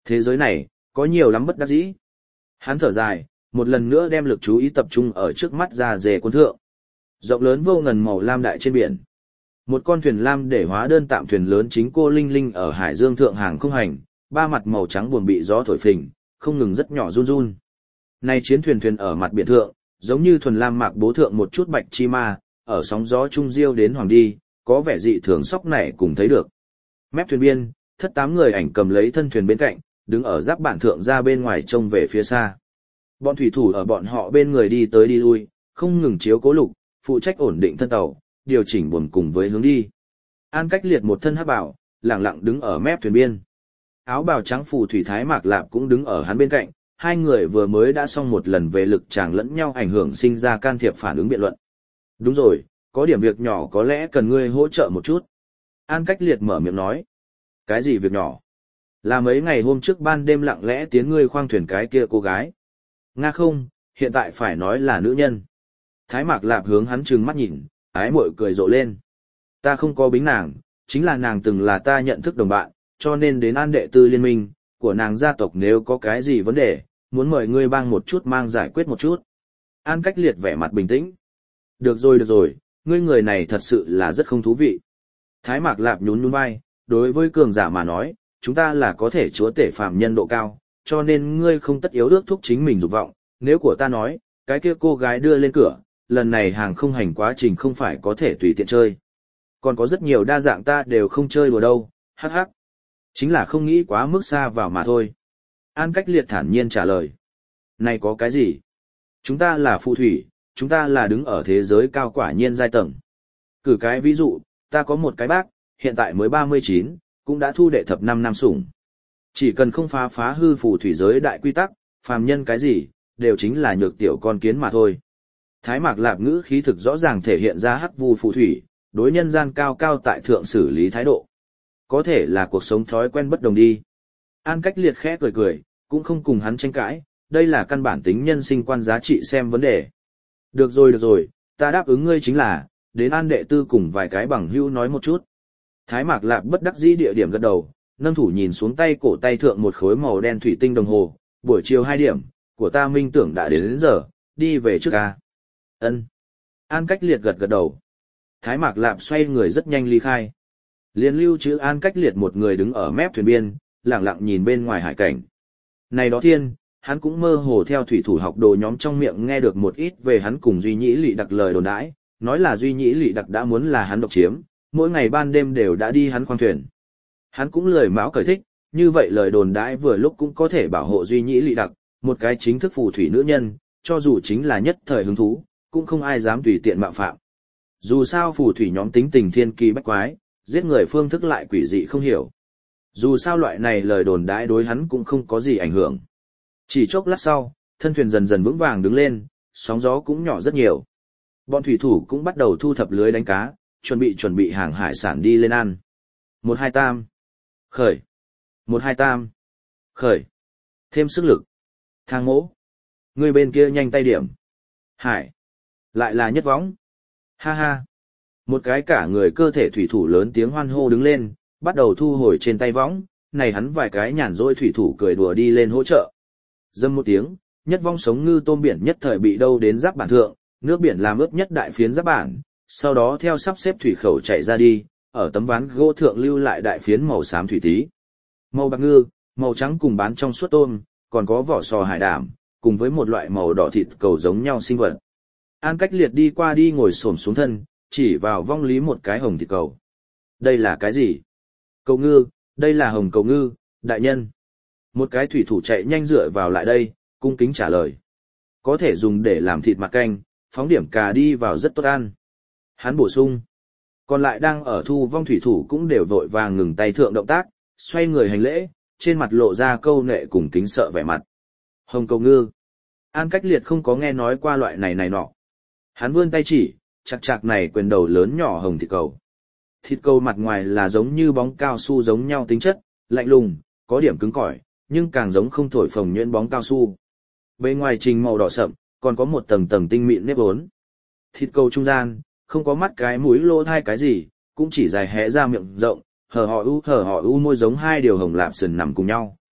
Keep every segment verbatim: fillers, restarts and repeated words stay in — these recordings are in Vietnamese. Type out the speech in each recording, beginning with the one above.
Thế giới này, có nhiều lắm bất đắc dĩ. Hắn thở dài, một lần nữa đem lực chú ý tập trung ở trước mắt ra dề quân thượng. Rộng lớn vô ngần màu lam đại trên biển. Một con thuyền lam để hóa đơn tạm thuyền lớn chính cô Linh Linh ở hải dương thượng hàng không hành, ba mặt màu trắng buồm bị gió thổi phình, không ngừng rất nhỏ run run. Nay chiến thuyền thuyền ở mặt biển thượng, giống như thuần lam mạc bố thượng một chút bạch chi ma, ở sóng gió trung diêu đến hoàng đi, có vẻ dị thường sóc nảy cùng thấy được. Mép thuyền biên, thất tám người ảnh cầm lấy thân thuyền bên cạnh, đứng ở giáp bản thượng ra bên ngoài trông về phía xa. Bọn thủy thủ ở bọn họ bên người đi tới đi lui, không ngừng chiếu cố lục, phụ trách ổn định thân tàu, điều chỉnh buồm cùng với hướng đi. An Cách Liệt một thân hắc bào, lẳng lặng đứng ở mép thuyền biên. Áo bào trắng phù thủy Thái Mạc Lạp cũng đứng ở hắn bên cạnh, hai người vừa mới đã xong một lần về lực chàng lẫn nhau ảnh hưởng sinh ra can thiệp phản ứng biện luận. Đúng rồi, có điểm việc nhỏ có lẽ cần ngươi hỗ trợ một chút. An Cách Liệt mở miệng nói. Cái gì việc nhỏ? Là mấy ngày hôm trước ban đêm lặng lẽ tiến ngươi khoang thuyền cái kia cô gái. Nga không, hiện tại phải nói là nữ nhân. Thái Mạc Lạp hướng hắn trừng mắt nhìn, ái muội cười rộ lên. Ta không có bính nàng, chính là nàng từng là ta nhận thức đồng bạn, cho nên đến An đệ tư liên minh, của nàng gia tộc nếu có cái gì vấn đề, muốn mời ngươi bang một chút mang giải quyết một chút. An Cách Liệt vẻ mặt bình tĩnh. Được rồi được rồi, ngươi người này thật sự là rất không thú vị. Thái Mạc Lạp nhún nhún vai, đối với cường giả mà nói, chúng ta là có thể chúa tể phàm nhân độ cao, cho nên ngươi không tất yếu ước thúc chính mình dục vọng, nếu của ta nói, cái kia cô gái đưa lên cửa, lần này hàng không hành quá trình không phải có thể tùy tiện chơi. Còn có rất nhiều đa dạng ta đều không chơi đùa đâu, hắc hắc. Chính là không nghĩ quá mức xa vào mà thôi. An Cách Liệt thản nhiên trả lời. Này có cái gì? Chúng ta là phù thủy, chúng ta là đứng ở thế giới cao quả nhiên giai tầng. Cử cái ví dụ, ta có một cái bác, hiện tại mới ba mươi chín, cũng đã thu đệ thập năm năm sủng. Chỉ cần không phá phá hư phù thủy giới đại quy tắc, phàm nhân cái gì, đều chính là nhược tiểu con kiến mà thôi. Thái Mạc Lạp ngữ khí thực rõ ràng thể hiện ra hắc vu phù thủy, đối nhân gian cao cao tại thượng xử lý thái độ. Có thể là cuộc sống thói quen bất đồng đi. An Cách Liệt khẽ cười cười, cũng không cùng hắn tranh cãi, đây là căn bản tính nhân sinh quan giá trị xem vấn đề. Được rồi được rồi, ta đáp ứng ngươi chính là, đến An đệ tư cùng vài cái bằng hữu nói một chút. Thái Mạc Lạp bất đắc dĩ địa điểm gật đầu, nâng thủ nhìn xuống tay cổ tay thượng một khối màu đen thủy tinh đồng hồ, buổi chiều hai điểm, của ta minh tưởng đã đến, đến giờ, đi về trước ca. Ân. An Cách Liệt gật gật đầu. Thái Mạc Lạp xoay người rất nhanh ly khai. Liên lưu chữ An Cách Liệt một người đứng ở mép thuyền biên, lặng lặng nhìn bên ngoài hải cảnh. Này đó thiên, hắn cũng mơ hồ theo thủy thủ học đồ nhóm trong miệng nghe được một ít về hắn cùng Duy Nhĩ Lị Đặc lời đồn đãi, nói là Duy Nhĩ Lị Đặc đã muốn là hắn độc chiếm, mỗi ngày ban đêm đều đã đi hắn khoang thuyền. Hắn cũng lời mão cởi thích, như vậy lời đồn đãi vừa lúc cũng có thể bảo hộ Duy Nhĩ Lị Đặc, một cái chính thức phù thủy nữ nhân, cho dù chính là nhất thời hứng thú, cũng không ai dám tùy tiện mạo phạm. Dù sao phù thủy nhóm tính tình thiên kỳ bách quái, giết người phương thức lại quỷ dị không hiểu. Dù sao loại này lời đồn đãi đối hắn cũng không có gì ảnh hưởng. Chỉ chốc lát sau, thân thuyền dần dần vững vàng đứng lên, sóng gió cũng nhỏ rất nhiều. Bọn thủy thủ cũng bắt đầu thu thập lưới đánh cá, chuẩn bị chuẩn bị hàng hải sản đi lên ăn. Một hai tam. Khởi. Một hai tam. Khởi. Thêm sức lực. Thang mỗ. Người bên kia nhanh tay điểm. Hải. Lại là nhất võng. Ha ha. Một cái cả người cơ thể thủy thủ lớn tiếng hoan hô đứng lên, bắt đầu thu hồi trên tay võng, này hắn vài cái nhàn rỗi thủy thủ cười đùa đi lên hỗ trợ. Dâm một tiếng, nhất vong sống ngư tôm biển nhất thời bị đâu đến giáp bản thượng, nước biển làm ướt nhất đại phiến giáp bản, sau đó theo sắp xếp thủy khẩu chạy ra đi, ở tấm ván gỗ thượng lưu lại đại phiến màu xám thủy tí. Màu bạc ngư, màu trắng cùng bán trong suốt tôm, còn có vỏ sò hải đảm, cùng với một loại màu đỏ thịt cầu giống nhau sinh vật. An Cách Liệt đi qua đi ngồi xổm xuống thân, chỉ vào vong lý một cái hồng thịt cầu. Đây là cái gì? Cầu ngư, đây là hồng cầu ngư, đại nhân. Một cái thủy thủ chạy nhanh dựa vào lại đây, cung kính trả lời. Có thể dùng để làm thịt mặt canh, phóng điểm cà đi vào rất tốt ăn. Hắn bổ sung. Còn lại đang ở thu vong thủy thủ cũng đều vội vàng ngừng tay thượng động tác, xoay người hành lễ, trên mặt lộ ra câu nệ cùng kính sợ vẻ mặt. Hồng cầu ngư. An Cách Liệt không có nghe nói qua loại này này nọ. Hắn vươn tay chỉ, chặt chặt này quyền đầu lớn nhỏ hồng thịt cầu. Thịt cầu mặt ngoài là giống như bóng cao su giống nhau tính chất, lạnh lùng, có điểm cứng cỏi, nhưng càng giống không thổi phồng nhuyễn bóng cao su. Bên ngoài trình màu đỏ sậm, còn có một tầng tầng tinh mịn nếp vốn. Thịt cầu trung gian, không có mắt cái mũi lỗ thai cái gì, cũng chỉ dài hé ra miệng rộng, hở họ u hở họ u môi giống hai điều hồng lạp sườn nằm cùng nhau.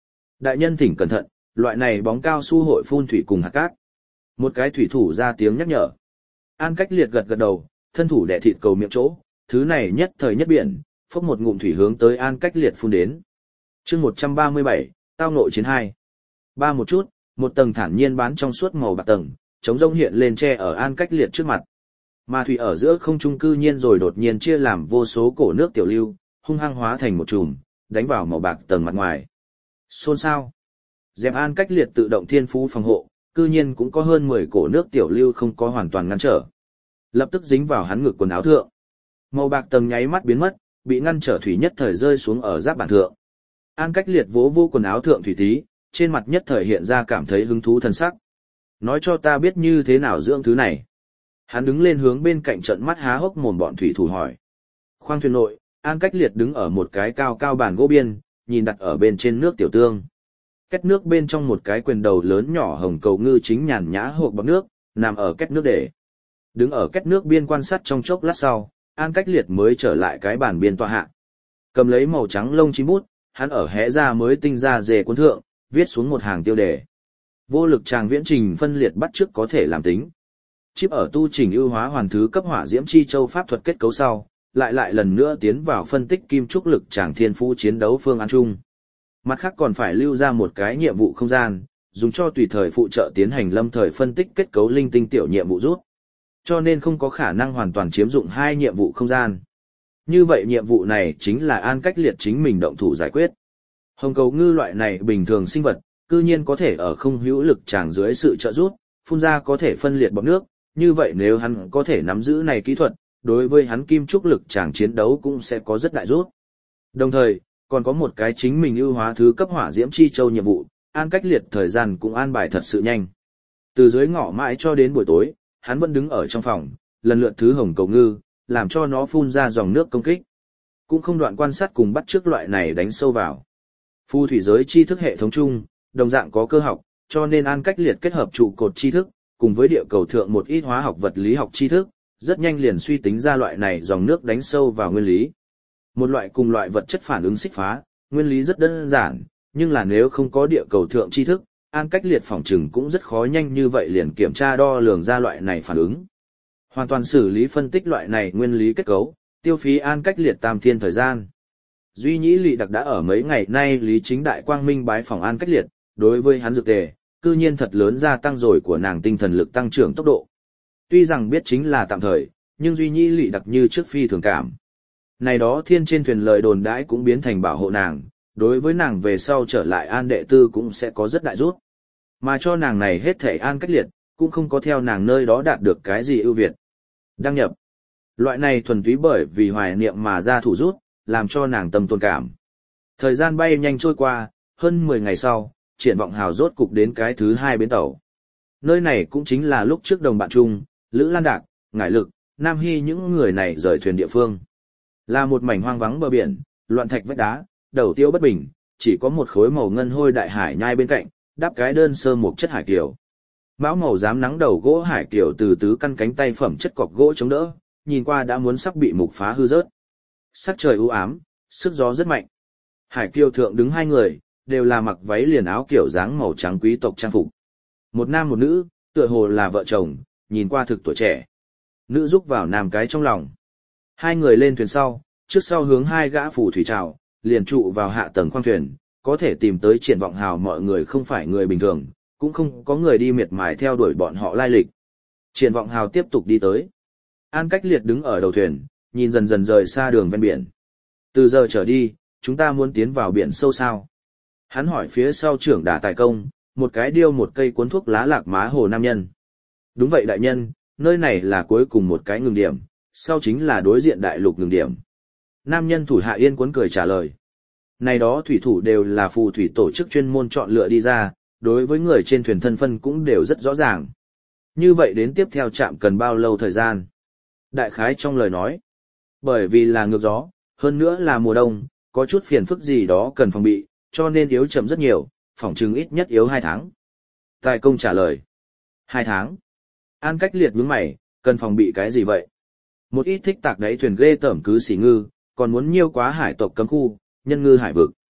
Đại nhân thỉnh cẩn thận, loại này bóng cao su hội phun thủy cùng hạt cát. Một cái thủy thủ ra tiếng nhắc nhở. An Cách Liệt gật gật đầu, thân thủ đẻ thịt cầu miệng chỗ, thứ này nhất thời nhất biển, phốc một ngụm thủy hướng tới An Cách Liệt phun đến. Chương một trăm ba mươi bảy, tao nội chiến hai. Ba một chút, một tầng thản nhiên bán trong suốt màu bạc tầng, chống rông hiện lên che ở An Cách Liệt trước mặt. Mà thủy ở giữa không trung cư nhiên rồi đột nhiên chia làm vô số cổ nước tiểu lưu, hung hăng hóa thành một chùm, đánh vào màu bạc tầng mặt ngoài. Xôn xao. Dẹp An Cách Liệt tự động thiên phú phòng hộ, cư nhiên cũng có hơn mười cổ nước tiểu lưu không có hoàn toàn ngăn trở. Lập tức dính vào hắn ngực quần áo thượng. Màu bạc tầng nháy mắt biến mất, bị ngăn trở thủy nhất thời rơi xuống ở giáp bản thượng. An Cách Liệt vỗ vô quần áo thượng thủy tí, trên mặt nhất thời hiện ra cảm thấy hứng thú thần sắc. Nói cho ta biết như thế nào dưỡng thứ này. Hắn đứng lên hướng bên cạnh trận mắt há hốc mồm bọn thủy thủ hỏi. Khoang thuyền nội, An Cách Liệt đứng ở một cái cao cao bàn gỗ biên, nhìn đặt ở bên trên nước tiểu tương. Két nước bên trong một cái quyền đầu lớn nhỏ hồng cầu ngư chính nhàn nhã hộp bọc nước, nằm ở két nước để. Đứng ở két nước biên quan sát trong chốc lát sau, An Cách Liệt mới trở lại cái bàn biên tọa hạ. Cầm lấy màu trắng lông chim bút, hắn ở hé ra mới tinh ra dề cuốn thượng, viết xuống một hàng tiêu đề. Vô lực tràng viễn trình phân liệt bắt chước có thể làm tính. Chip ở tu trình ưu hóa hoàn thứ cấp hỏa diễm chi châu pháp thuật kết cấu sau, lại lại lần nữa tiến vào phân tích kim trúc lực tràng thiên phú chiến đấu phương án chung. Mặt khác còn phải lưu ra một cái nhiệm vụ không gian, dùng cho tùy thời phụ trợ tiến hành lâm thời phân tích kết cấu linh tinh tiểu nhiệm vụ rút. Cho nên không có khả năng hoàn toàn chiếm dụng hai nhiệm vụ không gian. Như vậy nhiệm vụ này chính là An Cách Liệt chính mình động thủ giải quyết. Hồng cầu ngư loại này bình thường sinh vật, cư nhiên có thể ở không hữu lực tràng dưới sự trợ giúp, phun ra có thể phân liệt bọt nước, như vậy nếu hắn có thể nắm giữ này kỹ thuật, đối với hắn kim trúc lực tràng chiến đấu cũng sẽ có rất đại rút. Đồng thời, còn có một cái chính mình ưu hóa thứ cấp hỏa diễm chi châu nhiệm vụ, An Cách Liệt thời gian cũng an bài thật sự nhanh. Từ dưới ngõ mãi cho đến buổi tối, hắn vẫn đứng ở trong phòng, lần lượt thứ hồng cầu ngư, làm cho nó phun ra dòng nước công kích. Cũng không đoạn quan sát cùng bắt trước loại này đánh sâu vào. Phù thủy giới tri thức hệ thống chung, đồng dạng có cơ học, cho nên An Cách Liệt kết hợp trụ cột tri thức, cùng với địa cầu thượng một ít hóa học vật lý học tri thức, rất nhanh liền suy tính ra loại này dòng nước đánh sâu vào nguyên lý. Một loại cùng loại vật chất phản ứng xích phá, nguyên lý rất đơn giản, nhưng là nếu không có địa cầu thượng tri thức, An Cách Liệt phỏng chừng cũng rất khó nhanh như vậy liền kiểm tra đo lường ra loại này phản ứng. Hoàn toàn xử lý phân tích loại này nguyên lý kết cấu, tiêu phí An Cách Liệt tam thiên thời gian. Duy Nhĩ Lị Đặc đã ở mấy ngày nay Lý Chính Đại Quang Minh bái phỏng An Cách Liệt, đối với hắn dược tề, cư nhiên thật lớn gia tăng rồi của nàng tinh thần lực tăng trưởng tốc độ. Tuy rằng biết chính là tạm thời, nhưng Duy Nhĩ Lị Đặc như trước phi thường cảm. Này đó thiên trên thuyền lời đồn đãi cũng biến thành bảo hộ nàng, đối với nàng về sau trở lại An đệ tư cũng sẽ có rất đại rút. Mà cho nàng này hết thể An Cách Liệt, cũng không có theo nàng nơi đó đạt được cái gì ưu việt. Đăng nhập. Loại này thuần túy bởi vì hoài niệm mà ra thủ rút, làm cho nàng tâm tôn cảm. Thời gian bay nhanh trôi qua, hơn mười ngày sau, Triển Vọng Hào rốt cục đến cái thứ hai bến tàu. Nơi này cũng chính là lúc trước đồng bạn chung, Lữ Lan Đạc, Ngải Lực, Nam Hy những người này rời thuyền địa phương. Là một mảnh hoang vắng bờ biển, loạn thạch vách đá, đầu tiêu bất bình, chỉ có một khối màu ngân hôi đại hải nhai bên cạnh, đáp cái đơn sơ một chất hải kiều. Mão màu dám nắng đầu gỗ hải kiều từ tứ căn cánh tay phẩm chất cọc gỗ chống đỡ, nhìn qua đã muốn sắp bị mục phá hư rớt. Sắc trời u ám, sức gió rất mạnh. Hải kiều thượng đứng hai người, đều là mặc váy liền áo kiểu dáng màu trắng quý tộc trang phục. Một nam một nữ, tựa hồ là vợ chồng, nhìn qua thực tuổi trẻ. Nữ giúp vào nam cái trong lòng. Hai người lên thuyền sau, trước sau hướng hai gã phù thủy trào, liền trụ vào hạ tầng khoang thuyền, có thể tìm tới Triển Vọng Hào mọi người không phải người bình thường, cũng không có người đi miệt mài theo đuổi bọn họ lai lịch. Triển Vọng Hào tiếp tục đi tới. An Cách Liệt đứng ở đầu thuyền, nhìn dần dần rời xa đường ven biển. Từ giờ trở đi, chúng ta muốn tiến vào biển sâu sao? Hắn hỏi phía sau trưởng đả tài công, một cái điêu một cây cuốn thuốc lá lạc má hồ nam nhân. Đúng vậy đại nhân, nơi này là cuối cùng một cái ngừng điểm, sau chính là đối diện đại lục ngừng điểm. Nam nhân thủ hạ yên cuốn cười trả lời. Này đó thủy thủ đều là phù thủy tổ chức chuyên môn chọn lựa đi ra, đối với người trên thuyền thân phân cũng đều rất rõ ràng. Như vậy đến tiếp theo trạm cần bao lâu thời gian? Đại khái trong lời nói. Bởi vì là ngược gió, hơn nữa là mùa đông, có chút phiền phức gì đó cần phòng bị, cho nên yếu chậm rất nhiều, phỏng chừng ít nhất yếu hai tháng. Tài công trả lời. Hai tháng. An Cách Liệt nhướng mày, cần phòng bị cái gì vậy? Một ít thích tạc đáy thuyền ghê tởm cứ xỉ ngư, còn muốn nhiêu quá hải tộc cấm khu, nhân ngư hải vực.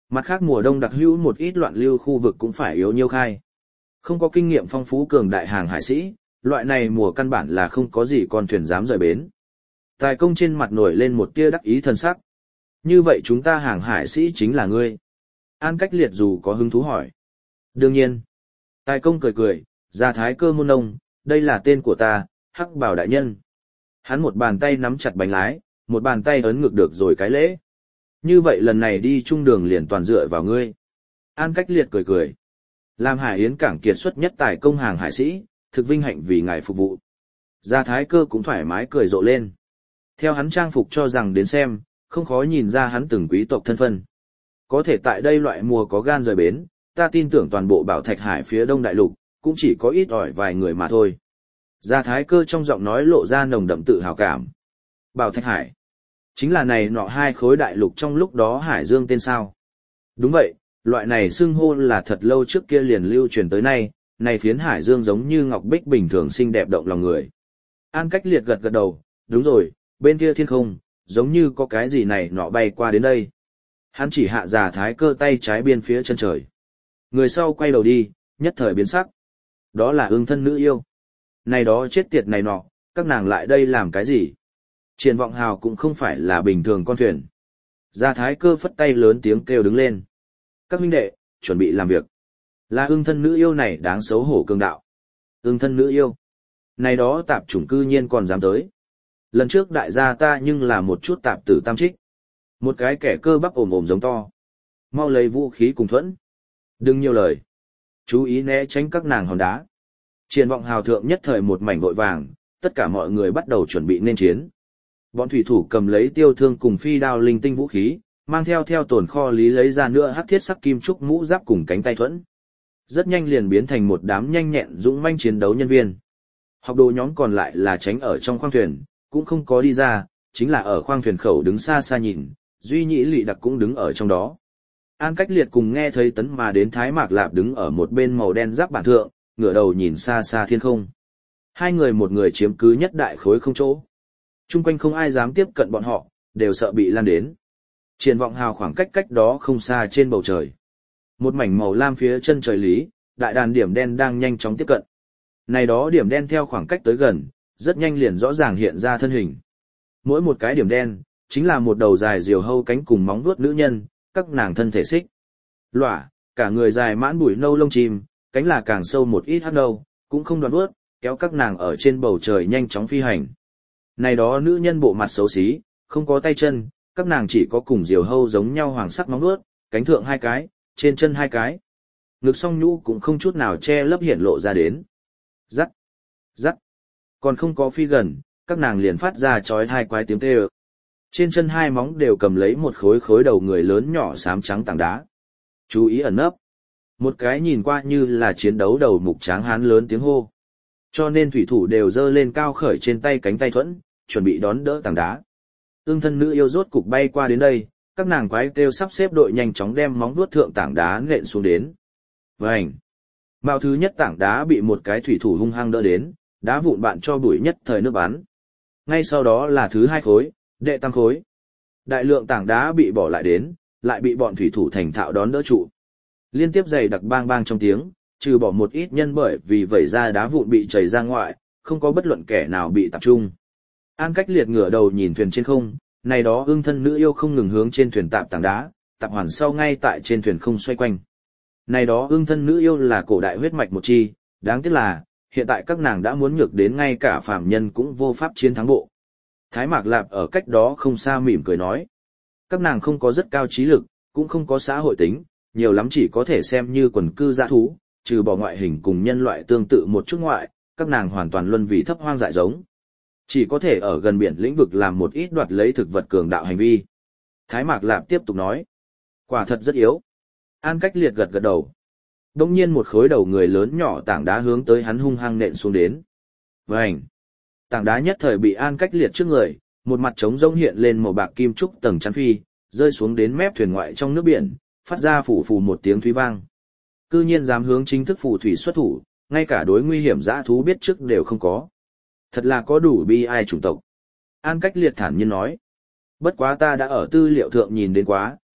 Mặt khác mùa đông đặc hữu một ít loạn lưu khu vực cũng phải yếu nhiêu khai. Không có kinh nghiệm phong phú cường đại hàng hải sĩ, loại này mùa căn bản là không có gì con thuyền dám rời bến. Tài công trên mặt nổi lên một tia đắc ý thần sắc. Như vậy chúng ta hàng hải sĩ chính là ngươi. An Cách Liệt dù có hứng thú hỏi. Đương nhiên. Tài công cười cười, ra thái cơ môn nông, đây là tên của ta, Hắc Bảo đại nhân. Hắn một bàn tay nắm chặt bánh lái, một bàn tay ấn ngực được rồi cái lễ. Như vậy lần này đi chung đường liền toàn dựa vào ngươi. An Cách Liệt cười cười. Làm hải yến cảng kiệt xuất nhất tài công hàng hải sĩ, thực vinh hạnh vì ngài phục vụ. Gia thái cơ cũng thoải mái cười rộ lên. Theo hắn trang phục cho rằng đến xem, không khó nhìn ra hắn từng quý tộc thân phân. Có thể tại đây loại mùa có gan rời bến, ta tin tưởng toàn bộ Bảo Thạch Hải phía đông đại lục, cũng chỉ có ít ỏi vài người mà thôi. Gia thái cơ trong giọng nói lộ ra nồng đậm tự hào cảm. Bảo Thạch Hải. Chính là này nọ hai khối đại lục trong lúc đó Hải Dương tên sao. Đúng vậy, loại này xưng hô là thật lâu trước kia liền lưu truyền tới nay, này phiến Hải Dương giống như ngọc bích bình thường xinh đẹp động lòng người. An Cách Liệt gật gật đầu, đúng rồi, bên kia thiên không, giống như có cái gì này nọ bay qua đến đây. Hắn chỉ hạ già thái cơ tay trái biên phía chân trời. Người sau quay đầu đi, nhất thời biến sắc. Đó là ương thân nữ yêu. Này đó chết tiệt này nọ, các nàng lại đây làm cái gì? Triển Vọng Hào cũng không phải là bình thường con thuyền. Gia thái cơ phất tay lớn tiếng kêu đứng lên. Các huynh đệ, chuẩn bị làm việc. Là ương thân nữ yêu này đáng xấu hổ cường đạo. Ương thân nữ yêu. Này đó tạp chủng cư nhiên còn dám tới. Lần trước đại gia ta nhưng là một chút tạp tử tam trích. Một cái kẻ cơ bắp ồm ồm giống to. Mau lấy vũ khí cùng thuẫn. Đừng nhiều lời. Chú ý né tránh các nàng hòn đá. Triển Vọng Hào thượng nhất thời một mảnh vội vàng, tất cả mọi người bắt đầu chuẩn bị nên chiến. Bọn thủy thủ cầm lấy tiêu thương cùng phi đao linh tinh vũ khí, mang theo theo tồn kho lý lấy ra nữa hắc thiết sắc kim trúc mũ giáp cùng cánh tay thuẫn. Rất nhanh liền biến thành một đám nhanh nhẹn dũng manh chiến đấu nhân viên. Học đồ nhóm còn lại là tránh ở trong khoang thuyền, cũng không có đi ra, chính là ở khoang thuyền khẩu đứng xa xa nhìn, Duy Nhĩ Lị Đặc cũng đứng ở trong đó. An Cách Liệt cùng nghe thấy tấn mà đến Thái Mạc Lạp đứng ở một bên màu đen giáp bản thượng, ngửa đầu nhìn xa xa thiên không. Hai người một người chiếm cứ nhất đại khối không chỗ. Trung quanh không ai dám tiếp cận bọn họ, đều sợ bị lan đến. Triển Vọng Hào khoảng cách cách đó không xa trên bầu trời. Một mảnh màu lam phía chân trời lý, đại đàn điểm đen đang nhanh chóng tiếp cận. Này đó điểm đen theo khoảng cách tới gần, rất nhanh liền rõ ràng hiện ra thân hình. Mỗi một cái điểm đen, chính là một đầu dài diều hâu cánh cùng móng vuốt nữ nhân, các nàng thân thể xích. Lỏa, cả người dài mãn bụi nâu lông chim, cánh là càng sâu một ít hắc nâu, cũng không đoạn vuốt, kéo các nàng ở trên bầu trời nhanh chóng phi hành. Này đó nữ nhân bộ mặt xấu xí, không có tay chân, các nàng chỉ có cùng diều hâu giống nhau hoàng sắc móng vuốt, cánh thượng hai cái, trên chân hai cái. Ngực song nhũ cũng không chút nào che lấp hiển lộ ra đến. Rắc, rắc. Còn không có phi gần, các nàng liền phát ra chói tai quái tiếng kêu. Trên chân hai móng đều cầm lấy một khối khối đầu người lớn nhỏ xám trắng tảng đá. Chú ý ẩn nấp. Một cái nhìn qua như là chiến đấu đầu mục tráng hán lớn tiếng hô. Cho nên thủy thủ đều giơ lên cao khởi trên tay cánh tay thuẫn, chuẩn bị đón đỡ tảng đá. Ương thân nữ yêu rốt cục bay qua đến đây, các nàng quái kêu sắp xếp đội nhanh chóng đem móng vuốt thượng tảng đá nện xuống đến. Vành. Mao thứ nhất tảng đá bị một cái thủy thủ hung hăng đỡ đến, đá vụn bạn cho bụi nhất thời nước bắn. Ngay sau đó là thứ hai khối, đệ tam khối. Đại lượng tảng đá bị bỏ lại đến, lại bị bọn thủy thủ thành thạo đón đỡ trụ. Liên tiếp dày đặc bang bang trong tiếng, trừ bỏ một ít nhân bởi vì vẩy ra đá vụn bị chảy ra ngoại, không có bất luận kẻ nào bị tập trung. An Cách Liệt ngửa đầu nhìn thuyền trên không, này đó ương thân nữ yêu không ngừng hướng trên thuyền tạp tảng đá, tạp hoàn sau ngay tại trên thuyền không xoay quanh. Này đó ương thân nữ yêu là cổ đại huyết mạch một chi, đáng tiếc là, hiện tại các nàng đã muốn nhược đến ngay cả phàm nhân cũng vô pháp chiến thắng bộ. Thái Mạc Lạp ở cách đó không xa mỉm cười nói. Các nàng không có rất cao trí lực, cũng không có xã hội tính, nhiều lắm chỉ có thể xem như quần cư dã thú, trừ bỏ ngoại hình cùng nhân loại tương tự một chút ngoại, các nàng hoàn toàn luân vì thấp hoang dại giống. Chỉ có thể ở gần biển lĩnh vực làm một ít đoạt lấy thực vật cường đạo hành vi. Thái Mạc Lạp tiếp tục nói. Quả thật rất yếu. An Cách Liệt gật gật đầu. Đông nhiên một khối đầu người lớn nhỏ tảng đá hướng tới hắn hung hăng nện xuống đến. Vành. Tảng đá nhất thời bị An Cách Liệt trước người, một mặt trống rỗng hiện lên màu bạc kim trúc tầng chắn phi, rơi xuống đến mép thuyền ngoại trong nước biển, phát ra phủ phù một tiếng thúy vang. Cư nhiên dám hướng chính thức phù thủy xuất thủ, ngay cả đối nguy hiểm dã thú biết trước đều không có. Thật là có đủ bi ai chủng tộc. An Cách Liệt thản nhiên nói. Bất quá ta đã ở tư liệu thượng nhìn đến quá,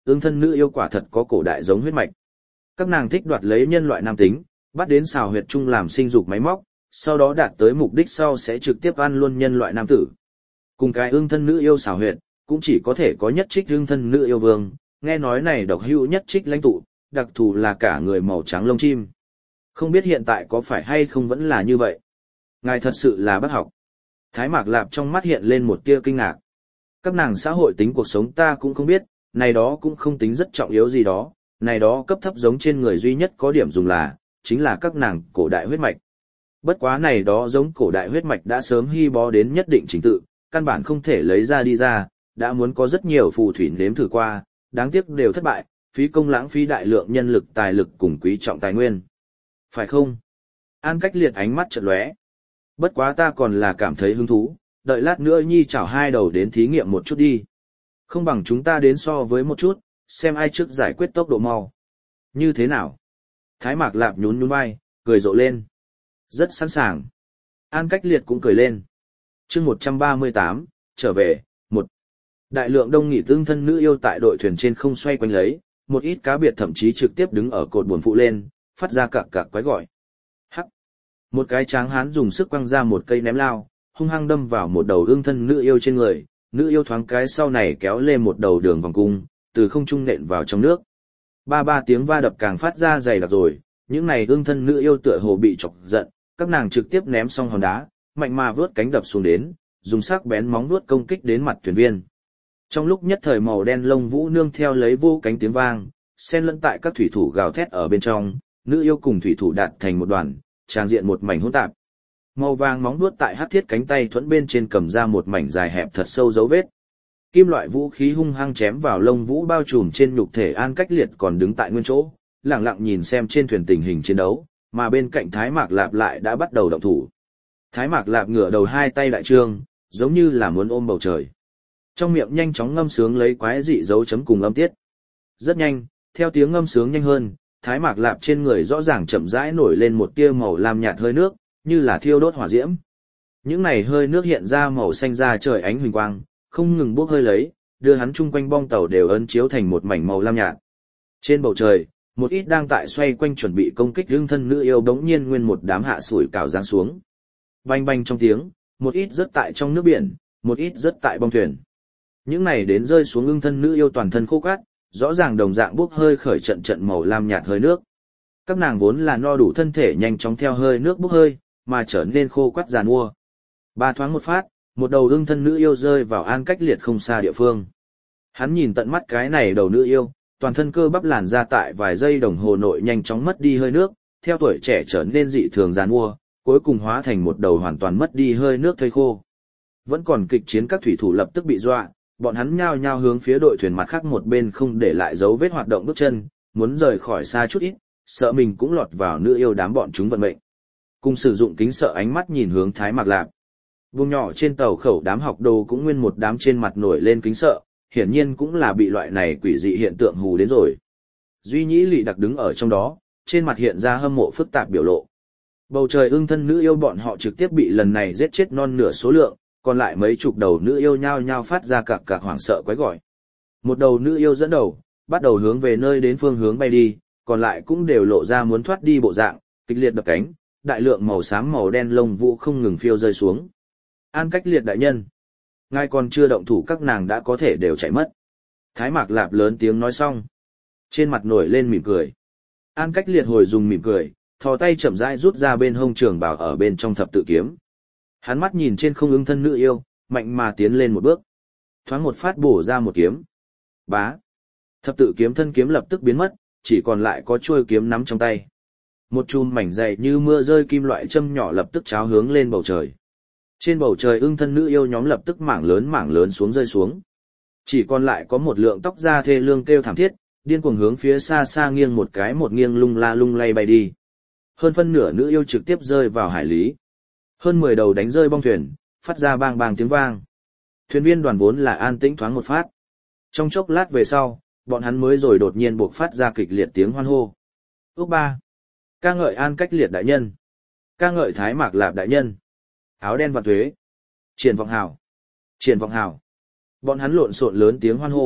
ương thân nữ yêu quả thật có cổ đại giống huyết mạch. Các nàng thích đoạt lấy nhân loại nam tính, bắt đến xào huyệt chung làm sinh dục máy móc, sau đó đạt tới mục đích sau sẽ trực tiếp ăn luôn nhân loại nam tử. Cùng cái ương thân nữ yêu xào huyệt, cũng chỉ có thể có nhất trích ương thân nữ yêu vương, nghe nói này độc hữu nhất trích lãnh tụ, đặc thù là cả người màu trắng lông chim. Không biết hiện tại có phải hay không vẫn là như vậy. Ngài thật sự là bác học. Thái Mạc Lạp trong mắt hiện lên một tia kinh ngạc. Các nàng xã hội tính cuộc sống ta cũng không biết, này đó cũng không tính rất trọng yếu gì đó, này đó cấp thấp giống trên người duy nhất có điểm dùng là, chính là các nàng cổ đại huyết mạch. Bất quá này đó giống cổ đại huyết mạch đã sớm hy bó đến nhất định trình tự, căn bản không thể lấy ra đi ra, đã muốn có rất nhiều phù thủy nếm thử qua, đáng tiếc đều thất bại, phí công lãng phí đại lượng nhân lực tài lực cùng quý trọng tài nguyên. Phải không? An Cách Liệt ánh mắt chợt lóe. Bất quá ta còn là cảm thấy hứng thú, đợi lát nữa nhi chảo hai đầu đến thí nghiệm một chút đi. Không bằng chúng ta đến so với một chút, xem ai trước giải quyết tốc độ mau. Như thế nào? Thái Mạc Lạp nhún nhún vai, cười rộ lên. Rất sẵn sàng. An Cách Liệt cũng cười lên. chương một trăm ba mươi tám, trở về, một. Đại lượng đông nghỉ tương thân nữ yêu tại đội thuyền trên không xoay quanh lấy, một ít cá biệt thậm chí trực tiếp đứng ở cột buồm phụ lên, phát ra cạc cạc quái gọi. Hắc. Một cái tráng hán dùng sức quăng ra một cây ném lao, hung hăng đâm vào một đầu ương thân nữ yêu trên người, nữ yêu thoáng cái sau này kéo lên một đầu đường vòng cung, từ không trung nện vào trong nước. Ba ba tiếng va đập càng phát ra dày đặc rồi, những này ương thân nữ yêu tựa hồ bị chọc giận, các nàng trực tiếp ném xong hòn đá, mạnh mà vớt cánh đập xuống đến, dùng sắc bén móng vuốt công kích đến mặt thuyền viên. Trong lúc nhất thời màu đen lông vũ nương theo lấy vô cánh tiếng vang, xen lẫn tại các thủy thủ gào thét ở bên trong, nữ yêu cùng thủy thủ đạt thành một đoàn, tràng diện một mảnh hỗn tạp. Màu vàng móng vuốt tại hắc thiết cánh tay thuẫn bên trên cầm ra một mảnh dài hẹp thật sâu dấu vết. Kim loại vũ khí hung hăng chém vào lông vũ bao trùm trên nhục thể An Cách Liệt còn đứng tại nguyên chỗ, lặng lặng nhìn xem trên thuyền tình hình chiến đấu, mà bên cạnh Thái Mạc Lạp lại đã bắt đầu động thủ. Thái Mạc Lạp ngửa đầu hai tay đại trương, giống như là muốn ôm bầu trời. Trong miệng nhanh chóng ngâm sướng lấy quái dị dấu chấm cùng âm tiết. Rất nhanh, theo tiếng ngâm sướng nhanh hơn, Thái Mạc Lạp trên người rõ ràng chậm rãi nổi lên một tia màu lam nhạt hơi nước, như là thiêu đốt hỏa diễm. Những này hơi nước hiện ra màu xanh da trời ánh huỳnh quang, không ngừng bốc hơi lấy, đưa hắn chung quanh bong tàu đều ấn chiếu thành một mảnh màu lam nhạt. Trên bầu trời, một ít đang tại xoay quanh chuẩn bị công kích hương thân nữ yêu bỗng nhiên nguyên một đám hạ sủi cảo giáng xuống. Banh banh trong tiếng, một ít rớt tại trong nước biển, một ít rớt tại bong thuyền. Những này đến rơi xuống ưng thân nữ yêu toàn thân khô cát, rõ ràng đồng dạng bốc hơi khởi trận trận màu lam nhạt hơi nước. Các nàng vốn là no đủ thân thể nhanh chóng theo hơi nước bốc hơi, mà trở nên khô quắt giàn mua. Ba thoáng một phát, một đầu ưng thân nữ yêu rơi vào An Cách Liệt không xa địa phương. Hắn nhìn tận mắt cái này đầu nữ yêu, toàn thân cơ bắp làn ra tại vài giây đồng hồ nội nhanh chóng mất đi hơi nước, theo tuổi trẻ trở nên dị thường giàn mua, cuối cùng hóa thành một đầu hoàn toàn mất đi hơi nước thây khô. Vẫn còn kịch chiến các thủy thủ lập tức bị dọa, bọn hắn nhao nhao hướng phía đội thuyền mặt khác một bên không để lại dấu vết hoạt động bước chân, muốn rời khỏi xa chút ít, sợ mình cũng lọt vào nữ yêu đám bọn chúng vận mệnh. Cùng sử dụng kính sợ ánh mắt nhìn hướng Thái Mạc Lạp. Vùng nhỏ trên tàu khẩu đám học đồ cũng nguyên một đám trên mặt nổi lên kính sợ, hiển nhiên cũng là bị loại này quỷ dị hiện tượng hù đến rồi. Duy Nhĩ Lị Đặc đứng ở trong đó, trên mặt hiện ra hâm mộ phức tạp biểu lộ. Bầu trời ưng thân nữ yêu bọn họ trực tiếp bị lần này giết chết non nửa số lượng, còn lại mấy chục đầu nữ yêu nhao nhao phát ra cạc cạc hoảng sợ quái gọi. Một đầu nữ yêu dẫn đầu, bắt đầu hướng về nơi đến phương hướng bay đi, còn lại cũng đều lộ ra muốn thoát đi bộ dạng, kịch liệt đập cánh, đại lượng màu xám màu đen lông vũ không ngừng phiêu rơi xuống. An Cách Liệt đại nhân, ngài còn chưa động thủ các nàng đã có thể đều chạy mất. Thái Mạc Lạp lớn tiếng nói xong, trên mặt nổi lên mỉm cười. An Cách Liệt hồi dùng mỉm cười, thò tay chậm rãi rút ra bên hông trường bảo ở bên trong thập tự kiếm. Hắn mắt nhìn trên không ưng thân nữ yêu, mạnh mà tiến lên một bước. Thoáng một phát bổ ra một kiếm. Bá. Thập tự kiếm thân kiếm lập tức biến mất, chỉ còn lại có chuôi kiếm nắm trong tay. Một chùm mảnh dày như mưa rơi kim loại châm nhỏ lập tức cháo hướng lên bầu trời. Trên bầu trời ưng thân nữ yêu nhóm lập tức mảng lớn mảng lớn xuống rơi xuống. Chỉ còn lại có một lượng tóc da thê lương kêu thảm thiết, điên cuồng hướng phía xa xa nghiêng một cái một nghiêng lung la lung lay bay đi. Hơn phân nửa nữ yêu trực tiếp rơi vào hải lý. Hơn mười đầu đánh rơi bong thuyền, phát ra bang bang tiếng vang. Thuyền viên đoàn vốn là an tĩnh thoáng một phát. Trong chốc lát về sau, bọn hắn mới rồi đột nhiên buộc phát ra kịch liệt tiếng hoan hô. Ước ba. Ca ngợi An Cách Liệt đại nhân. Ca ngợi Thái Mạc Lạp đại nhân. Áo đen và thuế. Triển vọng hào. Triển vọng hào. Bọn hắn lộn xộn lớn tiếng hoan hô,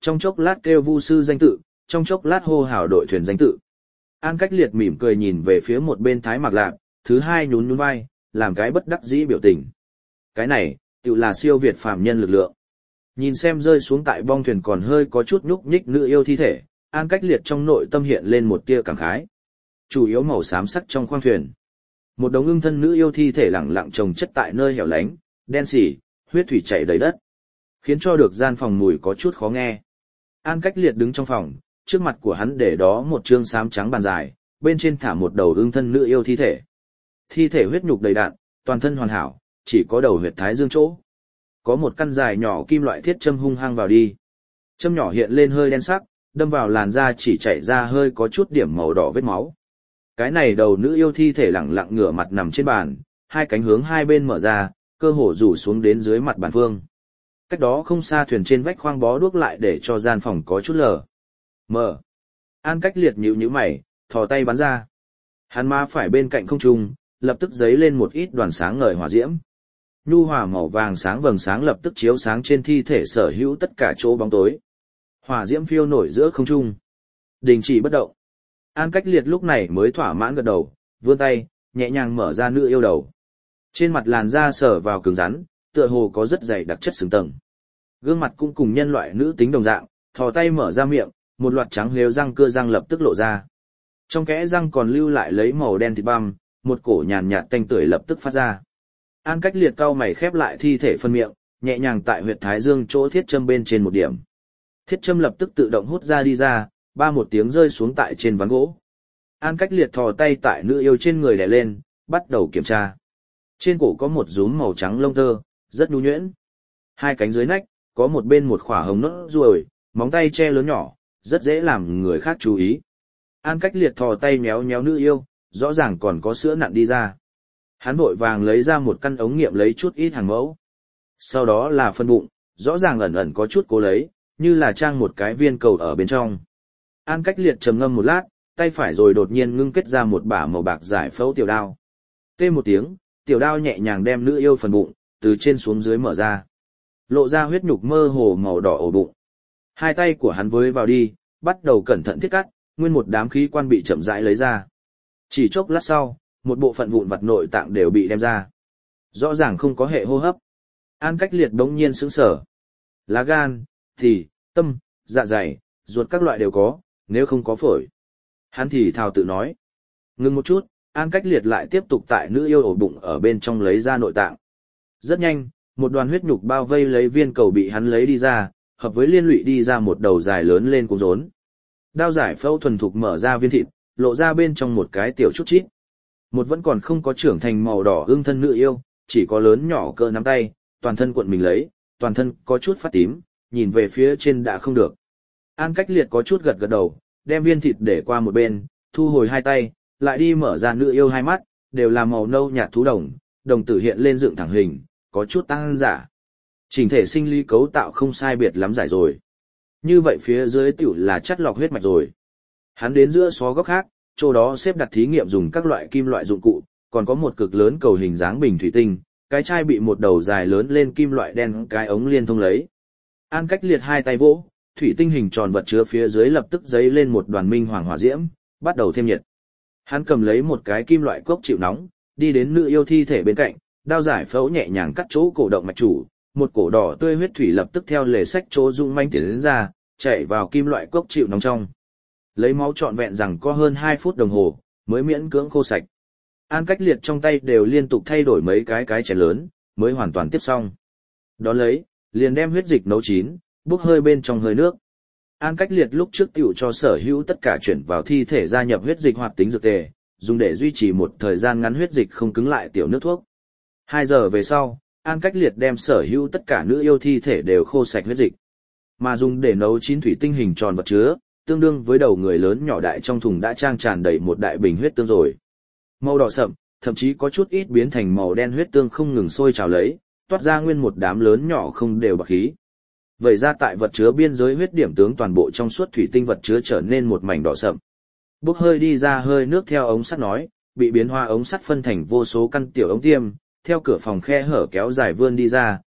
trong chốc lát kêu vu sư danh tự, trong chốc lát hô hào đội thuyền danh tự. An Cách Liệt mỉm cười nhìn về phía một bên Thái Mạc Lạp, thứ hai nhún nhún vai, làm cái bất đắc dĩ biểu tình. Cái này, tự là siêu việt phàm nhân lực lượng. Nhìn xem rơi xuống tại bong thuyền còn hơi có chút nhúc nhích nữ yêu thi thể, An Cách Liệt trong nội tâm hiện lên một tia cảm khái. Chủ yếu màu xám sắc trong khoang thuyền. Một đống ưng thân nữ yêu thi thể lẳng lặng chồng chất tại nơi hẻo lánh, đen sì, huyết thủy chảy đầy đất, khiến cho được gian phòng mùi có chút khó nghe. An Cách Liệt đứng trong phòng, trước mặt của hắn để đó một trương xám trắng bàn dài, bên trên thả một đầu ưng thân nữ yêu thi thể. Thi thể huyết nhục đầy đặn, toàn thân hoàn hảo, chỉ có đầu huyệt thái dương chỗ. Có một căn dài nhỏ kim loại thiết châm hung hăng vào đi. Châm nhỏ hiện lên hơi đen sắc, đâm vào làn da chỉ chảy ra hơi có chút điểm màu đỏ vết máu. Cái này đầu nữ yêu thi thể lẳng lặng ngửa mặt nằm trên bàn, hai cánh hướng hai bên mở ra, cơ hồ rủ xuống đến dưới mặt bàn phương. Cách đó không xa thuyền trên vách khoang bó đuốc lại để cho gian phòng có chút lờ mờ. An Cách Liệt nhíu nhíu mày, thò tay bắn ra. Hắn má phải bên cạnh không trung, lập tức giấy lên một ít đoàn sáng ngời hỏa diễm. Nhu hòa màu vàng sáng vầng sáng lập tức chiếu sáng trên thi thể sở hữu tất cả chỗ bóng tối. Hỏa diễm phiêu nổi giữa không trung, đình chỉ bất động. An Cách Liệt lúc này mới thỏa mãn gật đầu, vươn tay, nhẹ nhàng mở ra nữ yêu đầu. Trên mặt làn da sờ vào cứng rắn, tựa hồ có rất dày đặc chất xứng tầng. Gương mặt cũng cùng nhân loại nữ tính đồng dạng, thò tay mở ra miệng, một loạt trắng lếu răng cưa răng lập tức lộ ra. Trong kẽ răng còn lưu lại lấy màu đen thịt băm, một cổ nhàn nhạt tanh tưởi lập tức phát ra. An Cách Liệt cau mày khép lại thi thể phân miệng, nhẹ nhàng tại huyệt thái dương chỗ thiết châm bên trên một điểm. Thiết châm lập tức tự động hút ra đi ra, ba một tiếng rơi xuống tại trên ván gỗ. An Cách Liệt thò tay tại nữ yêu trên người đè lên, bắt đầu kiểm tra. Trên cổ có một rúm màu trắng lông tơ, rất nhu nhuyễn. Hai cánh dưới nách, có một bên một khỏa hồng nốt ruồi, móng tay che lớn nhỏ, rất dễ làm người khác chú ý. An Cách Liệt thò tay méo méo nữ yêu, rõ ràng còn có sữa nặn đi ra. Hắn vội vàng lấy ra một căn ống nghiệm lấy chút ít hàng mẫu. Sau đó là phân bụng, rõ ràng ẩn ẩn có chút cố lấy, như là trang một cái viên cầu ở bên trong. An Cách Liệt trầm ngâm một lát, tay phải rồi đột nhiên ngưng kết ra một bả màu bạc giải phẫu tiểu đao. Tê một tiếng, tiểu đao nhẹ nhàng đem nữ yêu phần bụng, từ trên xuống dưới mở ra. Lộ ra huyết nhục mơ hồ màu đỏ ổ bụng. Hai tay của hắn với vào đi, bắt đầu cẩn thận thiết cắt, nguyên một đám khí quan bị chậm rãi lấy ra. Chỉ chốc lát sau, một bộ phận vụn vặt nội tạng đều bị đem ra. Rõ ràng không có hệ hô hấp. An Cách Liệt bỗng nhiên sững sờ. Lá gan, thì, tâm, dạ dày, ruột các loại đều có, nếu không có phổi. Hắn thì thào tự nói. Ngừng một chút, An Cách Liệt lại tiếp tục tại nữ yêu ổ bụng ở bên trong lấy ra nội tạng. Rất nhanh, một đoàn huyết nhục bao vây lấy viên cầu bị hắn lấy đi ra, hợp với liên lụy đi ra một đầu dài lớn lên cuống rốn. Đao giải phẫu thuần thục mở ra viên thịt, lộ ra bên trong một cái tiểu chút chít. Một vẫn còn không có trưởng thành màu đỏ ương thân nữ yêu, chỉ có lớn nhỏ cỡ nắm tay, toàn thân cuộn mình lấy, toàn thân có chút phát tím, nhìn về phía trên đã không được. An Cách Liệt có chút gật gật đầu, đem viên thịt để qua một bên, thu hồi hai tay, lại đi mở ra nữ yêu hai mắt, đều là màu nâu nhạt thú đồng, đồng tử hiện lên dựng thẳng hình, có chút tăng giả. Chỉnh thể sinh lý cấu tạo không sai biệt lắm giải rồi. Như vậy phía dưới tiểu là chất lọc huyết mạch rồi. Hắn đến giữa xó góc khác, chỗ đó xếp đặt thí nghiệm dùng các loại kim loại dụng cụ, còn có một cực lớn cầu hình dáng bình thủy tinh, cái chai bị một đầu dài lớn lên kim loại đen cái ống liên thông lấy. An Cách Liệt hai tay vỗ, thủy tinh hình tròn vật chứa phía dưới lập tức dấy lên một đoàn minh hoàng hỏa diễm, bắt đầu thêm nhiệt. Hắn cầm lấy một cái kim loại cốc chịu nóng, đi đến nữ yêu thi thể bên cạnh, đao giải phẫu nhẹ nhàng cắt chỗ cổ động mạch chủ, một cổ đỏ tươi huyết thủy lập tức theo lề sách chỗ rung manh tiến đến ra, chạy vào kim loại cốc chịu nóng trong. Lấy máu trọn vẹn rằng có hơn hai phút đồng hồ, mới miễn cưỡng khô sạch. An Cách Liệt trong tay đều liên tục thay đổi mấy cái cái chén lớn, mới hoàn toàn tiếp xong. Đón lấy, liền đem huyết dịch nấu chín, bốc hơi bên trong hơi nước. An Cách Liệt lúc trước tiểu cho sở hữu tất cả chuyển vào thi thể gia nhập huyết dịch hoạt tính dược tề, dùng để duy trì một thời gian ngắn huyết dịch không cứng lại tiểu nước thuốc. Hai giờ về sau, An Cách Liệt đem sở hữu tất cả nữ yêu thi thể đều khô sạch huyết dịch, mà dùng để nấu chín thủy tinh hình tròn vật chứa, tương đương với đầu người lớn nhỏ đại trong thùng đã trang tràn đầy một đại bình huyết tương rồi. Màu đỏ sậm, thậm chí có chút ít biến thành màu đen huyết tương không ngừng sôi trào lấy, toát ra nguyên một đám lớn nhỏ không đều bạc khí. Vậy ra tại vật chứa biên giới huyết điểm tướng toàn bộ trong suốt thủy tinh vật chứa trở nên một mảnh đỏ sậm. Bốc hơi đi ra hơi nước theo ống sắt nói, bị biến hóa ống sắt phân thành vô số căn tiểu ống tiêm, theo cửa phòng khe hở kéo dài vươn đi ra,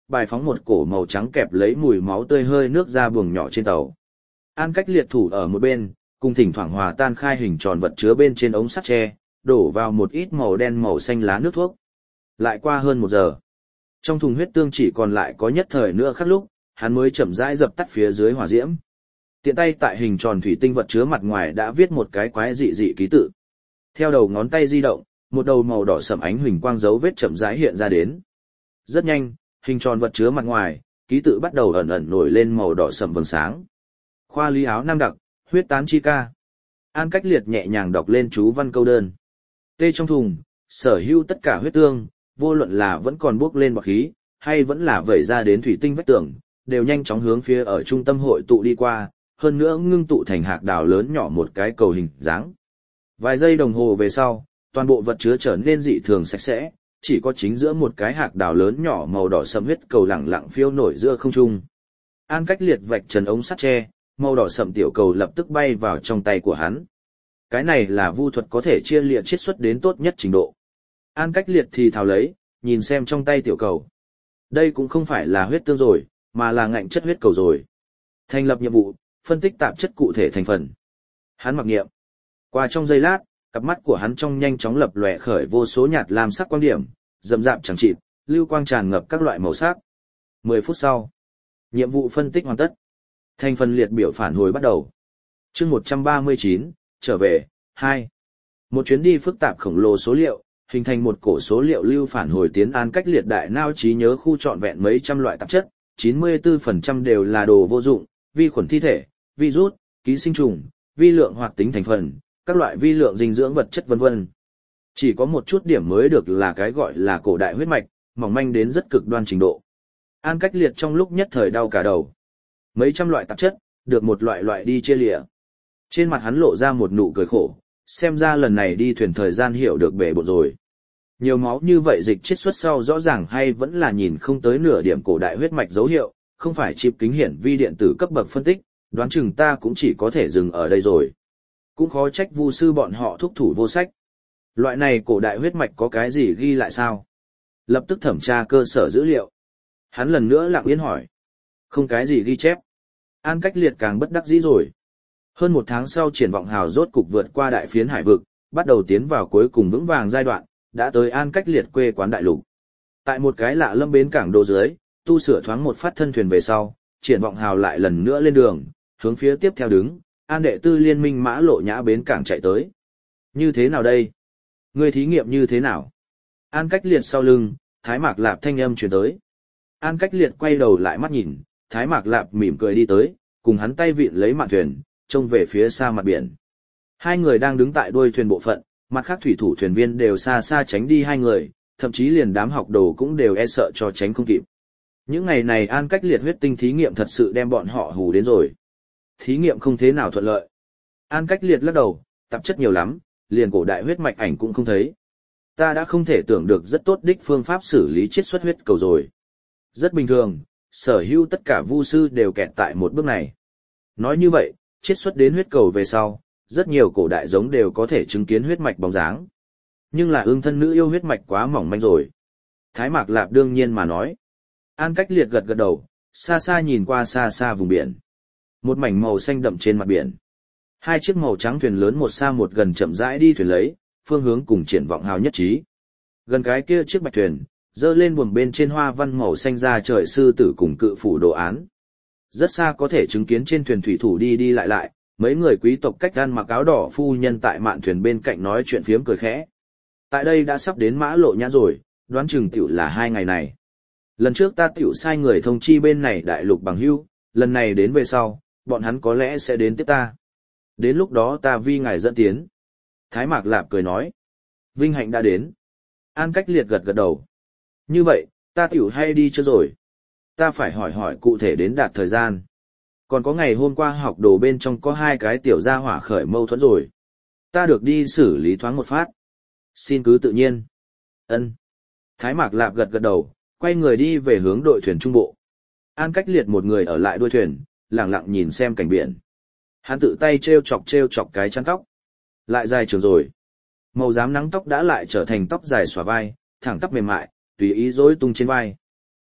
bài phóng một cổ màu trắng kẹp lấy mùi máu tươi hơi nước ra buồng nhỏ trên tàu. An Cách liệt thủ ở một bên, cùng thỉnh thoảng hòa tan khai hình tròn vật chứa bên trên ống sắt tre, đổ vào một ít màu đen màu xanh lá nước thuốc. Lại qua hơn một giờ. Trong thùng huyết tương chỉ còn lại có nhất thời nữa khắc lúc, hắn mới chậm rãi dập tắt phía dưới hỏa diễm. Tiện tay tại hình tròn thủy tinh vật chứa mặt ngoài đã viết một cái quái dị dị ký tự. Theo đầu ngón tay di động, một đầu màu đỏ sẫm ánh huỳnh quang dấu vết chậm rãi hiện ra đến. Rất nhanh, hình tròn vật chứa mặt ngoài, ký tự bắt đầu ẩn ẩn nổi lên màu đỏ sẫm vầng sáng. Khoa lý áo nam đặc, huyết tán chi ca. An Cách liệt nhẹ nhàng đọc lên chú văn câu đơn. Tê trong thùng, sở hữu tất cả huyết tương, vô luận là vẫn còn bốc lên bọt khí, hay vẫn là vẩy ra đến thủy tinh vách tường, đều nhanh chóng hướng phía ở trung tâm hội tụ đi qua, hơn nữa ngưng tụ thành hạt đào lớn nhỏ một cái cầu hình dáng. Vài giây đồng hồ về sau, toàn bộ vật chứa trở nên dị thường sạch sẽ, chỉ có chính giữa một cái hạt đào lớn nhỏ màu đỏ sẫm huyết cầu lẳng lặng phiêu nổi giữa không trung. An Cách liệt vạch trần ống sắt tre, màu đỏ sẫm tiểu cầu lập tức bay vào trong tay của hắn. Cái này là vu thuật có thể chia liệt chiết xuất đến tốt nhất trình độ. An Cách liệt thì thào lấy, nhìn xem trong tay tiểu cầu. Đây cũng không phải là huyết tương rồi, mà là ngạnh chất huyết cầu rồi. Thành lập nhiệm vụ, phân tích tạp chất cụ thể thành phần. Hắn mặc niệm. Qua trong giây lát, cặp mắt của hắn trong nhanh chóng lập lòe khởi vô số nhạt lam sắc quang điểm, rậm rạp chẳng chịt, lưu quang tràn ngập các loại màu sắc. Mười phút sau, nhiệm vụ phân tích hoàn tất. Thành phần liệt biểu phản hồi bắt đầu. Chương một trăm ba mươi chín, trở về, hai. Một chuyến đi phức tạp khổng lồ số liệu, hình thành một cổ số liệu lưu phản hồi tiến An Cách liệt đại não trí nhớ khu trọn vẹn mấy trăm loại tạp chất, chín mươi tư phần trăm đều là đồ vô dụng, vi khuẩn thi thể, virus, ký sinh trùng, vi lượng hoạt tính thành phần, các loại vi lượng dinh dưỡng vật chất vân vân. Chỉ có một chút điểm mới được là cái gọi là cổ đại huyết mạch, mỏng manh đến rất cực đoan trình độ. An Cách liệt trong lúc nhất thời đau cả đầu. Mấy trăm loại tạp chất, được một loại loại đi chia lịa. Trên mặt hắn lộ ra một nụ cười khổ, xem ra lần này đi thuyền thời gian hiểu được bể bộn rồi. Nhiều máu như vậy dịch chiết xuất sau rõ ràng hay vẫn là nhìn không tới nửa điểm cổ đại huyết mạch dấu hiệu, không phải chip kính hiển vi điện tử cấp bậc phân tích, đoán chừng ta cũng chỉ có thể dừng ở đây rồi. Cũng khó trách vu sư bọn họ thúc thủ vô sách. Loại này cổ đại huyết mạch có cái gì ghi lại sao? Lập tức thẩm tra cơ sở dữ liệu. Hắn lần nữa lặng yên hỏi. Không cái gì ghi chép. An Cách liệt càng bất đắc dĩ rồi. Hơn một tháng sau Triển Vọng Hào rốt cục vượt qua đại phiến hải vực, bắt đầu tiến vào cuối cùng vững vàng giai đoạn, đã tới An Cách liệt quê quán đại lục. Tại một cái lạ lâm bến cảng đô dưới, tu sửa thoáng một phát thân thuyền về sau, Triển Vọng Hào lại lần nữa lên đường, hướng phía tiếp theo đứng, An đệ tư liên minh mã lộ nhã bến cảng chạy tới. Như thế nào đây? Người thí nghiệm như thế nào? An Cách liệt sau lưng, Thái Mạc Lạp thanh âm truyền tới. An Cách liệt quay đầu lại mắt nhìn, Thái Mạc Lạp mỉm cười đi tới, cùng hắn tay vịn lấy mạn thuyền, trông về phía xa mặt biển. Hai người đang đứng tại đuôi thuyền bộ phận, mặt khác thủy thủ thuyền viên đều xa xa tránh đi hai người, thậm chí liền đám học đồ cũng đều e sợ cho tránh không kịp. Những ngày này An Cách liệt huyết tinh thí nghiệm thật sự đem bọn họ hù đến rồi. Thí nghiệm không thế nào thuận lợi. An Cách liệt lắc đầu, tạp chất nhiều lắm, liền cổ đại huyết mạch ảnh cũng không thấy. Ta đã không thể tưởng được rất tốt đích phương pháp xử lý chiết xuất huyết cầu rồi. Rất bình thường, sở hữu tất cả vu sư đều kẹt tại một bước này. Nói như vậy, chiết xuất đến huyết cầu về sau, rất nhiều cổ đại giống đều có thể chứng kiến huyết mạch bóng dáng. Nhưng là ương thân nữ yêu huyết mạch quá mỏng manh rồi. Thái Mạc Lạp đương nhiên mà nói. An Cách liệt gật gật đầu, xa xa nhìn qua xa xa vùng biển. Một mảnh màu xanh đậm trên mặt biển. Hai chiếc màu trắng thuyền lớn một xa một gần chậm rãi đi thuyền lấy, phương hướng cùng Triển Vọng Hào nhất trí. Gần cái kia chiếc bạch thuyền, dơ lên buồng bên trên hoa văn màu xanh ra trời sư tử cùng cự phủ đồ án. Rất xa có thể chứng kiến trên thuyền thủy thủ đi đi lại lại, mấy người quý tộc cách gan mặc áo đỏ phu nhân tại mạn thuyền bên cạnh nói chuyện phiếm cười khẽ. Tại đây đã sắp đến mã lộ nhã rồi, đoán chừng tiểu là hai ngày này. Lần trước ta tiểu sai người thông chi bên này đại lục bằng hữu, lần này đến về sau, bọn hắn có lẽ sẽ đến tiếp ta. Đến lúc đó ta vi ngài dẫn tiến. Thái Mạc Lạp cười nói. Vinh hạnh đã đến. An Cách liệt gật gật đầu. Như vậy, ta tiểu hay đi chưa rồi. Ta phải hỏi hỏi cụ thể đến đạt thời gian. Còn có ngày hôm qua học đồ bên trong có hai cái tiểu gia hỏa khởi mâu thuẫn rồi. Ta được đi xử lý thoáng một phát. Xin cứ tự nhiên. Ân. Thái Mạc Lạp gật gật đầu, quay người đi về hướng đội thuyền trung bộ. An Cách liệt một người ở lại đuôi thuyền, lặng lặng nhìn xem cảnh biển. Hắn tự tay treo chọc treo chọc cái chăn tóc. Lại dài trường rồi. Màu xám nắng tóc đã lại trở thành tóc dài xõa vai, thẳng tắp mềm mại, tùy ý rối tung trên vai.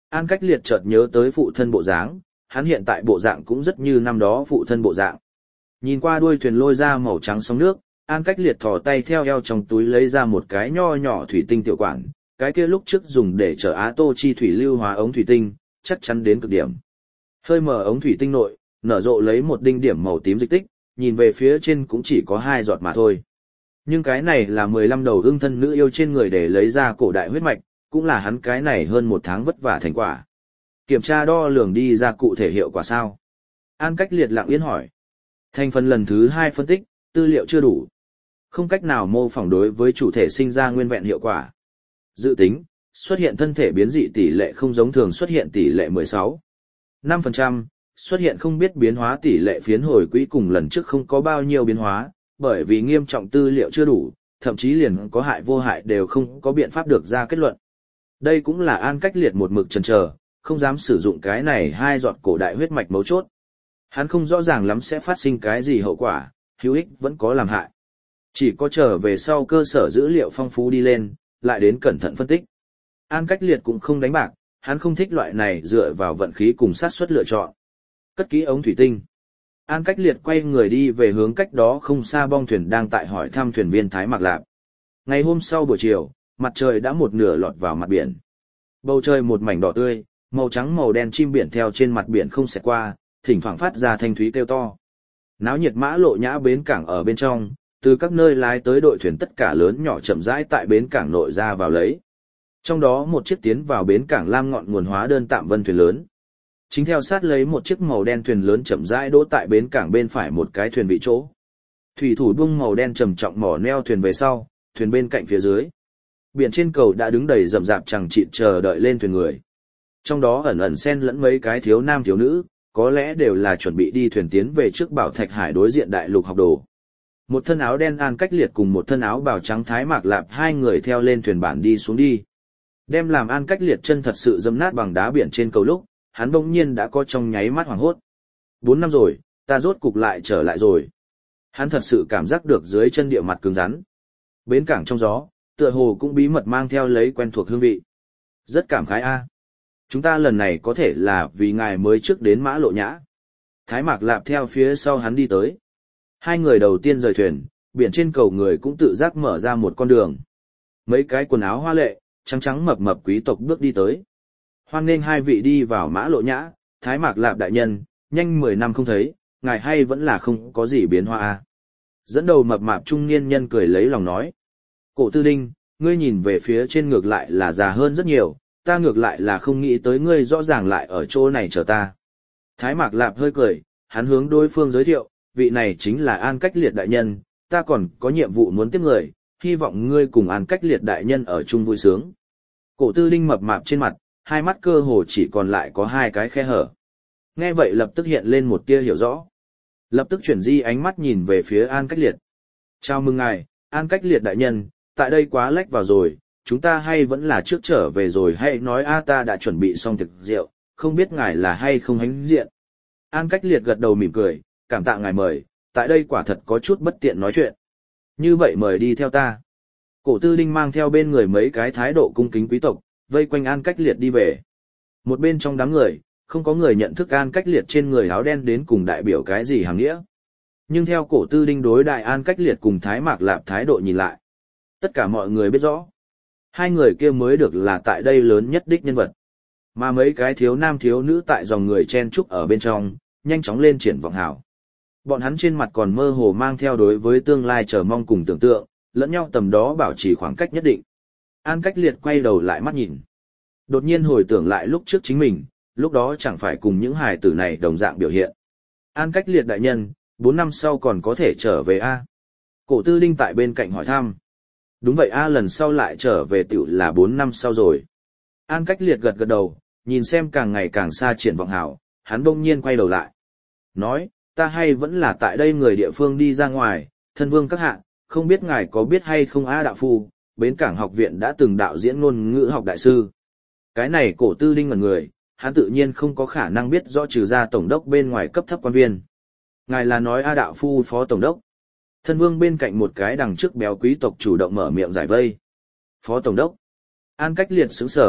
An Cách Liệt chợt nhớ tới phụ thân bộ dáng, hắn hiện tại bộ dạng cũng rất như năm đó phụ thân bộ dạng. Nhìn qua đuôi thuyền lôi ra màu trắng sóng nước, An Cách Liệt thò tay theo eo trong túi lấy ra một cái nho nhỏ thủy tinh tiểu quản, cái kia lúc trước dùng để chở Á Tô chi thủy lưu hóa ống thủy tinh, chắc chắn đến cực điểm. Hơi mở ống thủy tinh nội, nở rộ lấy một đinh điểm màu tím dịch tích, nhìn về phía trên cũng chỉ có hai giọt mà thôi. Nhưng cái này là mười lăm đầu ưng thân nữ yêu trên người để lấy ra cổ đại huyết mạch, cũng là hắn cái này hơn một tháng vất vả thành quả. Kiểm tra đo lường đi ra cụ thể hiệu quả sao? An Cách Liệt lặng yên hỏi. Thành phần lần thứ hai phân tích, tư liệu chưa đủ. Không cách nào mô phỏng đối với chủ thể sinh ra nguyên vẹn hiệu quả. Dự tính, xuất hiện thân thể biến dị tỷ lệ không giống thường xuất hiện tỷ lệ mười sáu phẩy năm phần trăm, xuất hiện không biết biến hóa tỷ lệ phiến hồi quỹ cùng lần trước không có bao nhiêu biến hóa, bởi vì nghiêm trọng tư liệu chưa đủ, thậm chí liền có hại vô hại đều không có biện pháp được ra kết luận. Đây cũng là An Cách Liệt một mực chần chờ, không dám sử dụng cái này hai giọt cổ đại huyết mạch mấu chốt. Hắn không rõ ràng lắm sẽ phát sinh cái gì hậu quả, hữu ích vẫn có làm hại. Chỉ có trở về sau cơ sở dữ liệu phong phú đi lên, lại đến cẩn thận phân tích. An Cách Liệt cũng không đánh bạc, hắn không thích loại này dựa vào vận khí cùng sát suất lựa chọn. Cất kỹ ống thủy tinh. An Cách Liệt quay người đi về hướng cách đó không xa bong thuyền đang tại hỏi thăm thuyền viên Thái Mạc Lạp. Ngày hôm sau buổi chiều, mặt trời đã một nửa lọt vào mặt biển. Bầu trời một mảnh đỏ tươi, màu trắng màu đen chim biển theo trên mặt biển không xẹt qua, thỉnh thoảng phát ra thanh thúy kêu to. Náo nhiệt mã lộ nhã bến cảng ở bên trong, từ các nơi lái tới đội thuyền tất cả lớn nhỏ chậm rãi tại bến cảng nội ra vào lấy. Trong đó một chiếc tiến vào bến cảng Lam Ngọn nguồn hóa đơn tạm vân thuyền lớn. Chính theo sát lấy một chiếc màu đen thuyền lớn chậm rãi đỗ tại bến cảng bên phải một cái thuyền vị chỗ. Thủy thủ bung màu đen trầm trọng mỏ neo thuyền về sau, thuyền bên cạnh phía dưới. Biển trên cầu đã đứng đầy rậm rạp chẳng chịt chờ đợi lên thuyền người. Trong đó ẩn ẩn xen lẫn mấy cái thiếu nam thiếu nữ, có lẽ đều là chuẩn bị đi thuyền tiến về trước Bảo Thạch Hải đối diện đại lục học đồ. Một thân áo đen An Cách Liệt cùng một thân áo bào trắng Thái Mạc Lạp hai người theo lên thuyền bản đi xuống đi. Đem làm An Cách Liệt chân thật sự dẫm nát bằng đá biển trên cầu lúc, hắn bỗng nhiên đã có trong nháy mắt hoảng hốt. Bốn năm rồi, ta rốt cục lại trở lại rồi. Hắn thật sự cảm giác được dưới chân địa mặt cứng rắn. Bến cảng trong gió, tựa hồ cũng bí mật mang theo lấy quen thuộc hương vị. Rất cảm khái a. Chúng ta lần này có thể là vì ngài mới trước đến Mã Lộ Nhã. Thái Mạc Lạp theo phía sau hắn đi tới. Hai người đầu tiên rời thuyền, biển trên cầu người cũng tự giác mở ra một con đường. Mấy cái quần áo hoa lệ, trắng trắng mập mập quý tộc bước đi tới. Hoan nghênh hai vị đi vào Mã Lộ Nhã, Thái Mạc Lạp đại nhân, nhanh mười năm không thấy, ngài hay vẫn là không có gì biến hóa a. Dẫn đầu mập mạp trung niên nhân cười lấy lòng nói. Cổ Tư Đinh, ngươi nhìn về phía trên ngược lại là già hơn rất nhiều, ta ngược lại là không nghĩ tới ngươi rõ ràng lại ở chỗ này chờ ta. Thái Mạc Lạp hơi cười, hắn hướng đối phương giới thiệu, vị này chính là An Cách Liệt đại nhân, ta còn có nhiệm vụ muốn tiếp người, hy vọng ngươi cùng An Cách Liệt đại nhân ở chung vui sướng. Cổ Tư Đinh mập mạp trên mặt, hai mắt cơ hồ chỉ còn lại có hai cái khe hở. Nghe vậy lập tức hiện lên một tia hiểu rõ. Lập tức chuyển di ánh mắt nhìn về phía An Cách Liệt. Chào mừng ngài, An Cách Liệt đại nhân, tại đây quá lách vào rồi, chúng ta hay vẫn là trước trở về rồi hay nói a ta đã chuẩn bị xong thực rượu, không biết ngài là hay không hánh diện. An Cách Liệt gật đầu mỉm cười, cảm tạ ngài mời, tại đây quả thật có chút bất tiện nói chuyện. Như vậy mời đi theo ta. Cổ Tư Đinh mang theo bên người mấy cái thái độ cung kính quý tộc, vây quanh An Cách Liệt đi về. Một bên trong đám người, không có người nhận thức An Cách Liệt trên người áo đen đến cùng đại biểu cái gì hàng nghĩa. Nhưng theo Cổ Tư Đinh đối đại An Cách Liệt cùng Thái Mạc Lạp thái độ nhìn lại, tất cả mọi người biết rõ. Hai người kia mới được là tại đây lớn nhất đích nhân vật. Mà mấy cái thiếu nam thiếu nữ tại dòng người chen chúc ở bên trong, nhanh chóng lên triển vọng hảo. Bọn hắn trên mặt còn mơ hồ mang theo đối với tương lai chờ mong cùng tưởng tượng, lẫn nhau tầm đó bảo trì khoảng cách nhất định. An Cách Liệt quay đầu lại mắt nhìn. Đột nhiên hồi tưởng lại lúc trước chính mình, lúc đó chẳng phải cùng những hài tử này đồng dạng biểu hiện. An Cách Liệt đại nhân, bốn năm sau còn có thể trở về a? Cổ Tư Đinh tại bên cạnh hỏi thăm. Đúng vậy a, lần sau lại trở về tiểu là bốn năm sau rồi. An Cách Liệt gật gật đầu, nhìn xem càng ngày càng xa triển vọng hảo, hắn bỗng nhiên quay đầu lại. Nói, ta hay vẫn là tại đây người địa phương đi ra ngoài, thân vương các hạ, không biết ngài có biết hay không a đạo phu, bến cảng học viện đã từng đạo diễn ngôn ngữ học đại sư. Cái này Cổ Tư Đinh ngẩn người, hắn tự nhiên không có khả năng biết rõ trừ ra tổng đốc bên ngoài cấp thấp quan viên. Ngài là nói a đạo phu phó tổng đốc. Thân vương bên cạnh một cái đằng trước béo quý tộc chủ động mở miệng giải vây. Phó tổng đốc. An Cách Liệt sững sở,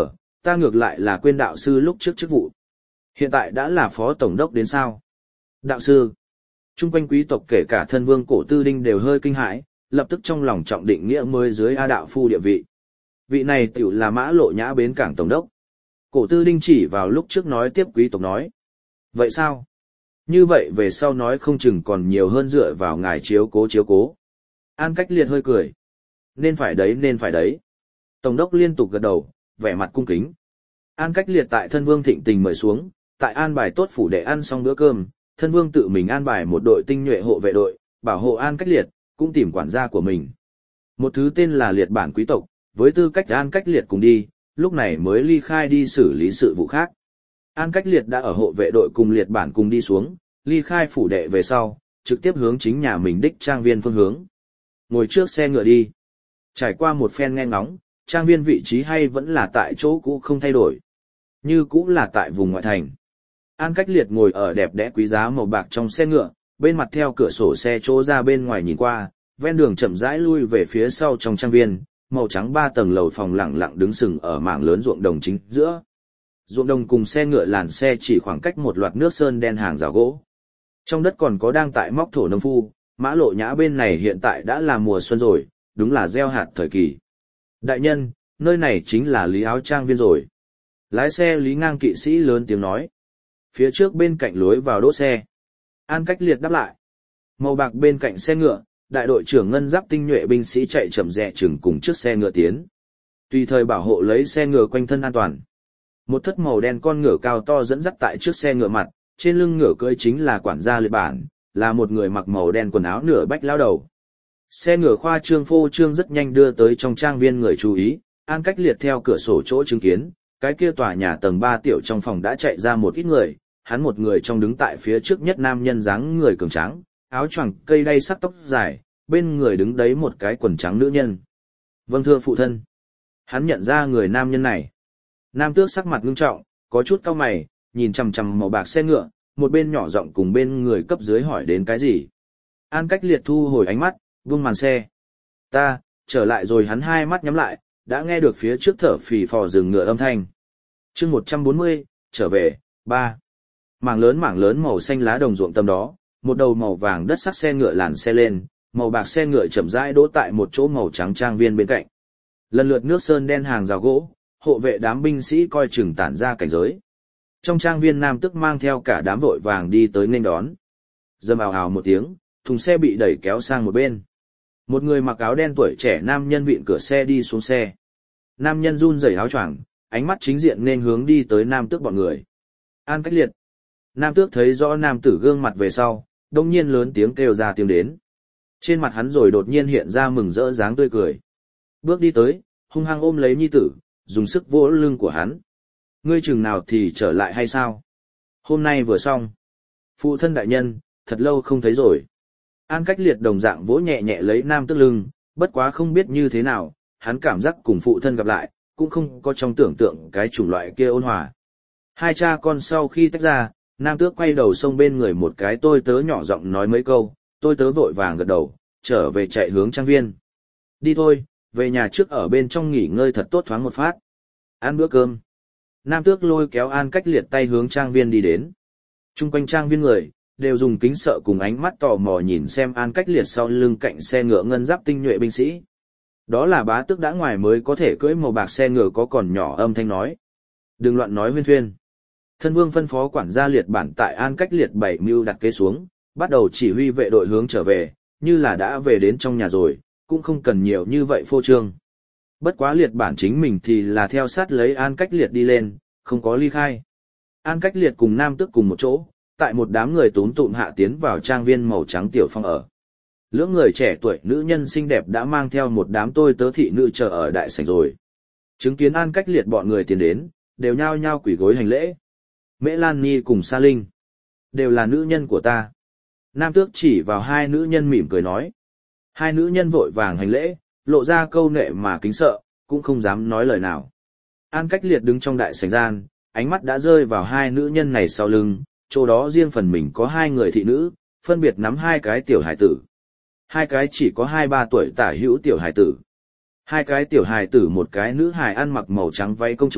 Ta ngược lại là quên đạo sư lúc trước chức vụ. Hiện tại đã là phó tổng đốc đến sao? Đạo sư. Trung quanh quý tộc kể cả thân vương Cổ Tư Đinh đều hơi kinh hãi, lập tức trong lòng trọng định nghĩa mới dưới A đạo phu địa vị. Vị này tiểu là Mã Lộ Nhã bến cảng tổng đốc. Cổ Tư Đinh chỉ vào lúc trước nói tiếp quý tộc nói. Vậy sao? Như vậy về sau nói không chừng còn nhiều hơn dựa vào ngài chiếu cố chiếu cố. An Cách Liệt hơi cười. Nên phải đấy nên phải đấy. Tổng đốc liên tục gật đầu, vẻ mặt cung kính. An Cách Liệt tại thân vương thịnh tình mời xuống, tại an bài tốt phủ đệ ăn xong bữa cơm, thân vương tự mình an bài một đội tinh nhuệ hộ vệ đội, bảo hộ An Cách Liệt, cũng tìm quản gia của mình. Một thứ tên là liệt bản quý tộc, với tư cách An Cách Liệt cùng đi, lúc này mới ly khai đi xử lý sự vụ khác. An Cách Liệt đã ở hộ vệ đội cùng liệt bản cùng đi xuống, ly khai phủ đệ về sau, trực tiếp hướng chính nhà mình đích trang viên phương hướng. Ngồi trước xe ngựa đi. Trải qua một phen nghe ngóng, trang viên vị trí hay vẫn là tại chỗ cũ không thay đổi. Như cũ là tại vùng ngoại thành. An Cách Liệt ngồi ở đẹp đẽ quý giá màu bạc trong xe ngựa, bên mặt theo cửa sổ xe chỗ ra bên ngoài nhìn qua, ven đường chậm rãi lui về phía sau trong trang viên, màu trắng ba tầng lầu phòng lặng lặng đứng sừng ở mảng lớn ruộng đồng chính giữa. Ruộng đồng cùng xe ngựa làn xe chỉ khoảng cách một loạt nước sơn đen hàng rào gỗ. Trong đất còn có đang tại móc thổ nông phu, Mã Lộ Nhã bên này hiện tại đã là mùa xuân rồi, đúng là gieo hạt thời kỳ. Đại nhân, nơi này chính là Lý Áo Trang viên rồi. Lái xe Lý Ngang kỵ sĩ lớn tiếng nói. Phía trước bên cạnh lối vào đỗ xe. An Cách Liệt đáp lại. Màu bạc bên cạnh xe ngựa, đại đội trưởng ngân giáp tinh nhuệ binh sĩ chạy chậm rẽ chừng cùng trước xe ngựa tiến. Tùy thời bảo hộ lấy xe ngựa quanh thân an toàn. Một thất màu đen con ngựa cao to dẫn dắt tại trước xe ngựa mặt, trên lưng ngựa cưỡi chính là quản gia liệt bản, là một người mặc màu đen quần áo nửa bách lao đầu. Xe ngựa khoa trương phô trương rất nhanh đưa tới trong trang viên người chú ý, An Cách Liệt theo cửa sổ chỗ chứng kiến, cái kia tòa nhà tầng ba tiểu trong phòng đã chạy ra một ít người, hắn một người trong đứng tại phía trước nhất nam nhân dáng người cường tráng, áo choàng cây đay sắc tóc dài, bên người đứng đấy một cái quần trắng nữ nhân. Vâng thưa phụ thân. Hắn nhận ra người nam nhân này. Nam tước sắc mặt ngưng trọng, có chút cau mày, nhìn chằm chằm màu bạc xe ngựa, một bên nhỏ giọng cùng bên người cấp dưới hỏi đến cái gì. An Cách Liệt thu hồi ánh mắt, buông màn xe. Ta, trở lại rồi hắn hai mắt nhắm lại, đã nghe được phía trước thở phì phò rừng ngựa âm thanh. chương một trăm bốn mươi, trở về, ba. Mảng lớn mảng lớn màu xanh lá đồng ruộng tầm đó, một đầu màu vàng đất sắc xe ngựa làn xe lên, màu bạc xe ngựa chậm rãi đỗ tại một chỗ màu trắng trang viên bên cạnh. Lần lượt nước sơn đen hàng rào gỗ, hộ vệ đám binh sĩ coi chừng tản ra cảnh giới. Trong trang viên nam tức mang theo cả đám vội vàng đi tới nghênh đón. Dầm ào ào một tiếng, thùng xe bị đẩy kéo sang một bên. Một người mặc áo đen tuổi trẻ nam nhân vịn cửa xe đi xuống xe. Nam nhân run rẩy áo choàng, ánh mắt chính diện nên hướng đi tới nam tước bọn người. An Cách Liệt. Nam tước thấy rõ nam tử gương mặt về sau, đông nhiên lớn tiếng kêu ra tiếng đến. Trên mặt hắn rồi đột nhiên hiện ra mừng rỡ dáng tươi cười. Bước đi tới, hung hăng ôm lấy nhi tử, dùng sức vỗ lưng của hắn. Ngươi chừng nào thì trở lại hay sao? Hôm nay vừa xong. Phụ thân đại nhân, thật lâu không thấy rồi. An Cách Liệt đồng dạng vỗ nhẹ nhẹ lấy nam tước lưng, bất quá không biết như thế nào, hắn cảm giác cùng phụ thân gặp lại, cũng không có trong tưởng tượng cái chủng loại kia ôn hòa. Hai cha con sau khi tách ra, nam tước quay đầu xông bên người một cái tôi tớ nhỏ giọng nói mấy câu, tôi tớ vội vàng gật đầu, trở về chạy hướng trang viên. Đi thôi, về nhà trước ở bên trong nghỉ ngơi thật tốt thoáng một phát. Ăn bữa cơm. Nam tước lôi kéo An Cách Liệt tay hướng trang viên đi đến. Trung quanh trang viên người, đều dùng kính sợ cùng ánh mắt tò mò nhìn xem An Cách Liệt sau lưng cạnh xe ngựa ngân giáp tinh nhuệ binh sĩ. Đó là bá tước đã ngoài mới có thể cưỡi màu bạc xe ngựa có còn nhỏ âm thanh nói. Đừng loạn nói huyên thuyên. Thân vương phân phó quản gia liệt bản tại An Cách Liệt bảy mưu đặt kế xuống, bắt đầu chỉ huy vệ đội hướng trở về, như là đã về đến trong nhà rồi, cũng không cần nhiều như vậy phô trương. Bất quá liệt bản chính mình thì là theo sát lấy An Cách Liệt đi lên, không có ly khai. An Cách Liệt cùng nam tước cùng một chỗ, tại một đám người túm tụm hạ tiến vào trang viên màu trắng tiểu phong ở. Lưỡng người trẻ tuổi nữ nhân xinh đẹp đã mang theo một đám tôi tớ thị nữ chờ ở đại sảnh rồi. Chứng kiến An Cách Liệt bọn người tiến đến, đều nhao nhao quỳ gối hành lễ. Mễ Lan Nhi cùng Sa Linh, đều là nữ nhân của ta. Nam tước chỉ vào hai nữ nhân mỉm cười nói. Hai nữ nhân vội vàng hành lễ, lộ ra câu nệ mà kính sợ, cũng không dám nói lời nào. An Cách Liệt đứng trong đại sảnh gian, ánh mắt đã rơi vào hai nữ nhân này sau lưng, chỗ đó riêng phần mình có hai người thị nữ, phân biệt nắm hai cái tiểu hài tử. Hai cái chỉ có hai ba tuổi tả hữu tiểu hài tử. Hai cái tiểu hài tử một cái nữ hài ăn mặc màu trắng váy công chúa,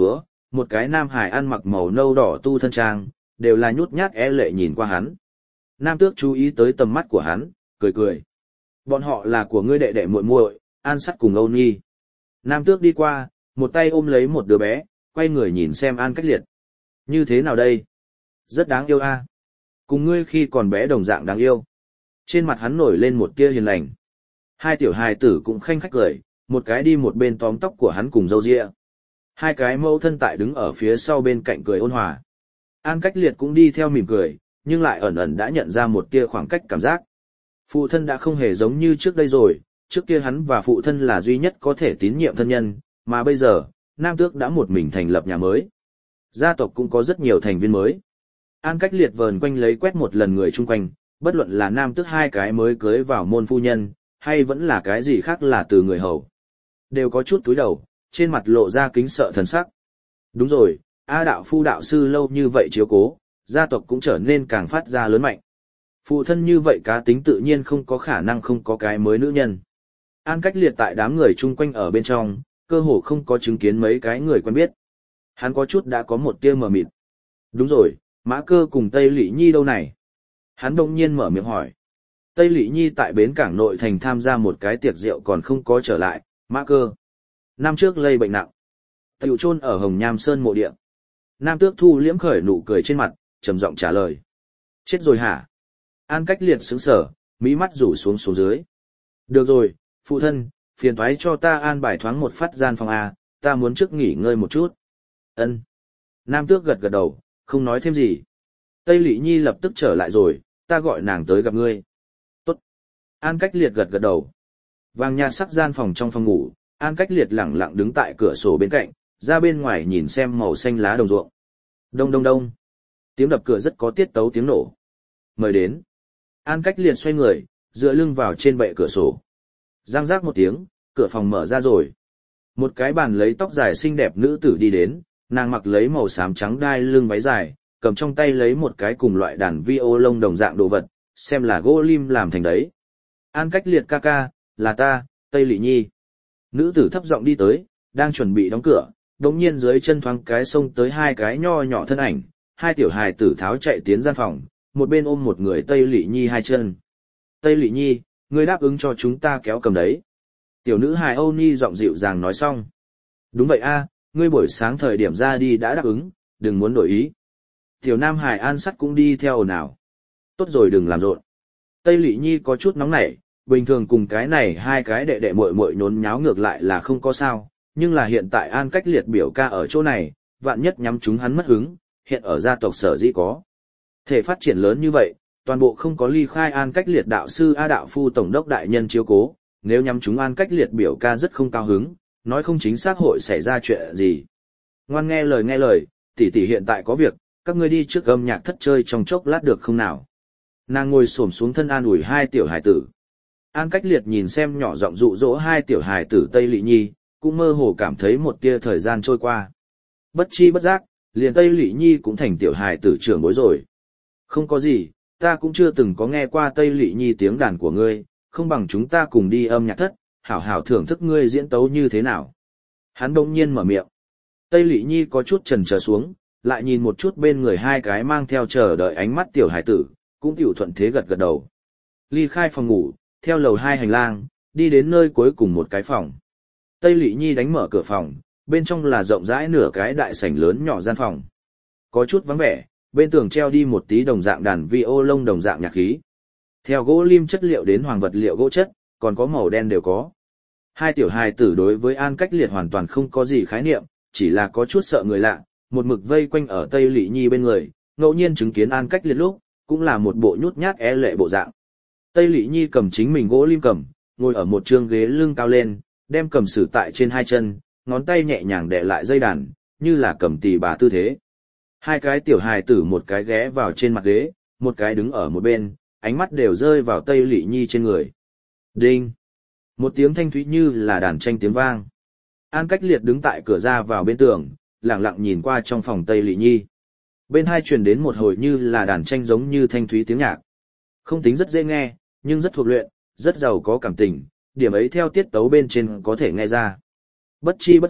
một cái nam hải ăn mặc màu nâu đỏ tu thân trang, đều là nhút nhát e lệ nhìn qua hắn. Nam tước chú ý tới tầm mắt của hắn, cười cười. Bọn họ là của ngươi đệ đệ muội muội, An Sắt cùng Âu Nhi. Nam tước đi qua, một tay ôm lấy một đứa bé, quay người nhìn xem An Cách Liệt. Như thế nào đây? Rất đáng yêu a. Cùng ngươi khi còn bé đồng dạng đáng yêu. Trên mặt hắn nổi lên một tia hiền lành. Hai tiểu hài tử cũng khanh khách cười, một cái đi một bên tóm tóc của hắn cùng râu ria. Hai cái mẫu thân tại đứng ở phía sau bên cạnh cười ôn hòa. An Cách Liệt cũng đi theo mỉm cười, nhưng lại ẩn ẩn đã nhận ra một tia khoảng cách cảm giác. Phụ thân đã không hề giống như trước đây rồi, trước kia hắn và phụ thân là duy nhất có thể tín nhiệm thân nhân, mà bây giờ, Nam Tước đã một mình thành lập nhà mới. Gia tộc cũng có rất nhiều thành viên mới. An Cách Liệt vờn quanh lấy quét một lần người chung quanh, bất luận là Nam Tước hai cái mới cưới vào môn phu nhân, hay vẫn là cái gì khác là từ người hầu. Đều có chút túi đầu, trên mặt lộ ra kính sợ thần sắc. Đúng rồi, A đạo phu đạo sư lâu như vậy chiếu cố, gia tộc cũng trở nên càng phát ra lớn mạnh. Phụ thân như vậy cá tính tự nhiên không có khả năng không có cái mới nữ nhân. An Cách Liệt tại đám người chung quanh ở bên trong, cơ hồ không có chứng kiến mấy cái người quen biết. Hắn có chút đã có một tia mờ mịt. Đúng rồi, Mã Cơ cùng Tây Lệ Nhi đâu này? Hắn đông nhiên mở miệng hỏi. Tây Lệ Nhi tại bến cảng nội thành tham gia một cái tiệc rượu còn không có trở lại, Mã Cơ. Năm trước lây bệnh nặng. Tiểu chôn ở Hồng Nham Sơn mộ địa. Nam Tước thu liễm khởi nụ cười trên mặt, trầm giọng trả lời. Chết rồi hả? An Cách Liệt sững sờ, mí mắt rủ xuống xuống dưới. Được rồi, phụ thân, phiền toái cho ta an bài thoáng một phát gian phòng A, ta muốn trước nghỉ ngơi một chút. Ân. Nam Tước gật gật đầu, không nói thêm gì. Tây Lệ Nhi lập tức trở lại rồi, ta gọi nàng tới gặp ngươi. Tốt. An Cách Liệt gật gật đầu. Vàng nhạt sắc gian phòng trong phòng ngủ, An Cách Liệt lẳng lặng đứng tại cửa sổ bên cạnh, ra bên ngoài nhìn xem màu xanh lá đồng ruộng. Đông đông đông. Tiếng đập cửa rất có tiết tấu tiếng nổ. Mời đến. An Cách Liệt xoay người, dựa lưng vào trên bệ cửa sổ. Giang giác một tiếng, cửa phòng mở ra rồi. Một cái bàn lấy tóc dài xinh đẹp nữ tử đi đến, nàng mặc lấy màu xám trắng đai lưng váy dài, cầm trong tay lấy một cái cùng loại đàn vi ô lông đồng dạng đồ vật, xem là gỗ lim làm thành đấy. An Cách Liệt ca ca, là ta, Tây Lệ Nhi. Nữ tử thấp giọng đi tới, đang chuẩn bị đóng cửa, đột nhiên dưới chân thoáng cái xông tới hai cái nho nhỏ thân ảnh, hai tiểu hài tử tháo chạy tiến gian phòng, một bên ôm một người Tây Lệ Nhi hai chân. Tây Lệ Nhi, ngươi đáp ứng cho chúng ta kéo cầm đấy. Tiểu nữ hài Âu Nhi giọng dịu dàng nói xong. Đúng vậy a, ngươi buổi sáng thời điểm ra đi đã đáp ứng, đừng muốn đổi ý. Tiểu nam hài An Sắt cũng đi theo ồn ào. Tốt rồi đừng làm rộn. Tây Lệ Nhi có chút nóng nảy, bình thường cùng cái này hai cái đệ đệ muội muội nhốn nháo ngược lại là không có sao, nhưng là hiện tại An Cách Liệt biểu ca ở chỗ này, vạn nhất nhắm chúng hắn mất hứng, hiện ở gia tộc sở dĩ có thể phát triển lớn như vậy, toàn bộ không có ly khai An Cách Liệt đạo sư A đạo phu tổng đốc đại nhân chiếu cố, nếu nhắm chúng An Cách Liệt biểu ca rất không cao hứng, nói không chính xác hội xảy ra chuyện gì. Ngoan nghe lời nghe lời, tỷ tỷ hiện tại có việc, các ngươi đi trước âm nhạc thất chơi trong chốc lát được không nào? Nàng ngồi xổm xuống thân an ủi hai tiểu hài tử. An Cách Liệt nhìn xem nhỏ giọng dụ dỗ hai tiểu hài tử Tây Lệ Nhi, cũng mơ hồ cảm thấy một tia thời gian trôi qua. Bất chi bất giác, liền Tây Lệ Nhi cũng thành tiểu hài tử trưởng bối rồi. Không có gì, ta cũng chưa từng có nghe qua Tây Lệ Nhi tiếng đàn của ngươi, không bằng chúng ta cùng đi âm nhạc thất, hảo hảo thưởng thức ngươi diễn tấu như thế nào. Hắn bỗng nhiên mở miệng. Tây Lệ Nhi có chút chần chờ xuống, lại nhìn một chút bên người hai cái mang theo chờ đợi ánh mắt tiểu hải tử, cũng tiểu thuận thế gật gật đầu. Ly khai phòng ngủ, theo lầu hai hành lang, đi đến nơi cuối cùng một cái phòng. Tây Lệ Nhi đánh mở cửa phòng, bên trong là rộng rãi nửa cái đại sảnh lớn nhỏ gian phòng. Có chút vắng vẻ, bên tường treo đi một tí đồng dạng đàn vi ô lông đồng dạng nhạc khí. Theo gỗ lim chất liệu đến hoàng vật liệu gỗ chất, còn có màu đen đều có. Hai tiểu hài tử đối với An Cách Liệt hoàn toàn không có gì khái niệm, chỉ là có chút sợ người lạ, một mực vây quanh ở Tây Lệ Nhi bên người, ngẫu nhiên chứng kiến An Cách Liệt lúc, cũng là một bộ nhút nhát é lệ bộ dạng. Tây Lệ Nhi cầm chính mình gỗ lim cầm, ngồi ở một trương ghế lưng cao lên, đem cầm sử tại trên hai chân, ngón tay nhẹ nhàng đè lại dây đàn, như là cầm tỳ bà tư thế. Hai cái tiểu hài tử một cái ghé vào trên mặt ghế, một cái đứng ở một bên, ánh mắt đều rơi vào Tây Lệ Nhi trên người. Đinh! Một tiếng thanh thúy như là đàn tranh tiếng vang. An Cách Liệt đứng tại cửa ra vào bên tường, lặng lặng nhìn qua trong phòng Tây Lệ Nhi. Bên hai truyền đến một hồi như là đàn tranh giống như thanh thúy tiếng nhạc. Không tính rất dễ nghe, nhưng rất thuộc luyện, rất giàu có cảm tình, điểm ấy theo tiết tấu bên trên có thể nghe ra. Bất chi bất giác,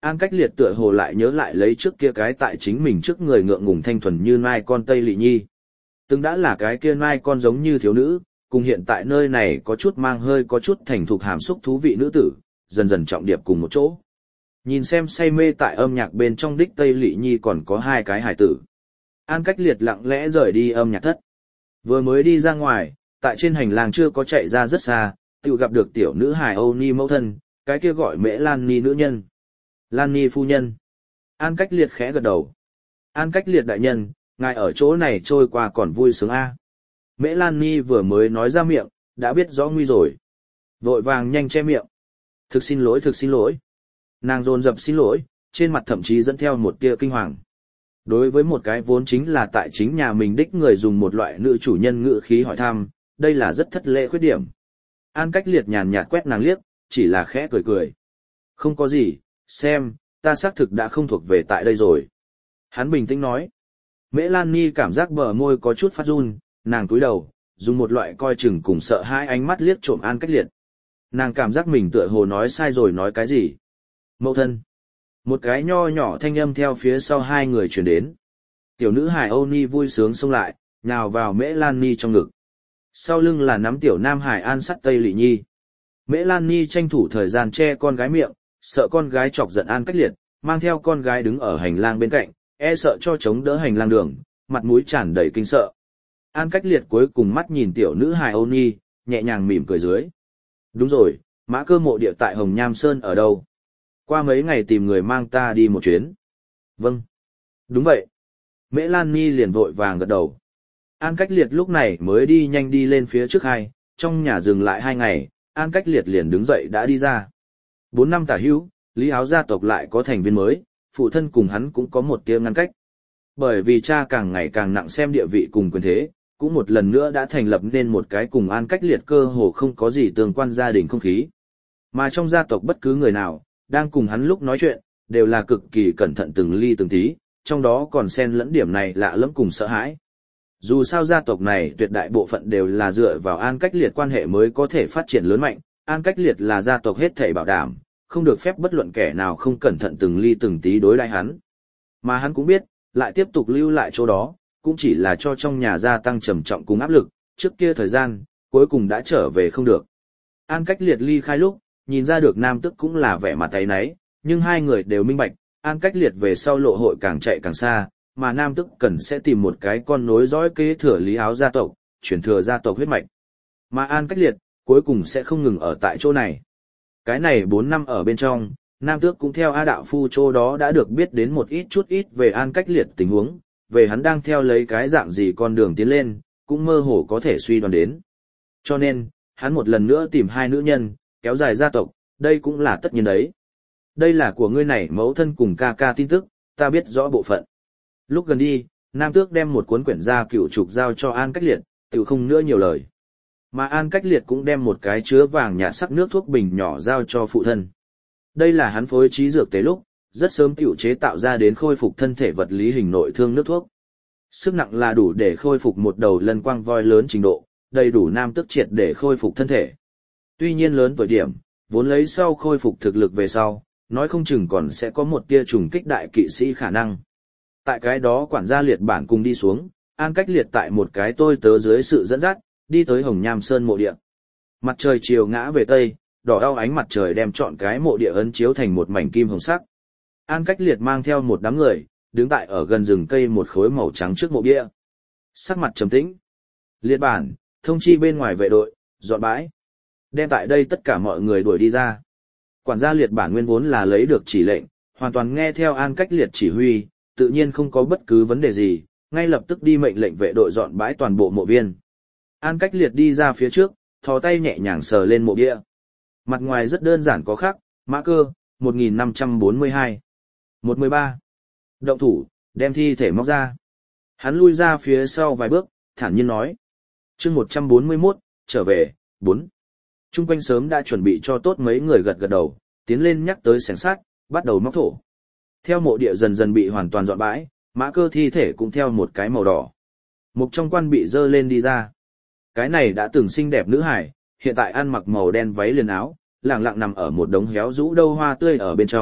An Cách Liệt tựa hồ lại nhớ lại lấy trước kia cái tại chính mình trước người ngượng ngùng thanh thuần như nai con Tây Lị Nhi. Từng đã là cái kia nai con giống như thiếu nữ, cùng hiện tại nơi này có chút mang hơi có chút thành thục hàm xúc thú vị nữ tử, dần dần trọng điệp cùng một chỗ. Nhìn xem say mê tại âm nhạc bên trong đích Tây Lị Nhi còn có hai cái hài tử. An Cách Liệt lặng lẽ rời đi âm nhạc thất. Vừa mới đi ra ngoài, tại trên hành lang chưa có chạy ra rất xa, tự gặp được tiểu nữ hài Âu Ni mẫu thân, cái kia gọi Mễ Lan Ni nữ nhân. Lan Ni phu nhân. An Cách Liệt khẽ gật đầu. An Cách Liệt đại nhân, ngài ở chỗ này trôi qua còn vui sướng a. Mễ Lan Ni vừa mới nói ra miệng, đã biết rõ nguy rồi. Vội vàng nhanh che miệng. Thực xin lỗi, thực xin lỗi. Nàng dồn dập xin lỗi, trên mặt thậm chí dẫn theo một tia kinh hoàng. Đối với một cái vốn chính là tại chính nhà mình đích người dùng một loại nữ chủ nhân ngữ khí hỏi thăm, đây là rất thất lễ khuyết điểm. An Cách Liệt nhàn nhạt quét nàng liếc, chỉ là khẽ cười cười. Không có gì, xem, ta xác thực đã không thuộc về tại đây rồi. Hắn bình tĩnh nói. Mễ Lan Ni cảm giác bờ môi có chút phát run, nàng cúi đầu, dùng một loại coi chừng cùng sợ hãi ánh mắt liếc trộm An Cách Liệt. Nàng cảm giác mình tựa hồ nói sai rồi nói cái gì. Mẫu thân. Một cái nho nhỏ thanh âm theo phía sau hai người truyền đến. Tiểu nữ Hải Âu Ni vui sướng xông lại, nhào vào Mễ Lan Ni trong ngực. Sau lưng là nắm tiểu Nam Hải An sắt Tây Lị Nhi. Mễ Lan Ni tranh thủ thời gian che con gái miệng, sợ con gái chọc giận An Cách Liệt, mang theo con gái đứng ở hành lang bên cạnh, e sợ cho chống đỡ hành lang đường, mặt mũi tràn đầy kinh sợ. An Cách Liệt cuối cùng mắt nhìn tiểu nữ Hải Âu Ni, nhẹ nhàng mỉm cười dưới. Đúng rồi, Mã Cơ mộ địa tại Hồng Nham Sơn ở đâu? Qua mấy ngày tìm người mang ta đi một chuyến. Vâng. Đúng vậy. Mễ Lan Ni liền vội vàng gật đầu. An Cách Liệt lúc này mới đi nhanh đi lên phía trước hai, trong nhà dừng lại hai ngày, An Cách Liệt liền đứng dậy đã đi ra. Bốn năm tả hữu, Lý Áo gia tộc lại có thành viên mới, phụ thân cùng hắn cũng có một tia ngăn cách. Bởi vì cha càng ngày càng nặng xem địa vị cùng quyền thế, cũng một lần nữa đã thành lập nên một cái cùng An Cách Liệt cơ hồ không có gì tương quan gia đình không khí. Mà trong gia tộc bất cứ người nào, đang cùng hắn lúc nói chuyện, đều là cực kỳ cẩn thận từng ly từng tí, trong đó còn xen lẫn điểm này lạ lẫm cùng sợ hãi. Dù sao gia tộc này tuyệt đại bộ phận đều là dựa vào An Cách Liệt quan hệ mới có thể phát triển lớn mạnh, An Cách Liệt là gia tộc hết thảy bảo đảm, không được phép bất luận kẻ nào không cẩn thận từng ly từng tí đối đãi hắn. Mà hắn cũng biết, lại tiếp tục lưu lại chỗ đó, cũng chỉ là cho trong nhà gia tăng trầm trọng cùng áp lực, trước kia thời gian, cuối cùng đã trở về không được. An Cách Liệt ly khai lúc, nhìn ra được Nam Tức cũng là vẻ mặt áy náy, nhưng hai người đều minh bạch, An Cách Liệt về sau lộ hội càng chạy càng xa, mà Nam Tức cần sẽ tìm một cái con nối dõi kế thừa Lý Áo gia tộc, chuyển thừa gia tộc huyết mạch. Mà An Cách Liệt, cuối cùng sẽ không ngừng ở tại chỗ này. Cái này bốn năm ở bên trong, Nam Tước cũng theo A Đạo Phu chỗ đó đã được biết đến một ít chút ít về An Cách Liệt tình huống, về hắn đang theo lấy cái dạng gì con đường tiến lên, cũng mơ hồ có thể suy đoán đến. Cho nên, hắn một lần nữa tìm hai nữ nhân, kéo dài gia tộc, đây cũng là tất nhiên đấy. Đây là của ngươi này mẫu thân cùng ca ca tin tức, ta biết rõ bộ phận. Lúc gần đi, Nam Tước đem một cuốn quyển gia cựu trục giao cho An Cách Liệt, tự không nữa nhiều lời. Mà An Cách Liệt cũng đem một cái chứa vàng nhạt sắc nước thuốc bình nhỏ giao cho phụ thân. Đây là hắn phối trí dược tế lúc, rất sớm tiểu chế tạo ra đến khôi phục thân thể vật lý hình nội thương nước thuốc. Sức nặng là đủ để khôi phục một đầu lân quang voi lớn trình độ, đầy đủ Nam Tước triệt để khôi phục thân thể. Tuy nhiên lớn tuổi điểm, vốn lấy sau khôi phục thực lực về sau, nói không chừng còn sẽ có một tia trùng kích đại kỵ sĩ khả năng. Tại cái đó quản gia Liệt bản cùng đi xuống, An Cách Liệt tại một cái tôi tớ dưới sự dẫn dắt, đi tới Hồng Nham Sơn mộ địa. Mặt trời chiều ngã về tây, đỏ đau ánh mặt trời đem trọn cái mộ địa ấn chiếu thành một mảnh kim hồng sắc. An Cách Liệt mang theo một đám người, đứng tại ở gần rừng cây một khối màu trắng trước mộ bia. Sắc mặt trầm tĩnh. Liệt bản, thông chi bên ngoài vệ đội, dọn bãi. Đem tại đây tất cả mọi người đuổi đi ra. Quản gia Liệt bản nguyên vốn là lấy được chỉ lệnh, hoàn toàn nghe theo An Cách Liệt chỉ huy, tự nhiên không có bất cứ vấn đề gì, ngay lập tức đi mệnh lệnh vệ đội dọn bãi toàn bộ mộ viên. An Cách Liệt đi ra phía trước, thò tay nhẹ nhàng sờ lên mộ bia. Mặt ngoài rất đơn giản có khắc, Mã Cơ, một nghìn năm trăm bốn mươi hai. một mười ba. Động thủ, đem thi thể móc ra. Hắn lui ra phía sau vài bước, thản nhiên nói. chương một trăm bốn mươi mốt, trở về, bốn. Trung quanh sớm đã chuẩn bị cho tốt mấy người gật gật đầu, tiến lên nhắc tới xẻng sát, bắt đầu móc thổ. Theo mộ địa dần dần bị hoàn toàn dọn bãi, Mã Cơ thi thể cũng theo một cái màu đỏ. Mục trong quan bị dơ lên đi ra. Cái này đã từng xinh đẹp nữ hải, hiện tại ăn mặc màu đen váy liền áo, lẳng lặng nằm ở một đống héo rũ đâu hoa tươi ở bên trong,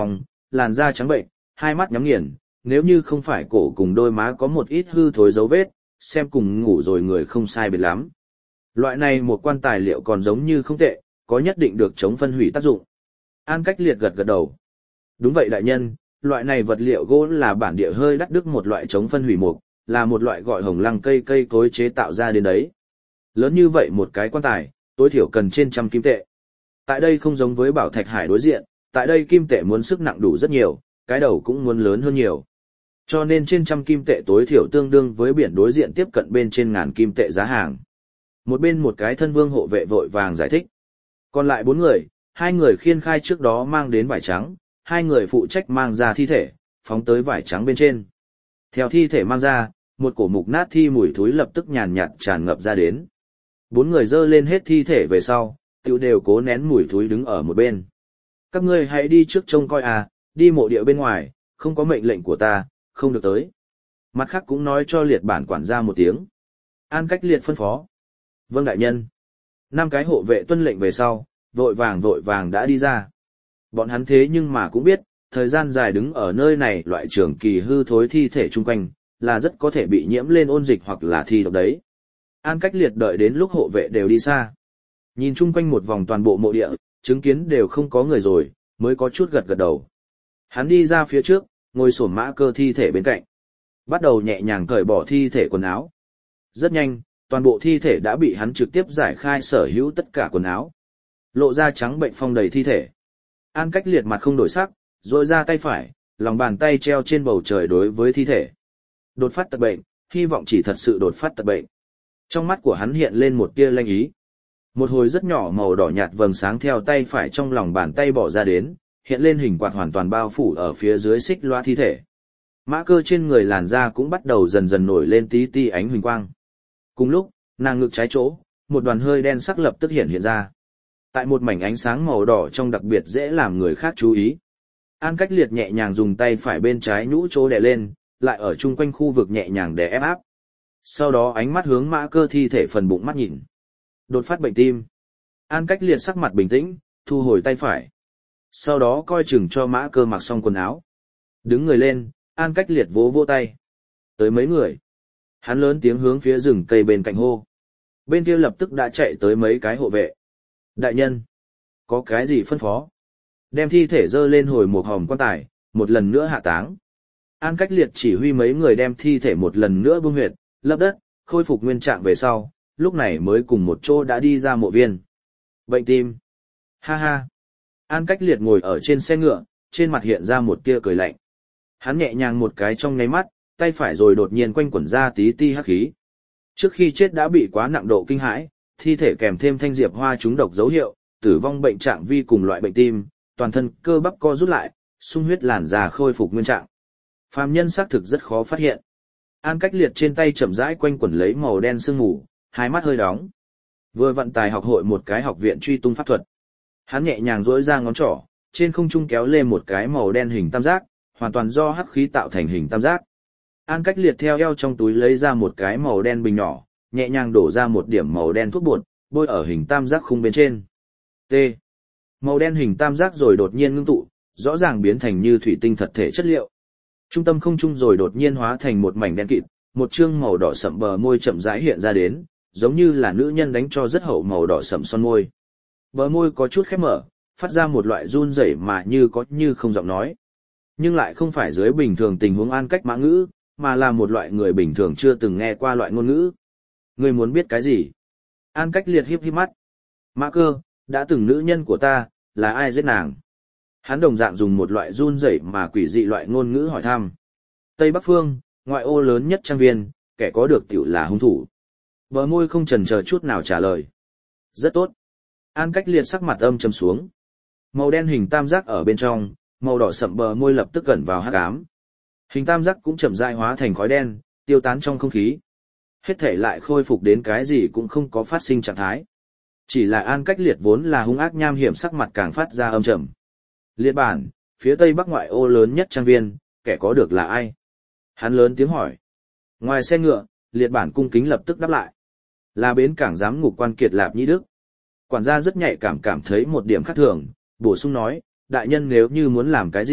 làn da trắng bệnh, hai mắt nhắm nghiền, nếu như không phải cổ cùng đôi má có một ít hư thối dấu vết, xem cùng ngủ rồi người không sai biệt lắm. Loại này một quan tài liệu còn giống như không tệ, có nhất định được chống phân hủy tác dụng. An Cách Liệt gật gật đầu. Đúng vậy đại nhân, loại này vật liệu gỗ là bản địa hơi đắt đứt một loại chống phân hủy mục, là một loại gọi hồng lăng cây cây cối chế tạo ra đến đấy. Lớn như vậy một cái quan tài, tối thiểu cần trên trăm kim tệ. Tại đây không giống với Bảo Thạch Hải đối diện, tại đây kim tệ muốn sức nặng đủ rất nhiều, cái đầu cũng muốn lớn hơn nhiều. Cho nên trên trăm kim tệ tối thiểu tương đương với biển đối diện tiếp cận bên trên ngàn kim tệ giá hàng. Một bên một cái thân vương hộ vệ vội vàng giải thích. Còn lại bốn người, hai người khiên khai trước đó mang đến vải trắng, hai người phụ trách mang ra thi thể, phóng tới vải trắng bên trên. Theo thi thể mang ra, một cổ mục nát thi mùi thối lập tức nhàn nhạt tràn ngập ra đến. Bốn người dơ lên hết thi thể về sau, tiểu đều cố nén mùi thối đứng ở một bên. Các ngươi hãy đi trước trông coi à, đi mộ địa bên ngoài, không có mệnh lệnh của ta, không được tới. Mặt khác cũng nói cho liệt bản quản gia một tiếng. An Cách Liệt phân phó. Vâng đại nhân. Năm cái hộ vệ tuân lệnh về sau, vội vàng vội vàng đã đi ra. Bọn hắn thế nhưng mà cũng biết, thời gian dài đứng ở nơi này loại trường kỳ hư thối thi thể chung quanh, là rất có thể bị nhiễm lên ôn dịch hoặc là thi độc đấy. An Cách Liệt đợi đến lúc hộ vệ đều đi xa. Nhìn chung quanh một vòng toàn bộ mộ địa, chứng kiến đều không có người rồi, mới có chút gật gật đầu. Hắn đi ra phía trước, ngồi xổm Mã Cơ thi thể bên cạnh. Bắt đầu nhẹ nhàng cởi bỏ thi thể quần áo. Rất nhanh, toàn bộ thi thể đã bị hắn trực tiếp giải khai sở hữu tất cả quần áo. Lộ ra trắng bệnh phong đầy thi thể. An Cách Liệt mặt không đổi sắc, rỗi ra tay phải, lòng bàn tay treo trên bầu trời đối với thi thể. Đột phát tật bệnh, hy vọng chỉ thật sự đột phát tật bệnh. Trong mắt của hắn hiện lên một tia lanh ý. Một hồi rất nhỏ màu đỏ nhạt vầng sáng theo tay phải trong lòng bàn tay bỏ ra đến, hiện lên hình quạt hoàn toàn bao phủ ở phía dưới xích loa thi thể. Mã Cơ trên người làn da cũng bắt đầu dần dần nổi lên tí ti ánh huỳnh quang. Cùng lúc, nàng ngực trái chỗ, một đoàn hơi đen sắc lập tức hiện hiện ra. Tại một mảnh ánh sáng màu đỏ trong đặc biệt dễ làm người khác chú ý. An Cách Liệt nhẹ nhàng dùng tay phải bên trái nhũ chỗ đè lên, lại ở chung quanh khu vực nhẹ nhàng đè ép áp. Sau đó ánh mắt hướng Mã Cơ thi thể phần bụng mắt nhìn. Đột phát bệnh tim. An Cách Liệt sắc mặt bình tĩnh, thu hồi tay phải. Sau đó coi chừng cho Mã Cơ mặc xong quần áo. Đứng người lên, An Cách Liệt vỗ vỗ tay. Tới mấy người. Hắn lớn tiếng hướng phía rừng cây bên cạnh hô. Bên kia lập tức đã chạy tới mấy cái hộ vệ. Đại nhân, có cái gì phân phó? Đem thi thể dơ lên hồi một hòm quan tài, một lần nữa hạ táng. An Cách Liệt chỉ huy mấy người đem thi thể một lần nữa bung huyệt, lấp đất, khôi phục nguyên trạng về sau, lúc này mới cùng một chỗ đã đi ra mộ viên. Bệnh tim. Ha ha. An Cách Liệt ngồi ở trên xe ngựa, trên mặt hiện ra một tia cười lạnh. Hắn nhẹ nhàng một cái trong nháy mắt, tay phải rồi đột nhiên quanh quẩn ra tí ti hắc khí. Trước khi chết đã bị quá nặng độ kinh hãi, thi thể kèm thêm thanh diệp hoa trúng độc dấu hiệu, tử vong bệnh trạng vi cùng loại bệnh tim, toàn thân cơ bắp co rút lại, sung huyết làn da khôi phục nguyên trạng. Phàm nhân xác thực rất khó phát hiện. An Cách Liệt trên tay chậm rãi quanh quẩn lấy màu đen sương mù, hai mắt hơi đóng. Vừa vận tài học hội một cái học viện truy tung pháp thuật. Hắn nhẹ nhàng duỗi ra ngón trỏ, trên không trung kéo lên một cái màu đen hình tam giác, hoàn toàn do hắc khí tạo thành hình tam giác. An Cách Liệt theo eo trong túi lấy ra một cái màu đen bình nhỏ, nhẹ nhàng đổ ra một điểm màu đen thuốc bột, bôi ở hình tam giác khung bên trên. T. Màu đen hình tam giác rồi đột nhiên ngưng tụ, rõ ràng biến thành như thủy tinh thật thể chất liệu. Trung tâm không trung rồi đột nhiên hóa thành một mảnh đen kịt, một trương màu đỏ sậm bờ môi chậm rãi hiện ra đến, giống như là nữ nhân đánh cho rất hậu màu đỏ sậm son môi. Bờ môi có chút khép mở, phát ra một loại run rẩy mà như có như không giọng nói. Nhưng lại không phải dưới bình thường tình huống An Cách mã ngữ, mà là một loại người bình thường chưa từng nghe qua loại ngôn ngữ. Ngươi muốn biết cái gì? An Cách Liệt hiếp hiếp mắt. Mã Cơ, đã từng nữ nhân của ta, là ai giết nàng? Hắn đồng dạng dùng một loại run rẩy mà quỷ dị loại ngôn ngữ hỏi thăm. Tây Bắc Phương, ngoại ô lớn nhất trang viên, kẻ có được tiểu là hung thủ. Bờ môi không chần chờ chút nào trả lời. Rất tốt. An Cách Liệt sắc mặt âm trầm xuống. Màu đen hình tam giác ở bên trong, màu đỏ sậm bờ môi lập tức gần vào hắc ám. Hình tam giác cũng chậm rãi hóa thành khói đen, tiêu tán trong không khí. Hết thể lại khôi phục đến cái gì cũng không có phát sinh trạng thái. Chỉ là An Cách Liệt vốn là hung ác nham hiểm sắc mặt càng phát ra âm trầm. Liệt bản, phía tây bắc ngoại ô lớn nhất trang viên, kẻ có được là ai? Hắn lớn tiếng hỏi. Ngoài xe ngựa, liệt bản cung kính lập tức đáp lại. Là bến cảng giám ngục quan Kiệt Lạp Nhĩ Đức. Quản gia rất nhạy cảm cảm thấy một điểm khác thường, bổ sung nói, đại nhân nếu như muốn làm cái gì,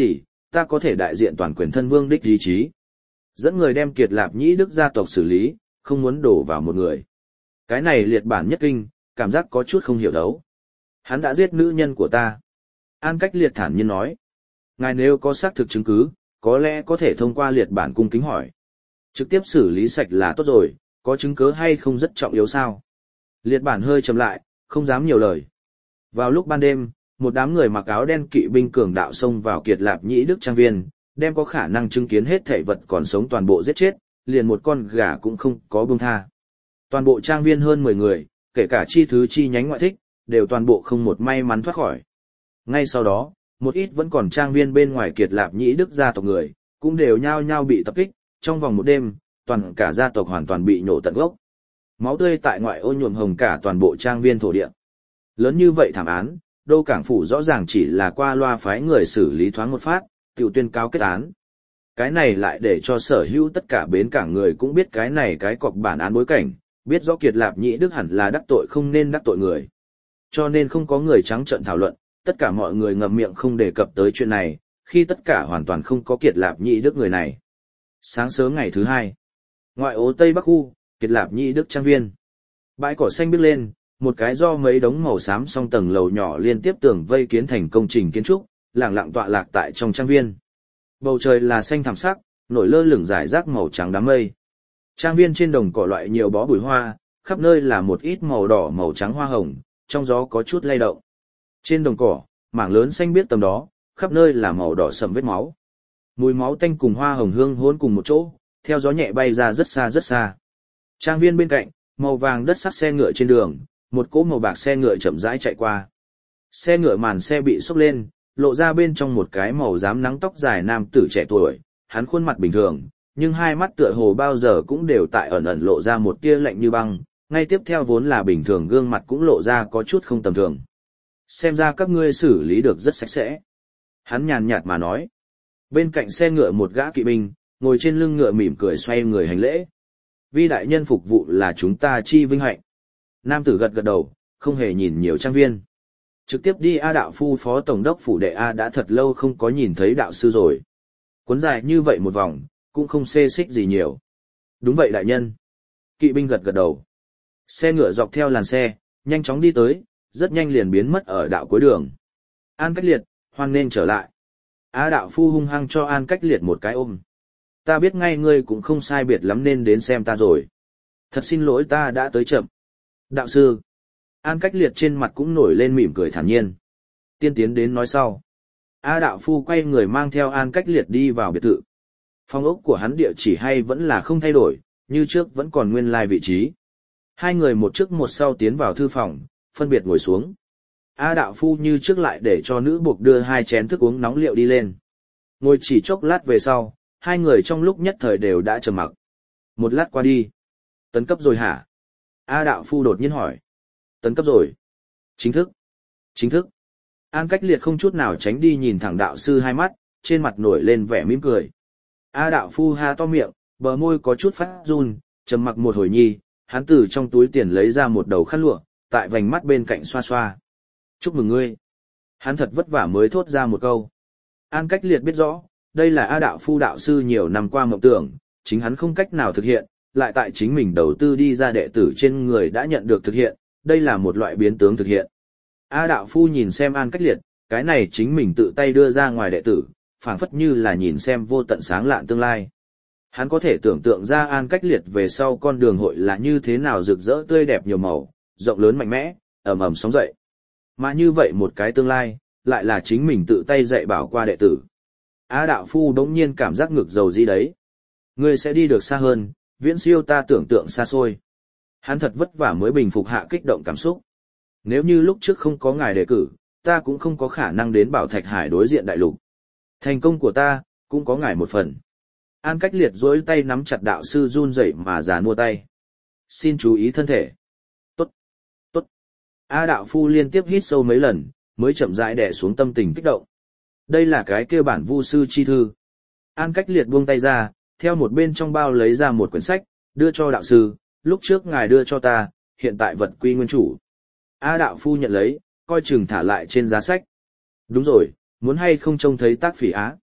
ta có thể đại diện toàn quyền thân vương đích ý chí. Dẫn người đem Kiệt Lạp Nhĩ Đức gia tộc xử lý, không muốn đổ vào một người. Cái này liệt bản nhất kinh, cảm giác có chút không hiểu đấu. Hắn đã giết nữ nhân của ta. An Cách Liệt thản nhiên nói. Ngài nếu có xác thực chứng cứ, có lẽ có thể thông qua liệt bản cung kính hỏi. Trực tiếp xử lý sạch là tốt rồi, có chứng cứ hay không rất trọng yếu sao? Liệt bản hơi trầm lại, không dám nhiều lời. Vào lúc ban đêm, một đám người mặc áo đen kỵ binh cường đạo xông vào Kiệt Lạp Nhĩ Đức trang viên, đem có khả năng chứng kiến hết thảy vật còn sống toàn bộ giết chết, liền một con gà cũng không có buông tha. Toàn bộ trang viên hơn mười người, kể cả chi thứ chi nhánh ngoại thích, đều toàn bộ không một may mắn thoát khỏi. Ngay sau đó, một ít vẫn còn trang viên bên ngoài Kiệt Lạp Nhĩ Đức gia tộc người, cũng đều nhao nhao bị tập kích, trong vòng một đêm, toàn cả gia tộc hoàn toàn bị nhổ tận gốc. Máu tươi tại ngoại ô nhuộm hồng cả toàn bộ trang viên thổ địa. Lớn như vậy thảm án, Đô Cảng Phủ rõ ràng chỉ là qua loa phái người xử lý thoáng một phát, tiểu tuyên cáo kết án. Cái này lại để cho sở hữu tất cả bến cảng người cũng biết cái này cái cọc bản án bối cảnh, biết rõ Kiệt Lạp Nhĩ Đức hẳn là đắc tội không nên đắc tội người. Cho nên không có người trắng trợn thảo luận, tất cả mọi người ngậm miệng không đề cập tới chuyện này, khi tất cả hoàn toàn không có Kiệt Lạp Nhĩ Đức người này. Sáng sớm ngày thứ hai, ngoại ô Tây Bắc khu, Kiệt Lạp Nhĩ Đức trang viên. Bãi cỏ xanh bước lên, một cái do mấy đống màu xám song tầng lầu nhỏ liên tiếp tường vây kiến thành công trình kiến trúc, lẳng lặng tọa lạc tại trong trang viên. Bầu trời là xanh thẳm sắc, nổi lơ lửng rải rác màu trắng đám mây. Trang viên trên đồng cỏ loại nhiều bó bùi hoa, khắp nơi là một ít màu đỏ màu trắng hoa hồng, trong gió có chút lay động. Trên đồng cỏ, mảng lớn xanh biếc tầm đó, khắp nơi là màu đỏ sẫm vết máu. Mùi máu tanh cùng hoa hồng hương hỗn cùng một chỗ, theo gió nhẹ bay ra rất xa rất xa. Trang viên bên cạnh, màu vàng đất sắt xe ngựa trên đường, một cỗ màu bạc xe ngựa chậm rãi chạy qua. Xe ngựa màn xe bị xốc lên, lộ ra bên trong một cái màu rám nắng tóc dài nam tử trẻ tuổi, hắn khuôn mặt bình thường, nhưng hai mắt tựa hồ bao giờ cũng đều tại ẩn ẩn lộ ra một tia lạnh như băng, ngay tiếp theo vốn là bình thường gương mặt cũng lộ ra có chút không tầm thường. Xem ra các ngươi xử lý được rất sạch sẽ. Hắn nhàn nhạt mà nói. Bên cạnh xe ngựa một gã kỵ binh, ngồi trên lưng ngựa mỉm cười xoay người hành lễ. Vi đại nhân phục vụ là chúng ta chi vinh hạnh. Nam tử gật gật đầu, không hề nhìn nhiều trang viên. Trực tiếp đi A đạo phu phó tổng đốc phủ đệ A đã thật lâu không có nhìn thấy đạo sư rồi. Cuốn dài như vậy một vòng, cũng không xê xích gì nhiều. Đúng vậy đại nhân. Kỵ binh gật gật đầu. Xe ngựa dọc theo làn xe, nhanh chóng đi tới, rất nhanh liền biến mất ở đạo cuối đường. An Cách Liệt, hoan nên trở lại. A đạo phu hung hăng cho An Cách Liệt một cái ôm. Ta biết ngay ngươi cũng không sai biệt lắm nên đến xem ta rồi. Thật xin lỗi ta đã tới chậm. Đạo sư. An Cách Liệt trên mặt cũng nổi lên mỉm cười thản nhiên. Tiên tiến đến nói sau. A đạo phu quay người mang theo An Cách Liệt đi vào biệt thự. Phòng ốc của hắn địa chỉ hay vẫn là không thay đổi, như trước vẫn còn nguyên lai vị trí. Hai người một trước một sau tiến vào thư phòng, phân biệt ngồi xuống. A đạo phu như trước lại để cho nữ buộc đưa hai chén thức uống nóng liệu đi lên. Ngồi chỉ chốc lát về sau, hai người trong lúc nhất thời đều đã trầm mặc. Một lát qua đi. Tấn cấp rồi hả? A đạo phu đột nhiên hỏi. Tấn cấp rồi. Chính thức. Chính thức. An Cách Liệt không chút nào tránh đi nhìn thẳng đạo sư hai mắt, trên mặt nổi lên vẻ mỉm cười. A đạo phu ha to miệng, bờ môi có chút phát run, trầm mặc một hồi nhi, hắn từ trong túi tiền lấy ra một đầu khăn lụa, tại vành mắt bên cạnh xoa xoa. Chúc mừng ngươi. Hắn thật vất vả mới thốt ra một câu. An Cách Liệt biết rõ, đây là A đạo phu đạo sư nhiều năm qua mộng tưởng, chính hắn không cách nào thực hiện, lại tại chính mình đầu tư đi ra đệ tử trên người đã nhận được thực hiện, đây là một loại biến tướng thực hiện. A đạo phu nhìn xem An Cách Liệt, cái này chính mình tự tay đưa ra ngoài đệ tử, phảng phất như là nhìn xem vô tận sáng lạn tương lai. Hắn có thể tưởng tượng ra An Cách Liệt về sau con đường hội là như thế nào rực rỡ tươi đẹp nhiều màu, rộng lớn mạnh mẽ, ầm ầm sóng dậy. Mà như vậy một cái tương lai, lại là chính mình tự tay dạy bảo qua đệ tử. A đạo phu đống nhiên cảm giác ngực dầu gì đấy. Ngươi sẽ đi được xa hơn, viễn siêu ta tưởng tượng xa xôi. Hắn thật vất vả mới bình phục hạ kích động cảm xúc. Nếu như lúc trước không có ngài đề cử, ta cũng không có khả năng đến Bảo Thạch Hải đối diện đại lục. Thành công của ta, cũng có ngài một phần. An Cách Liệt duỗi tay nắm chặt đạo sư run rẩy mà già mua tay. Xin chú ý thân thể. Tốt, tốt. A đạo phu liên tiếp hít sâu mấy lần, mới chậm rãi đè xuống tâm tình kích động. Đây là cái kia bản vu sư chi thư. An Cách Liệt buông tay ra, theo một bên trong bao lấy ra một quyển sách, đưa cho đạo sư, lúc trước ngài đưa cho ta, hiện tại vật quy nguyên chủ. A đạo phu nhận lấy, coi chừng thả lại trên giá sách. Đúng rồi, muốn hay không trông thấy tác phỉ á.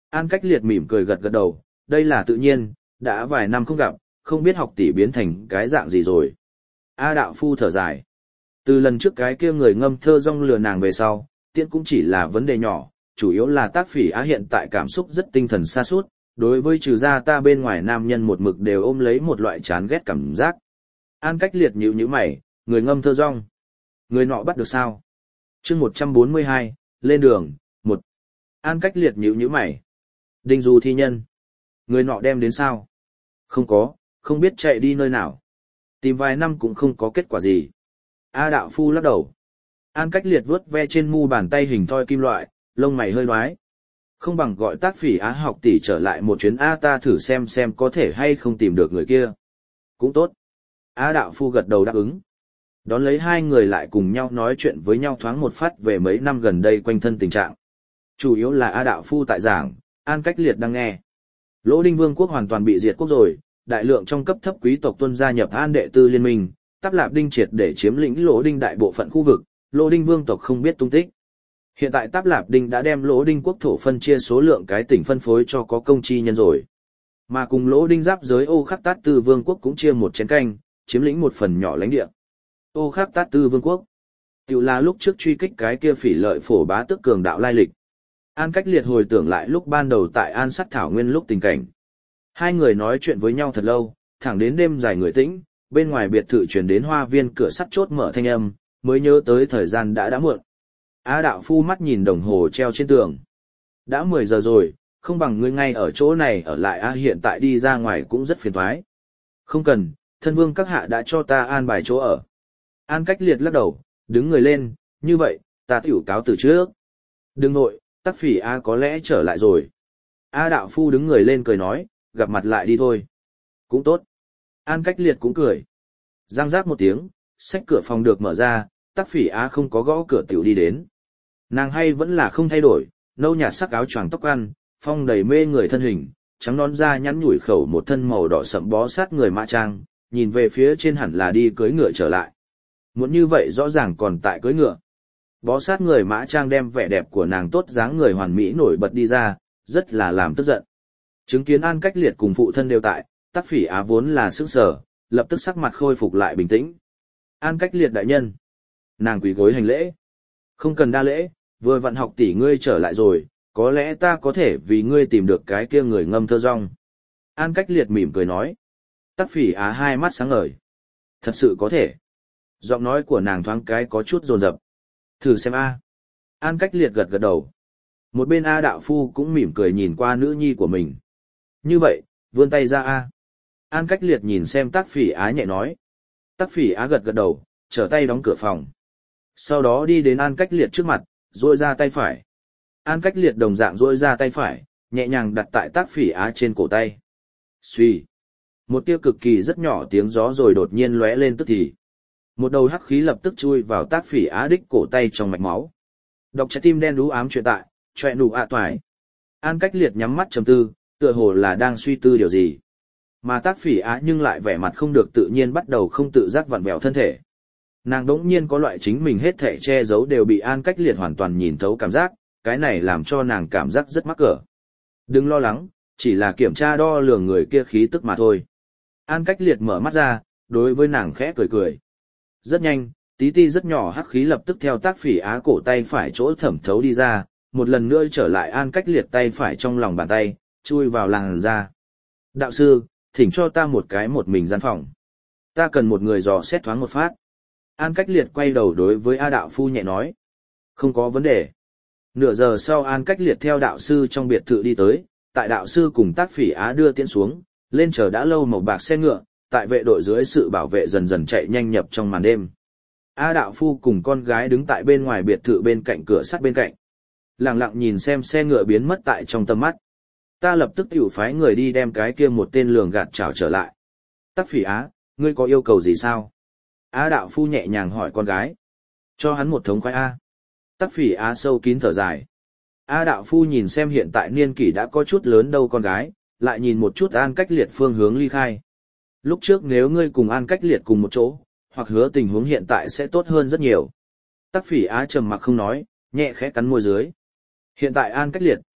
An Cách Liệt mỉm cười gật gật đầu, đây là tự nhiên, đã vài năm không gặp, không biết học tỷ biến thành cái dạng gì rồi. A đạo phu thở dài. Từ lần trước cái kia người ngâm thơ rong lừa nàng về sau, tiện cũng chỉ là vấn đề nhỏ, chủ yếu là Tác Phỉ Á hiện tại cảm xúc rất tinh thần xa suốt, đối với trừ ra ta bên ngoài nam nhân một mực đều ôm lấy một loại chán ghét cảm giác. An Cách Liệt nhíu nhíu mày, người ngâm thơ rong. Người nọ bắt được sao? chương một trăm bốn mươi hai, lên đường, một. An Cách Liệt nhíu nhíu mày. Đinh Du thi nhân. Người nọ đem đến sao? Không có, không biết chạy đi nơi nào. Tìm vài năm cũng không có kết quả gì. A đạo phu lắc đầu. An Cách Liệt vuốt ve trên mu bàn tay hình thoi kim loại, lông mày hơi đoái. Không bằng gọi Tác Phỉ Á học tỷ trở lại một chuyến A ta thử xem xem có thể hay không tìm được người kia. Cũng tốt. A đạo phu gật đầu đáp ứng. Đón lấy hai người lại cùng nhau nói chuyện với nhau thoáng một phát về mấy năm gần đây quanh thân tình trạng. Chủ yếu là A đạo phu tại giảng, An Cách Liệt đang nghe. Lỗ Đinh Vương quốc hoàn toàn bị diệt quốc rồi, đại lượng trong cấp thấp quý tộc tuân gia nhập An đệ tư liên minh, Táp Lạp Đinh triệt để chiếm lĩnh Lỗ Đinh đại bộ phận khu vực, Lỗ Đinh vương tộc không biết tung tích. Hiện tại Táp Lạp Đinh đã đem Lỗ Đinh quốc thổ phân chia số lượng cái tỉnh phân phối cho có công chi nhân rồi. Mà cùng Lỗ Đinh giáp giới Ô Khắc Tát Tư vương quốc cũng chia một chén canh, chiếm lĩnh một phần nhỏ lãnh địa. Ô Khắc Tát Tư vương quốc, tiểu là lúc trước truy kích cái kia phỉ lợi phổ bá tước cường đạo lai lịch. An Cách Liệt hồi tưởng lại lúc ban đầu tại An Sắt Thảo Nguyên lúc tình cảnh. Hai người nói chuyện với nhau thật lâu, thẳng đến đêm dài người tĩnh, bên ngoài biệt thự truyền đến hoa viên cửa sắt chốt mở thanh âm, mới nhớ tới thời gian đã đã muộn. A đạo phu mắt nhìn đồng hồ treo trên tường. Đã mười giờ rồi, không bằng ngươi ngay ở chỗ này ở lại A hiện tại đi ra ngoài cũng rất phiền toái. Không cần, thân vương các hạ đã cho ta an bài chỗ ở. An Cách Liệt lắc đầu, đứng người lên, như vậy, ta tiểu cáo từ trước. Đừng nội, Tác Phỉ A có lẽ trở lại rồi. A đạo phu đứng người lên cười nói, gặp mặt lại đi thôi. Cũng tốt. An Cách Liệt cũng cười. Giang giác một tiếng, xách cửa phòng được mở ra, Tác Phỉ Á không có gõ cửa tiểu đi đến. Nàng hay vẫn là không thay đổi, nâu nhạt sắc áo choàng tóc ăn, phong đầy mê người thân hình, trắng nón da nhắn nhủi khẩu một thân màu đỏ sậm bó sát người mã trang, nhìn về phía trên hẳn là đi cưỡi ngựa trở lại. Muốn như vậy rõ ràng còn tại cưỡi ngựa. Bó sát người mã trang đem vẻ đẹp của nàng tốt dáng người hoàn mỹ nổi bật đi ra, rất là làm tức giận. Chứng kiến An Cách Liệt cùng phụ thân đều tại, Tác Phỉ Á vốn là sững sờ, lập tức sắc mặt khôi phục lại bình tĩnh. An Cách Liệt đại nhân. Nàng quỳ gối hành lễ. Không cần đa lễ, vừa vặn học tỷ ngươi trở lại rồi, có lẽ ta có thể vì ngươi tìm được cái kia người ngâm thơ rong. An Cách Liệt mỉm cười nói. Tác Phỉ Á hai mắt sáng ngời. Thật sự có thể. Giọng nói của nàng thoáng cái có chút dồn dập. Thử xem A. An Cách Liệt gật gật đầu. Một bên A đạo phu cũng mỉm cười nhìn qua nữ nhi của mình. Như vậy, vươn tay ra A. An Cách Liệt nhìn xem Tác Phỉ Á nhẹ nói. Tác Phỉ Á gật gật đầu, trở tay đóng cửa phòng. Sau đó đi đến An Cách Liệt trước mặt, duỗi ra tay phải. An Cách Liệt đồng dạng duỗi ra tay phải, nhẹ nhàng đặt tại Tác Phỉ Á trên cổ tay. Xuy. Một tia cực kỳ rất nhỏ tiếng gió rồi đột nhiên lóe lên tức thì. Một đầu hắc khí lập tức chui vào Tác Phỉ Á đích cổ tay trong mạch máu. Đọc trái tim đen đú ám chuyện tại, choẹ nụ ạ toài. An Cách Liệt nhắm mắt trầm tư, tựa hồ là đang suy tư điều gì. Mà Tác Phỉ Á nhưng lại vẻ mặt không được tự nhiên bắt đầu không tự giác vặn vẹo thân thể. Nàng đỗng nhiên có loại chính mình hết thể che giấu đều bị An Cách Liệt hoàn toàn nhìn thấu cảm giác, cái này làm cho nàng cảm giác rất mắc cỡ. Đừng lo lắng, chỉ là kiểm tra đo lường người kia khí tức mà thôi. An Cách Liệt mở mắt ra, đối với nàng khẽ cười cười. Rất nhanh, tí ti rất nhỏ hắc khí lập tức theo Tác Phỉ Á cổ tay phải chỗ thẩm thấu đi ra, một lần nữa trở lại An Cách Liệt tay phải trong lòng bàn tay, chui vào làn da. Đạo sư, thỉnh cho ta một cái một mình gian phòng. Ta cần một người dò xét thoáng một phát. An Cách Liệt quay đầu đối với A đạo phu nhẹ nói. Không có vấn đề. Nửa giờ sau An Cách Liệt theo đạo sư trong biệt thự đi tới, tại đạo sư cùng Tác Phỉ Á đưa tiễn xuống, lên chờ đã lâu màu bạc xe ngựa, tại vệ đội dưới sự bảo vệ dần dần chạy nhanh nhập trong màn đêm. A đạo phu cùng con gái đứng tại bên ngoài biệt thự bên cạnh cửa sắt bên cạnh. Lặng lặng nhìn xem xe ngựa biến mất tại trong tầm mắt. Ta lập tức tiểu phái người đi đem cái kia một tên lường gạt trảo trở lại. Tác Phỉ Á, ngươi có yêu cầu gì sao? A đạo phu nhẹ nhàng hỏi con gái. Cho hắn một thống khoái A. Tác Phỉ Á sâu kín thở dài. A đạo phu nhìn xem hiện tại niên kỷ đã có chút lớn đâu con gái, lại nhìn một chút An Cách Liệt phương hướng ly khai. Lúc trước nếu ngươi cùng An Cách Liệt cùng một chỗ, hoặc hứa tình huống hiện tại sẽ tốt hơn rất nhiều. Tác Phỉ Á trầm mặc không nói, nhẹ khẽ cắn môi dưới. Hiện tại An Cách Liệt,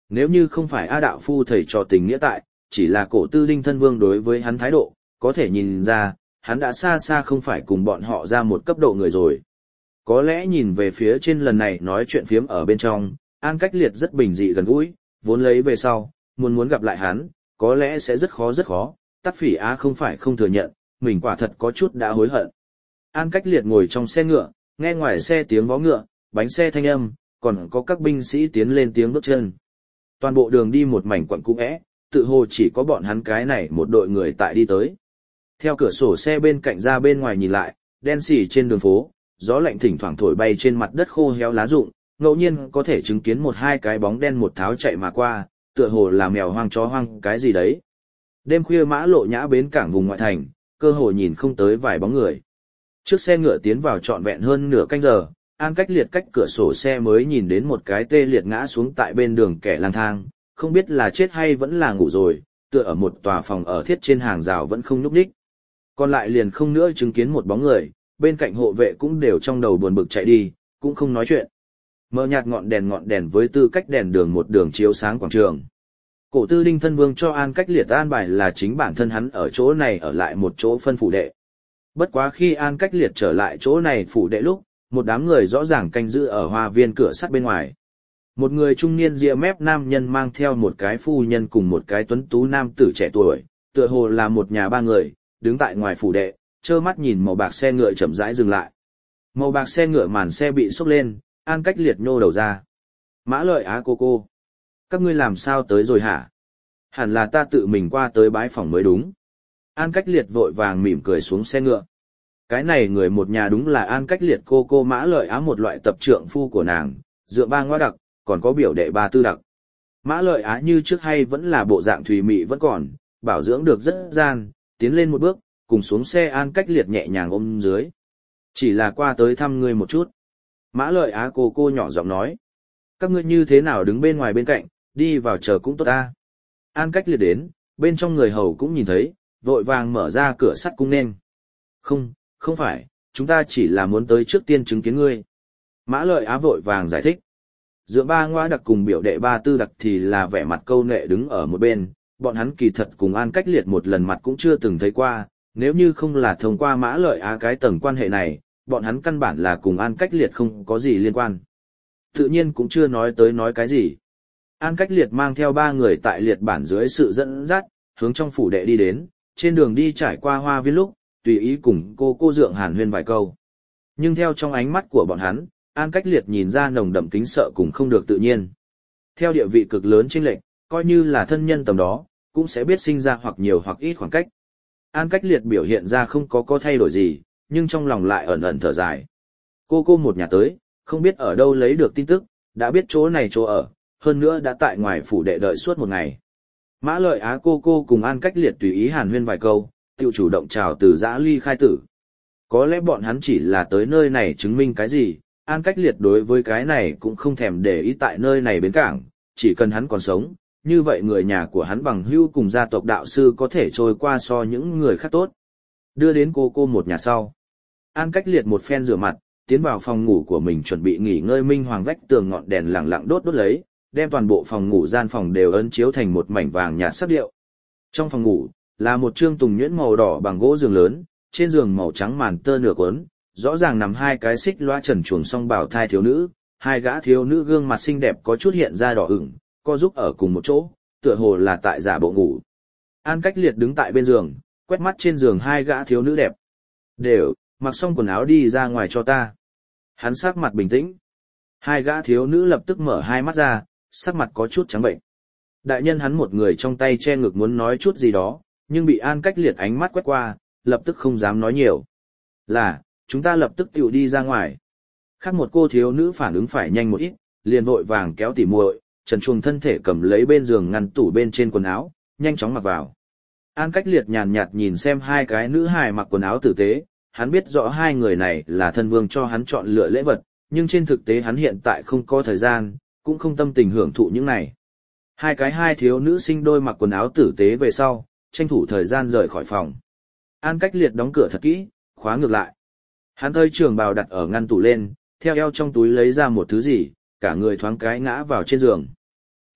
Nếu như không phải A đạo phu thầy trò tình nghĩa tại, chỉ là cổ tư đinh thân vương đối với hắn thái độ, có thể nhìn ra, hắn đã xa xa không phải cùng bọn họ ra một cấp độ người rồi. Có lẽ nhìn về phía trên lần này nói chuyện phiếm ở bên trong, An Cách Liệt rất bình dị gần gũi, vốn lấy về sau, muốn muốn gặp lại hắn, có lẽ sẽ rất khó rất khó, Tắc Phỉ Á không phải không thừa nhận, mình quả thật có chút đã hối hận. An Cách Liệt ngồi trong xe ngựa, nghe ngoài xe tiếng vó ngựa, bánh xe thanh âm, còn có các binh sĩ tiến lên tiếng bước chân. Toàn bộ đường đi một mảnh quặng cũ é, tự hồ chỉ có bọn hắn cái này một đội người tại đi tới. Theo cửa sổ xe bên cạnh ra bên ngoài nhìn lại, đen xỉ trên đường phố, gió lạnh thỉnh thoảng thổi bay trên mặt đất khô héo lá rụng, ngẫu nhiên có thể chứng kiến một hai cái bóng đen một tháo chạy mà qua, tựa hồ là mèo hoang chó hoang cái gì đấy. Đêm khuya mã lộ nhã bến cảng vùng ngoại thành, cơ hồ nhìn không tới vài bóng người. Trước xe ngựa tiến vào trọn vẹn hơn nửa canh giờ, An Cách Liệt cách cửa sổ xe mới nhìn đến một cái tê liệt ngã xuống tại bên đường kẻ lang thang, không biết là chết hay vẫn là ngủ rồi, tựa ở một tòa phòng ở thiết trên hàng rào vẫn không nhúc nhích. Còn lại liền không nữa chứng kiến một bóng người, bên cạnh hộ vệ cũng đều trong đầu buồn bực chạy đi, cũng không nói chuyện. Mờ nhạt ngọn đèn ngọn đèn với tư cách đèn đường một đường chiếu sáng quảng trường. Cổ tư đinh thân vương cho An Cách Liệt an bài là chính bản thân hắn ở chỗ này ở lại một chỗ phân phủ đệ. Bất quá khi An Cách Liệt trở lại chỗ này phủ đệ lúc, một đám người rõ ràng canh giữ ở hoa viên cửa sắt bên ngoài. Một người trung niên ria mép nam nhân mang theo một cái phu nhân cùng một cái tuấn tú nam tử trẻ tuổi, tựa hồ là một nhà ba người, đứng tại ngoài phủ đệ, trơ mắt nhìn màu bạc xe ngựa chậm rãi dừng lại. Màu bạc xe ngựa màn xe bị xốc lên, An Cách Liệt nhô đầu ra. Mã Lợi Á cô cô. Các ngươi làm sao tới rồi hả? Hẳn là ta tự mình qua tới bái phòng mới đúng. An Cách Liệt vội vàng mỉm cười xuống xe ngựa. Cái này người một nhà đúng là An Cách Liệt cô cô Mã Lợi Á một loại tập trượng phu của nàng, dựa ba ngoa đặc, còn có biểu đệ ba tư đặc. Mã Lợi Á như trước hay vẫn là bộ dạng thùy mị vẫn còn, bảo dưỡng được rất gian, tiến lên một bước, cùng xuống xe An Cách Liệt nhẹ nhàng ôm dưới. Chỉ là qua tới thăm ngươi một chút. Mã Lợi Á cô cô nhỏ giọng nói. Các ngươi như thế nào đứng bên ngoài bên cạnh, đi vào chờ cũng tốt ta. An Cách Liệt đến, bên trong người hầu cũng nhìn thấy, vội vàng mở ra cửa sắt cung nên. Không, không phải, chúng ta chỉ là muốn tới trước tiên chứng kiến ngươi. Mã Lợi Á vội vàng giải thích. Dựa ba ngoa đặc cùng biểu đệ ba tư đặc thì là vẻ mặt câu nệ đứng ở một bên, bọn hắn kỳ thật cùng An Cách Liệt một lần mặt cũng chưa từng thấy qua, nếu như không là thông qua Mã Lợi Á cái tầng quan hệ này, bọn hắn căn bản là cùng An Cách Liệt không có gì liên quan. Tự nhiên cũng chưa nói tới nói cái gì. An Cách Liệt mang theo ba người tại liệt bản dưới sự dẫn dắt, hướng trong phủ đệ đi đến, trên đường đi trải qua hoa viên lúc, tùy ý cùng cô cô dượng hàn huyên vài câu. Nhưng theo trong ánh mắt của bọn hắn, An Cách Liệt nhìn ra nồng đậm kính sợ cùng không được tự nhiên. Theo địa vị cực lớn chênh lệch, coi như là thân nhân tầm đó, cũng sẽ biết sinh ra hoặc nhiều hoặc ít khoảng cách. An Cách Liệt biểu hiện ra không có có thay đổi gì, nhưng trong lòng lại ẩn ẩn thở dài. Cô cô một nhà tới, không biết ở đâu lấy được tin tức, đã biết chỗ này chỗ ở, hơn nữa đã tại ngoài phủ đệ đợi suốt một ngày. Mã Lợi Á cô cô cùng An Cách Liệt tùy ý hàn huyên vài câu, tự chủ động chào từ giã ly khai tử. Có lẽ bọn hắn chỉ là tới nơi này chứng minh cái gì, An Cách Liệt đối với cái này cũng không thèm để ý tại nơi này bến cảng, chỉ cần hắn còn sống, như vậy người nhà của hắn bằng hữu cùng gia tộc đạo sư có thể trôi qua so những người khác tốt. Đưa đến cô cô một nhà sau. An Cách Liệt một phen rửa mặt, tiến vào phòng ngủ của mình chuẩn bị nghỉ ngơi minh hoàng vách tường ngọn đèn lặng lặng đốt đốt lấy, đem toàn bộ phòng ngủ gian phòng đều ấn chiếu thành một mảnh vàng nhạt sắc điệu. Trong phòng ngủ, là một trương tùng nhuyễn màu đỏ bằng gỗ giường lớn, trên giường màu trắng màn tơ nửa cuốn, rõ ràng nằm hai cái xích loa trần chuồng song bảo thai thiếu nữ, hai gã thiếu nữ gương mặt xinh đẹp có chút hiện ra đỏ ửng, co giúp ở cùng một chỗ, tựa hồ là tại giả bộ ngủ. An Cách Liệt đứng tại bên giường, quét mắt trên giường hai gã thiếu nữ đẹp. Đều, mặc xong quần áo đi ra ngoài cho ta. Hắn sắc mặt bình tĩnh. Hai gã thiếu nữ lập tức mở hai mắt ra, sắc mặt có chút trắng bệnh. Đại nhân hắn một người trong tay che ngực muốn nói chút gì đó, nhưng bị An Cách Liệt ánh mắt quét qua, lập tức không dám nói nhiều. Là, chúng ta lập tức tiểu đi ra ngoài. Khác một cô thiếu nữ phản ứng phải nhanh một ít, liền vội vàng kéo tỉ muội, trần truồng thân thể cầm lấy bên giường ngăn tủ bên trên quần áo, nhanh chóng mặc vào. An Cách Liệt nhàn nhạt nhìn xem hai cái nữ hài mặc quần áo tử tế, hắn biết rõ hai người này là thân vương cho hắn chọn lựa lễ vật, nhưng trên thực tế hắn hiện tại không có thời gian, cũng không tâm tình hưởng thụ những này. Hai cái hai thiếu nữ sinh đôi mặc quần áo tử tế về sau, tranh thủ thời gian rời khỏi phòng. An Cách Liệt đóng cửa thật kỹ, khóa ngược lại. Hắn hơi trường bào đặt ở ngăn tủ lên, theo eo trong túi lấy ra một thứ gì, cả người thoáng cái ngã vào trên giường.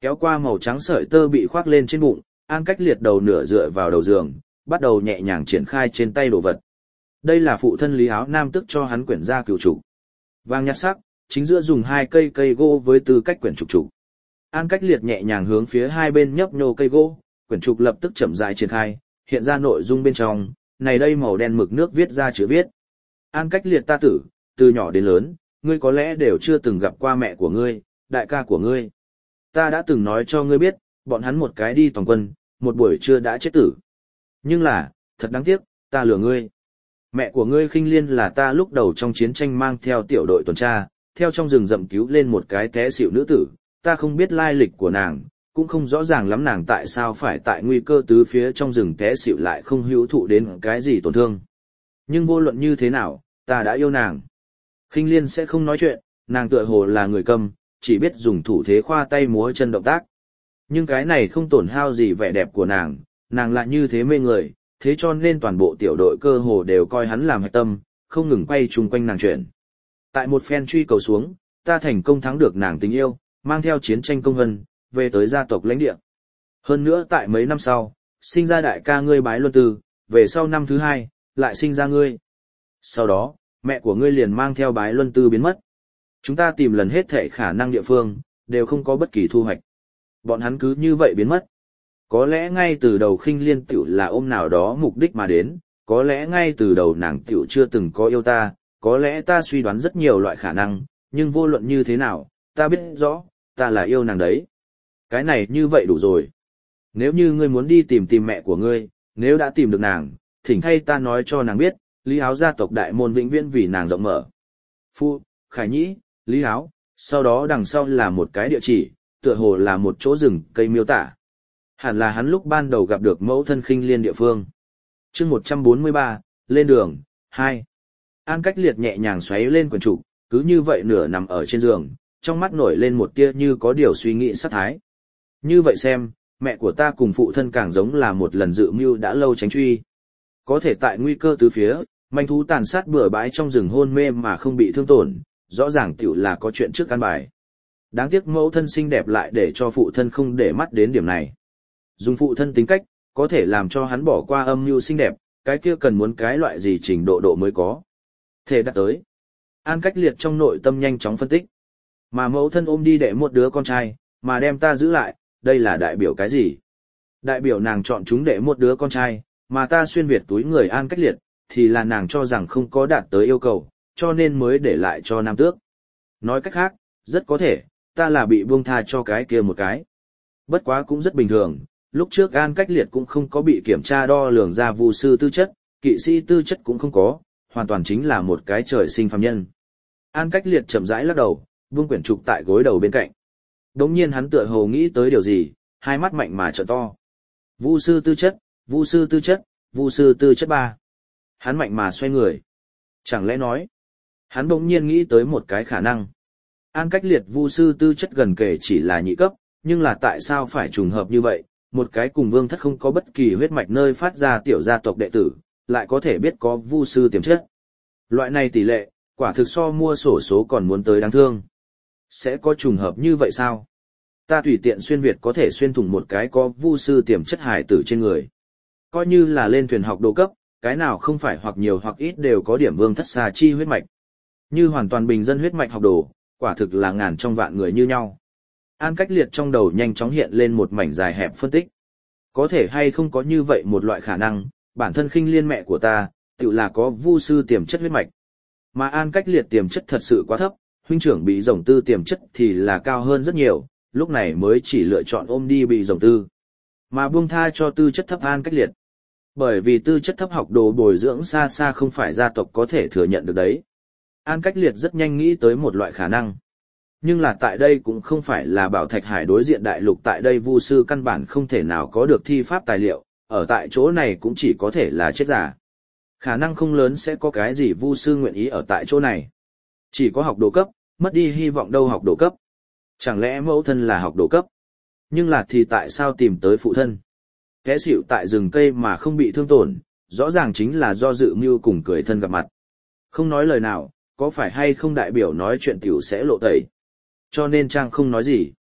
Kéo qua màu trắng sợi tơ bị khoác lên trên bụng, An Cách Liệt đầu nửa dựa vào đầu giường, bắt đầu nhẹ nhàng triển khai trên tay đồ vật. Đây là phụ thân Lý Áo Nam tức cho hắn quyển gia cửu trục. Vàng nhạt sắc, chính giữa dùng hai cây cây gỗ với tư cách quyển trục trục. An Cách Liệt nhẹ nhàng hướng phía hai bên nhấp nhô cây gỗ, quyển trục lập tức chậm rãi triển khai, hiện ra nội dung bên trong, này đây màu đen mực nước viết ra chữ viết. An Cách Liệt ta tử, từ nhỏ đến lớn, ngươi có lẽ đều chưa từng gặp qua mẹ của ngươi, đại ca của ngươi. Ta đã từng nói cho ngươi biết, bọn hắn một cái đi toàn quân, một buổi trưa đã chết tử. Nhưng là, thật đáng tiếc, ta lừa ngươi. Mẹ của ngươi Khinh Liên là ta lúc đầu trong chiến tranh mang theo tiểu đội tuần tra, theo trong rừng rậm cứu lên một cái té xỉu nữ tử, ta không biết lai lịch của nàng, cũng không rõ ràng lắm nàng tại sao phải tại nguy cơ tứ phía trong rừng té xỉu lại không hữu thụ đến cái gì tổn thương. Nhưng vô luận như thế nào, ta đã yêu nàng. Khinh Liên sẽ không nói chuyện, nàng tựa hồ là người câm, chỉ biết dùng thủ thế khoa tay múa chân động tác. Nhưng cái này không tổn hao gì vẻ đẹp của nàng, nàng lại như thế mê người, thế cho nên toàn bộ tiểu đội cơ hồ đều coi hắn làm hạch tâm, không ngừng quay chung quanh nàng chuyện. Tại một phen truy cầu xuống, ta thành công thắng được nàng tình yêu, mang theo chiến tranh công vân, về tới gia tộc lãnh địa. Hơn nữa tại mấy năm sau, sinh ra đại ca ngươi Bái Luân Tư, về sau năm thứ hai, lại sinh ra ngươi. Sau đó, mẹ của ngươi liền mang theo Bái Luân Tư biến mất. Chúng ta tìm lần hết thảy khả năng địa phương, đều không có bất kỳ thu hoạch. Bọn hắn cứ như vậy biến mất. Có lẽ ngay từ đầu Khinh Liên tiểu là ôm nào đó mục đích mà đến, có lẽ ngay từ đầu nàng tiểu chưa từng có yêu ta, có lẽ ta suy đoán rất nhiều loại khả năng, nhưng vô luận như thế nào, ta biết rõ, ta là yêu nàng đấy. Cái này như vậy đủ rồi. Nếu như ngươi muốn đi tìm tìm mẹ của ngươi, nếu đã tìm được nàng, thỉnh thay ta nói cho nàng biết, Lý Áo gia tộc đại môn vĩnh viễn vì nàng rộng mở. Phu, Khải Nhĩ, Lý Áo, sau đó đằng sau là một cái địa chỉ, tựa hồ là một chỗ rừng cây miêu tả. Hẳn là hắn lúc ban đầu gặp được mẫu thân Khinh Liên địa phương. Chương một trăm bốn mươi ba, lên đường, hai. An Cách Liệt nhẹ nhàng xoáy lên quyển trục, cứ như vậy nửa nằm ở trên giường, trong mắt nổi lên một tia như có điều suy nghĩ sát thái. Như vậy xem, mẹ của ta cùng phụ thân càng giống là một lần dự mưu đã lâu tránh truy. Có thể tại nguy cơ tứ phía, manh thú tàn sát bừa bãi trong rừng hôn mê mà không bị thương tổn, rõ ràng tiểu là có chuyện trước căn bài. Đáng tiếc mẫu thân xinh đẹp lại để cho phụ thân không để mắt đến điểm này. Dùng phụ thân tính cách, có thể làm cho hắn bỏ qua âm mưu xinh đẹp, cái kia cần muốn cái loại gì trình độ độ mới có. Thể đặt tới. An Cách Liệt trong nội tâm nhanh chóng phân tích. Mà mẫu thân ôm đi để một đứa con trai, mà đem ta giữ lại, đây là đại biểu cái gì? Đại biểu nàng chọn chúng để một đứa con trai, mà ta xuyên việt túi người An Cách Liệt, thì là nàng cho rằng không có đạt tới yêu cầu, cho nên mới để lại cho nam tước. Nói cách khác, rất có thể, ta là bị buông tha cho cái kia một cái. Bất quá cũng rất bình thường, lúc trước An Cách Liệt cũng không có bị kiểm tra đo lường ra vu sư tư chất, kỵ sĩ tư chất cũng không có, hoàn toàn chính là một cái trời sinh phàm nhân. An Cách Liệt chậm rãi lắc đầu, buông quyển trục tại gối đầu bên cạnh. Đống nhiên hắn tựa hồ nghĩ tới điều gì, hai mắt mạnh mà trợn to. Vu sư tư chất, vu sư tư chất, vu sư tư chất ba. Hắn mạnh mà xoay người. Chẳng lẽ nói, hắn đống nhiên nghĩ tới một cái khả năng. An Cách Liệt vu sư tư chất gần kể chỉ là nhị cấp, nhưng là tại sao phải trùng hợp như vậy, một cái cùng vương thất không có bất kỳ huyết mạch nơi phát ra tiểu gia tộc đệ tử, lại có thể biết có vu sư tiềm chất. Loại này tỷ lệ, quả thực so mua sổ số còn muốn tới đáng thương. Sẽ có trùng hợp như vậy sao? Ta tùy tiện xuyên Việt có thể xuyên thủng một cái có vu sư tiềm chất hải tử trên người. Coi như là lên thuyền học đồ cấp, cái nào không phải hoặc nhiều hoặc ít đều có điểm vương thất xà chi huyết mạch. Như hoàn toàn bình dân huyết mạch học đồ, quả thực là ngàn trong vạn người như nhau. An Cách Liệt trong đầu nhanh chóng hiện lên một mảnh dài hẹp phân tích. Có thể hay không có như vậy một loại khả năng, bản thân Khinh Liên mẹ của ta, tự là có vu sư tiềm chất huyết mạch. Mà An Cách Liệt tiềm chất thật sự quá thấp, huynh trưởng Bị Rồng Tư tiềm chất thì là cao hơn rất nhiều, lúc này mới chỉ lựa chọn ôm đi Bị Rồng Tư. Mà buông tha cho tư chất thấp An Cách Liệt. Bởi vì tư chất thấp học đồ bồi dưỡng xa xa không phải gia tộc có thể thừa nhận được đấy. An Cách Liệt rất nhanh nghĩ tới một loại khả năng. Nhưng là tại đây cũng không phải là Bảo Thạch Hải đối diện đại lục, tại đây vu sư căn bản không thể nào có được thi pháp tài liệu, ở tại chỗ này cũng chỉ có thể là chết giả. Khả năng không lớn sẽ có cái gì vu sư nguyện ý ở tại chỗ này. Chỉ có học đồ cấp, mất đi hy vọng đâu học đồ cấp. Chẳng lẽ mẫu thân là học đồ cấp? Nhưng là thì tại sao tìm tới phụ thân? Kẻ xỉu tại rừng cây mà không bị thương tổn, rõ ràng chính là do dự mưu cùng cười thân gặp mặt. Không nói lời nào, có phải hay không đại biểu nói chuyện tiểu sẽ lộ tẩy. Cho nên Trang không nói gì.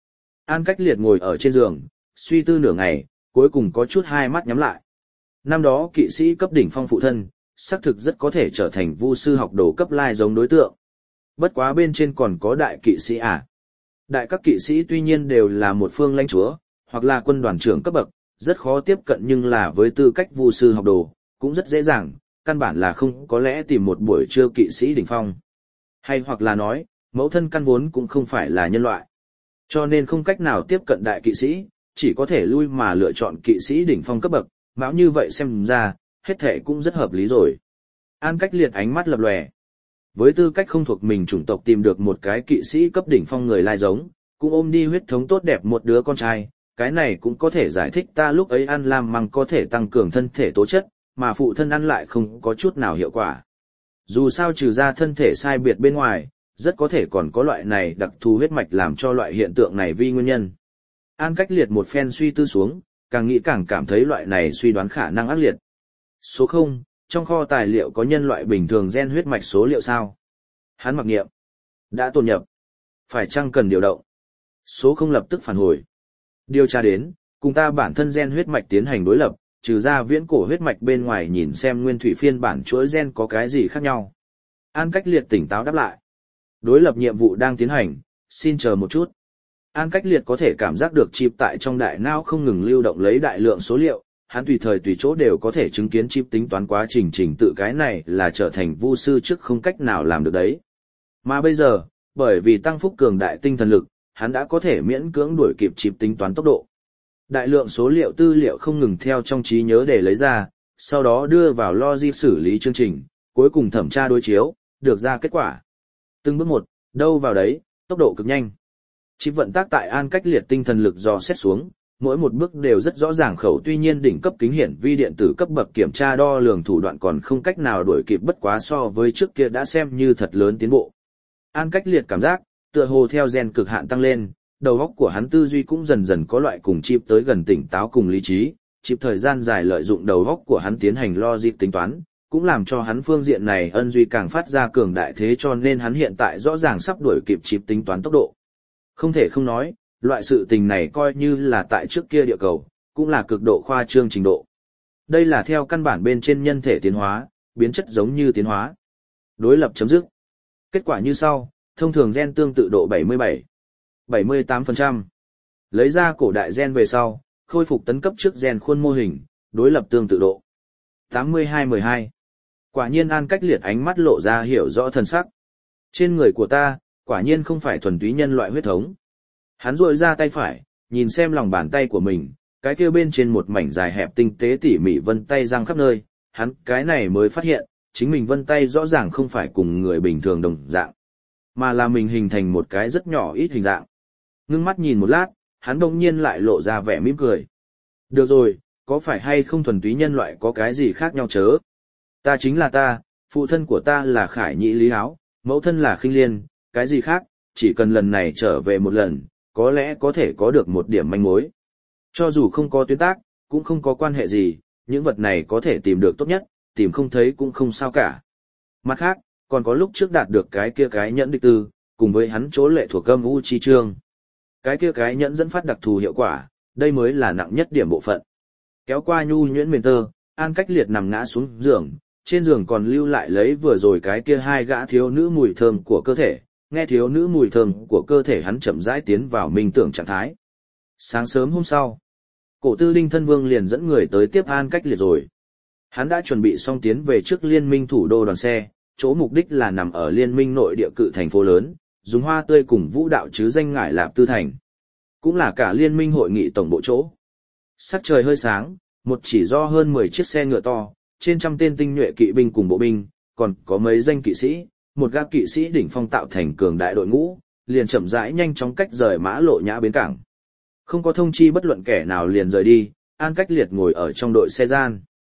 An Cách Liệt ngồi ở trên giường, suy tư nửa ngày, cuối cùng có chút hai mắt nhắm lại. Năm đó kỵ sĩ cấp đỉnh phong phụ thân, xác thực rất có thể trở thành vu sư học đồ cấp lai giống đối tượng. Bất quá bên trên còn có đại kỵ sĩ à. Đại các kỵ sĩ tuy nhiên đều là một phương lãnh chúa, hoặc là quân đoàn trưởng cấp bậc, rất khó tiếp cận nhưng là với tư cách vu sư học đồ, cũng rất dễ dàng, căn bản là không có lẽ tìm một buổi trưa kỵ sĩ đỉnh phong. Hay hoặc là nói, mẫu thân căn vốn cũng không phải là nhân loại. Cho nên không cách nào tiếp cận đại kỵ sĩ, chỉ có thể lui mà lựa chọn kỵ sĩ đỉnh phong cấp bậc, mão như vậy xem ra, hết thể cũng rất hợp lý rồi. An Cách Liệt ánh mắt lập lòe. Với tư cách không thuộc mình chủng tộc tìm được một cái kỵ sĩ cấp đỉnh phong người lai giống, cũng ôm đi huyết thống tốt đẹp một đứa con trai, cái này cũng có thể giải thích ta lúc ấy ăn lam măng có thể tăng cường thân thể tố chất, mà phụ thân ăn lại không có chút nào hiệu quả. Dù sao trừ ra thân thể sai biệt bên ngoài, rất có thể còn có loại này đặc thù huyết mạch làm cho loại hiện tượng này vi nguyên nhân. An Cách Liệt một phen suy tư xuống, càng nghĩ càng cảm thấy loại này suy đoán khả năng ác liệt. Số không, trong kho tài liệu có nhân loại bình thường gen huyết mạch số liệu sao? Hắn mặc niệm. Đã tồn nhập. Phải chăng cần điều động? Số không lập tức phản hồi. Điều tra đến, cùng ta bản thân gen huyết mạch tiến hành đối lập, trừ ra viễn cổ huyết mạch bên ngoài nhìn xem nguyên thủy phiên bản chuỗi gen có cái gì khác nhau. An Cách Liệt tỉnh táo đáp lại. Đối lập nhiệm vụ đang tiến hành, xin chờ một chút. An Cách Liệt có thể cảm giác được chip tại trong đại não không ngừng lưu động lấy đại lượng số liệu, hắn tùy thời tùy chỗ đều có thể chứng kiến chip tính toán quá trình trình tự cái này là trở thành vu sư trước không cách nào làm được đấy. Mà bây giờ, bởi vì tăng phúc cường đại tinh thần lực, hắn đã có thể miễn cưỡng đuổi kịp chip tính toán tốc độ. Đại lượng số liệu tư liệu không ngừng theo trong trí nhớ để lấy ra, sau đó đưa vào logic xử lý chương trình, cuối cùng thẩm tra đối chiếu, được ra kết quả. Từng bước một, đâu vào đấy, tốc độ cực nhanh. Chip vận tác tại An Cách Liệt tinh thần lực dò xét xuống, mỗi một bước đều rất rõ ràng khẩu, tuy nhiên đỉnh cấp kính hiển vi điện tử cấp bậc kiểm tra đo lường thủ đoạn còn không cách nào đuổi kịp, bất quá so với trước kia đã xem như thật lớn tiến bộ. An Cách Liệt cảm giác, tựa hồ theo gen cực hạn tăng lên, đầu óc của hắn tư duy cũng dần dần có loại cùng chip tới gần tỉnh táo cùng lý trí, chip thời gian dài lợi dụng đầu óc của hắn tiến hành logic tính toán, cũng làm cho hắn phương diện này ân duy càng phát ra cường đại, thế cho nên hắn hiện tại rõ ràng sắp đuổi kịp chip tính toán tốc độ. Không thể không nói, loại sự tình này coi như là tại trước kia địa cầu, cũng là cực độ khoa trương trình độ. Đây là theo căn bản bên trên nhân thể tiến hóa, biến chất giống như tiến hóa. Đối lập chấm dứt. Kết quả như sau, thông thường gen tương tự độ bảy mươi bảy, bảy mươi tám phần trăm. Lấy ra cổ đại gen về sau, khôi phục tấn cấp trước gen khuôn mô hình, đối lập tương tự độ tám mươi hai mười hai. Quả nhiên An Cách Liệt ánh mắt lộ ra hiểu rõ thần sắc. Trên người của ta, quả nhiên không phải thuần túy nhân loại huyết thống. Hắn duỗi ra tay phải, nhìn xem lòng bàn tay của mình, cái kia bên trên một mảnh dài hẹp tinh tế tỉ mỉ vân tay răng khắp nơi, hắn cái này mới phát hiện, chính mình vân tay rõ ràng không phải cùng người bình thường đồng dạng, mà là mình hình thành một cái rất nhỏ ít hình dạng. Ngưng mắt nhìn một lát, hắn đông nhiên lại lộ ra vẻ mỉm cười. Được rồi, có phải hay không thuần túy nhân loại có cái gì khác nhau chớ? Ta chính là ta, phụ thân của ta là Khải Nhĩ Lý Áo, mẫu thân là Khinh Liên, cái gì khác, chỉ cần lần này trở về một lần, có lẽ có thể có được một điểm manh mối. Cho dù không có tuyến tác, cũng không có quan hệ gì, những vật này có thể tìm được tốt nhất, tìm không thấy cũng không sao cả. Mặt khác, còn có lúc trước đạt được cái kia cái nhẫn địch tư, cùng với hắn chỗ lệ thuộc âm u chi trương. Cái kia cái nhẫn dẫn phát đặc thù hiệu quả, đây mới là nặng nhất điểm bộ phận. Kéo qua nhu nhuyễn mền tơ, An Cách Liệt nằm ngã xuống giường, trên giường còn lưu lại lấy vừa rồi cái kia hai gã thiếu nữ mùi thơm của cơ thể, nghe thiếu nữ mùi thơm của cơ thể hắn chậm rãi tiến vào minh tưởng trạng thái. Sáng sớm hôm sau, Cổ Tư Linh Thân Vương liền dẫn người tới tiếp An Cách Liệt rồi. Hắn đã chuẩn bị xong tiến về trước liên minh thủ đô đoàn xe, chỗ mục đích là nằm ở liên minh nội địa cự thành phố lớn, dùng hoa tươi cùng vũ đạo chứ danh ngải Lạp Tư Thành. Cũng là cả liên minh hội nghị tổng bộ chỗ. Sắc trời hơi sáng, một chỉ do hơn mười chiếc xe ngựa to, trên trăm tên tinh nhuệ kỵ binh cùng bộ binh, còn có mấy danh kỵ sĩ, một gác kỵ sĩ đỉnh phong tạo thành cường đại đội ngũ, liền chậm rãi nhanh chóng cách rời mã lộ nhã bến cảng. Không có thông chi bất luận kẻ nào liền rời đi, An Cách Liệt ngồi ở trong đội xe gian.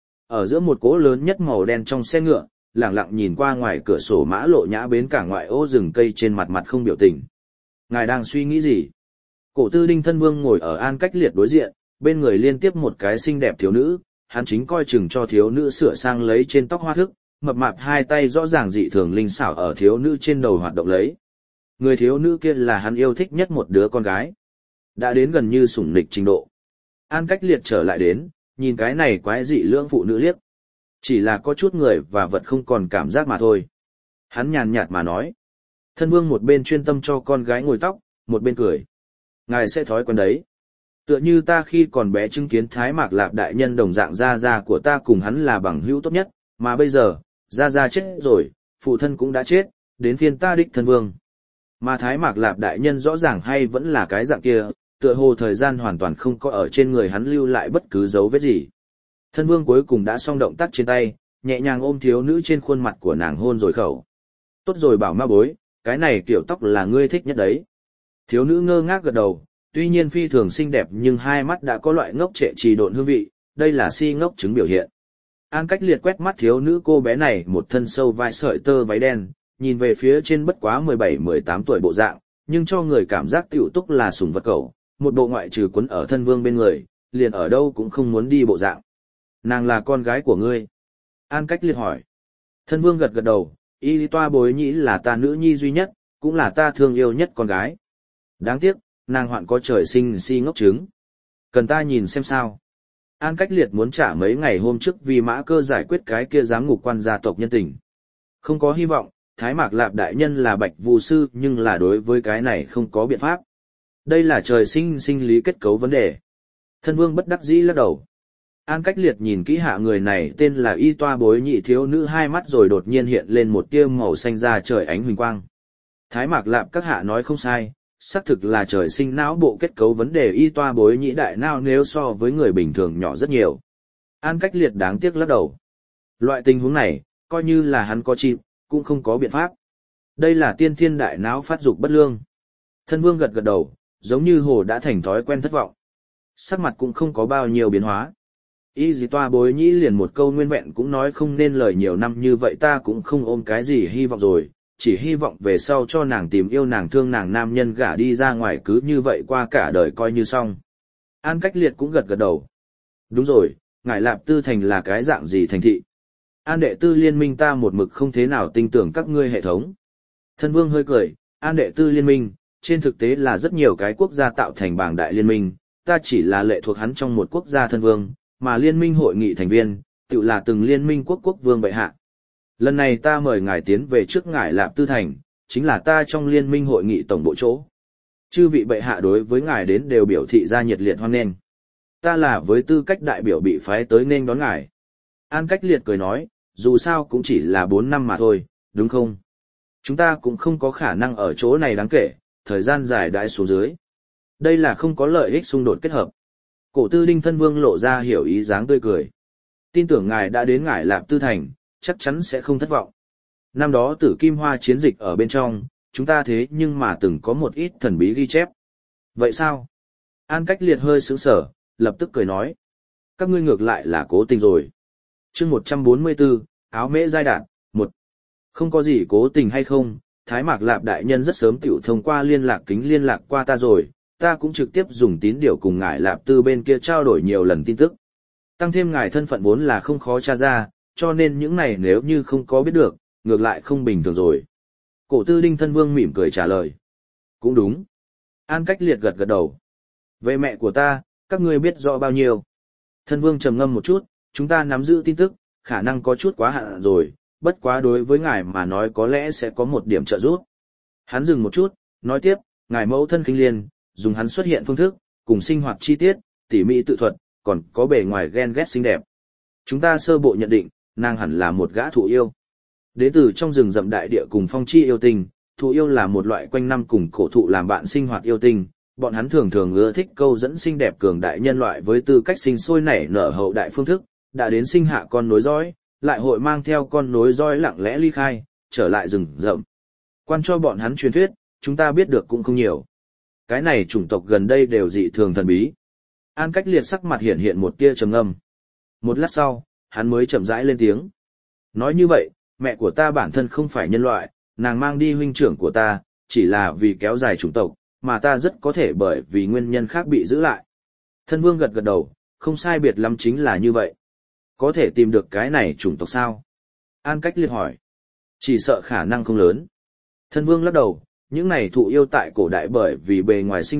Ở giữa một cỗ lớn nhất màu đen trong xe ngựa, lẳng lặng nhìn qua ngoài cửa sổ mã lộ nhã bến cảng ngoại ô rừng cây, trên mặt mặt không biểu tình. Ngài đang suy nghĩ gì? Cổ Tư Đinh Thân Vương ngồi ở An Cách Liệt đối diện, bên người liên tiếp một cái xinh đẹp thiếu nữ, hắn chính coi chừng cho thiếu nữ sửa sang lấy trên tóc hoa thức, mập mạp hai tay rõ ràng dị thường linh xảo ở thiếu nữ trên đầu hoạt động lấy. Người thiếu nữ kia là hắn yêu thích nhất một đứa con gái. Đã đến gần như sủng nịch trình độ. An Cách Liệt trở lại đến, nhìn cái này quái dị lưỡng phụ nữ liếc. Chỉ là có chút người và vật không còn cảm giác mà thôi. Hắn nhàn nhạt mà nói. Thân vương một bên chuyên tâm cho con gái ngồi tóc, một bên cười. Ngài sẽ thói quen đấy. Tựa như ta khi còn bé chứng kiến Thái Mạc Lạp đại nhân đồng dạng gia gia của ta cùng hắn là bằng hữu tốt nhất, mà bây giờ, gia gia chết rồi, phụ thân cũng đã chết, đến phiên ta đích thân vương. Mà Thái Mạc Lạp đại nhân rõ ràng hay vẫn là cái dạng kia, tựa hồ thời gian hoàn toàn không có ở trên người hắn lưu lại bất cứ dấu vết gì. Thân vương cuối cùng đã xong động tác trên tay, nhẹ nhàng ôm thiếu nữ trên khuôn mặt của nàng hôn rồi khẩu. Tốt rồi bảo ma bối, cái này kiểu tóc là ngươi thích nhất đấy. Thiếu nữ ngơ ngác gật đầu, tuy nhiên phi thường xinh đẹp nhưng hai mắt đã có loại ngốc trệ trì độn hương vị, đây là si ngốc chứng biểu hiện. An Cách Liệt quét mắt thiếu nữ cô bé này một thân sâu vai sợi tơ váy đen, nhìn về phía trên bất quá mười bảy mười tám tuổi bộ dạng, nhưng cho người cảm giác tiểu túc là sủng vật cẩu, một bộ ngoại trừ quấn ở thân vương bên người, liền ở đâu cũng không muốn đi bộ dạng. Nàng là con gái của ngươi. An Cách Liệt hỏi. Thân vương gật gật đầu, y lý toa bối nhĩ là ta nữ nhi duy nhất, cũng là ta thương yêu nhất con gái. Đáng tiếc, nàng hoạn có trời sinh si ngốc chứng. Cần ta nhìn xem sao. An Cách Liệt muốn trả mấy ngày hôm trước vì Mã Cơ giải quyết cái kia giám ngục quan gia tộc nhân tình. Không có hy vọng, Thái Mạc Lạp đại nhân là Bạch Vu sư nhưng là đối với cái này không có biện pháp. Đây là trời sinh sinh lý kết cấu vấn đề. Thân vương bất đắc dĩ lắc đầu. An Cách Liệt nhìn kỹ hạ người này tên là y toa bối nhị thiếu nữ hai mắt rồi đột nhiên hiện lên một tia màu xanh da trời ánh huỳnh quang. Thái Mạc Lạp các hạ nói không sai, xác thực là trời sinh não bộ kết cấu vấn đề y toa bối nhị đại não nếu so với người bình thường nhỏ rất nhiều. An Cách Liệt đáng tiếc lắc đầu. Loại tình huống này, coi như là hắn có chim, cũng không có biện pháp. Đây là tiên thiên đại não phát dục bất lương. Thân vương gật gật đầu, giống như hồ đã thành thói quen thất vọng. Sắc mặt cũng không có bao nhiêu biến hóa. Y dì toa bối nhĩ liền một câu nguyên vẹn cũng nói không nên lời nhiều năm như vậy ta cũng không ôm cái gì hy vọng rồi, chỉ hy vọng về sau cho nàng tìm yêu nàng thương nàng nam nhân gả đi ra ngoài cứ như vậy qua cả đời coi như xong. An Cách Liệt cũng gật gật đầu. Đúng rồi, ngài Lạp Tư Thành là cái dạng gì thành thị? An đệ tư liên minh ta một mực không thế nào tin tưởng các ngươi hệ thống. Thân vương hơi cười, An đệ tư liên minh, trên thực tế là rất nhiều cái quốc gia tạo thành bảng đại liên minh, ta chỉ là lệ thuộc hắn trong một quốc gia thân vương, mà liên minh hội nghị thành viên, tự là từng liên minh quốc quốc vương bệ hạ. Lần này ta mời ngài tiến về trước ngài Lạp Tư Thành, chính là ta trong liên minh hội nghị tổng bộ chỗ. Chư vị bệ hạ đối với ngài đến đều biểu thị ra nhiệt liệt hoan nghênh. Ta là với tư cách đại biểu bị phái tới nên đón ngài. An Cách Liệt cười nói, dù sao cũng chỉ là bốn năm mà thôi, đúng không? Chúng ta cũng không có khả năng ở chỗ này đáng kể, thời gian dài đãi xuống dưới. Đây là không có lợi ích xung đột kết hợp. Cổ tư đinh thân vương lộ ra hiểu ý dáng tươi cười. Tin tưởng ngài đã đến ngài Lạp Tư Thành, chắc chắn sẽ không thất vọng. Năm đó Tử Kim Hoa chiến dịch ở bên trong, chúng ta thế nhưng mà từng có một ít thần bí ghi chép. Vậy sao? An Cách Liệt hơi sững sờ, lập tức cười nói. Các ngươi ngược lại là cố tình rồi. Chương một trăm bốn mươi tư, áo mễ giai đạn, một. Không có gì cố tình hay không, Thái Mạc Lạp đại nhân rất sớm tiểu thông qua liên lạc kính liên lạc qua ta rồi, ta cũng trực tiếp dùng tín điều cùng ngài Lạp Tư bên kia trao đổi nhiều lần tin tức. Tăng thêm ngài thân phận vốn là không khó tra ra, cho nên những này nếu như không có biết được, ngược lại không bình thường rồi. Cổ tư đinh thân vương mỉm cười trả lời. Cũng đúng. An Cách Liệt gật gật đầu. Về mẹ của ta, các ngươi biết rõ bao nhiêu. Thân vương trầm ngâm một chút, chúng ta nắm giữ tin tức, khả năng có chút quá hạn rồi, bất quá đối với ngài mà nói có lẽ sẽ có một điểm trợ giúp. Hắn dừng một chút, nói tiếp, ngài mẫu thân Kinh Liên, dùng hắn xuất hiện phương thức, cùng sinh hoạt chi tiết, tỉ mỉ tự thuật, còn có bề ngoài ghen ghét xinh đẹp. Chúng ta sơ bộ nhận định, nàng hẳn là một gã thụ yêu. Đến từ trong rừng rậm đại địa cùng phong chi yêu tinh, thụ yêu là một loại quanh năm cùng cổ thụ làm bạn sinh hoạt yêu tinh, bọn hắn thường thường ưa thích câu dẫn xinh đẹp cường đại nhân loại với tư cách sinh sôi nảy nở hậu đại phương thức, đã đến sinh hạ con nối dõi, lại hội mang theo con nối dõi lặng lẽ ly khai, trở lại rừng rậm. Quan cho bọn hắn truyền thuyết, chúng ta biết được cũng không nhiều. Cái này chủng tộc gần đây đều dị thường thần bí. An Cách Liệt sắc mặt hiện hiện một tia trầm ngâm. Một lát sau, hắn mới chậm rãi lên tiếng. Nói như vậy, mẹ của ta bản thân không phải nhân loại, nàng mang đi huynh trưởng của ta, chỉ là vì kéo dài chủng tộc, mà ta rất có thể bởi vì nguyên nhân khác bị giữ lại. Thân vương gật gật đầu, không sai biệt lắm chính là như vậy. Có thể tìm được cái này chủng tộc sao? An Cách Liệt hỏi. Chỉ sợ khả năng không lớn. Thân vương lắc đầu, những này thụ yêu tại cổ đại bởi vì bề ngoài xinh đẹp,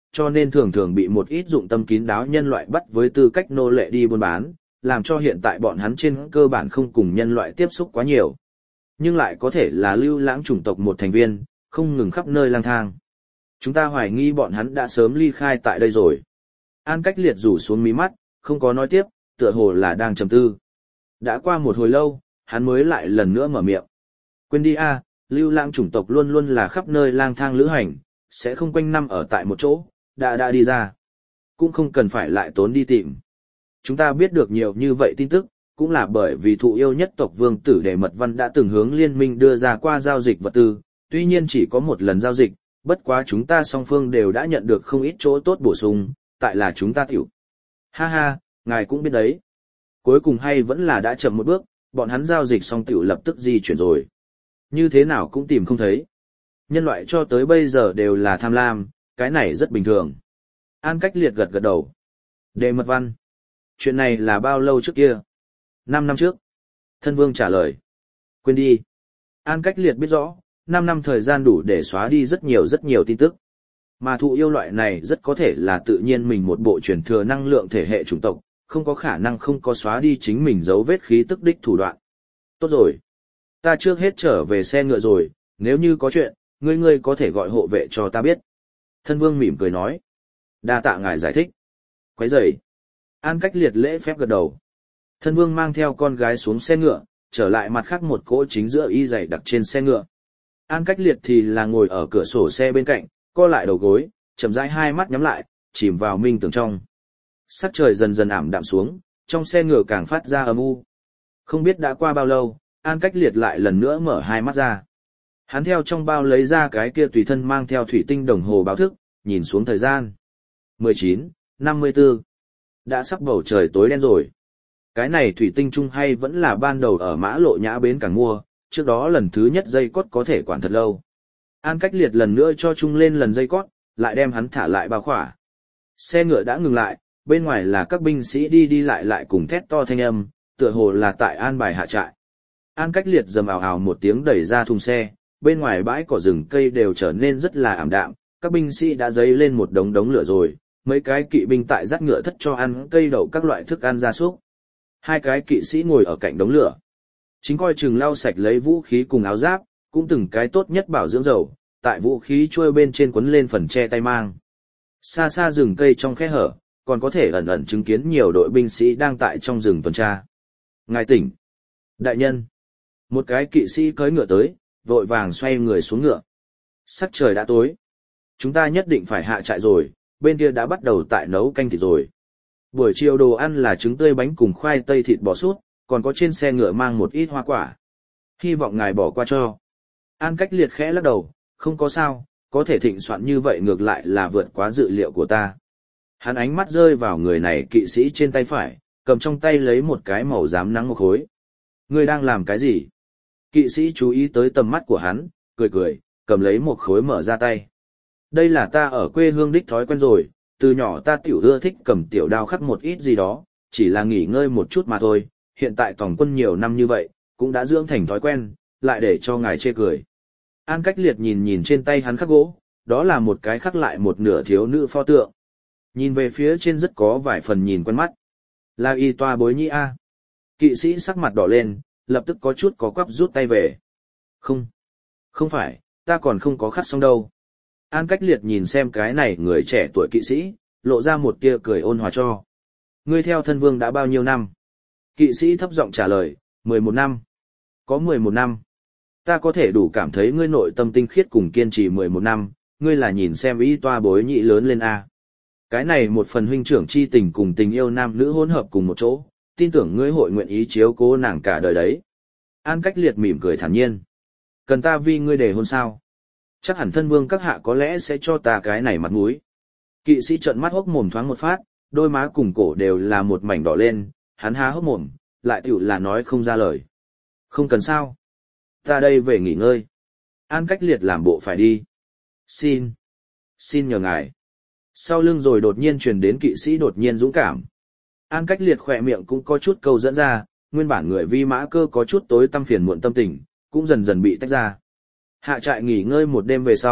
cho nên thường thường bị một ít dụng tâm kín đáo nhân loại bắt với tư cách nô lệ đi buôn bán, làm cho hiện tại bọn hắn trên cơ bản không cùng nhân loại tiếp xúc quá nhiều. Nhưng lại có thể là lưu lãng chủng tộc một thành viên, không ngừng khắp nơi lang thang. Chúng ta hoài nghi bọn hắn đã sớm ly khai tại đây rồi. An Cách Liệt rủ xuống mí mắt, không có nói tiếp, tựa hồ là đang trầm tư. Đã qua một hồi lâu, hắn mới lại lần nữa mở miệng. Quên đi a, lưu lãng chủng tộc luôn luôn là khắp nơi lang thang lữ hành, sẽ không quanh năm ở tại một chỗ, đã đã đi ra. Cũng không cần phải lại tốn đi tìm. Chúng ta biết được nhiều như vậy tin tức, cũng là bởi vì thụ yêu nhất tộc vương tử Đề Mật Văn đã từng hướng liên minh đưa ra qua giao dịch vật tư, tuy nhiên chỉ có một lần giao dịch, bất quá chúng ta song phương đều đã nhận được không ít chỗ tốt bổ sung, tại là chúng ta tiểu. Ha ha, ngài cũng biết đấy. Cuối cùng hay vẫn là đã chậm một bước, bọn hắn giao dịch xong tiểu lập tức di chuyển rồi. Như thế nào cũng tìm không thấy. Nhân loại cho tới bây giờ đều là tham lam, cái này rất bình thường. An Cách Liệt gật gật đầu. Đề Mật Văn. Chuyện này là bao lâu trước kia? Năm năm trước. Thân vương trả lời. Quên đi. An Cách Liệt biết rõ, năm năm thời gian đủ để xóa đi rất nhiều rất nhiều tin tức. Mà thụ yêu loại này rất có thể là tự nhiên mình một bộ truyền thừa năng lượng thể hệ chủng tộc, không có khả năng không có xóa đi chính mình dấu vết khí tức đích thủ đoạn. Tốt rồi. Ta trước hết trở về xe ngựa rồi, nếu như có chuyện, ngươi ngươi có thể gọi hộ vệ cho ta biết. Thân vương mỉm cười nói. Đa tạ ngài giải thích. Quấy rầy. An Cách Liệt lễ phép gật đầu. Thân vương mang theo con gái xuống xe ngựa, trở lại mặt khác một cỗ chính giữa y dày đặc trên xe ngựa. An Cách Liệt thì là ngồi ở cửa sổ xe bên cạnh, co lại đầu gối, chậm rãi hai mắt nhắm lại, chìm vào minh tưởng trong. Sắc trời dần dần ảm đạm xuống, trong xe ngựa càng phát ra âm u. Không biết đã qua bao lâu, An Cách Liệt lại lần nữa mở hai mắt ra. Hắn theo trong bao lấy ra cái kia tùy thân mang theo thủy tinh đồng hồ báo thức, nhìn xuống thời gian. mười chín, năm mươi tư. Đã sắp bầu trời tối đen rồi. Cái này thủy tinh chung hay vẫn là ban đầu ở mã lộ nhã bến cảng mua, trước đó lần thứ nhất dây cót có thể quản thật lâu. An Cách Liệt lần nữa cho chung lên lần dây cót, lại đem hắn thả lại bao khỏa. Xe ngựa đã ngừng lại, bên ngoài là các binh sĩ đi đi lại lại cùng thét to thanh âm, tựa hồ là tại an bài hạ trại. An Cách Liệt dầm ào ào một tiếng đẩy ra thùng xe, bên ngoài bãi cỏ rừng cây đều trở nên rất là ảm đạm, các binh sĩ đã dấy lên một đống đống lửa rồi, mấy cái kỵ binh tại dắt ngựa thất cho ăn cây đậu các loại thức ăn gia súc. Hai cái kỵ sĩ ngồi ở cạnh đống lửa. Chính coi chừng lau sạch lấy vũ khí cùng áo giáp, cũng từng cái tốt nhất bảo dưỡng dầu, tại vũ khí trôi bên trên quấn lên phần che tay mang. Xa xa rừng cây trong khe hở, còn có thể ẩn ẩn chứng kiến nhiều đội binh sĩ đang tại trong rừng tuần tra. Ngài tỉnh. Đại nhân. Một cái kỵ sĩ cưỡi ngựa tới, vội vàng xoay người xuống ngựa. Sắc trời đã tối. Chúng ta nhất định phải hạ trại rồi, bên kia đã bắt đầu tại nấu canh thịt rồi. Buổi chiều đồ ăn là trứng tươi bánh cùng khoai tây thịt bò sút, còn có trên xe ngựa mang một ít hoa quả. Hy vọng ngài bỏ qua cho. An Cách Liệt khẽ lắc đầu, không có sao, có thể thịnh soạn như vậy ngược lại là vượt quá dự liệu của ta. Hắn ánh mắt rơi vào người này kỵ sĩ trên tay phải, cầm trong tay lấy một cái màu rám nắng một khối. Ngươi đang làm cái gì? Kỵ sĩ chú ý tới tầm mắt của hắn, cười cười, cầm lấy một khối mở ra tay. Đây là ta ở quê hương đích thói quen rồi, từ nhỏ ta tiểu ưa thích cầm tiểu đao khắc một ít gì đó, chỉ là nghỉ ngơi một chút mà thôi, hiện tại tổng quân nhiều năm như vậy, cũng đã dưỡng thành thói quen, lại để cho ngài chê cười. An Cách Liệt nhìn nhìn trên tay hắn khắc gỗ, đó là một cái khắc lại một nửa thiếu nữ pho tượng. Nhìn về phía trên rất có vài phần nhìn quen mắt. Là y toa bối nhĩ a. Kỵ sĩ sắc mặt đỏ lên, lập tức có chút có quắp rút tay về. Không, không phải, ta còn không có khắc xong đâu. An Cách Liệt nhìn xem cái này người trẻ tuổi kỵ sĩ, lộ ra một tia cười ôn hòa cho. Ngươi theo thân vương đã bao nhiêu năm? Kỵ sĩ thấp giọng trả lời, mười một năm. Có mười một năm. Ta có thể đủ cảm thấy ngươi nội tâm tinh khiết cùng kiên trì mười một năm, ngươi là nhìn xem y toa bối nhị lớn lên a. Cái này một phần huynh trưởng chi tình cùng tình yêu nam nữ hỗn hợp cùng một chỗ, tin tưởng ngươi hội nguyện ý chiếu cố nàng cả đời đấy. An Cách Liệt mỉm cười thản nhiên. Cần ta vì ngươi để hôn sao? Chắc hẳn thân vương các hạ có lẽ sẽ cho ta cái này mặt mũi. Kỵ sĩ trợn mắt hốc mồm thoáng một phát, đôi má cùng cổ đều là một mảnh đỏ lên, hắn há hốc mồm, lại tựu là nói không ra lời. Không cần sao. Ta đây về nghỉ ngơi. An Cách Liệt làm bộ phải đi. Xin. Xin nhờ ngài. Sau lưng rồi đột nhiên truyền đến kỵ sĩ đột nhiên dũng cảm. An Cách Liệt khỏe miệng cũng có chút câu dẫn ra, nguyên bản người vi mã cơ có chút tối tăm phiền muộn tâm tình, cũng dần dần bị tách ra. Hạ trại nghỉ ngơi một đêm về sau,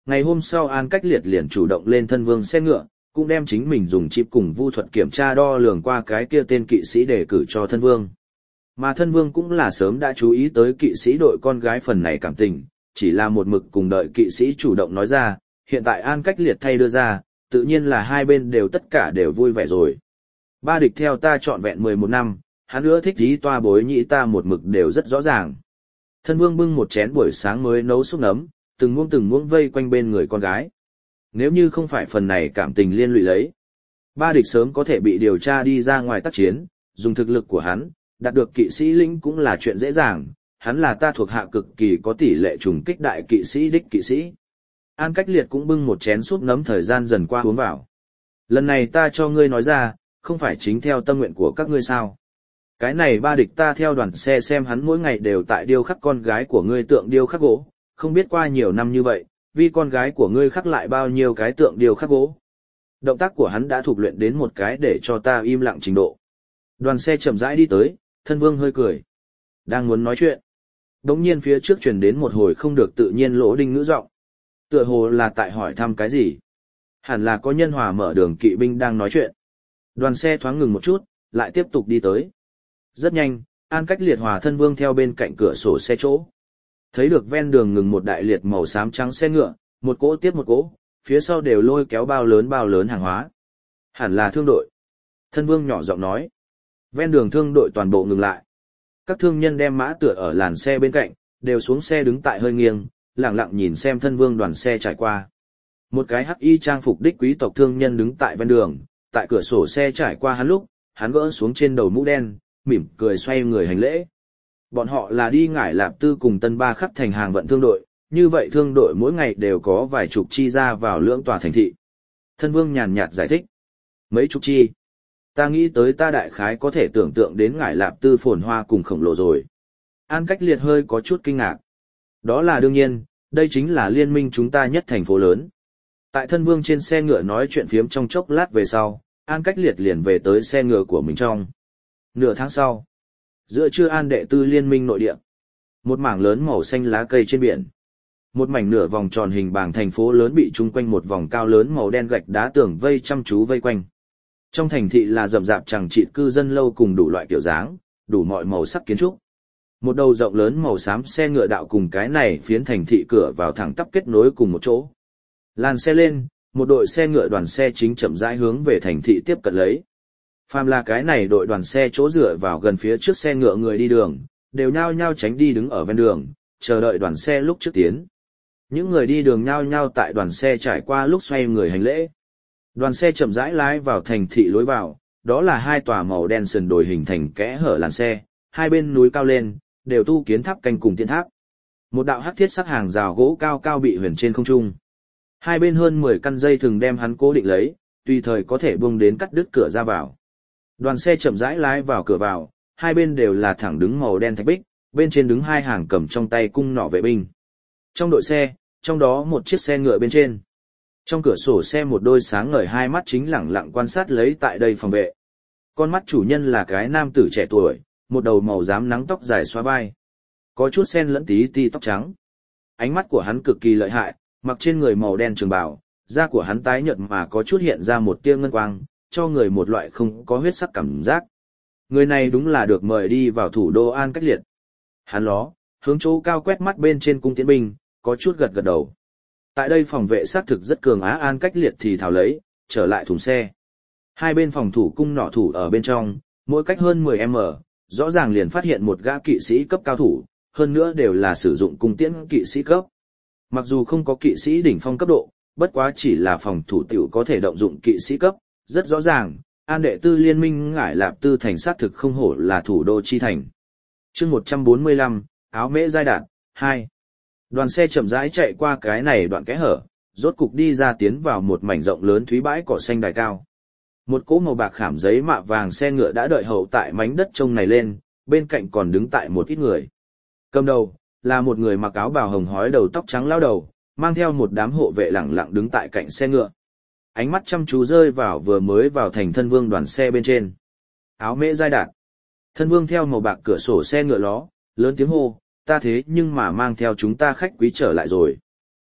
Ngày hôm sau An Cách Liệt liền chủ động lên thân vương xe ngựa, cũng đem chính mình dùng chip cùng vu thuật kiểm tra đo lường qua cái kia tên kỵ sĩ đề cử cho thân vương. Mà thân vương cũng là sớm đã chú ý tới kỵ sĩ đội con gái phần này cảm tình, chỉ là một mực cùng đợi kỵ sĩ chủ động nói ra, hiện tại An Cách Liệt thay đưa ra, tự nhiên là hai bên đều tất cả đều vui vẻ rồi. Ba địch theo ta trọn vẹn mười một năm, hắn ưa thích tí toa bối nhĩ ta một mực đều rất rõ ràng. Thân vương bưng một chén buổi sáng mới nấu súp nấm, từng muỗng từng muỗng vây quanh bên người con gái. Nếu như không phải phần này cảm tình liên lụy lấy, ba địch sớm có thể bị điều tra đi ra ngoài tác chiến, dùng thực lực của hắn, đạt được kỵ sĩ lĩnh cũng là chuyện dễ dàng, hắn là ta thuộc hạ cực kỳ có tỷ lệ trùng kích đại kỵ sĩ đích kỵ sĩ. An Cách Liệt cũng bưng một chén súp nấm thời gian dần qua uống vào. Lần này ta cho ngươi nói ra, không phải chính theo tâm nguyện của các ngươi sao. Cái này ba địch ta theo đoàn xe xem hắn mỗi ngày đều tại điêu khắc con gái của ngươi tượng điêu khắc gỗ, không biết qua nhiều năm như vậy, vì con gái của ngươi khắc lại bao nhiêu cái tượng điêu khắc gỗ. Động tác của hắn đã thuộc luyện đến một cái để cho ta im lặng trình độ. Đoàn xe chậm rãi đi tới, thân vương hơi cười. Đang muốn nói chuyện. Đống nhiên phía trước truyền đến một hồi không được tự nhiên lỗ đinh ngữ giọng. Tựa hồ là tại hỏi thăm cái gì. Hẳn là có nhân hòa mở đường kỵ binh đang nói chuyện. Đoàn xe thoáng ngừng một chút, lại tiếp tục đi tới. Rất nhanh, An Cách Liệt hòa thân vương theo bên cạnh cửa sổ xe chỗ. Thấy được ven đường ngừng một đại liệt màu xám trắng xe ngựa, một cỗ tiếp một cỗ, phía sau đều lôi kéo bao lớn bao lớn hàng hóa. Hẳn là thương đội. Thân vương nhỏ giọng nói. Ven đường thương đội toàn bộ ngừng lại. Các thương nhân đem mã tựa ở làn xe bên cạnh, đều xuống xe đứng tại hơi nghiêng, lặng lặng nhìn xem thân vương đoàn xe trải qua. Một cái hắc y trang phục đích quý tộc thương nhân đứng tại ven đường, tại cửa sổ xe trải qua hắn lúc, hắn gỡ xuống trên đầu mũ đen, mỉm cười xoay người hành lễ. Bọn họ là đi ngải lạp tư cùng tân ba khắp thành hàng vận thương đội, như vậy thương đội mỗi ngày đều có vài chục chi ra vào lưỡng tòa thành thị. Thân vương nhàn nhạt giải thích. Mấy chục chi. Ta nghĩ tới ta đại khái có thể tưởng tượng đến ngải lạp tư phồn hoa cùng khổng lồ rồi. An Cách Liệt hơi có chút kinh ngạc. Đó là đương nhiên, đây chính là liên minh chúng ta nhất thành phố lớn. Tại thân vương trên xe ngựa nói chuyện phiếm trong chốc lát về sau, An Cách Liệt liền về tới xe ngựa của mình trong. Nửa tháng sau, giữa trưa An đệ tư liên minh nội địa. Một mảng lớn màu xanh lá cây trên biển. Một mảnh nửa vòng tròn hình bảng thành phố lớn bị chung quanh một vòng cao lớn màu đen gạch đá tường vây chăm chú vây quanh. Trong thành thị là rậm rạp chẳng chịt cư dân lâu cùng đủ loại kiểu dáng, đủ mọi màu sắc kiến trúc. Một đầu rộng lớn màu xám xe ngựa đạo cùng cái này phiến thành thị cửa vào thẳng tắp kết nối cùng một chỗ. Làn xe lên, một đội xe ngựa đoàn xe chính chậm rãi hướng về thành thị tiếp cận lấy. Phàm là cái này đội đoàn xe chỗ dựa vào gần phía trước xe ngựa người đi đường, đều nhao nhao tránh đi đứng ở ven đường, chờ đợi đoàn xe lúc trước tiến. Những người đi đường nhao nhao tại đoàn xe trải qua lúc xoay người hành lễ. Đoàn xe chậm rãi lái vào thành thị lối vào, đó là hai tòa màu đen sườn đồi hình thành kẽ hở làn xe, hai bên núi cao lên, đều tu kiến tháp canh cùng tiên tháp. Một đạo hắc thiết sắc hàng rào gỗ cao cao bị huyền trên không trung. Hai bên hơn mười căn dây thừng đem hắn cố định lấy, tùy thời có thể buông đến cắt đứt cửa ra vào. Đoàn xe chậm rãi lái vào cửa vào, hai bên đều là thẳng đứng màu đen thạch bích, bên trên đứng hai hàng cầm trong tay cung nỏ vệ binh. Trong đội xe, trong đó một chiếc xe ngựa bên trên. Trong cửa sổ xe một đôi sáng ngời hai mắt chính lẳng lặng quan sát lấy tại đây phòng vệ. Con mắt chủ nhân là cái nam tử trẻ tuổi, một đầu màu rám nắng tóc dài xóa vai. Có chút sen lẫn tí ti tóc trắng. Ánh mắt của hắn cực kỳ lợi hại, mặc trên người màu đen trường bào, da của hắn tái nhợt mà có chút hiện ra một tia ngân quang, cho người một loại không có huyết sắc cảm giác. Người này đúng là được mời đi vào thủ đô An Cách Liệt. Hắn ló, hướng chỗ cao quét mắt bên trên cung tiễn binh, có chút gật gật đầu. Tại đây phòng vệ xác thực rất cường á. An Cách Liệt thì thảo lấy, trở lại thùng xe. Hai bên phòng thủ cung nỏ thủ ở bên trong, mỗi cách hơn mười mét, rõ ràng liền phát hiện một gã kỵ sĩ cấp cao thủ, hơn nữa đều là sử dụng cung tiễn kỵ sĩ cấp. Mặc dù không có kỵ sĩ đỉnh phong cấp độ, bất quá chỉ là phòng thủ tiểu có thể động dụng kỵ sĩ cấp, rất rõ ràng, An đệ tư liên minh ngải lạp tư thành xác thực không hổ là thủ đô chi thành. Chương một trăm bốn mươi lăm, áo mễ giai đạn, hai. Đoàn xe chậm rãi chạy qua cái này đoạn kẽ hở, rốt cục đi ra tiến vào một mảnh rộng lớn thúy bãi cỏ xanh đài cao. Một cỗ màu bạc khảm giấy mạ vàng xe ngựa đã đợi hậu tại mảnh đất trông này lên, bên cạnh còn đứng tại một ít người. Cầm đầu, là một người mặc áo bào hồng hói đầu tóc trắng lao đầu, mang theo một đám hộ vệ lẳng lặng đứng tại cạnh xe ngựa. Ánh mắt chăm chú rơi vào vừa mới vào thành thân vương đoàn xe bên trên. Áo mễ giai đạn. Thân vương theo màu bạc cửa sổ xe ngựa ló, lớn tiếng hô, ta thế nhưng mà mang theo chúng ta khách quý trở lại rồi.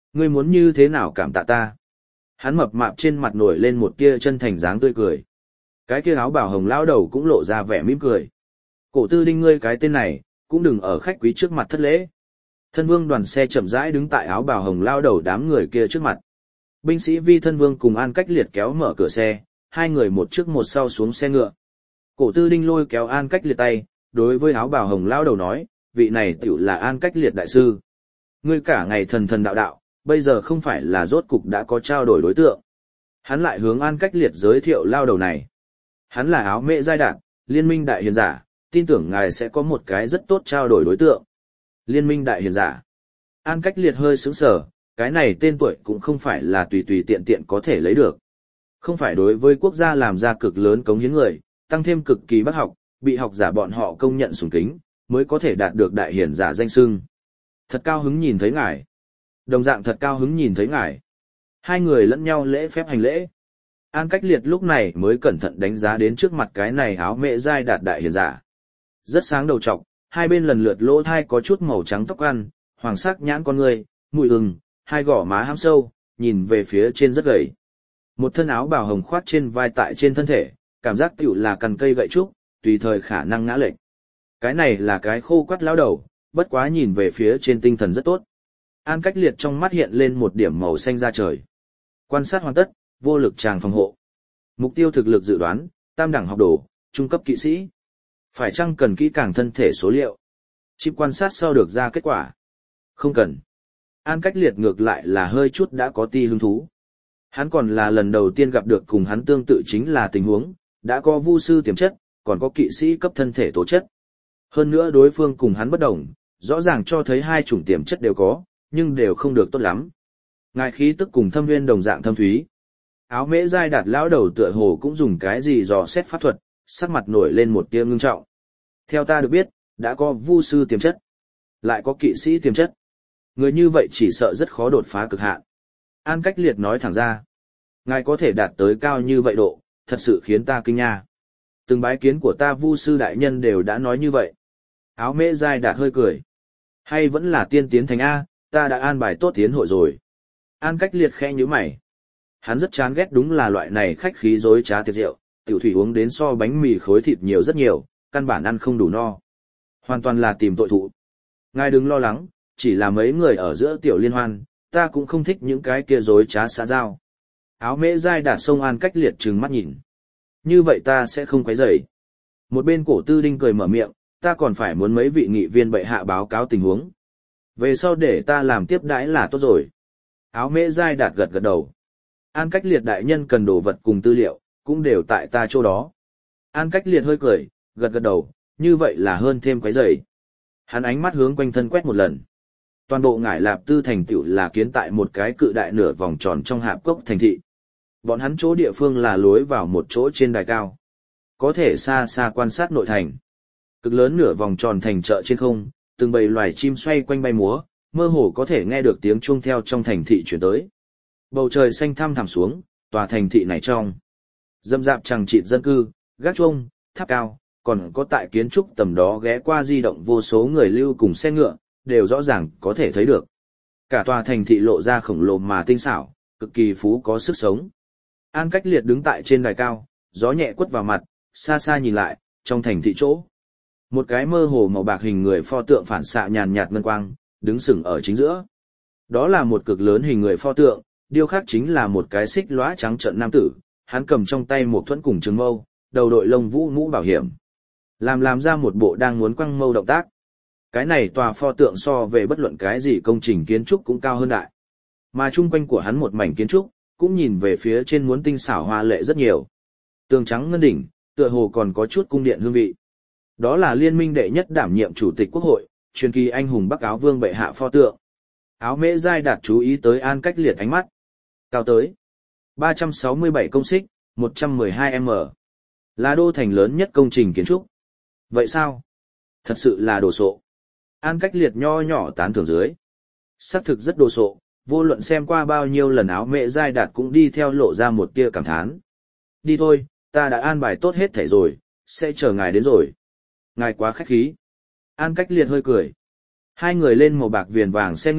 Ngươi muốn như thế nào cảm tạ ta? Hắn mập mạp trên mặt nổi lên một tia chân thành dáng tươi cười. Cái kia áo bào hồng lão đầu cũng lộ ra vẻ mỉm cười. Cổ tư đinh ngươi cái tên này, cũng đừng ở khách quý trước mặt thất lễ. Thân vương đoàn xe chậm rãi đứng tại áo bào hồng lão đầu đám người kia trước mặt. Binh sĩ vi thân vương cùng An Cách Liệt kéo mở cửa xe, hai người một trước một sau xuống xe ngựa. Cổ tư đinh lôi kéo An Cách Liệt tay, đối với áo bào hồng lão đầu nói, vị này tiểu là An Cách Liệt đại sư. Ngươi cả ngày thần thần đạo đạo, bây giờ không phải là rốt cục đã có trao đổi đối tượng. Hắn lại hướng An Cách Liệt giới thiệu lao đầu này. Hắn là áo mễ giai đạt, liên minh đại hiền giả, tin tưởng ngài sẽ có một cái rất tốt trao đổi đối tượng. Liên minh đại hiền giả. An Cách Liệt hơi sững sờ, cái này tên tuổi cũng không phải là tùy tùy tiện tiện có thể lấy được. Không phải đối với quốc gia làm ra cực lớn cống hiến người, tăng thêm cực kỳ bác học, bị học giả bọn họ công nhận sùng kính, mới có thể đạt được đại hiền giả danh xưng. Thật cao hứng nhìn thấy ngài. Đồng dạng thật cao hứng nhìn thấy ngài. Hai người lẫn nhau lễ phép hành lễ. An Cách Liệt lúc này mới cẩn thận đánh giá đến trước mặt cái này áo mễ giai đạt đại hiền giả. Rất sáng đầu trọc, hai bên lần lượt lỗ thai có chút màu trắng tóc ăn, hoàng sắc nhãn con người, mùi ừng, hai gò má hăm sâu, nhìn về phía trên rất gầy. Một thân áo bào hồng khoát trên vai tại trên thân thể, cảm giác tựu là cằn cây gậy trúc, tùy thời khả năng ngã lệch. Cái này là cái khô quắt lão đầu, bất quá nhìn về phía trên tinh thần rất tốt. An Cách Liệt trong mắt hiện lên một điểm màu xanh da trời. Quan sát hoàn tất, vô lực tràng phòng hộ. Mục tiêu thực lực dự đoán, tam đẳng học đồ, trung cấp kỵ sĩ. Phải chăng cần kỹ càng thân thể số liệu? Chip quan sát sau được ra kết quả. Không cần. An Cách Liệt ngược lại là hơi chút đã có ti hứng thú. Hắn còn là lần đầu tiên gặp được cùng hắn tương tự chính là tình huống, đã có vu sư tiềm chất, còn có kỵ sĩ cấp thân thể tố chất. Hơn nữa đối phương cùng hắn bất đồng, rõ ràng cho thấy hai chủng tiềm chất đều có, nhưng đều không được tốt lắm. Ngài khí tức cùng thâm nguyên đồng dạng thâm thúy. Áo mễ giai đạt lão đầu tựa hồ cũng dùng cái gì dò xét pháp thuật, sắc mặt nổi lên một tia ngưng trọng. Theo ta được biết, đã có vu sư tiềm chất, lại có kỵ sĩ tiềm chất. Người như vậy chỉ sợ rất khó đột phá cực hạn. An Cách Liệt nói thẳng ra. Ngài có thể đạt tới cao như vậy độ, thật sự khiến ta kinh nha. Từng bái kiến của ta vu sư đại nhân đều đã nói như vậy. Áo mễ giai đạt hơi cười. Hay vẫn là tiên tiến thành A, ta đã an bài tốt tiến hội rồi. An Cách Liệt khẽ nhíu mày. Hắn rất chán ghét đúng là loại này khách khí dối trá tiệc rượu, tiểu thủy uống đến so bánh mì khối thịt nhiều rất nhiều, căn bản ăn không đủ no. Hoàn toàn là tìm tội thụ. Ngài đừng lo lắng, chỉ là mấy người ở giữa tiểu liên hoan, ta cũng không thích những cái kia dối trá xã giao. Áo mễ giai đạt sông An Cách Liệt trừng mắt nhìn. Như vậy ta sẽ không quấy rầy. Một bên cổ tư đinh cười mở miệng, ta còn phải muốn mấy vị nghị viên bệ hạ báo cáo tình huống. Về sau để ta làm tiếp đãi là tốt rồi. Áo mễ giai đạt gật gật đầu. An Cách Liệt đại nhân cần đồ vật cùng tư liệu, cũng đều tại ta chỗ đó. An Cách Liệt hơi cười, gật gật đầu, như vậy là hơn thêm quấy rầy. Hắn ánh mắt hướng quanh thân quét một lần. Toàn bộ ngải lạp tư thành tựu là kiến tại một cái cự đại nửa vòng tròn trong hạp cốc thành thị. Bọn hắn chỗ địa phương là lối vào một chỗ trên đài cao. Có thể xa xa quan sát nội thành. Cực lớn nửa vòng tròn thành chợ trên không, từng bầy loài chim xoay quanh bay múa, mơ hồ có thể nghe được tiếng chuông theo trong thành thị chuyển tới. Bầu trời xanh thăm thẳm xuống, tòa thành thị này trong rậm rạp chằng chịt dân cư, gác chuông, tháp cao, còn có tại kiến trúc tầm đó ghé qua di động vô số người lưu cùng xe ngựa, đều rõ ràng có thể thấy được. Cả tòa thành thị lộ ra khổng lồ mà tinh xảo, cực kỳ phú có sức sống. An Cách Liệt đứng tại trên đài cao, gió nhẹ quất vào mặt, xa xa nhìn lại, trong thành thị chỗ. Một cái mơ hồ màu bạc hình người pho tượng phản xạ nhàn nhạt ngân quang, đứng sừng ở chính giữa. Đó là một cực lớn hình người pho tượng, điêu khắc chính là một cái xích lóa trắng trợn nam tử, hắn cầm trong tay một thuẫn cùng trường mâu, đầu đội lông vũ mũ bảo hiểm. Làm làm ra một bộ đang muốn quăng mâu động tác. Cái này tòa pho tượng so về bất luận cái gì công trình kiến trúc cũng cao hơn đại. Mà chung quanh của hắn một mảnh kiến trúc, cũng nhìn về phía trên muốn tinh xảo hoa lệ rất nhiều. Tường trắng ngân đỉnh, tựa hồ còn có chút cung điện hương vị. Đó là liên minh đệ nhất đảm nhiệm chủ tịch quốc hội, truyền kỳ anh hùng Bắc Áo Vương bệ hạ pho tượng. Áo mễ giai đạt chú ý tới An Cách Liệt ánh mắt. Cao tới ba trăm sáu mươi bảy công xích, một trăm mười hai mét. Là đô thành lớn nhất công trình kiến trúc. Vậy sao? Thật sự là đồ sộ. An Cách Liệt nho nhỏ tán thưởng dưới. Xác thực rất đồ sộ, vô luận xem qua bao nhiêu lần áo mễ giai đạt cũng đi theo lộ ra một tia cảm thán. Đi thôi, ta đã an bài tốt hết thảy rồi, sẽ chờ ngài đến rồi. Ngài quá khách khí. An Cách Liệt hơi cười. Hai người lên màu bạc viền vàng xe ngựa,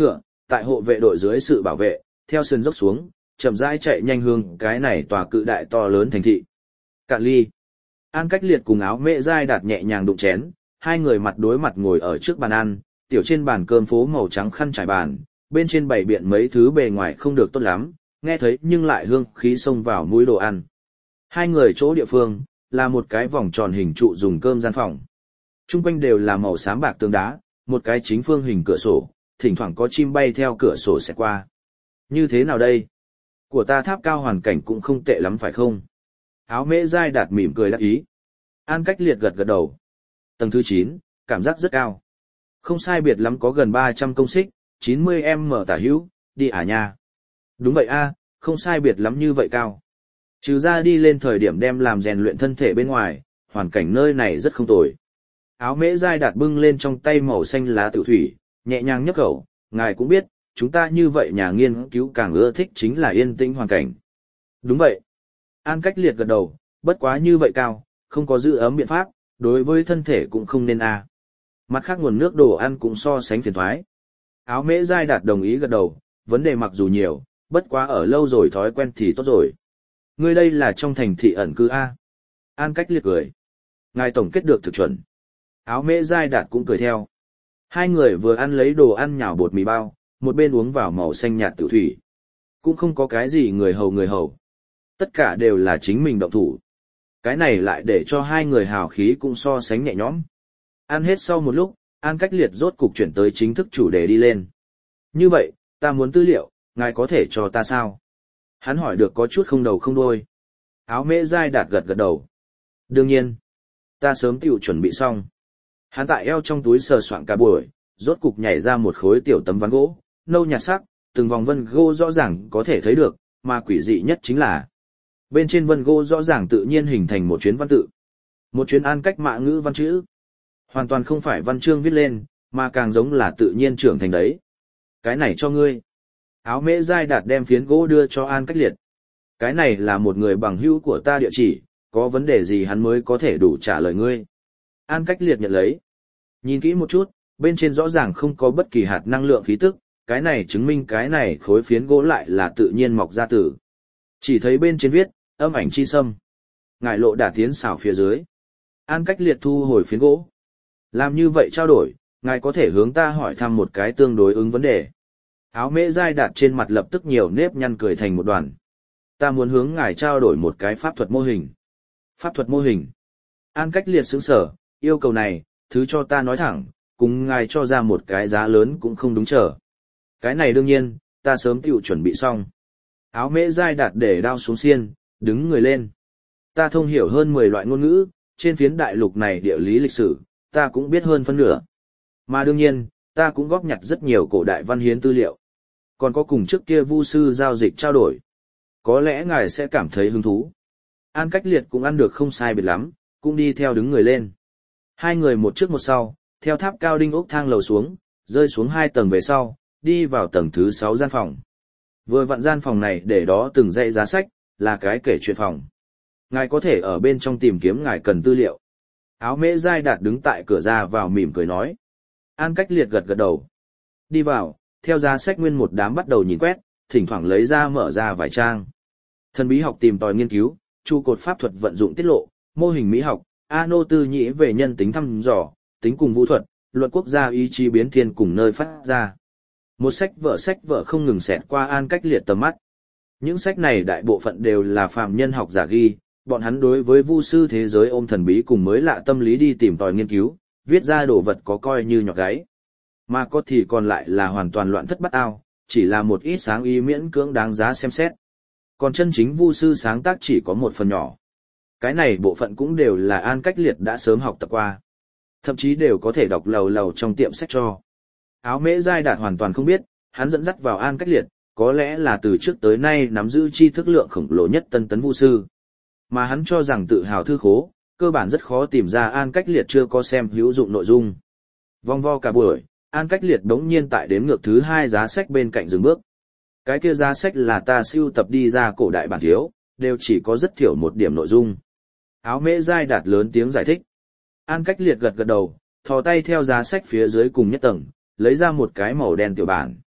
tại hộ vệ đội dưới sự bảo vệ, theo sườn dốc xuống, chậm rãi chạy nhanh hướng cái này tòa cự đại to lớn thành thị. Cạn ly. An Cách Liệt cùng Áo Mễ Giai Đạt nhẹ nhàng đụng chén, hai người mặt đối mặt ngồi ở trước bàn ăn, tiểu trên bàn cơm phố màu trắng khăn trải bàn, bên trên bày biện mấy thứ bề ngoài không được tốt lắm, nghe thấy nhưng lại hương khí xông vào mũi đồ ăn. Hai người chỗ địa phương, là một cái vòng tròn hình trụ dùng cơm gian phòng. Trung quanh đều là màu xám bạc tường đá, một cái chính phương hình cửa sổ, thỉnh thoảng có chim bay theo cửa sổ sẽ qua. Như thế nào đây? Của ta tháp cao hoàn cảnh cũng không tệ lắm phải không? Áo Mễ Giai Đạt mỉm cười đáp ý. An Cách Liệt gật gật đầu. Tầng thứ chín, cảm giác rất cao. Không sai biệt lắm có gần ba trăm công xích, chín mươi em tả hữu, đi à nha. Đúng vậy a, không sai biệt lắm như vậy cao. Trừ ra đi lên thời điểm đem làm rèn luyện thân thể bên ngoài, hoàn cảnh nơi này rất không tồi. Áo Mễ Giai Đạt bưng lên trong tay màu xanh lá tiểu thủy, nhẹ nhàng nhấp khẩu, ngài cũng biết, chúng ta như vậy nhà nghiên cứu càng ưa thích chính là yên tĩnh hoàn cảnh. Đúng vậy. An Cách Liệt gật đầu, bất quá như vậy cao, không có giữ ấm biện pháp, đối với thân thể cũng không nên a. Mặt khác nguồn nước đồ ăn cũng so sánh phiền thoái. Áo Mễ Giai Đạt đồng ý gật đầu, vấn đề mặc dù nhiều, bất quá ở lâu rồi thói quen thì tốt rồi. Ngươi đây là trong thành thị ẩn cư a? An Cách Liệt cười. Ngài tổng kết được thực chuẩn. Áo Mễ Giai Đạt cũng cười theo. Hai người vừa ăn lấy đồ ăn nhào bột mì bao, một bên uống vào màu xanh nhạt tiểu thủy. Cũng không có cái gì người hầu người hầu. Tất cả đều là chính mình động thủ. Cái này lại để cho hai người hào khí cũng so sánh nhẹ nhõm. Ăn hết sau một lúc, An Cách Liệt rốt cục chuyển tới chính thức chủ đề đi lên. Như vậy, ta muốn tư liệu, ngài có thể cho ta sao? Hắn hỏi được có chút không đầu không đuôi. Áo Mễ Giai Đạt gật gật đầu. Đương nhiên, ta sớm tiểu chuẩn bị xong. Hắn tại eo trong túi sờ soạng cả buổi, rốt cục nhảy ra một khối tiểu tấm ván gỗ, nâu nhạt sắc, từng vòng vân gỗ rõ ràng có thể thấy được, mà quỷ dị nhất chính là bên trên vân gỗ rõ ràng tự nhiên hình thành một chuyến văn tự. Một chuyến An Cách mạ ngữ văn chữ. Hoàn toàn không phải văn chương viết lên, mà càng giống là tự nhiên trưởng thành đấy. Cái này cho ngươi. Áo Mễ Giai Đạt đem phiến gỗ đưa cho An Cách Liệt. Cái này là một người bằng hữu của ta địa chỉ, có vấn đề gì hắn mới có thể đủ trả lời ngươi. An Cách Liệt nhận lấy. Nhìn kỹ một chút, bên trên rõ ràng không có bất kỳ hạt năng lượng khí tức, cái này chứng minh cái này khối phiến gỗ lại là tự nhiên mọc ra từ. Chỉ thấy bên trên viết, âm ảnh chi sâm. Ngải lộ đả tiến xảo phía dưới. An Cách Liệt thu hồi phiến gỗ. Làm như vậy trao đổi, ngài có thể hướng ta hỏi thăm một cái tương đối ứng vấn đề. Áo Mễ Giai Đạt trên mặt lập tức nhiều nếp nhăn cười thành một đoàn. Ta muốn hướng ngài trao đổi một cái pháp thuật mô hình. Pháp thuật mô hình. An Cách Liệt sững sở, yêu cầu này, thứ cho ta nói thẳng, cùng ngài cho ra một cái giá lớn cũng không đúng trở. Cái này đương nhiên, ta sớm tiểu chuẩn bị xong. Áo Mễ Giai Đạt để đao xuống xiên, đứng người lên. Ta thông hiểu hơn mười loại ngôn ngữ, trên phiến đại lục này địa lý lịch sử, ta cũng biết hơn phân nửa. Mà đương nhiên, ta cũng góp nhặt rất nhiều cổ đại văn hiến tư liệu. Còn có cùng trước kia vu sư giao dịch trao đổi. Có lẽ ngài sẽ cảm thấy hứng thú. An Cách Liệt cũng ăn được không sai biệt lắm, cũng đi theo đứng người lên. Hai người một trước một sau, theo tháp cao đinh ốc thang lầu xuống, rơi xuống hai tầng về sau, đi vào tầng thứ sáu gian phòng. Vừa vặn gian phòng này để đó từng dãy giá sách, là cái kể chuyện phòng. Ngài có thể ở bên trong tìm kiếm ngài cần tư liệu. Áo Mễ Giai Đạt đứng tại cửa ra vào mỉm cười nói. An Cách Liệt gật gật đầu. Đi vào, theo giá sách nguyên một đám bắt đầu nhìn quét, thỉnh thoảng lấy ra mở ra vài trang. Thần bí học tìm tòi nghiên cứu, trụ cột pháp thuật vận dụng tiết lộ, mô hình mỹ học, Ano tư nhĩ về nhân tính thăm dò, tính cùng vũ thuật, luật quốc gia ý chí biến thiên cùng nơi phát ra. Một sách vở sách vở không ngừng xẹt qua An Cách Liệt tầm mắt. Những sách này đại bộ phận đều là phàm nhân học giả ghi, bọn hắn đối với vu sư thế giới ôm thần bí cùng mới lạ tâm lý đi tìm tòi nghiên cứu, viết ra đồ vật có coi như nhọt gáy. Mà có thì còn lại là hoàn toàn loạn thất bát ao, chỉ là một ít sáng ý miễn cưỡng đáng giá xem xét. Còn chân chính vu sư sáng tác chỉ có một phần nhỏ. Cái này bộ phận cũng đều là An Cách Liệt đã sớm học tập qua. Thậm chí đều có thể đọc lầu lầu trong tiệm sách cho. Áo Mễ Giai Đạt hoàn toàn không biết, hắn dẫn dắt vào An Cách Liệt, có lẽ là từ trước tới nay nắm giữ tri thức lượng khổng lồ nhất tân tấn vu sư. Mà hắn cho rằng tự hào thư khố, cơ bản rất khó tìm ra An Cách Liệt chưa có xem hữu dụng nội dung. Vòng vo cả buổi, An Cách Liệt đống nhiên tại đếm ngược thứ hai giá sách bên cạnh dừng bước. Cái kia giá sách là ta sưu tập đi ra cổ đại bản thiếu, đều chỉ có rất thiểu một điểm nội dung. Áo Mễ Giai Đạt lớn tiếng giải thích. An Cách Liệt gật gật đầu, thò tay theo giá sách phía dưới cùng nhất tầng, lấy ra một cái màu đen tiểu bản.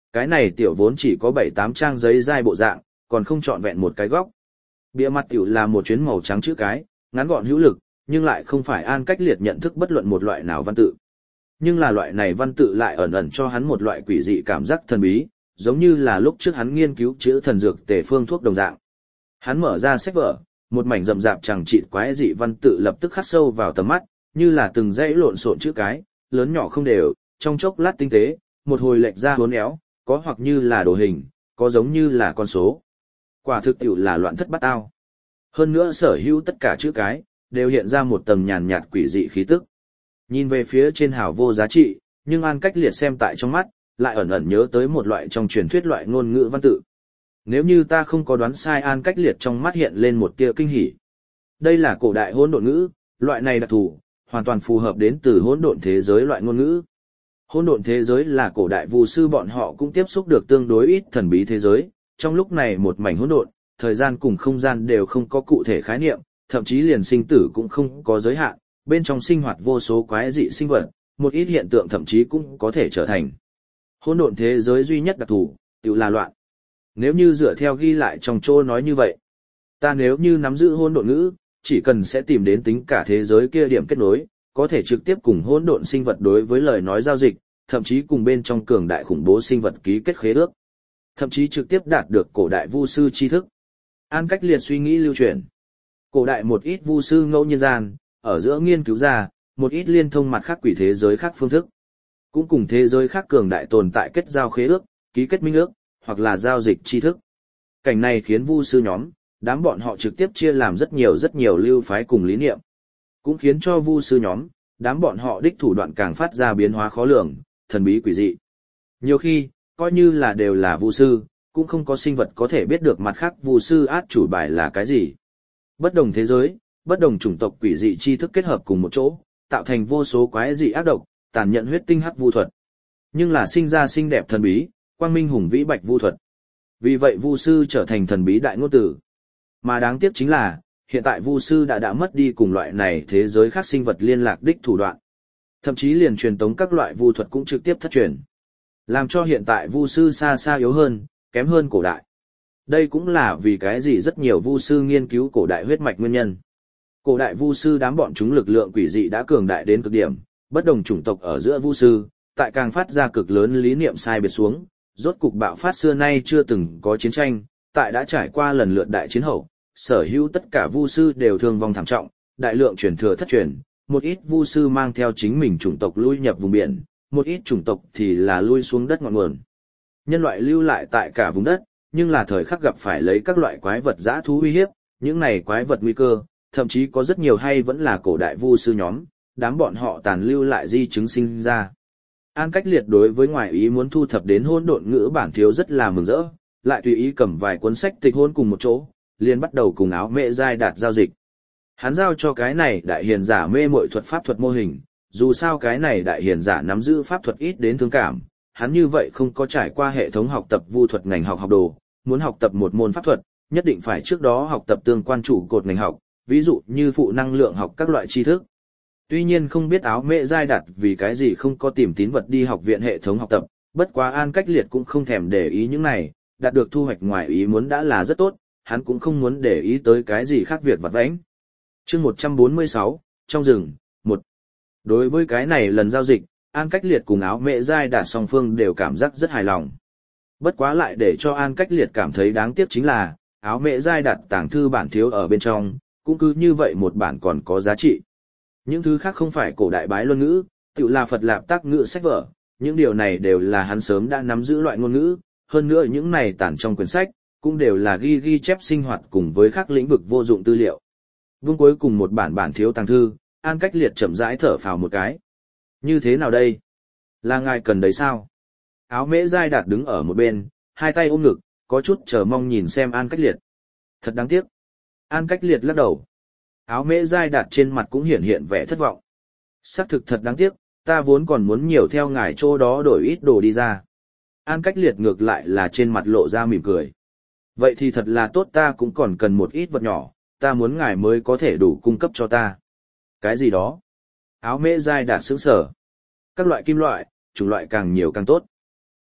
Cái này tiểu vốn chỉ có bảy tám trang giấy dai bộ dạng, còn không trọn vẹn một cái góc. Bìa mặt tiểu là một chuyến màu trắng chữ cái, ngắn gọn hữu lực, nhưng lại không phải An Cách Liệt nhận thức bất luận một loại nào văn tự. Nhưng là loại này văn tự lại ẩn ẩn cho hắn một loại quỷ dị cảm giác thần bí, giống như là lúc trước hắn nghiên cứu chữ thần dược tề phương thuốc đồng dạng. Hắn mở ra sách vở, một mảnh rậm rạp chẳng chịt quái dị văn tự lập tức khắc sâu vào tầm mắt, như là từng dãy lộn xộn chữ cái, lớn nhỏ không đều, trong chốc lát tinh tế, một hồi lệch ra uốn éo, có hoặc như là đồ hình, có giống như là con số. Quả thực tiểu là loạn thất bát ao. Hơn nữa sở hữu tất cả chữ cái, đều hiện ra một tầng nhàn nhạt quỷ dị khí tức. Nhìn về phía trên hào vô giá trị, nhưng An Cách Liệt xem tại trong mắt, lại ẩn ẩn nhớ tới một loại trong truyền thuyết loại ngôn ngữ văn tự. Nếu như ta không có đoán sai, An Cách Liệt trong mắt hiện lên một tia kinh hỉ. Đây là cổ đại hỗn độn ngữ, loại này đặc thù, hoàn toàn phù hợp đến từ hỗn độn thế giới loại ngôn ngữ. Hỗn độn thế giới là cổ đại vu sư bọn họ cũng tiếp xúc được tương đối ít thần bí thế giới, trong lúc này một mảnh hỗn độn, thời gian cùng không gian đều không có cụ thể khái niệm, thậm chí liền sinh tử cũng không có giới hạn, bên trong sinh hoạt vô số quái dị sinh vật, một ít hiện tượng thậm chí cũng có thể trở thành. Hỗn độn thế giới duy nhất đặc thù, tự là loạn. Nếu như dựa theo ghi lại trong chỗ nói như vậy, ta nếu như nắm giữ hỗn độn ngữ, chỉ cần sẽ tìm đến tính cả thế giới kia điểm kết nối, có thể trực tiếp cùng hỗn độn sinh vật đối với lời nói giao dịch, thậm chí cùng bên trong cường đại khủng bố sinh vật ký kết khế ước, thậm chí trực tiếp đạt được cổ đại vu sư tri thức. An Cách Liệt suy nghĩ lưu truyền. Cổ đại một ít vu sư ngẫu nhiên gian, ở giữa nghiên cứu ra, một ít liên thông mặt khác quỷ thế giới khác phương thức. Cũng cùng thế giới khác cường đại tồn tại kết giao khế ước, ký kết minh ước, hoặc là giao dịch tri thức. Cảnh này khiến vu sư nhóm, đám bọn họ trực tiếp chia làm rất nhiều rất nhiều lưu phái cùng lý niệm. Cũng khiến cho vu sư nhóm, đám bọn họ đích thủ đoạn càng phát ra biến hóa khó lường, thần bí quỷ dị. Nhiều khi, coi như là đều là vu sư, cũng không có sinh vật có thể biết được mặt khác vu sư át chủ bài là cái gì. Bất đồng thế giới, bất đồng chủng tộc quỷ dị tri thức kết hợp cùng một chỗ, tạo thành vô số quái dị ác độc, tàn nhẫn huyết tinh hắc vu thuật. Nhưng là sinh ra xinh đẹp thần bí, quang minh hùng vĩ bạch vu thuật. Vì vậy vu sư trở thành thần bí đại ngôn tử. Mà đáng tiếc chính là, hiện tại vu sư đã đã mất đi cùng loại này thế giới khác sinh vật liên lạc đích thủ đoạn. Thậm chí liền truyền tống các loại vu thuật cũng trực tiếp thất truyền. Làm cho hiện tại vu sư xa xa yếu hơn, kém hơn cổ đại. Đây cũng là vì cái gì rất nhiều vu sư nghiên cứu cổ đại huyết mạch nguyên nhân. Cổ đại vu sư đám bọn chúng lực lượng quỷ dị đã cường đại đến cực điểm, bất đồng chủng tộc ở giữa vu sư, tại càng phát ra cực lớn lý niệm sai biệt xuống, rốt cục bạo phát xưa nay chưa từng có chiến tranh, tại đã trải qua lần lượt đại chiến hậu, sở hữu tất cả vu sư đều thương vong thảm trọng, đại lượng truyền thừa thất truyền, một ít vu sư mang theo chính mình chủng tộc lui nhập vùng biển, một ít chủng tộc thì là lui xuống đất ngọn nguồn. Nhân loại lưu lại tại cả vùng đất, nhưng là thời khắc gặp phải lấy các loại quái vật dã thú uy hiếp, những này quái vật nguy cơ, thậm chí có rất nhiều hay vẫn là cổ đại vu sư nhóm, đám bọn họ tàn lưu lại di chứng sinh ra. An Cách Liệt đối với ngoại ý muốn thu thập đến hỗn độn ngữ bản thiếu rất là mừng rỡ, lại tùy ý cầm vài cuốn sách tịch hôn cùng một chỗ, liền bắt đầu cùng áo mẹ giai đạt giao dịch. Hắn giao cho cái này đại hiền giả mê muội thuật pháp thuật mô hình, dù sao cái này đại hiền giả nắm giữ pháp thuật ít đến thương cảm, hắn như vậy không có trải qua hệ thống học tập vu thuật ngành học học đồ, muốn học tập một môn pháp thuật, nhất định phải trước đó học tập tương quan trụ cột ngành học, ví dụ như phụ năng lượng học các loại tri thức. Tuy nhiên không biết áo mẹ giai đạt vì cái gì không có tìm tín vật đi học viện hệ thống học tập, bất quá An Cách Liệt cũng không thèm để ý những này, đạt được thu hoạch ngoài ý muốn đã là rất tốt, hắn cũng không muốn để ý tới cái gì khác việc vặt vãnh. Chương một trăm bốn mươi sáu, trong rừng, một. Đối với cái này lần giao dịch, An Cách Liệt cùng áo mẹ giai đạt song phương đều cảm giác rất hài lòng. Bất quá lại để cho An Cách Liệt cảm thấy đáng tiếc chính là, áo mẹ giai đạt tàng thư bản thiếu ở bên trong, cũng cứ như vậy một bản còn có giá trị. Những thứ khác không phải cổ đại bái luân ngữ, tự là Phật lạp tác ngữ sách vở, những điều này đều là hắn sớm đã nắm giữ loại ngôn ngữ, hơn nữa những này tản trong quyển sách, cũng đều là ghi ghi chép sinh hoạt cùng với các lĩnh vực vô dụng tư liệu. Vương cuối cùng một bản bản thiếu tàng thư, An Cách Liệt chậm rãi thở phào một cái. Như thế nào đây? Là ngài cần đấy sao? Áo mễ giai đạt đứng ở một bên, hai tay ôm ngực, có chút chờ mong nhìn xem An Cách Liệt. Thật đáng tiếc. An Cách Liệt lắc đầu. Áo mễ giai đạt trên mặt cũng hiện hiện vẻ thất vọng. Xác thực thật đáng tiếc, ta vốn còn muốn nhiều theo ngài chỗ đó đổi ít đồ đi ra. An Cách Liệt ngược lại là trên mặt lộ ra mỉm cười. Vậy thì thật là tốt, ta cũng còn cần một ít vật nhỏ, ta muốn ngài mới có thể đủ cung cấp cho ta. Cái gì đó? Áo mễ giai đạt sững sở. Các loại kim loại, chủng loại càng nhiều càng tốt.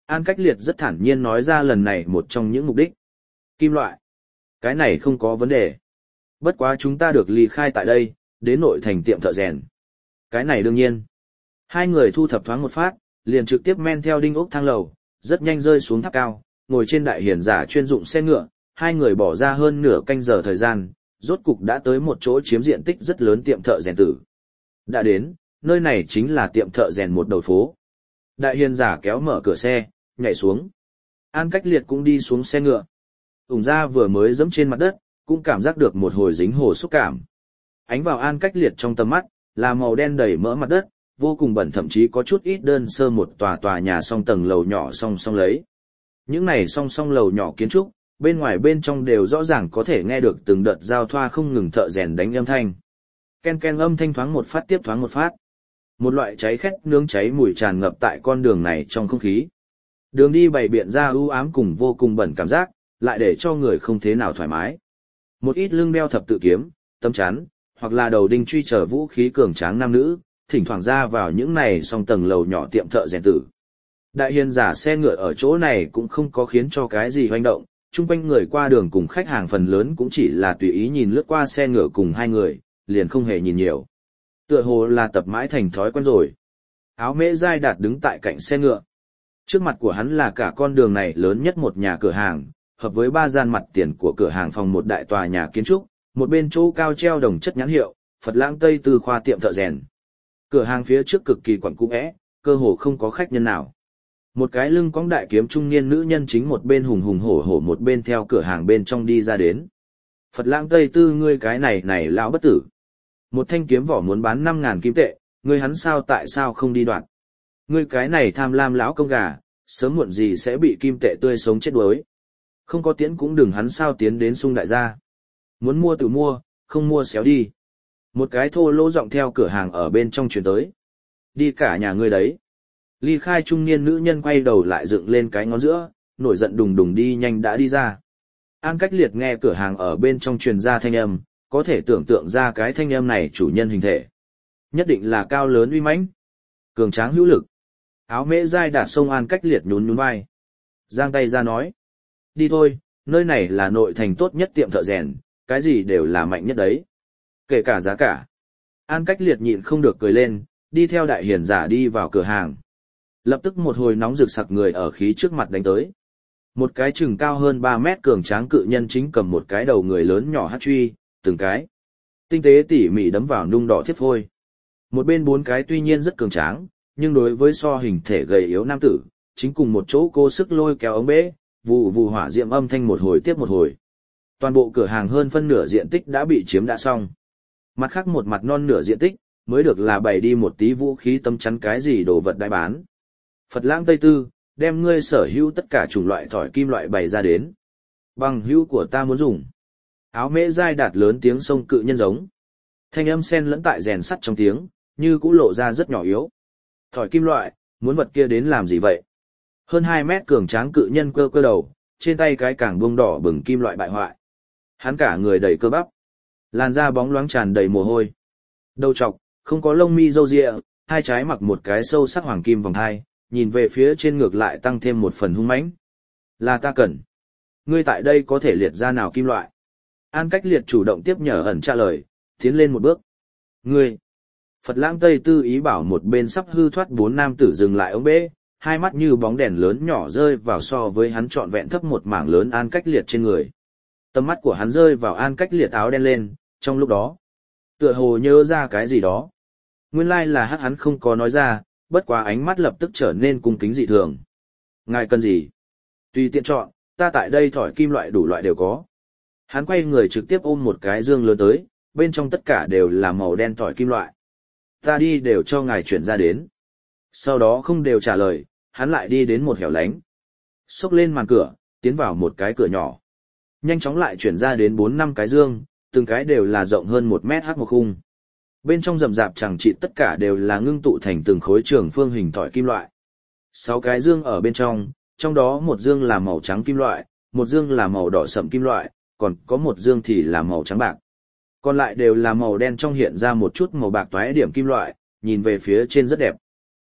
An Cách Liệt rất thản nhiên nói ra lần này một trong những mục đích. Kim loại. Cái này không có vấn đề. Bất quá chúng ta được ly khai tại đây, đến nội thành tiệm thợ rèn. Cái này đương nhiên. Hai người thu thập thoáng một phát, liền trực tiếp men theo đinh ốc thang lầu, rất nhanh rơi xuống tháp cao, ngồi trên đại hiển giả chuyên dụng xe ngựa, hai người bỏ ra hơn nửa canh giờ thời gian, rốt cục đã tới một chỗ chiếm diện tích rất lớn tiệm thợ rèn tử. Đã đến, nơi này chính là tiệm thợ rèn một đầu phố. Đại hiền giả kéo mở cửa xe, nhảy xuống. An Cách Liệt cũng đi xuống xe ngựa. Ủng ra vừa mới dẫm trên mặt đất, cũng cảm giác được một hồi dính hồ xúc cảm. Ánh vào An Cách Liệt trong tầm mắt, là màu đen đầy mỡ mặt đất, vô cùng bẩn, thậm chí có chút ít đơn sơ một tòa tòa nhà song tầng lầu nhỏ song song lấy. Những này song song lầu nhỏ kiến trúc, bên ngoài bên trong đều rõ ràng có thể nghe được từng đợt giao thoa không ngừng thợ rèn đánh âm thanh. Ken ken âm thanh thoáng một phát tiếp thoáng một phát. Một loại cháy khét nướng cháy mùi tràn ngập tại con đường này trong không khí. Đường đi bày biện ra ưu ám cùng vô cùng bẩn cảm giác, lại để cho người không thế nào thoải mái. Một ít lưng đeo thập tự kiếm, tấm chắn, hoặc là đầu đinh truy trở vũ khí cường tráng nam nữ, thỉnh thoảng ra vào những này song tầng lầu nhỏ tiệm thợ rèn tử. Đại hiền giả xe ngựa ở chỗ này cũng không có khiến cho cái gì hoành động, chung quanh người qua đường cùng khách hàng phần lớn cũng chỉ là tùy ý nhìn lướt qua xe ngựa cùng hai người, liền không hề nhìn nhiều. Tựa hồ là tập mãi thành thói quen rồi. Áo Mễ Giai Đạt đứng tại cạnh xe ngựa. Trước mặt của hắn là cả con đường này lớn nhất một nhà cửa hàng, hợp với ba gian mặt tiền của cửa hàng phòng một đại tòa nhà kiến trúc, một bên chỗ cao treo đồng chất nhãn hiệu, Phật Lãng Tây Tư khoa tiệm thợ rèn. Cửa hàng phía trước cực kỳ quẩn cũ é, cơ hồ không có khách nhân nào. Một cái lưng cõng đại kiếm trung niên nữ nhân chính một bên hùng hùng hổ hổ một bên theo cửa hàng bên trong đi ra đến. Phật Lãng Tây Tư, ngươi cái này này lão bất tử. Một thanh kiếm vỏ muốn bán năm ngàn kim tệ, ngươi hắn sao tại sao không đi đoạn? Ngươi cái này tham lam lão công gà, sớm muộn gì sẽ bị kim tệ tươi sống chết đuối. Không có tiến cũng đừng hắn sao tiến đến sung đại gia. Muốn mua tự mua, không mua xéo đi. Một cái thô lỗ giọng theo cửa hàng ở bên trong truyền tới. Đi cả nhà ngươi đấy. Ly khai trung niên nữ nhân quay đầu lại dựng lên cái ngón giữa, nổi giận đùng đùng đi nhanh đã đi ra. An Cách Liệt nghe cửa hàng ở bên trong truyền ra thanh âm, có thể tưởng tượng ra cái thanh âm này chủ nhân hình thể. Nhất định là cao lớn uy mãnh, cường tráng hữu lực. Áo Mễ Giai Đạt xông An Cách Liệt nhún nhún vai. Giang tay ra nói. Đi thôi, nơi này là nội thành tốt nhất tiệm thợ rèn, cái gì đều là mạnh nhất đấy. Kể cả giá cả. An Cách Liệt nhịn không được cười lên, đi theo đại hiền giả đi vào cửa hàng. Lập tức một hồi nóng rực sặc người ở khí trước mặt đánh tới. Một cái chừng cao hơn ba mét cường tráng cự nhân chính cầm một cái đầu người lớn nhỏ hát truy, từng cái. Tinh tế tỉ mỉ đấm vào nung đỏ thiết phôi. Một bên bốn cái tuy nhiên rất cường tráng, nhưng đối với so hình thể gầy yếu nam tử, chính cùng một chỗ cố sức lôi kéo ống bế, vù vù hỏa diệm âm thanh một hồi tiếp một hồi. Toàn bộ cửa hàng hơn phân nửa diện tích đã bị chiếm đã xong. Mặt khác một mặt non nửa diện tích, mới được là bày đi một tí vũ khí tấm chắn cái gì đồ vật đại bán. Phật Lãng Tây Tư, đem ngươi sở hữu tất cả chủng loại thỏi kim loại bày ra đến. Bằng hữu của ta muốn dùng. Áo Mễ Giai Đạt lớn tiếng sông cự nhân giống. Thanh âm xen lẫn tại rèn sắt trong tiếng, như cũng lộ ra rất nhỏ yếu. Thỏi kim loại, muốn vật kia đến làm gì vậy? Hơn hai mét cường tráng cự nhân cơ cơ đầu, trên tay cái càng buông đỏ bừng kim loại bại hoại. Hắn cả người đầy cơ bắp, làn da bóng loáng tràn đầy mồ hôi. Đầu trọc, không có lông mi râu ria, hai trái mặc một cái sâu sắc hoàng kim vòng hai, nhìn về phía trên ngược lại tăng thêm một phần hung mãnh. Là ta cần. Ngươi tại đây có thể liệt ra nào kim loại? An Cách Liệt chủ động tiếp nhở ẩn trả lời, tiến lên một bước. Ngươi. Phật Lãng Tây Tư ý bảo một bên sắp hư thoát bốn nam tử dừng lại ống bế, hai mắt như bóng đèn lớn nhỏ rơi vào so với hắn trọn vẹn thấp một mảng lớn An Cách Liệt trên người. Tầm mắt của hắn rơi vào An Cách Liệt áo đen lên, trong lúc đó, tựa hồ nhớ ra cái gì đó. Nguyên lai là hát hắn không có nói ra, bất quá ánh mắt lập tức trở nên cung kính dị thường. Ngài cần gì? Tùy tiện chọn, ta tại đây thỏi kim loại đủ loại đều có. Hắn quay người trực tiếp ôm một cái dương lớn tới, bên trong tất cả đều là màu đen thỏi kim loại. Ta đi đều cho ngài chuyển ra đến. Sau đó không đều trả lời, hắn lại đi đến một hẻo lánh. Xốc lên màn cửa, tiến vào một cái cửa nhỏ. Nhanh chóng lại chuyển ra đến bốn năm cái dương, từng cái đều là rộng hơn một mét hát một khung. Bên trong rậm rạp chẳng chịt tất cả đều là ngưng tụ thành từng khối trường phương hình thỏi kim loại. Sáu cái dương ở bên trong, trong đó một dương là màu trắng kim loại, một dương là màu đỏ sậm kim loại, còn có một dương thì là màu trắng bạc. Còn lại đều là màu đen trong hiện ra một chút màu bạc toái điểm kim loại, nhìn về phía trên rất đẹp.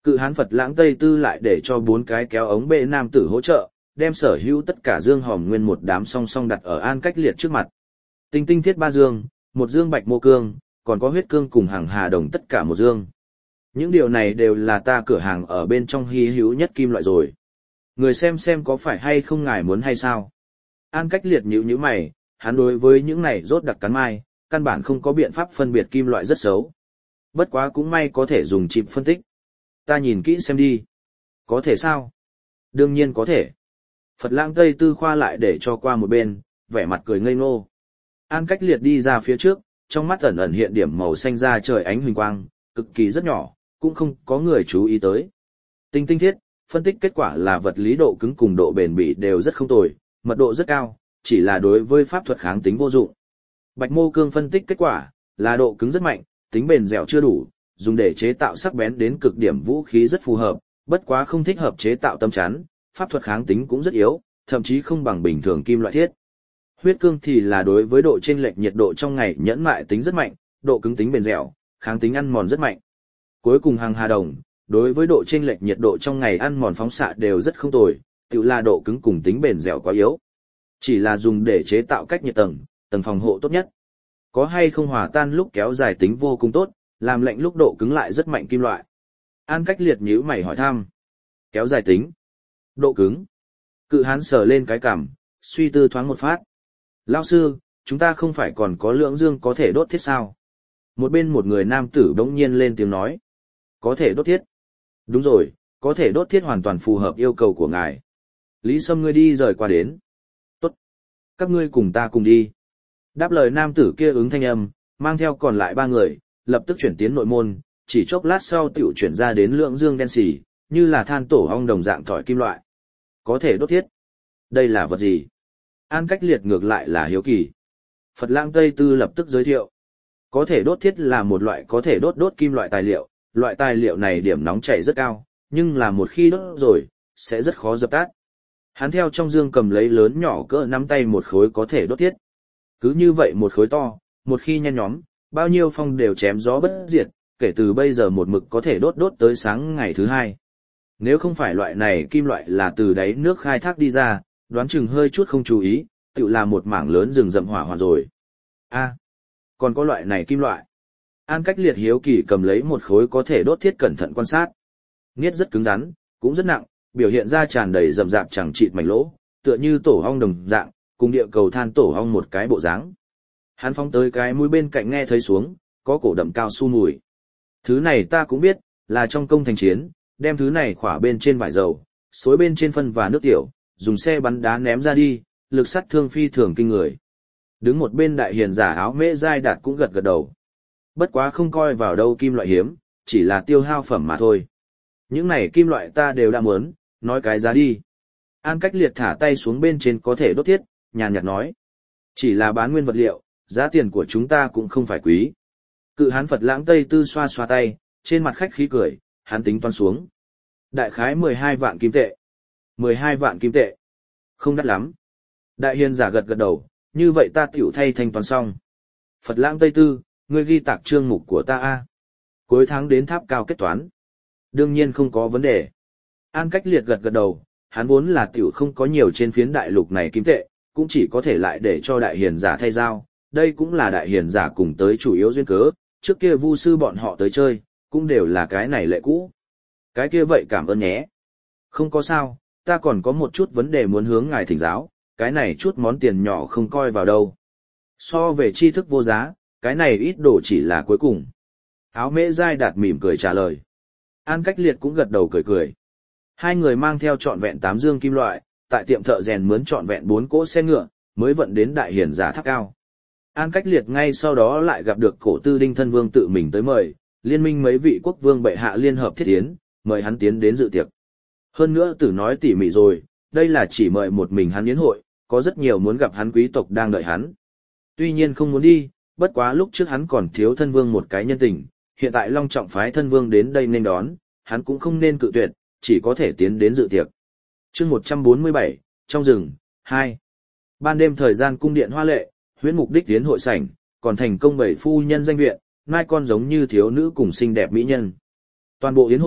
Cự hán Phật lãng Tây Tư lại để cho bốn cái kéo ống bệ nam tử hỗ trợ, đem sở hữu tất cả dương hòm nguyên một đám song song đặt ở An Cách Liệt trước mặt. Tinh tinh thiết ba dương, một dương bạch mô cương, còn có huyết cương cùng hàng hà đồng tất cả một dương. Những điều này đều là ta cửa hàng ở bên trong hy hữu nhất kim loại rồi. Người xem xem có phải hay không ngài muốn hay sao? An Cách Liệt nhíu nhíu mày, hắn đối với những này rốt đặc cắn mai, căn bản không có biện pháp phân biệt kim loại rất xấu. Bất quá cũng may có thể dùng chip phân tích. Ta nhìn kỹ xem đi. Có thể sao? Đương nhiên có thể. Phật lãng Tây Tư khoa lại để cho qua một bên, vẻ mặt cười ngây ngô. An Cách Liệt đi ra phía trước, trong mắt ẩn ẩn hiện điểm màu xanh ra trời ánh huỳnh quang, cực kỳ rất nhỏ, cũng không có người chú ý tới. Tinh tinh thiết, phân tích kết quả là vật lý độ cứng cùng độ bền bỉ đều rất không tồi, mật độ rất cao, chỉ là đối với pháp thuật kháng tính vô dụng. Bạch mô cương phân tích kết quả là độ cứng rất mạnh, tính bền dẻo chưa đủ, dùng để chế tạo sắc bén đến cực điểm vũ khí rất phù hợp, bất quá không thích hợp chế tạo tâm chắn, pháp thuật kháng tính cũng rất yếu, thậm chí không bằng bình thường kim loại thiết. Huyết cương thì là đối với độ chênh lệch nhiệt độ trong ngày nhẫn mại tính rất mạnh, độ cứng tính bền dẻo, kháng tính ăn mòn rất mạnh. Cuối cùng hàng hà đồng, đối với độ chênh lệch nhiệt độ trong ngày ăn mòn phóng xạ đều rất không tồi, tự là độ cứng cùng tính bền dẻo quá yếu. Chỉ là dùng để chế tạo cách nhiệt tầng, tầng phòng hộ tốt nhất. Có hay không hòa tan lúc kéo dài tính vô cùng tốt, làm lạnh lúc độ cứng lại rất mạnh kim loại. An Cách Liệt nhíu mày hỏi thăm. Kéo dài tính, độ cứng. Cự hán sờ lên cái cằm, suy tư thoáng một phát. Lão sư, chúng ta không phải còn có lưỡng dương có thể đốt thiết sao? Một bên một người nam tử bỗng nhiên lên tiếng nói. Có thể đốt thiết. Đúng rồi, có thể đốt thiết hoàn toàn phù hợp yêu cầu của ngài. Lý Sâm ngươi đi rời qua đến. Tốt. Các ngươi cùng ta cùng đi. Đáp lời nam tử kia ứng thanh âm, mang theo còn lại ba người, lập tức chuyển tiến nội môn, chỉ chốc lát sau tiểu chuyển ra đến lượng dương đen xỉ, như là than tổ ong đồng dạng thỏi kim loại. Có thể đốt thiết. Đây là vật gì? An Cách Liệt ngược lại là hiếu kỳ. Phật lãng Tây Tư lập tức giới thiệu. Có thể đốt thiết là một loại có thể đốt đốt kim loại tài liệu, loại tài liệu này điểm nóng chảy rất cao, nhưng là một khi đốt rồi, sẽ rất khó dập tắt. Hắn theo trong dương cầm lấy lớn nhỏ cỡ nắm tay một khối có thể đốt thiết. Cứ như vậy một khối to, một khi nhen nhóm, bao nhiêu phong đều chém gió bất diệt, kể từ bây giờ một mực có thể đốt đốt tới sáng ngày thứ hai. Nếu không phải loại này kim loại là từ đáy nước khai thác đi ra, đoán chừng hơi chút không chú ý, tự là một mảng lớn rừng rậm hỏa hoạn rồi. A, còn có loại này kim loại. An Cách Liệt hiếu kỳ cầm lấy một khối có thể đốt thiết cẩn thận quan sát. Niết rất cứng rắn, cũng rất nặng, biểu hiện ra tràn đầy rậm rạp chẳng chịt mảnh lỗ, tựa như tổ ong đồng dạng, cùng địa cầu than tổ ong một cái bộ dáng. Hắn phóng tới cái mũi bên cạnh nghe thấy xuống, có cổ đậm cao su mùi. Thứ này ta cũng biết, là trong công thành chiến, đem thứ này khỏa bên trên vải dầu, xối bên trên phân và nước tiểu, dùng xe bắn đá ném ra đi, lực sát thương phi thường kinh người. Đứng một bên đại hiền giả áo mễ giai đạt cũng gật gật đầu. Bất quá không coi vào đâu kim loại hiếm, chỉ là tiêu hao phẩm mà thôi. Những này kim loại ta đều đã muốn, nói cái giá đi. An Cách Liệt thả tay xuống bên trên có thể đốt thiết, nhàn nhạt nói. Chỉ là bán nguyên vật liệu, giá tiền của chúng ta cũng không phải quý. Cự hán Phật lãng Tây Tư xoa xoa tay, trên mặt khách khí cười, hắn tính toán xuống. Đại khái mười hai vạn kim tệ. mười hai vạn kim tệ. Không đắt lắm. Đại hiền giả gật gật đầu, như vậy ta tiểu thay thanh toán xong. Phật lãng Tây Tư, ngươi ghi tạc chương mục của ta a. Cuối tháng đến tháp cao kết toán. Đương nhiên không có vấn đề. An Cách Liệt gật gật đầu, hắn vốn là tiểu không có nhiều trên phiến đại lục này kim tệ, cũng chỉ có thể lại để cho đại hiền giả thay giao. Đây cũng là đại hiền giả cùng tới chủ yếu duyên cớ, trước kia vu sư bọn họ tới chơi, cũng đều là cái này lệ cũ. Cái kia vậy cảm ơn nhé. Không có sao, ta còn có một chút vấn đề muốn hướng ngài thỉnh giáo, cái này chút món tiền nhỏ không coi vào đâu. So về tri thức vô giá, cái này ít đồ chỉ là cuối cùng. Áo mễ giai đạt mỉm cười trả lời. An Cách Liệt cũng gật đầu cười cười. Hai người mang theo trọn vẹn tám dương kim loại, tại tiệm thợ rèn mướn trọn vẹn bốn cỗ xe ngựa, mới vận đến đại hiền giả tháp cao. An Cách Liệt ngay sau đó lại gặp được cổ tư đinh thân vương tự mình tới mời, liên minh mấy vị quốc vương bệ hạ liên hợp thiết tiến, mời hắn tiến đến dự tiệc. Hơn nữa tử nói tỉ mỉ rồi, đây là chỉ mời một mình hắn yến hội, có rất nhiều muốn gặp hắn quý tộc đang đợi hắn. Tuy nhiên không muốn đi, bất quá lúc trước hắn còn thiếu thân vương một cái nhân tình, hiện tại long trọng phái thân vương đến đây nên đón, hắn cũng không nên cự tuyệt, chỉ có thể tiến đến dự tiệc. Chương một trăm bốn mươi bảy, trong rừng, hai. Ban đêm thời gian cung điện hoa lệ, huyễn mục đích tiến hội sảnh, còn thành công bảy phu nhân danh viện, mai con giống như thiếu nữ cùng xinh đẹp mỹ nhân. Toàn bộ yến hội,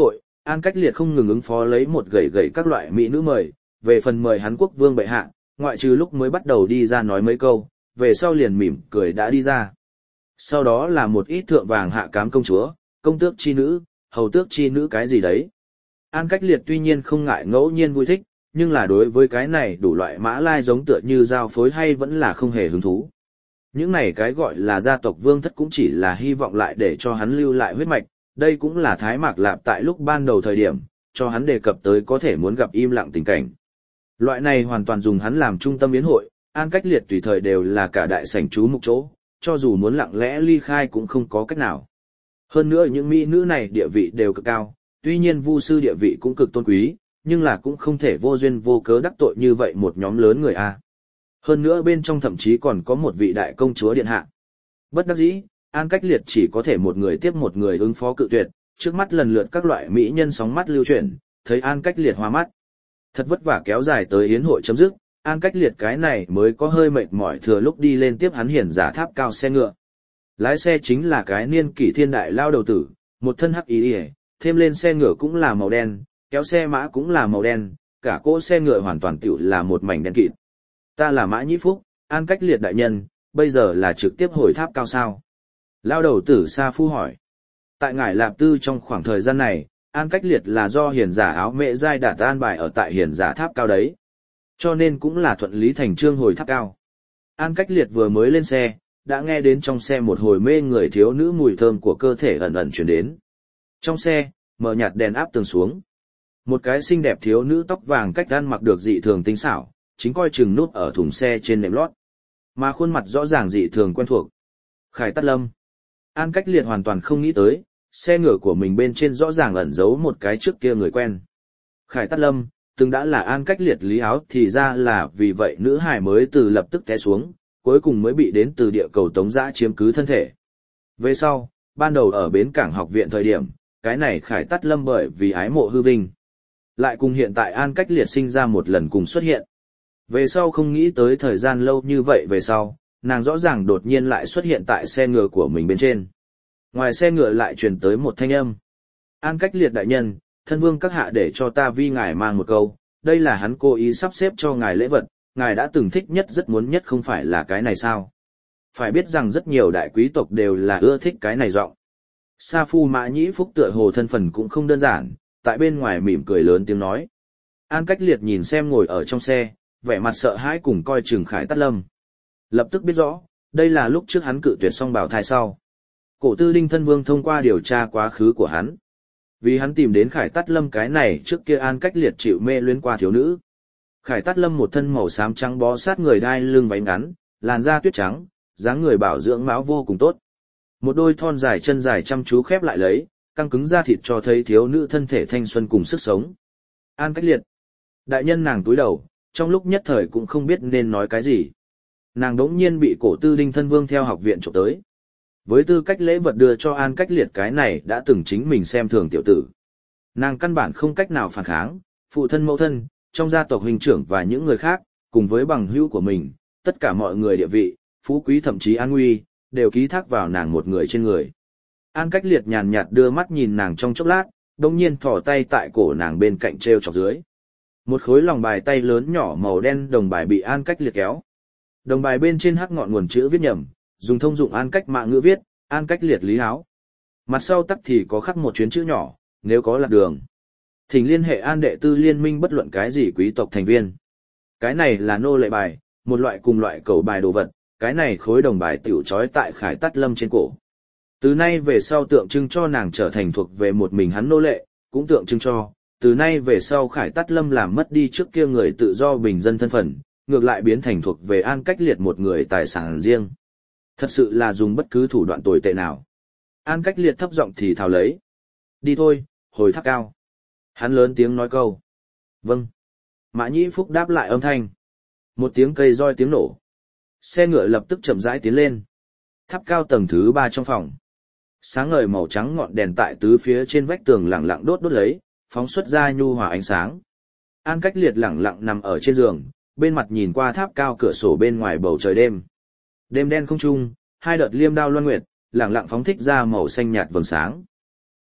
An Cách Liệt không ngừng ứng phó lấy một gầy gầy các loại mỹ nữ mời, về phần mời hắn quốc vương bệ hạ, ngoại trừ lúc mới bắt đầu đi ra nói mấy câu, về sau liền mỉm cười đã đi ra. Sau đó là một ít thượng vàng hạ cám công chúa, công tước chi nữ, hầu tước chi nữ cái gì đấy. An Cách Liệt tuy nhiên không ngại ngẫu nhiên vui thích, nhưng là đối với cái này đủ loại mã lai giống tựa như giao phối hay vẫn là không hề hứng thú. Những này cái gọi là gia tộc vương thất cũng chỉ là hy vọng lại để cho hắn lưu lại huyết mạch, đây cũng là Thái Mạc Lạp tại lúc ban đầu thời điểm, cho hắn đề cập tới có thể muốn gặp im lặng tình cảnh. Loại này hoàn toàn dùng hắn làm trung tâm yến hội, An Cách Liệt tùy thời đều là cả đại sảnh chú mục chỗ, cho dù muốn lặng lẽ ly khai cũng không có cách nào. Hơn nữa những mỹ nữ này địa vị đều cực cao, tuy nhiên vu sư địa vị cũng cực tôn quý, nhưng là cũng không thể vô duyên vô cớ đắc tội như vậy một nhóm lớn người a. Hơn nữa bên trong thậm chí còn có một vị đại công chúa điện hạ. Bất đắc dĩ, An Cách Liệt chỉ có thể một người tiếp một người ứng phó cự tuyệt, trước mắt lần lượt các loại mỹ nhân sóng mắt lưu chuyển, thấy An Cách Liệt hoa mắt. Thật vất vả kéo dài tới yến hội chấm dứt, An Cách Liệt cái này mới có hơi mệt mỏi thừa lúc đi lên tiếp hắn hiển giả tháp cao xe ngựa. Lái xe chính là cái niên kỷ thiên đại lao đầu tử, một thân hắc ý ỉa, thêm lên xe ngựa cũng là màu đen, kéo xe mã cũng là màu đen, cả cỗ xe ngựa hoàn toàn tựu là một mảnh đen kịt. Ta là Mã Nhĩ Phúc, An Cách Liệt đại nhân, bây giờ là trực tiếp hồi tháp cao sao? Lao đầu tử Sa Phu hỏi. Tại Ngải Lạp Tư trong khoảng thời gian này, An Cách Liệt là do hiền giả áo mẹ giai đạt an bài ở tại hiền giả tháp cao đấy. Cho nên cũng là thuận lý thành trương hồi tháp cao. An Cách Liệt vừa mới lên xe, đã nghe đến trong xe một hồi mê người thiếu nữ mùi thơm của cơ thể ẩn ẩn truyền đến. Trong xe, mở nhạt đèn áp tường xuống. Một cái xinh đẹp thiếu nữ tóc vàng cách ăn mặc được dị thường tinh xảo, chính coi chừng nút ở thùng xe trên nệm lót. Mà khuôn mặt rõ ràng dị thường quen thuộc. Khải Tát Lâm. An Cách Liệt hoàn toàn không nghĩ tới, xe ngựa của mình bên trên rõ ràng ẩn giấu một cái trước kia người quen. Khải Tát Lâm, từng đã là An Cách Liệt lý áo thì ra là vì vậy nữ hài mới từ lập tức té xuống, cuối cùng mới bị đến từ địa cầu Tống Dã chiếm cứ thân thể. Về sau, ban đầu ở bến cảng học viện thời điểm, cái này Khải Tát Lâm bởi vì ái mộ hư vinh. Lại cùng hiện tại An Cách Liệt sinh ra một lần cùng xuất hiện. Về sau không nghĩ tới thời gian lâu như vậy về sau, nàng rõ ràng đột nhiên lại xuất hiện tại xe ngựa của mình bên trên. Ngoài xe ngựa lại truyền tới một thanh âm. An Cách Liệt đại nhân, thân vương các hạ để cho ta vi ngài mang một câu, đây là hắn cố ý sắp xếp cho ngài lễ vật, ngài đã từng thích nhất rất muốn nhất không phải là cái này sao? Phải biết rằng rất nhiều đại quý tộc đều là ưa thích cái này giọng. Sa Phu Mã Nhĩ Phúc tựa hồ thân phần cũng không đơn giản, tại bên ngoài mỉm cười lớn tiếng nói. An Cách Liệt nhìn xem ngồi ở trong xe, vẻ mặt sợ hãi cùng coi chừng Khải Tát Lâm. Lập tức biết rõ, đây là lúc trước hắn cự tuyệt xong bào thai sau. Cổ tư đinh thân vương thông qua điều tra quá khứ của hắn. Vì hắn tìm đến Khải Tát Lâm cái này trước kia An Cách Liệt chịu mê luyến qua thiếu nữ. Khải Tát Lâm một thân màu xám trắng bó sát người đai lưng váy ngắn, làn da tuyết trắng, dáng người bảo dưỡng máu vô cùng tốt. Một đôi thon dài chân dài chăm chú khép lại lấy, căng cứng da thịt cho thấy thiếu nữ thân thể thanh xuân cùng sức sống. An Cách Liệt. Đại nhân nàng túi đầu, trong lúc nhất thời cũng không biết nên nói cái gì. Nàng đống nhiên bị cổ tư đinh thân vương theo học viện trộm tới. Với tư cách lễ vật đưa cho An Cách Liệt cái này đã từng chính mình xem thường tiểu tử. Nàng căn bản không cách nào phản kháng, phụ thân mẫu thân, trong gia tộc huynh trưởng và những người khác, cùng với bằng hữu của mình, tất cả mọi người địa vị, phú quý thậm chí an nguy, đều ký thác vào nàng một người trên người. An Cách Liệt nhàn nhạt đưa mắt nhìn nàng trong chốc lát, đồng nhiên thỏ tay tại cổ nàng bên cạnh treo chọc dưới. Một khối lòng bài tay lớn nhỏ màu đen đồng bài bị An Cách Liệt kéo. Đồng bài bên trên hắc ngọn nguồn chữ viết nhầm, dùng thông dụng An Cách mạng ngữ viết, An Cách Liệt lý áo. Mặt sau tắc thì có khắc một chuyến chữ nhỏ, nếu có lạc đường. Thỉnh liên hệ An đệ tư liên minh bất luận cái gì quý tộc thành viên. Cái này là nô lệ bài, một loại cùng loại cầu bài đồ vật, cái này khối đồng bài tiểu trói tại Khải Tát Lâm trên cổ. Từ nay về sau tượng trưng cho nàng trở thành thuộc về một mình hắn nô lệ, cũng tượng trưng cho, từ nay về sau Khải Tát Lâm làm mất đi trước kia người tự do bình dân thân phận, ngược lại biến thành thuộc về An Cách Liệt một người tài sản riêng. Thật sự là dùng bất cứ thủ đoạn tồi tệ nào. An Cách Liệt thấp giọng thì thào lấy. Đi thôi, hồi tháp cao. Hắn lớn tiếng nói câu. Vâng. Mã Nhĩ Phúc đáp lại âm thanh. Một tiếng cây roi tiếng nổ. Xe ngựa lập tức chậm rãi tiến lên. Tháp cao tầng thứ ba trong phòng. Sáng ngời màu trắng ngọn đèn tại tứ phía trên vách tường lẳng lặng đốt đốt lấy, phóng xuất ra nhu hòa ánh sáng. An Cách Liệt lẳng lặng nằm ở trên giường, bên mặt nhìn qua tháp cao cửa sổ bên ngoài bầu trời đêm. Đêm đen không trung, hai đợt liêm đao loan nguyệt, lẳng lặng phóng thích ra màu xanh nhạt vầng sáng.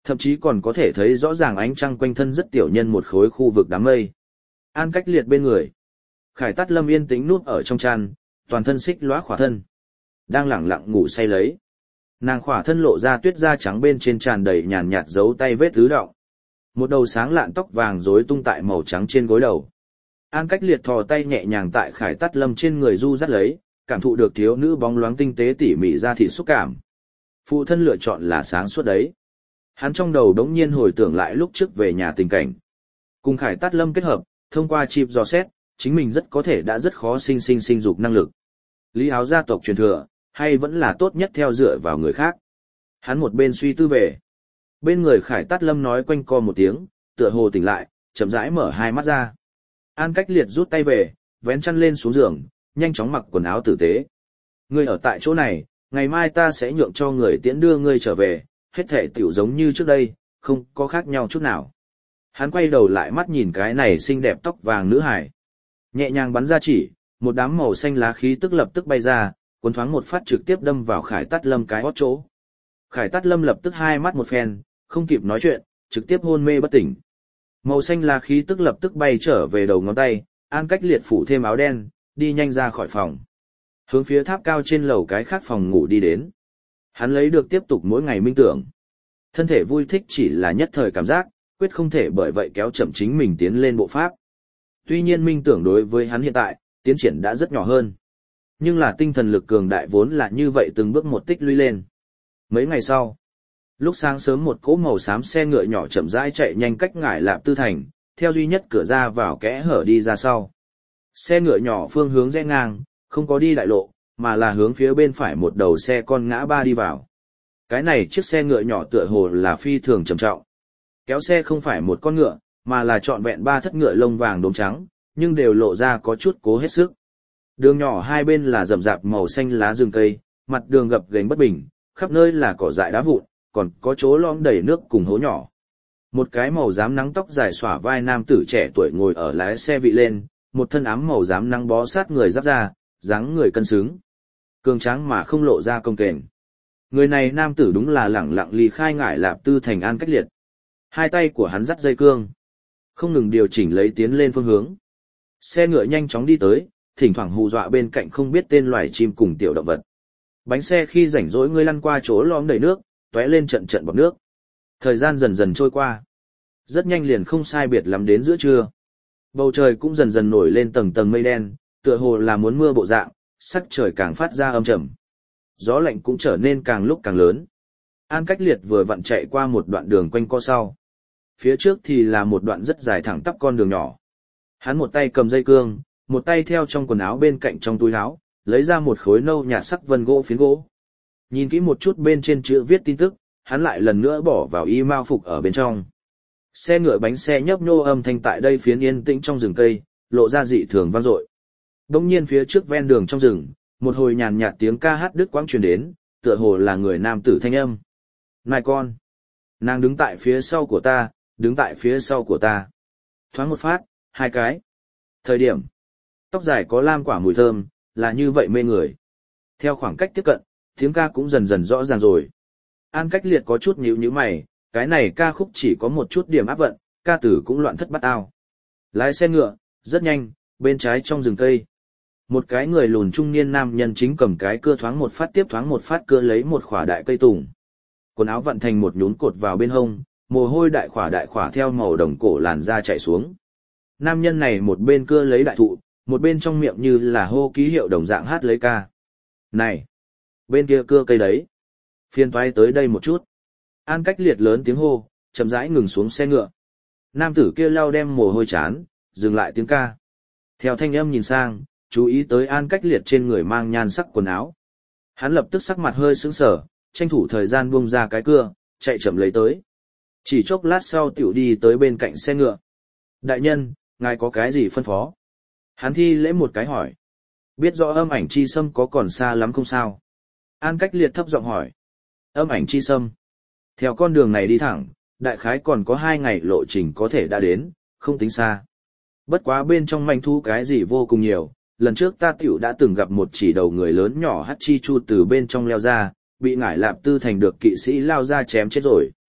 Thậm chí còn có thể thấy rõ ràng ánh trăng quanh thân rất tiểu nhân một khối khu vực đám mây. An Cách Liệt bên người. Khải Tát Lâm yên tĩnh nuốt ở trong chăn, toàn thân xích lóa khỏa thân. Đang lẳng lặng ngủ say lấy. Nàng khỏa thân lộ ra tuyết da trắng bên trên tràn đầy nhàn nhạt dấu tay vết tứ động. Một đầu sáng lạn tóc vàng rối tung tại màu trắng trên gối đầu. An Cách Liệt thò tay nhẹ nhàng tại Khải Tát Lâm trên người du dắt lấy, cảm thụ được thiếu nữ bóng loáng tinh tế tỉ mỉ ra thịt xúc cảm. Phụ thân lựa chọn là sáng suốt đấy. Hắn trong đầu đống nhiên hồi tưởng lại lúc trước về nhà tình cảnh. Cùng Khải Tát Lâm kết hợp, thông qua chip dò xét, chính mình rất có thể đã rất khó sinh sinh sinh dục năng lực. Lý Áo gia tộc truyền thừa, hay vẫn là tốt nhất theo dựa vào người khác. Hắn một bên suy tư về. Bên người Khải Tát Lâm nói quanh co một tiếng, tựa hồ tỉnh lại, chậm rãi mở hai mắt ra. An Cách Liệt rút tay về, vén chăn lên xuống giường, nhanh chóng mặc quần áo tử tế. Ngươi ở tại chỗ này, ngày mai ta sẽ nhượng cho người tiễn đưa ngươi trở về, hết thể tiểu giống như trước đây, không có khác nhau chút nào. Hắn quay đầu lại mắt nhìn cái này xinh đẹp tóc vàng nữ hải. Nhẹ nhàng bắn ra chỉ, một đám màu xanh lá khí tức lập tức bay ra, cuốn thoáng một phát trực tiếp đâm vào Khải Tát Lâm cái hót chỗ. Khải Tát Lâm lập tức hai mắt một phen, không kịp nói chuyện, trực tiếp hôn mê bất tỉnh. Màu xanh lá khí tức lập tức bay trở về đầu ngón tay, An Cách Liệt phủ thêm áo đen, đi nhanh ra khỏi phòng. Hướng phía tháp cao trên lầu cái khác phòng ngủ đi đến. Hắn lấy được tiếp tục mỗi ngày minh tưởng. Thân thể vui thích chỉ là nhất thời cảm giác, quyết không thể bởi vậy kéo chậm chính mình tiến lên bộ pháp. Tuy nhiên minh tưởng đối với hắn hiện tại, tiến triển đã rất nhỏ hơn. Nhưng là tinh thần lực cường đại vốn là như vậy từng bước một tích lũy lên. Mấy ngày sau, lúc sáng sớm một cỗ màu xám xe ngựa nhỏ chậm rãi chạy nhanh cách Ngải Lạp Tư Thành, theo duy nhất cửa ra vào kẽ hở đi ra sau. Xe ngựa nhỏ phương hướng rẽ ngang, không có đi đại lộ, mà là hướng phía bên phải một đầu xe con ngã ba đi vào. Cái này chiếc xe ngựa nhỏ tựa hồ là phi thường trầm trọng. Kéo xe không phải một con ngựa, mà là trọn vẹn ba thất ngựa lông vàng đốm trắng, nhưng đều lộ ra có chút cố hết sức. Đường nhỏ hai bên là rậm rạp màu xanh lá rừng cây, mặt đường gập ghềnh bất bình, khắp nơi là cỏ dại đá vụn, còn có chỗ lõm đầy nước cùng hố nhỏ. Một cái màu xám nắng tóc dài xõa vai nam tử trẻ tuổi ngồi ở lái xe vị lên, một thân ám màu xám nắng bó sát người giáp ra, dáng người cân xứng, cường tráng mà không lộ ra công kềnh. Người này nam tử đúng là lẳng lặng ly khai Ngải Lạp Tư Thành An Cách Liệt. Hai tay của hắn dắt dây cương, không ngừng điều chỉnh lấy tiến lên phương hướng. Xe ngựa nhanh chóng đi tới, thỉnh thoảng hù dọa bên cạnh không biết tên loài chim cùng tiểu động vật. Bánh xe khi rảnh rỗi ngươi lăn qua chỗ lõm đầy nước, tóe lên trận trận bọt nước. Thời gian dần dần trôi qua, rất nhanh liền không sai biệt lắm đến giữa trưa. Bầu trời cũng dần dần nổi lên tầng tầng mây đen, tựa hồ là muốn mưa bộ dạng, sắc trời càng phát ra âm trầm. Gió lạnh cũng trở nên càng lúc càng lớn. An Cách Liệt vừa vặn chạy qua một đoạn đường quanh co sau. Phía trước thì là một đoạn rất dài thẳng tắp con đường nhỏ. Hắn một tay cầm dây cương, một tay theo trong quần áo bên cạnh trong túi áo, lấy ra một khối nâu nhạt sắc vân gỗ phiến gỗ. Nhìn kỹ một chút bên trên chữ viết tin tức, hắn lại lần nữa bỏ vào y mao phục ở bên trong. Xe ngựa bánh xe nhấp nhô âm thanh tại đây phiến yên tĩnh trong rừng cây, lộ ra dị thường vang dội. Đông nhiên phía trước ven đường trong rừng, một hồi nhàn nhạt tiếng ca hát đứt quãng truyền đến, tựa hồ là người nam tử thanh âm. Này con! Nàng đứng tại phía sau của ta, đứng tại phía sau của ta. Thoáng một phát, hai cái. Thời điểm, tóc dài có lam quả mùi thơm, là như vậy mê người. Theo khoảng cách tiếp cận, tiếng ca cũng dần dần rõ ràng rồi. An Cách Liệt có chút nhíu nhíu mày, cái này ca khúc chỉ có một chút điểm áp vận, ca tử cũng loạn thất bát ao. Lái xe ngựa, rất nhanh, bên trái trong rừng cây. Một cái người lùn trung niên nam nhân chính cầm cái cưa thoáng một phát tiếp thoáng một phát cưa lấy một khỏa đại cây tùng. Quần áo vặn thành một nhún cột vào bên hông, mồ hôi đại khỏa đại khỏa theo màu đồng cổ làn da chảy xuống. Nam nhân này một bên cưa lấy đại thụ, một bên trong miệng như là hô ký hiệu đồng dạng hát lấy ca. Này! Bên kia cưa cây đấy. Phiên toái tới đây một chút. An Cách Liệt lớn tiếng hô, chậm rãi ngừng xuống xe ngựa. Nam tử kia lau đem mồ hôi chán, dừng lại tiếng ca. Theo thanh âm nhìn sang, chú ý tới An Cách Liệt trên người mang nhan sắc quần áo. Hắn lập tức sắc mặt hơi sững sờ, tranh thủ thời gian buông ra cái cưa, chạy chậm lấy tới. Chỉ chốc lát sau tiểu đi tới bên cạnh xe ngựa. Đại nhân, ngài có cái gì phân phó? Hắn thi lễ một cái hỏi. Biết rõ âm ảnh chi sâm có còn xa lắm không sao? An Cách Liệt thấp giọng hỏi. Âm ảnh chi sâm. Theo con đường này đi thẳng, đại khái còn có hai ngày lộ trình có thể đã đến, không tính xa. Bất quá bên trong manh thu cái gì vô cùng nhiều, lần trước ta tiểu đã từng gặp một chỉ đầu người lớn nhỏ hắc chi chu từ bên trong leo ra, bị Ngải Lạp Tư Thành được kỵ sĩ lao ra chém chết rồi.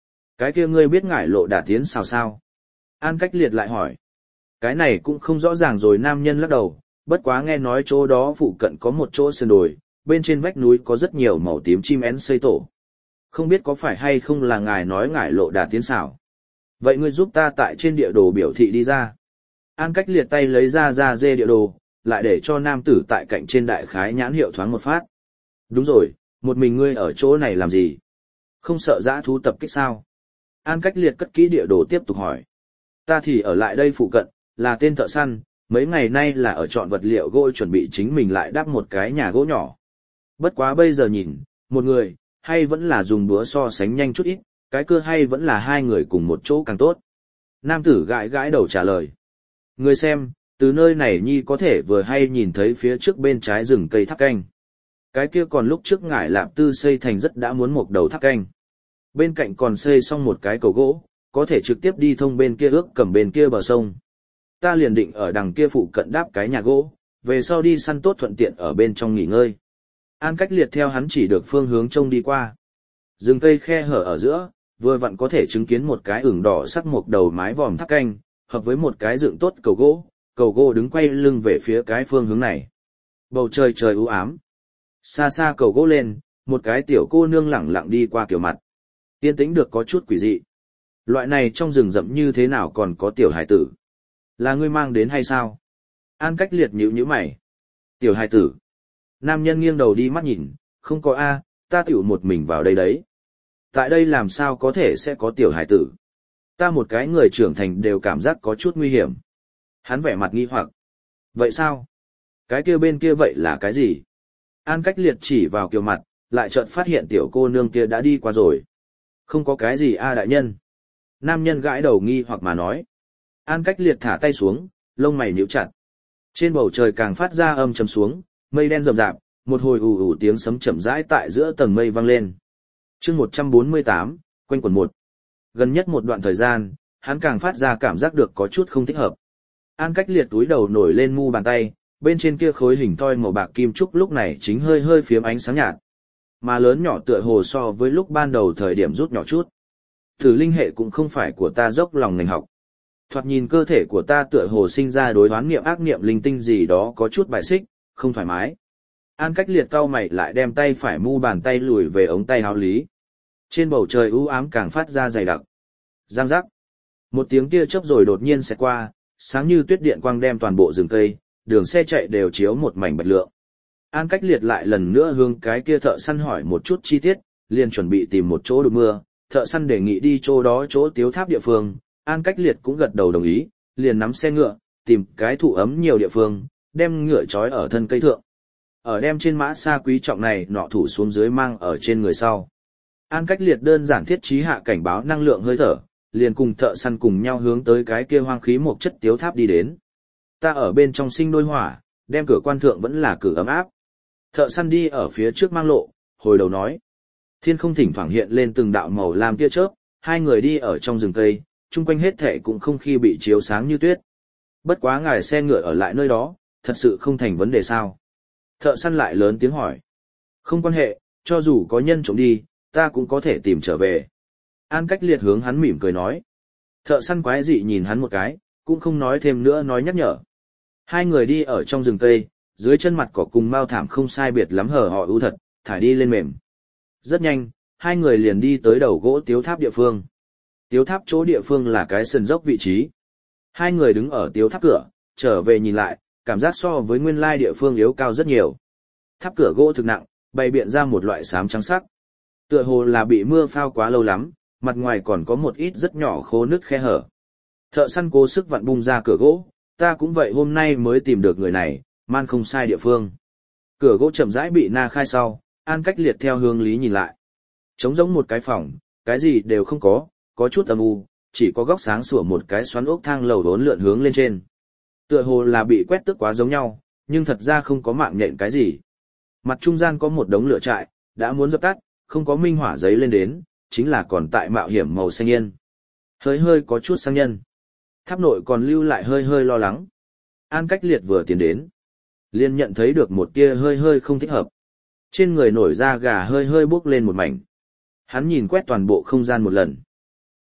Cái kia ngươi biết ngải lộ đả tiến sao sao? An Cách Liệt lại hỏi. Cái này cũng không rõ ràng rồi, nam nhân lắc đầu, bất quá nghe nói chỗ đó phụ cận có một chỗ sườn đồi, bên trên vách núi có rất nhiều màu tím chim én xây tổ. Không biết có phải hay không là ngài nói ngải lộ đả tiến xảo. Vậy ngươi giúp ta tại trên địa đồ biểu thị đi ra. An Cách Liệt tay lấy ra ra dê địa đồ, lại để cho nam tử tại cạnh trên đại khái nhãn hiệu thoáng một phát. Đúng rồi, một mình ngươi ở chỗ này làm gì? Không sợ dã thú tập kích sao? An Cách Liệt cất kỹ địa đồ tiếp tục hỏi. Ta thì ở lại đây phụ cận, là tên thợ săn, mấy ngày nay là ở chọn vật liệu gỗ chuẩn bị chính mình lại đắp một cái nhà gỗ nhỏ. Bất quá bây giờ nhìn, một người, hay vẫn là dùng búa so sánh nhanh chút ít, cái cưa hay vẫn là hai người cùng một chỗ càng tốt. Nam tử gãi gãi đầu trả lời. Người xem, từ nơi này nhi có thể vừa hay nhìn thấy phía trước bên trái rừng cây tháp canh. Cái kia còn lúc trước ngải lạp tư xây thành rất đã muốn một đầu tháp canh. Bên cạnh còn xây xong một cái cầu gỗ, có thể trực tiếp đi thông bên kia ước cầm bên kia bờ sông. Ta liền định ở đằng kia phụ cận đáp cái nhà gỗ, về sau đi săn tốt thuận tiện ở bên trong nghỉ ngơi. An Cách Liệt theo hắn chỉ được phương hướng trông đi qua. Rừng cây khe hở ở giữa, vừa vặn có thể chứng kiến một cái ửng đỏ sắc một đầu mái vòm tháp canh, hợp với một cái dựng tốt cầu gỗ, cầu gỗ đứng quay lưng về phía cái phương hướng này. Bầu trời trời u ám. Xa xa cầu gỗ lên, một cái tiểu cô nương lẳng lặng đi qua kiểu mặt. Yên tĩnh được có chút quỷ dị. Loại này trong rừng rậm như thế nào còn có tiểu hải tử? Là ngươi mang đến hay sao? An Cách Liệt nhíu nhíu mày. Tiểu hải tử. Nam nhân nghiêng đầu đi mắt nhìn, không có a, ta tiểu một mình vào đây đấy. Tại đây làm sao có thể sẽ có tiểu hải tử? Ta một cái người trưởng thành đều cảm giác có chút nguy hiểm. Hắn vẻ mặt nghi hoặc. Vậy sao? Cái kia bên kia vậy là cái gì? An Cách Liệt chỉ vào kiều mặt, lại chợt phát hiện tiểu cô nương kia đã đi qua rồi. Không có cái gì a đại nhân. Nam nhân gãi đầu nghi hoặc mà nói. An Cách Liệt thả tay xuống, lông mày nhíu chặt. Trên bầu trời càng phát ra âm trầm xuống, mây đen rậm rạp, một hồi ù ù tiếng sấm chậm rãi tại giữa tầng mây vang lên. Chương một trăm bốn mươi tám, quanh quẩn một. Gần nhất một đoạn thời gian, hắn càng phát ra cảm giác được có chút không thích hợp. An Cách Liệt túi đầu nổi lên mu bàn tay, bên trên kia khối hình thoi màu bạc kim trúc lúc này chính hơi hơi phiếm ánh sáng nhạt. Mà lớn nhỏ tựa hồ so với lúc ban đầu thời điểm rút nhỏ chút. Tử linh hệ cũng không phải của ta dốc lòng ngành học. Thoạt nhìn cơ thể của ta tựa hồ sinh ra đối đoán niệm ác niệm linh tinh gì đó có chút bài xích, không thoải mái. An Cách Liệt cau mày lại đem tay phải mu bàn tay lùi về ống tay áo lý. Trên bầu trời u ám càng phát ra dày đặc. Giang giác. Một tiếng tia chớp rồi đột nhiên xẹt qua, sáng như tuyết điện quang đem toàn bộ rừng cây, đường xe chạy đều chiếu một mảnh bạch lượng. An Cách Liệt lại lần nữa hướng cái kia thợ săn hỏi một chút chi tiết, liền chuẩn bị tìm một chỗ đột mưa, thợ săn đề nghị đi chỗ đó chỗ tiếu tháp địa phương, An Cách Liệt cũng gật đầu đồng ý, liền nắm xe ngựa, tìm cái thụ ấm nhiều địa phương, đem ngựa trói ở thân cây thượng. Ở đem trên mã xa quý trọng này nọ thủ xuống dưới mang ở trên người sau. An Cách Liệt đơn giản thiết trí hạ cảnh báo năng lượng hơi thở, liền cùng thợ săn cùng nhau hướng tới cái kia hoang khí một chất tiếu tháp đi đến. Ta ở bên trong sinh đôi hỏa, đem cửa quan thượng vẫn là cửa ấm áp. Thợ săn đi ở phía trước mang lộ, hồi đầu nói. Thiên không thỉnh thoảng hiện lên từng đạo màu lam tia chớp, hai người đi ở trong rừng cây, chung quanh hết thảy cũng không khi bị chiếu sáng như tuyết. Bất quá ngài xe ngựa ở lại nơi đó, thật sự không thành vấn đề sao? Thợ săn lại lớn tiếng hỏi. Không quan hệ, cho dù có nhân trộm đi, ta cũng có thể tìm trở về. An Cách Liệt hướng hắn mỉm cười nói. Thợ săn quái dị nhìn hắn một cái, cũng không nói thêm nữa nói nhắc nhở. Hai người đi ở trong rừng cây, dưới chân mặt cỏ cùng mao thảm không sai biệt lắm hở họ ưu thật, thải đi lên mềm. Rất nhanh, hai người liền đi tới đầu gỗ tiếu tháp địa phương. Tiếu tháp chỗ địa phương là cái sườn dốc vị trí. Hai người đứng ở tiếu tháp cửa, trở về nhìn lại, cảm giác so với nguyên lai địa phương yếu cao rất nhiều. Tháp cửa gỗ thực nặng, bày biện ra một loại xám trắng sắc. Tựa hồ là bị mưa phao quá lâu lắm, mặt ngoài còn có một ít rất nhỏ khô nứt khe hở. Thợ săn cố sức vặn bung ra cửa gỗ, ta cũng vậy hôm nay mới tìm được người này, man không sai địa phương. Cửa gỗ chậm rãi bị na khai sau, An Cách Liệt theo hướng lý nhìn lại. Trống rỗng một cái phòng, cái gì đều không có, có chút âm u, chỉ có góc sáng sủa một cái xoắn ốc thang lầu đốn lượn hướng lên trên. Tựa hồ là bị quét tước quá giống nhau, nhưng thật ra không có mạng nhện cái gì. Mặt trung gian có một đống lửa trại, đã muốn dập tắt, không có minh hỏa giấy lên đến, chính là còn tại mạo hiểm màu xanh yên. Hơi hơi có chút sang nhân. Tháp nội còn lưu lại hơi hơi lo lắng. An Cách Liệt vừa tiến đến, liền nhận thấy được một tia hơi hơi không thích hợp. Trên người nổi da gà hơi hơi bốc lên một mảnh. Hắn nhìn quét toàn bộ không gian một lần.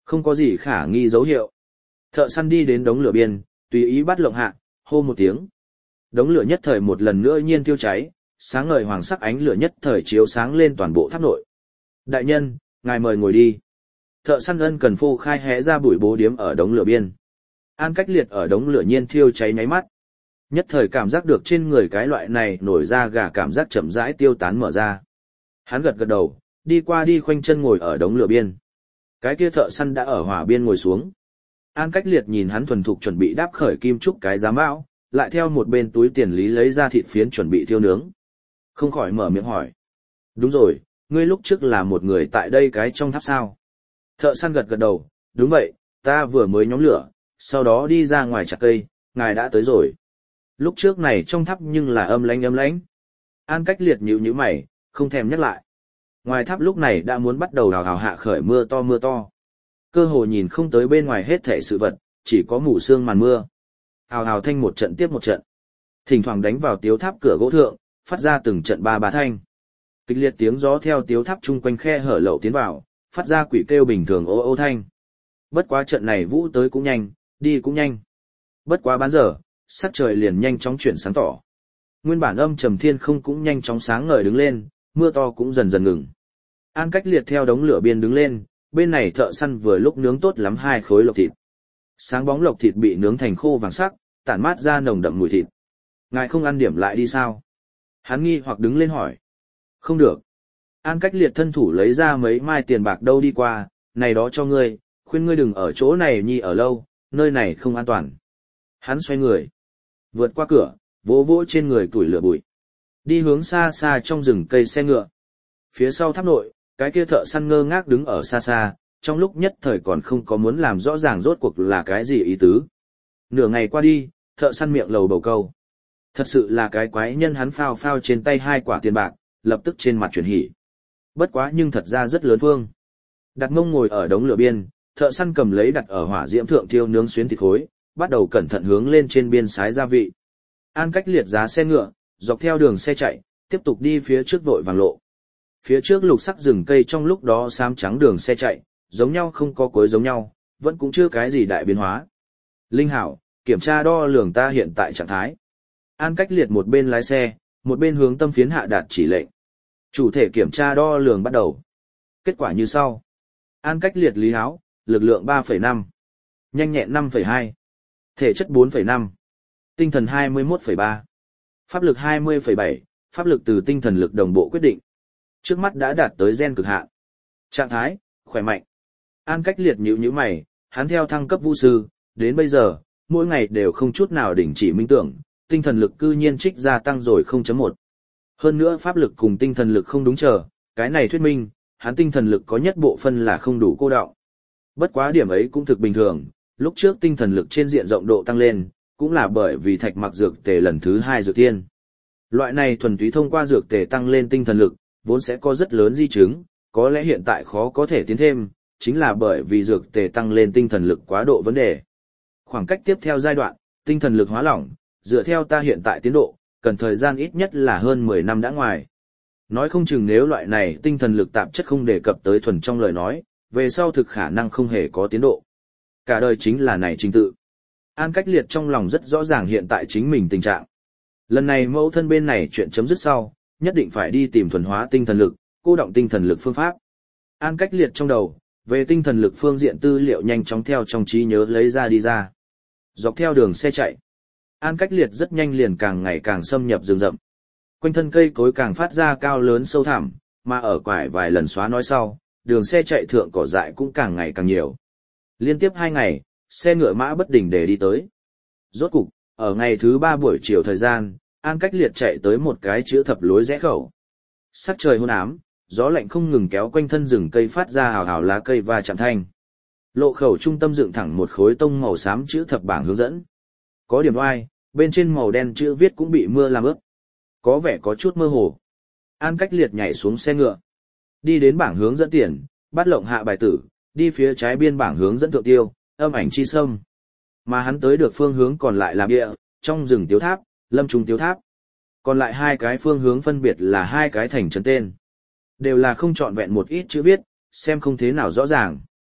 Không có gì khả nghi dấu hiệu. Thợ săn đi đến đống lửa biên, tùy ý bắt lộng hạ, hô một tiếng. Đống lửa nhất thời một lần nữa nhiên tiêu cháy, sáng ngời hoàng sắc ánh lửa nhất thời chiếu sáng lên toàn bộ tháp nội. Đại nhân, ngài mời ngồi đi. Thợ săn ân cần phô khai hé ra bụi bố điếm ở đống lửa biên. An Cách Liệt ở đống lửa nhiên thiêu cháy nháy mắt. Nhất thời cảm giác được trên người cái loại này nổi ra gà cảm giác chậm rãi tiêu tán mở ra. Hắn gật gật đầu, đi qua đi khoanh chân ngồi ở đống lửa biên. Cái kia thợ săn đã ở hỏa biên ngồi xuống. An Cách Liệt nhìn hắn thuần thục chuẩn bị đáp khởi kim trúc cái giá mão, lại theo một bên túi tiền lý lấy ra thịt phiến chuẩn bị thiêu nướng. Không khỏi mở miệng hỏi. Đúng rồi, ngươi lúc trước là một người tại đây cái trong tháp sao? Thợ săn gật gật đầu, đúng vậy, ta vừa mới nhóm lửa, sau đó đi ra ngoài chặt cây, ngài đã tới rồi. Lúc trước này trong tháp nhưng là âm lãnh âm lãnh. An Cách Liệt nhíu nhíu mày, không thèm nhắc lại. Ngoài tháp lúc này đã muốn bắt đầu hào hào hạ khởi mưa to mưa to. Cơ hồ nhìn không tới bên ngoài hết thảy sự vật, chỉ có mù sương màn mưa. Hào hào thanh một trận tiếp một trận. Thỉnh thoảng đánh vào tiếu tháp cửa gỗ thượng, phát ra từng trận ba ba thanh. Kịch liệt tiếng gió theo tiếu tháp chung quanh khe hở lậu tiến vào, phát ra quỷ kêu bình thường ô ô thanh. Bất quá trận này vũ tới cũng nhanh, đi cũng nhanh. Bất quá bán giờ, sắc trời liền nhanh chóng chuyển sáng tỏ. Nguyên bản âm trầm thiên không cũng nhanh chóng sáng ngời đứng lên, mưa to cũng dần dần ngừng. An Cách Liệt theo đống lửa biên đứng lên, bên này thợ săn vừa lúc nướng tốt lắm hai khối lộc thịt. Sáng bóng lộc thịt bị nướng thành khô vàng sắc, tản mát ra nồng đậm mùi thịt. Ngài không ăn điểm lại đi sao? Hắn nghi hoặc đứng lên hỏi. Không được. An Cách Liệt thân thủ lấy ra mấy mai tiền bạc đâu đi qua, này đó cho ngươi, khuyên ngươi đừng ở chỗ này nhi ở lâu, nơi này không an toàn. Hắn xoay người, vượt qua cửa, vỗ vỗ trên người tuổi lửa bụi. Đi hướng xa xa trong rừng cây xe ngựa. Phía sau tháp nội, cái kia thợ săn ngơ ngác đứng ở xa xa, trong lúc nhất thời còn không có muốn làm rõ ràng rốt cuộc là cái gì ý tứ. Nửa ngày qua đi, thợ săn miệng lầu bầu câu. Thật sự là cái quái nhân, hắn phao phao trên tay hai quả tiền bạc, lập tức trên mặt chuyển hỉ. Bất quá nhưng thật ra rất lớn phương. Đặt mông ngồi ở đống lửa biên, thợ săn cầm lấy đặt ở hỏa diễm thượng thiêu nướng xuyến thịt khối, bắt đầu cẩn thận hướng lên trên biên sái gia vị. An Cách Liệt giá xe ngựa, dọc theo đường xe chạy, tiếp tục đi phía trước vội vàng lộ. Phía trước lục sắc rừng cây trong lúc đó xám trắng đường xe chạy, giống nhau không có cối giống nhau, vẫn cũng chưa cái gì đại biến hóa. Linh hảo, kiểm tra đo lường ta hiện tại trạng thái. An Cách Liệt một bên lái xe, một bên hướng tâm phiến hạ đạt chỉ lệnh. Chủ thể kiểm tra đo lường bắt đầu. Kết quả như sau. An Cách Liệt lý háo, lực lượng ba phẩy năm, nhanh nhẹn năm phẩy hai, thể chất bốn phẩy năm, tinh thần hai mươi mốt phẩy ba, pháp lực hai mươi phẩy bảy, pháp lực từ tinh thần lực đồng bộ quyết định. Trước mắt đã đạt tới gen cực hạn. Trạng thái, khỏe mạnh. An Cách Liệt nhíu nhíu mày, hắn theo thăng cấp vũ sư, đến bây giờ, mỗi ngày đều không chút nào đình chỉ minh tưởng, tinh thần lực cư nhiên trích gia tăng rồi không chấm một. Hơn nữa pháp lực cùng tinh thần lực không đúng chờ, cái này thuyết minh, hắn tinh thần lực có nhất bộ phân là không đủ cô đọng. Bất quá điểm ấy cũng thực bình thường, lúc trước tinh thần lực trên diện rộng độ tăng lên, cũng là bởi vì thạch mặc dược tề lần thứ hai dược tiên. Loại này thuần túy thông qua dược tề tăng lên tinh thần lực, vốn sẽ có rất lớn di chứng, có lẽ hiện tại khó có thể tiến thêm, chính là bởi vì dược tề tăng lên tinh thần lực quá độ vấn đề. Khoảng cách tiếp theo giai đoạn, tinh thần lực hóa lỏng, dựa theo ta hiện tại tiến độ, cần thời gian ít nhất là hơn mười năm đã ngoài. Nói không chừng nếu loại này tinh thần lực tạp chất không đề cập tới thuần trong lời nói, về sau thực khả năng không hề có tiến độ. Cả đời chính là này trình tự. An Cách Liệt trong lòng rất rõ ràng hiện tại chính mình tình trạng. Lần này mẫu thân bên này chuyện chấm dứt sau, nhất định phải đi tìm thuần hóa tinh thần lực, cô động tinh thần lực phương pháp. An Cách Liệt trong đầu, về tinh thần lực phương diện tư liệu nhanh chóng theo trong trí nhớ lấy ra đi ra. Dọc theo đường xe chạy, An Cách Liệt rất nhanh liền càng ngày càng xâm nhập rừng rậm. Quanh thân cây cối càng phát ra cao lớn sâu thẳm, mà ở quải vài lần xóa nói sau, đường xe chạy thượng cỏ dại cũng càng ngày càng nhiều. Liên tiếp hai ngày, xe ngựa mã bất đình để đi tới. Rốt cục, ở ngày thứ ba buổi chiều thời gian, An Cách Liệt chạy tới một cái chữ thập lối rẽ khẩu. Sắc trời hôn ám, gió lạnh không ngừng kéo quanh thân rừng cây phát ra hào hào lá cây và chạm thanh. Lộ khẩu trung tâm dựng thẳng một khối tông màu xám chữ thập bảng hướng dẫn. Có điểm oai, bên trên màu đen chữ viết cũng bị mưa làm ướt. Có vẻ có chút mơ hồ. An Cách Liệt nhảy xuống xe ngựa. Đi đến bảng hướng dẫn tiền, bắt lộng hạ bài tử, đi phía trái biên bảng hướng dẫn thượng tiêu, âm ảnh chi sâm. Mà hắn tới được phương hướng còn lại là địa, trong rừng tiếu tháp, lâm trung tiếu tháp. Còn lại hai cái phương hướng phân biệt là hai cái thành trấn tên. Đều là không trọn vẹn một ít chữ viết, xem không thế nào rõ ràng.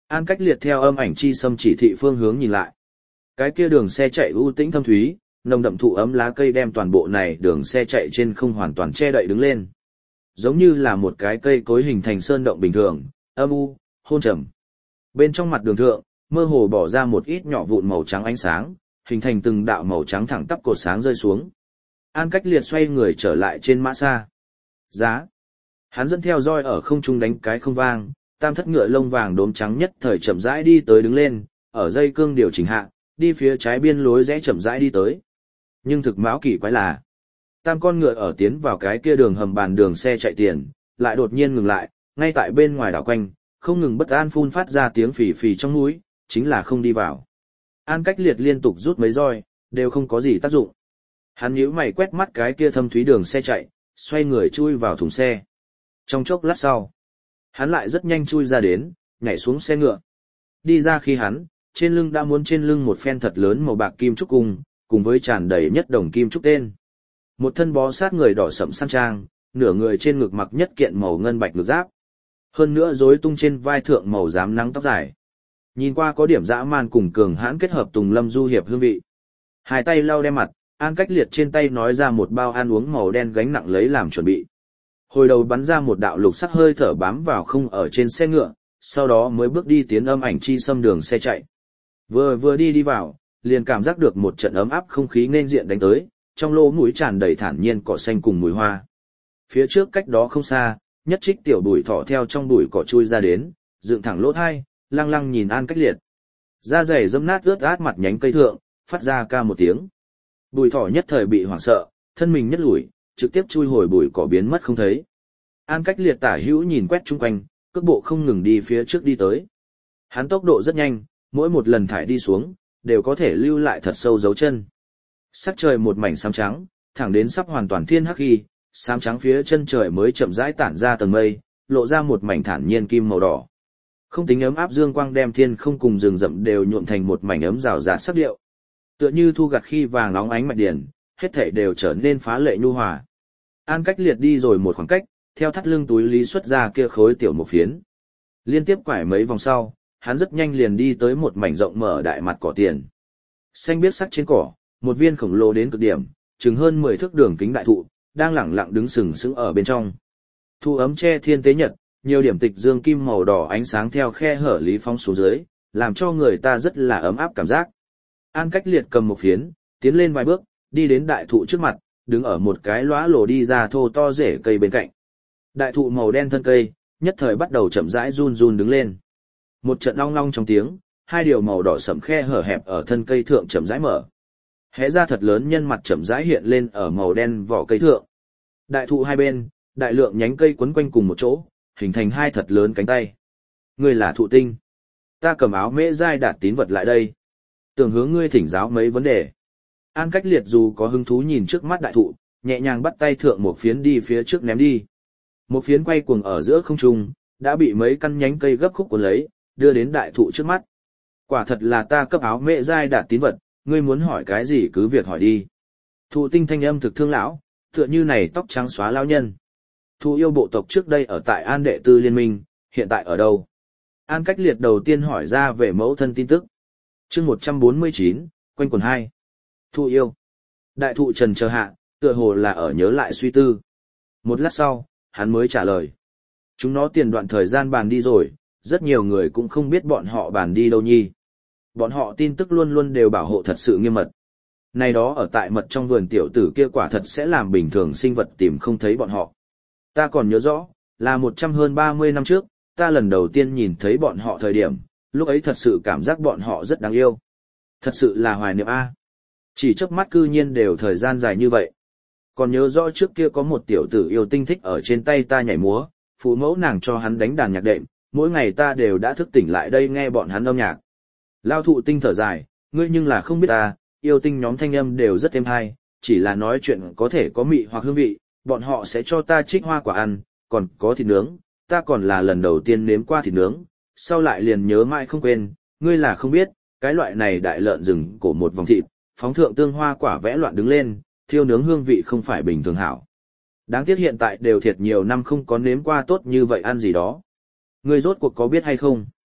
An Cách Liệt theo âm ảnh chi xâm chỉ thị phương hướng nhìn lại. Cái kia đường xe chạy u tĩnh thâm thúy, nồng đậm thụ ấm lá cây đem toàn bộ này đường xe chạy trên không hoàn toàn che đậy đứng lên. Giống như là một cái cây cối hình thành sơn động bình thường, âm u, hôn trầm. Bên trong mặt đường thượng, mơ hồ bỏ ra một ít nhỏ vụn màu trắng ánh sáng, hình thành từng đạo màu trắng thẳng tắp cột sáng rơi xuống. An Cách Liệt xoay người trở lại trên mã xa. Giá. Hắn dẫn theo roi ở không trung đánh cái không vang, tam thất ngựa lông vàng đốm trắng nhất thời chậm rãi đi tới đứng lên, ở dây cương điều chỉnh hạ, đi phía trái biên lối rẽ chậm rãi đi tới. Nhưng thực mão kỳ quái là, tam con ngựa ở tiến vào cái kia đường hầm bàn đường xe chạy tiền, lại đột nhiên ngừng lại, ngay tại bên ngoài đảo quanh, không ngừng bất an phun phát ra tiếng phì phì trong núi, chính là không đi vào. An Cách Liệt liên tục rút mấy roi, đều không có gì tác dụng. Hắn nhíu mày quét mắt cái kia thâm thúy đường xe chạy, xoay người chui vào thùng xe. Trong chốc lát sau, hắn lại rất nhanh chui ra đến, nhảy xuống xe ngựa. Đi ra khi hắn, trên lưng đã muốn trên lưng một phen thật lớn màu bạc kim trúc cung, cùng với tràn đầy nhất đồng kim trúc tên. Một thân bó sát người đỏ sẫm sang trang, nửa người trên ngực mặc nhất kiện màu ngân bạch ngực giáp. Hơn nữa rối tung trên vai thượng màu rám nắng tóc dài. Nhìn qua có điểm dã man cùng cường hãn kết hợp Tùng Lâm du hiệp hương vị. Hai tay lau đem mặt, An Cách Liệt trên tay nói ra một bao ăn uống màu đen gánh nặng lấy làm chuẩn bị. Hồi đầu bắn ra một đạo lục sắc hơi thở bám vào không ở trên xe ngựa, sau đó mới bước đi tiến âm ảnh chi xâm đường xe chạy. Vừa vừa đi đi vào, liền cảm giác được một trận ấm áp không khí nên diện đánh tới, trong lỗ mũi tràn đầy thản nhiên cỏ xanh cùng mùi hoa. Phía trước cách đó không xa, nhất trích tiểu bùi thỏ theo trong bụi cỏ chui ra đến, dựng thẳng lỗ thai, lăng lăng nhìn An Cách Liệt. Da dày dẫm nát ướt át mặt nhánh cây thượng, phát ra ca một tiếng. Bùi thỏ nhất thời bị hoảng sợ, thân mình nhất lùi, trực tiếp chui hồi bụi cỏ biến mất không thấy. An Cách Liệt tả hữu nhìn quét chung quanh, cước bộ không ngừng đi phía trước đi tới. Hắn tốc độ rất nhanh, mỗi một lần thải đi xuống, đều có thể lưu lại thật sâu dấu chân. Sắc trời một mảnh xám trắng, thẳng đến sắp hoàn toàn thiên hắc khi, xám trắng phía chân trời mới chậm rãi tản ra tầng mây, lộ ra một mảnh thản nhiên kim màu đỏ. Không tính ấm áp dương quang đem thiên không cùng rừng rậm đều nhuộm thành một mảnh ấm rào rạt sắc điệu. Tựa như thu gặt khi vàng nóng ánh mạch điển, hết thảy đều trở nên phá lệ nhu hòa. An Cách Liệt đi rồi một khoảng cách, theo thắt lưng túi lý xuất ra kia khối tiểu một phiến. Liên tiếp quải mấy vòng sau, hắn rất nhanh liền đi tới một mảnh rộng mở đại mặt cỏ tiền. Xanh biếc sắc trên cỏ, một viên khổng lồ đến cực điểm, chừng hơn mười thước đường kính đại thụ, đang lẳng lặng đứng sừng sững ở bên trong. Thụ ấm che thiên tế nhật, nhiều điểm tịch dương kim màu đỏ ánh sáng theo khe hở lý phong xuống dưới, làm cho người ta rất là ấm áp cảm giác. An Cách Liệt cầm một phiến, tiến lên vài bước, đi đến đại thụ trước mặt, đứng ở một cái lóa lổ đi ra thô to rễ cây bên cạnh. Đại thụ màu đen thân cây, nhất thời bắt đầu chậm rãi run run đứng lên. Một trận long long trong tiếng, hai điều màu đỏ sẫm khe hở hẹp ở thân cây thượng chậm rãi mở. Hé ra thật lớn nhân mặt chậm rãi hiện lên ở màu đen vỏ cây thượng. Đại thụ hai bên, đại lượng nhánh cây quấn quanh cùng một chỗ, hình thành hai thật lớn cánh tay. Ngươi là thụ tinh. Ta cầm áo mễ giai đạt tín vật lại đây. Tưởng hướng ngươi thỉnh giáo mấy vấn đề. An Cách Liệt dù có hứng thú nhìn trước mắt đại thụ, nhẹ nhàng bắt tay thượng một phiến đi phía trước ném đi. Một phiến quay cuồng ở giữa không trung, đã bị mấy căn nhánh cây gấp khúc cuốn lấy, đưa đến đại thụ trước mắt. Quả thật là ta cấp áo mễ giai đạt tín vật, ngươi muốn hỏi cái gì cứ việc hỏi đi. Thụ tinh thanh âm thực thương lão, tựa như này tóc trắng xóa lão nhân. Thụ yêu bộ tộc trước đây ở tại An Đệ Tư Liên minh, hiện tại ở đâu? An Cách Liệt đầu tiên hỏi ra về mẫu thân tin tức. Chương một trăm bốn mươi chín, quanh quần hai. Thụ yêu. Đại thụ trần chờ hạ, tựa hồ là ở nhớ lại suy tư. Một lát sau, hắn mới trả lời. Chúng nó tiền đoạn thời gian bàn đi rồi, rất nhiều người cũng không biết bọn họ bàn đi đâu nhi. Bọn họ tin tức luôn luôn đều bảo hộ thật sự nghiêm mật. Này đó ở tại mật trong vườn tiểu tử kia quả thật sẽ làm bình thường sinh vật tìm không thấy bọn họ. Ta còn nhớ rõ, là một trăm hơn ba mươi năm trước, ta lần đầu tiên nhìn thấy bọn họ thời điểm, lúc ấy thật sự cảm giác bọn họ rất đáng yêu. Thật sự là hoài niệm A. Chỉ chớp mắt cư nhiên đều thời gian dài như vậy. Còn nhớ rõ trước kia có một tiểu tử yêu tinh thích ở trên tay ta nhảy múa, phụ mẫu nàng cho hắn đánh đàn nhạc đệm, mỗi ngày ta đều đã thức tỉnh lại đây nghe bọn hắn âm nhạc. Lao thụ tinh thở dài, ngươi nhưng là không biết ta, yêu tinh nhóm thanh âm đều rất êm hay, chỉ là nói chuyện có thể có mị hoặc hương vị, bọn họ sẽ cho ta trích hoa quả ăn, còn có thịt nướng, ta còn là lần đầu tiên nếm qua thịt nướng, sau lại liền nhớ mãi không quên, ngươi là không biết, cái loại này đại lợn rừng cổ một vòng thịt, phóng thượng tương hoa quả vẽ loạn đứng lên, thiêu nướng hương vị không phải bình thường hảo. Đáng tiếc hiện tại đều thiệt nhiều năm không có nếm qua tốt như vậy ăn gì đó. Ngươi rốt cuộc có biết hay không?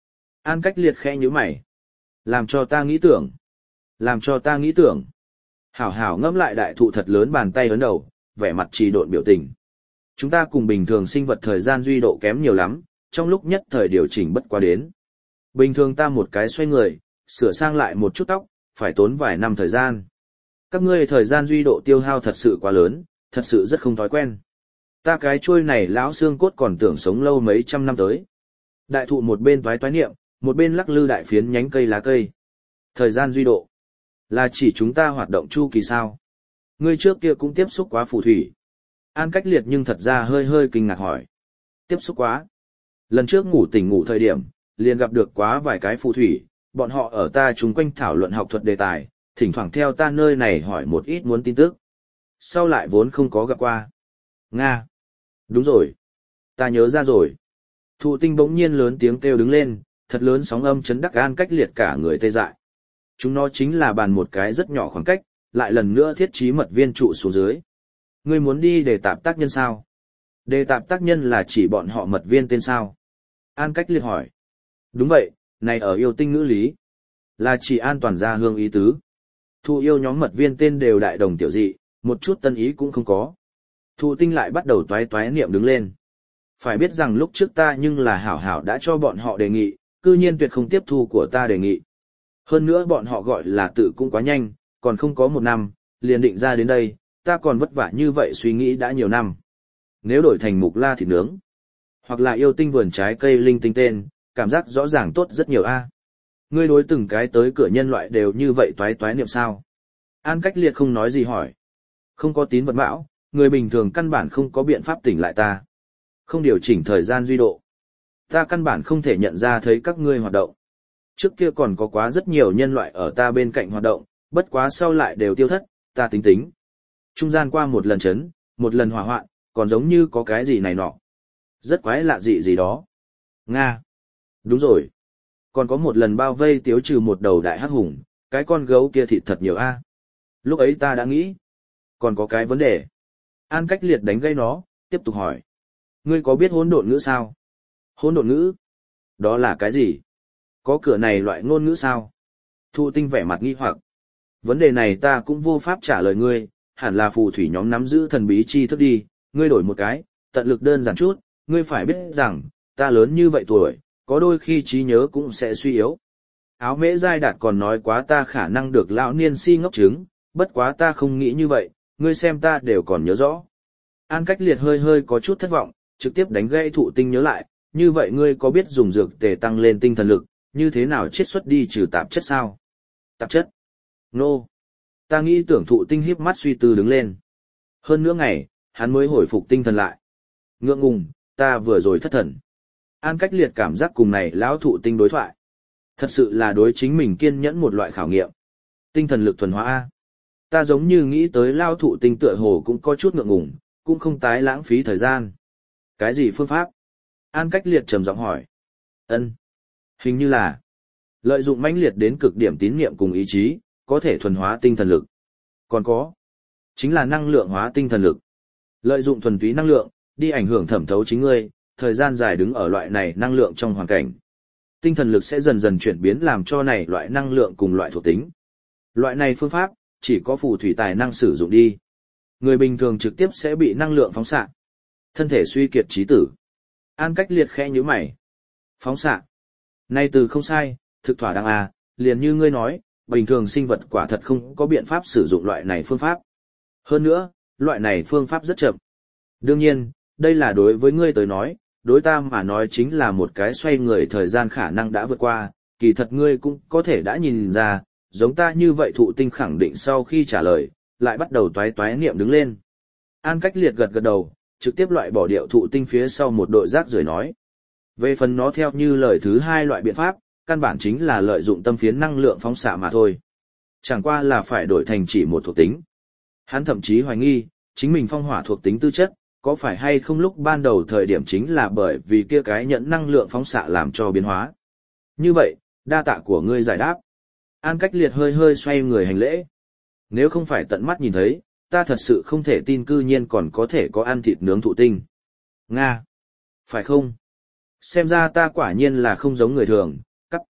An Cách Liệt khẽ nhíu mày. Làm cho ta nghĩ tưởng. Làm cho ta nghĩ tưởng. Hảo hảo ngẫm lại đại thụ thật lớn bàn tay ấn đầu, vẻ mặt trì độn biểu tình. Chúng ta cùng bình thường sinh vật thời gian duy độ kém nhiều lắm, trong lúc nhất thời điều chỉnh bất quá đến. Bình thường ta một cái xoay người, sửa sang lại một chút tóc, phải tốn vài năm thời gian. Các ngươi thời gian duy độ tiêu hao thật sự quá lớn, thật sự rất không thói quen. Ta cái chuôi này lão xương cốt còn tưởng sống lâu mấy trăm năm tới. Đại thụ một bên toái toái niệm, một bên lắc lư đại phiến nhánh cây lá cây. Thời gian duy độ là chỉ chúng ta hoạt động chu kỳ sao? Ngươi trước kia cũng tiếp xúc quá phù thủy. An Cách Liệt nhưng thật ra hơi hơi kinh ngạc hỏi. Tiếp xúc quá. Lần trước ngủ tỉnh ngủ thời điểm, liền gặp được quá vài cái phù thủy, bọn họ ở ta chung quanh thảo luận học thuật đề tài, thỉnh thoảng theo ta nơi này hỏi một ít muốn tin tức. Sau lại vốn không có gặp qua. Nga. Đúng rồi. Ta nhớ ra rồi. Thụ tinh bỗng nhiên lớn tiếng kêu đứng lên, thật lớn sóng âm chấn đắc An Cách Liệt cả người tê dại. Chúng nó chính là bàn một cái rất nhỏ khoảng cách, lại lần nữa thiết trí mật viên trụ xuống dưới. Ngươi muốn đi để tạp tác nhân sao? Đề tạp tác nhân là chỉ bọn họ mật viên tên sao? An Cách Liệt hỏi. Đúng vậy, này ở yêu tinh ngữ lý. Là chỉ an toàn gia hương ý tứ. Thụ yêu nhóm mật viên tên đều đại đồng tiểu dị, một chút tân ý cũng không có. Thụ tinh lại bắt đầu toái toái niệm đứng lên. Phải biết rằng lúc trước ta nhưng là hảo hảo đã cho bọn họ đề nghị, cư nhiên tuyệt không tiếp thu của ta đề nghị. Hơn nữa bọn họ gọi là tự cũng quá nhanh, còn không có một năm, liền định ra đến đây, ta còn vất vả như vậy suy nghĩ đã nhiều năm. Nếu đổi thành mục la thịt nướng, hoặc là yêu tinh vườn trái cây linh tinh tên, cảm giác rõ ràng tốt rất nhiều a. Ngươi đối từng cái tới cửa nhân loại đều như vậy toái toái niệm sao? An Cách Liệt không nói gì hỏi. Không có tín vật bão, người bình thường căn bản không có biện pháp tỉnh lại ta. Không điều chỉnh thời gian duy độ. Ta căn bản không thể nhận ra thấy các ngươi hoạt động. Trước kia còn có quá rất nhiều nhân loại ở ta bên cạnh hoạt động, bất quá sau lại đều tiêu thất, ta tính tính. Trung gian qua một lần chấn, một lần hỏa hoạn, còn giống như có cái gì này nọ. Rất quái lạ dị gì đó. Nga. Đúng rồi. Còn có một lần bao vây tiếu trừ một đầu đại hắc hùng, cái con gấu kia thịt thật nhiều a. Lúc ấy ta đã nghĩ. Còn có cái vấn đề. An Cách Liệt đánh gây nó, tiếp tục hỏi. Ngươi có biết hỗn độn ngữ sao? Hỗn độn ngữ? Đó là cái gì? Có cửa này loại ngôn ngữ sao? Thụ tinh vẻ mặt nghi hoặc. Vấn đề này ta cũng vô pháp trả lời ngươi, hẳn là phù thủy nhóm nắm giữ thần bí chi thức đi, ngươi đổi một cái, tận lực đơn giản chút, ngươi phải biết rằng, ta lớn như vậy tuổi, có đôi khi trí nhớ cũng sẽ suy yếu. Áo Mễ Giai Đạt còn nói quá ta khả năng được lão niên si ngốc trứng, bất quá ta không nghĩ như vậy, ngươi xem ta đều còn nhớ rõ. An Cách Liệt hơi hơi có chút thất vọng, trực tiếp đánh gây thụ tinh nhớ lại, như vậy ngươi có biết dùng dược tề tăng lên tinh thần lực, như thế nào chiết xuất đi trừ tạp chất sao? Tạp chất? Nô. No. Ta nghĩ tưởng thụ tinh híp mắt suy tư đứng lên. Hơn nữa ngày, hắn mới hồi phục tinh thần lại. Ngượng ngùng, ta vừa rồi thất thần. An Cách Liệt cảm giác cùng này lão thụ tinh đối thoại. Thật sự là đối chính mình kiên nhẫn một loại khảo nghiệm. Tinh thần lực thuần hóa A. Ta giống như nghĩ tới lao thụ tinh tựa hồ cũng có chút ngượng ngùng, cũng không tái lãng phí thời gian. Cái gì phương pháp? An Cách Liệt trầm giọng hỏi. Ân, hình như là lợi dụng mãnh liệt đến cực điểm tín niệm cùng ý chí, có thể thuần hóa tinh thần lực. Còn có, chính là năng lượng hóa tinh thần lực. Lợi dụng thuần túy năng lượng, đi ảnh hưởng thẩm thấu chính ngươi, thời gian dài đứng ở loại này năng lượng trong hoàn cảnh. Tinh thần lực sẽ dần dần chuyển biến làm cho này loại năng lượng cùng loại thuộc tính. Loại này phương pháp, chỉ có phù thủy tài năng sử dụng đi. Người bình thường trực tiếp sẽ bị năng lượng phóng xạ. Thân thể suy kiệt trí tử. An Cách Liệt khẽ nhíu mày. Phóng xạ. Này từ không sai, thực thỏa đáng à, liền như ngươi nói, bình thường sinh vật quả thật không có biện pháp sử dụng loại này phương pháp. Hơn nữa, loại này phương pháp rất chậm. Đương nhiên, đây là đối với ngươi tới nói, đối ta mà nói chính là một cái xoay người thời gian khả năng đã vượt qua, kỳ thật ngươi cũng có thể đã nhìn ra, giống ta như vậy thụ tinh khẳng định sau khi trả lời, lại bắt đầu toái toái niệm đứng lên. An Cách Liệt gật gật đầu, trực tiếp loại bỏ điệu thụ tinh phía sau một đội rác rưởi nói. Về phần nó theo như lời thứ hai loại biện pháp, căn bản chính là lợi dụng tâm phiến năng lượng phóng xạ mà thôi. Chẳng qua là phải đổi thành chỉ một thuộc tính. Hắn thậm chí hoài nghi, chính mình phong hỏa thuộc tính tư chất, có phải hay không lúc ban đầu thời điểm chính là bởi vì kia cái nhận năng lượng phóng xạ làm cho biến hóa. Như vậy, đa tạ của ngươi giải đáp. An Cách Liệt hơi hơi xoay người hành lễ. Nếu không phải tận mắt nhìn thấy, ta thật sự không thể tin cư nhiên còn có thể có ăn thịt nướng thụ tinh. Nga! Phải không? Xem ra ta quả nhiên là không giống người thường, cắp.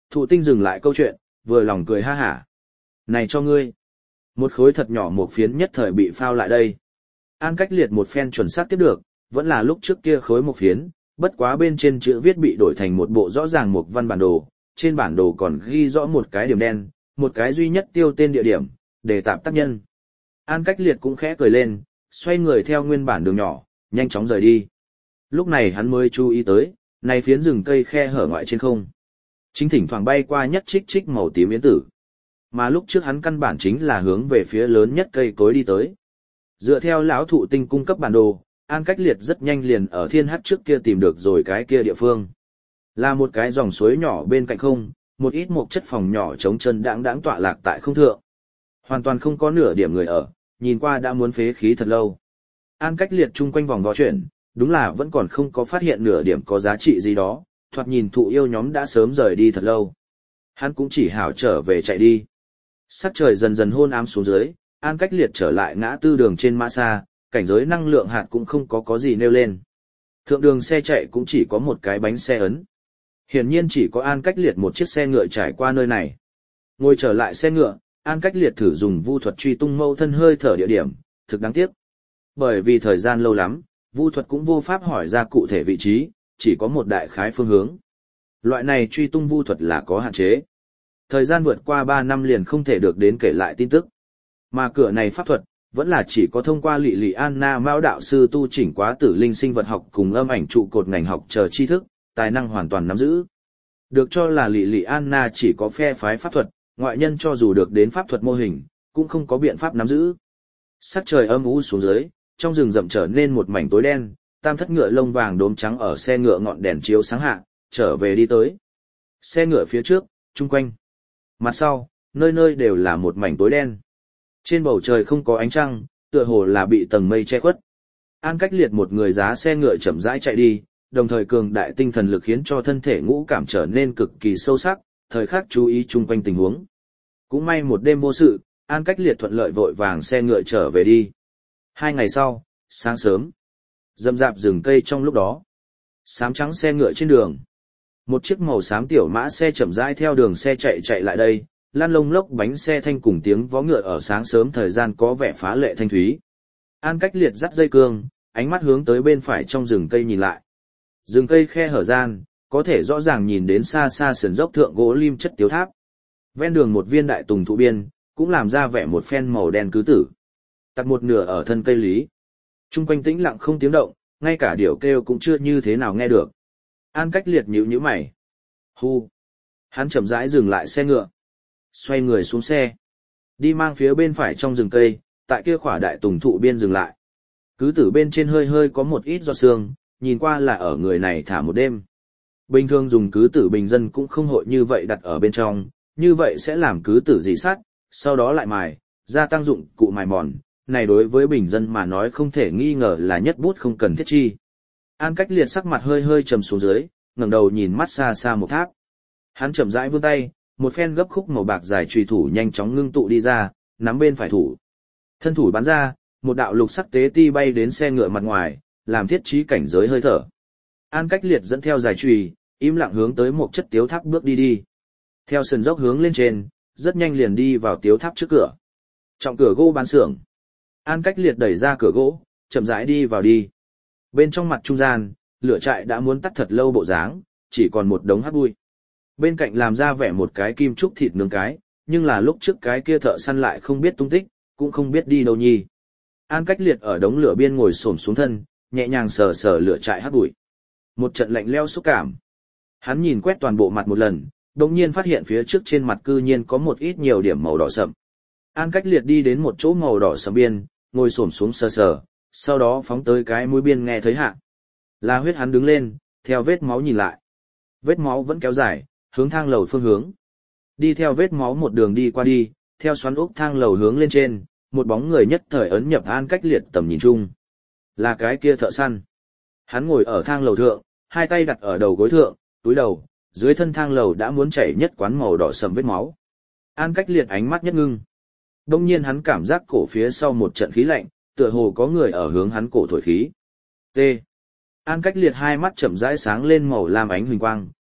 Thụ tinh dừng lại câu chuyện, vừa lòng cười ha hả. Này cho ngươi. Một khối thật nhỏ một phiến nhất thời bị phao lại đây. An Cách Liệt một phen chuẩn xác tiếp được, vẫn là lúc trước kia khối một phiến, bất quá bên trên chữ viết bị đổi thành một bộ rõ ràng một văn bản đồ, trên bản đồ còn ghi rõ một cái điểm đen, một cái duy nhất tiêu tên địa điểm, để tạm tác nhân. An Cách Liệt cũng khẽ cười lên, xoay người theo nguyên bản đường nhỏ, nhanh chóng rời đi. Lúc này hắn mới chú ý tới, này phiến rừng cây khe hở ngoại trên không. Chính thỉnh thoảng bay qua nhất trích trích màu tím yến tử. Mà lúc trước hắn căn bản chính là hướng về phía lớn nhất cây cối đi tới. Dựa theo lão thụ tinh cung cấp bản đồ, An Cách Liệt rất nhanh liền ở thiên hắc trước kia tìm được rồi cái kia địa phương. Là một cái dòng suối nhỏ bên cạnh không, một ít một chất phòng nhỏ trống chân đãng đãng tọa lạc tại không thượng. Hoàn toàn không có nửa điểm người ở, nhìn qua đã muốn phế khí thật lâu. An Cách Liệt chung quanh vòng vó chuyển, đúng là vẫn còn không có phát hiện nửa điểm có giá trị gì đó, thoạt nhìn thụ yêu nhóm đã sớm rời đi thật lâu. Hắn cũng chỉ hảo trở về chạy đi. Sắc trời dần dần hôn ám xuống dưới, An Cách Liệt trở lại ngã tư đường trên mã xa, cảnh giới năng lượng hạt cũng không có có gì nêu lên. Thượng đường xe chạy cũng chỉ có một cái bánh xe ấn. Hiển nhiên chỉ có An Cách Liệt một chiếc xe ngựa trải qua nơi này. Ngồi trở lại xe ngựa, An Cách Liệt thử dùng vu thuật truy tung mâu thân hơi thở địa điểm, thực đáng tiếc. Bởi vì thời gian lâu lắm, vu thuật cũng vô pháp hỏi ra cụ thể vị trí, chỉ có một đại khái phương hướng. Loại này truy tung vu thuật là có hạn chế. Thời gian vượt qua ba năm liền không thể được đến kể lại tin tức. Mà cửa này pháp thuật, vẫn là chỉ có thông qua Lị Lị Anna Mao đạo sư tu chỉnh quá tử linh sinh vật học cùng âm ảnh trụ cột ngành học chờ tri thức, tài năng hoàn toàn nắm giữ. Được cho là Lị Lị Anna chỉ có phe phái pháp thuật, ngoại nhân cho dù được đến pháp thuật mô hình, cũng không có biện pháp nắm giữ. Sắc trời âm u xuống dưới, trong rừng rậm trở nên một mảnh tối đen, tam thất ngựa lông vàng đốm trắng ở xe ngựa ngọn đèn chiếu sáng hạ, trở về đi tới. Xe ngựa phía trước, chung quanh. Mặt sau, nơi nơi đều là một mảnh tối đen. Trên bầu trời không có ánh trăng, tựa hồ là bị tầng mây che khuất. An Cách Liệt một người giá xe ngựa chậm rãi chạy đi, đồng thời cường đại tinh thần lực khiến cho thân thể ngũ cảm trở nên cực kỳ sâu sắc, thời khắc chú ý chung quanh tình huống. Cũng may một đêm vô sự, An Cách Liệt thuận lợi vội vàng xe ngựa trở về đi. Hai ngày sau, sáng sớm, rậm rạp rừng cây trong lúc đó, xám trắng xe ngựa trên đường. Một chiếc màu xám tiểu mã xe chậm rãi theo đường xe chạy chạy lại đây, lan lông lốc bánh xe thanh cùng tiếng vó ngựa ở sáng sớm thời gian có vẻ phá lệ thanh thúy. An Cách Liệt dắt dây cương, ánh mắt hướng tới bên phải trong rừng cây nhìn lại. Rừng cây khe hở gian, có thể rõ ràng nhìn đến xa xa sườn dốc thượng gỗ lim chất tiếu tháp. Ven đường một viên đại tùng thụ biên, cũng làm ra vẻ một phen màu đen cứ tử. Tặc một nửa ở thân cây lý. Trung quanh tĩnh lặng không tiếng động, ngay cả điểu kêu cũng chưa như thế nào nghe được. An Cách Liệt nhíu nhíu mày. Hu. Hắn chậm rãi dừng lại xe ngựa. Xoay người xuống xe. Đi mang phía bên phải trong rừng cây, tại kia khỏa đại tùng thụ biên dừng lại. Cứ tử bên trên hơi hơi có một ít giọt sương, nhìn qua là ở người này thả một đêm. Bình thường dùng cứ tử bình dân cũng không hội như vậy đặt ở bên trong, như vậy sẽ làm cứ tử dị sắt, sau đó lại mài, gia tăng dụng cụ mài mòn, này đối với bình dân mà nói không thể nghi ngờ là nhất bút không cần thiết chi. An Cách Liệt sắc mặt hơi hơi trầm xuống dưới, ngẩng đầu nhìn mắt xa xa một tháp. Hắn chậm rãi vươn tay, một phen gấp khúc màu bạc dài chùy thủ nhanh chóng ngưng tụ đi ra, nắm bên phải thủ. Thân thủ bắn ra, một đạo lục sắc tế ti bay đến xe ngựa mặt ngoài, làm thiết trí cảnh giới hơi thở. An Cách Liệt dẫn theo dài chùy, im lặng hướng tới một chất tiếu tháp bước đi đi. Theo sườn dốc hướng lên trên, rất nhanh liền đi vào tiếu tháp trước cửa. Trọng cửa gỗ bán xưởng. An Cách Liệt đẩy ra cửa gỗ, chậm rãi đi vào đi. Bên trong mặt trung gian, lửa trại đã muốn tắt thật lâu bộ dáng, chỉ còn một đống hắc bụi. Bên cạnh làm ra vẻ một cái kim trúc thịt nướng cái, nhưng là lúc trước cái kia thợ săn lại không biết tung tích, cũng không biết đi đâu nhi. An Cách Liệt ở đống lửa biên ngồi xổm xuống thân, nhẹ nhàng sờ sờ lửa trại hắc bụi. Một trận lạnh lẽo xúc cảm. Hắn nhìn quét toàn bộ mặt một lần, đột nhiên phát hiện phía trước trên mặt cư nhiên có một ít nhiều điểm màu đỏ sậm. An Cách Liệt đi đến một chỗ màu đỏ sậm biên, ngồi xổm xuống sờ sờ, sau đó phóng tới cái mũi biên nghe thấy hạ. Là huyết. Hắn đứng lên, theo vết máu nhìn lại. Vết máu vẫn kéo dài, hướng thang lầu phương hướng. Đi theo vết máu một đường đi qua đi, theo xoắn ốc thang lầu hướng lên trên, một bóng người nhất thời ấn nhập An Cách Liệt tầm nhìn chung. Là cái kia thợ săn. Hắn ngồi ở thang lầu thượng, hai tay đặt ở đầu gối thượng, túi đầu, dưới thân thang lầu đã muốn chảy nhất quán màu đỏ sầm vết máu. An Cách Liệt ánh mắt nhất ngưng. Đông nhiên hắn cảm giác cổ phía sau một trận khí lạnh, tựa hồ có người ở hướng hắn cổ thổi khí. T. An Cách Liệt hai mắt chậm rãi sáng lên màu lam ánh huỳnh quang,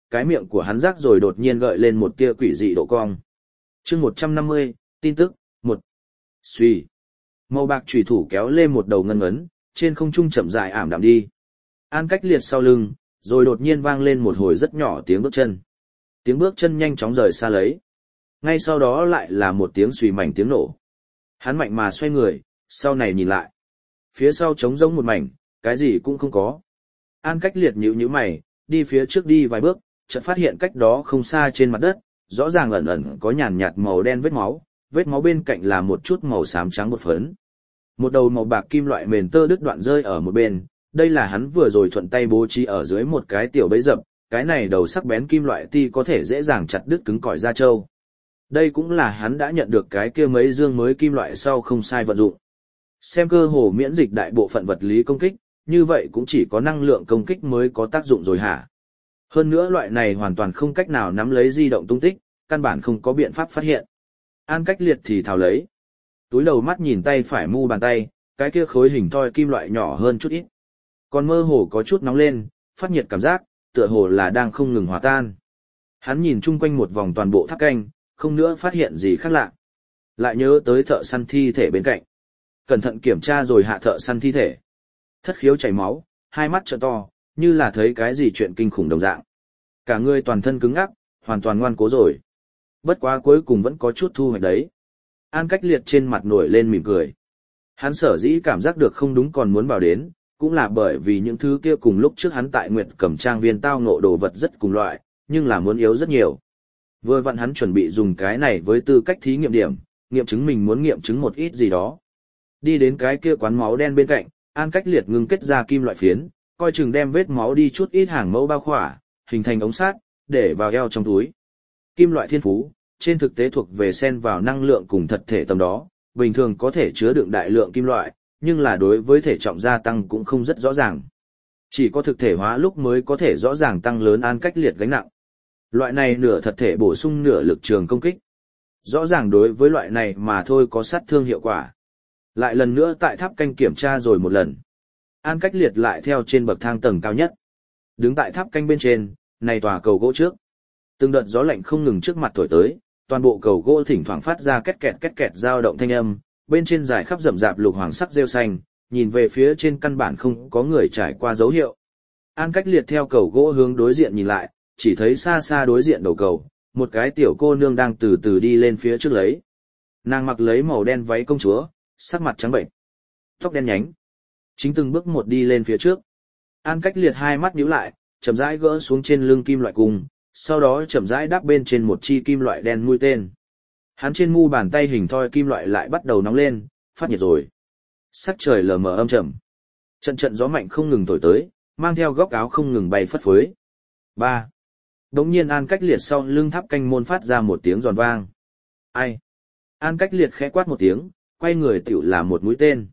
cái miệng của hắn rác rồi đột nhiên gợi lên một tia quỷ dị độ cong. chương một trăm năm mươi, tin tức, một. Xuy. Màu bạc chủy thủ kéo lên một đầu ngân ngấn, trên không trung chậm rãi ảm đạm đi. An Cách Liệt sau lưng, rồi đột nhiên vang lên một hồi rất nhỏ tiếng bước chân. Tiếng bước chân nhanh chóng rời xa lấy. Ngay sau đó lại là một tiếng xùy mảnh tiếng nổ. Hắn mạnh mà xoay người, sau này nhìn lại. Phía sau trống rỗng một mảnh, cái gì cũng không có. An Cách Liệt nhíu nhíu mày, đi phía trước đi vài bước, chợt phát hiện cách đó không xa trên mặt đất, rõ ràng ẩn ẩn có nhàn nhạt màu đen vết máu, vết máu bên cạnh là một chút màu xám trắng bột phấn. Một đầu màu bạc kim loại mền tơ đứt đoạn rơi ở một bên, đây là hắn vừa rồi thuận tay bố trí ở dưới một cái tiểu bẫy dập, cái này đầu sắc bén kim loại ti có thể dễ dàng chặt đứt cứng cỏi da trâu. Đây cũng là hắn đã nhận được cái kia mấy dương mới kim loại sau không sai vận dụng. Xem cơ hồ miễn dịch đại bộ phận vật lý công kích, như vậy cũng chỉ có năng lượng công kích mới có tác dụng rồi hả? Hơn nữa loại này hoàn toàn không cách nào nắm lấy di động tung tích, căn bản không có biện pháp phát hiện. An Cách Liệt thì thào lấy. Túi đầu mắt nhìn tay phải mu bàn tay, cái kia khối hình thoi kim loại nhỏ hơn chút ít. Còn mơ hồ có chút nóng lên, phát nhiệt cảm giác, tựa hồ là đang không ngừng hòa tan. Hắn nhìn chung quanh một vòng toàn bộ tháp canh, không nữa phát hiện gì khác lạ. Lại nhớ tới thợ săn thi thể bên cạnh. Cẩn thận kiểm tra rồi hạ thợ săn thi thể. Thất khiếu chảy máu, hai mắt trợn to, như là thấy cái gì chuyện kinh khủng đồng dạng. Cả người toàn thân cứng ngắc, hoàn toàn ngoan cố rồi. Bất quá cuối cùng vẫn có chút thu hoạch đấy. An Cách Liệt trên mặt nổi lên mỉm cười. Hắn sở dĩ cảm giác được không đúng còn muốn bảo đến, cũng là bởi vì những thứ kia cùng lúc trước hắn tại Nguyệt Cẩm Trang viên tao ngộ đồ vật rất cùng loại, nhưng là muốn yếu rất nhiều. Vừa vặn hắn chuẩn bị dùng cái này với tư cách thí nghiệm điểm, nghiệm chứng mình muốn nghiệm chứng một ít gì đó. Đi đến cái kia quán máu đen bên cạnh, An Cách Liệt ngưng kết ra kim loại phiến, coi chừng đem vết máu đi chút ít hàng mẫu bao khỏa, hình thành ống sắt, để vào eo trong túi. Kim loại thiên phú, trên thực tế thuộc về xen vào năng lượng cùng thật thể tầm đó, bình thường có thể chứa đựng đại lượng kim loại, nhưng là đối với thể trọng gia tăng cũng không rất rõ ràng. Chỉ có thực thể hóa lúc mới có thể rõ ràng tăng lớn An Cách Liệt gánh nặng. Loại này nửa thật thể bổ sung nửa lực trường công kích. Rõ ràng đối với loại này mà thôi có sát thương hiệu quả. Lại lần nữa tại tháp canh kiểm tra rồi một lần. An Cách Liệt lại theo trên bậc thang tầng cao nhất. Đứng tại tháp canh bên trên, này tòa cầu gỗ trước. Từng đợt gió lạnh không ngừng trước mặt thổi tới, toàn bộ cầu gỗ thỉnh thoảng phát ra két kẹt két kẹt dao động thanh âm, bên trên dài khắp rậm rạp lục hoàng sắc rêu xanh, nhìn về phía trên căn bản không có người trải qua dấu hiệu. An Cách Liệt theo cầu gỗ hướng đối diện nhìn lại, chỉ thấy xa xa đối diện đầu cầu, một cái tiểu cô nương đang từ từ đi lên phía trước lấy. Nàng mặc lấy màu đen váy công chúa, sắc mặt trắng bệnh, tóc đen nhánh, chính từng bước một đi lên phía trước. An Cách Liệt hai mắt nhíu lại, chậm rãi gỡ xuống trên lưng kim loại cung, sau đó chậm rãi đắp bên trên một chi kim loại đen mũi tên. Hắn trên mu bàn tay hình thoi kim loại lại bắt đầu nóng lên, phát nhiệt rồi. Sắc trời lờ mờ âm trầm. Trận trận gió mạnh không ngừng thổi tới, mang theo góc áo không ngừng bay phất phới. Ba. Đống nhiên An Cách Liệt sau lưng tháp canh môn phát ra một tiếng giòn vang. Ai? An Cách Liệt khẽ quát một tiếng, quay người tiểu là một mũi tên.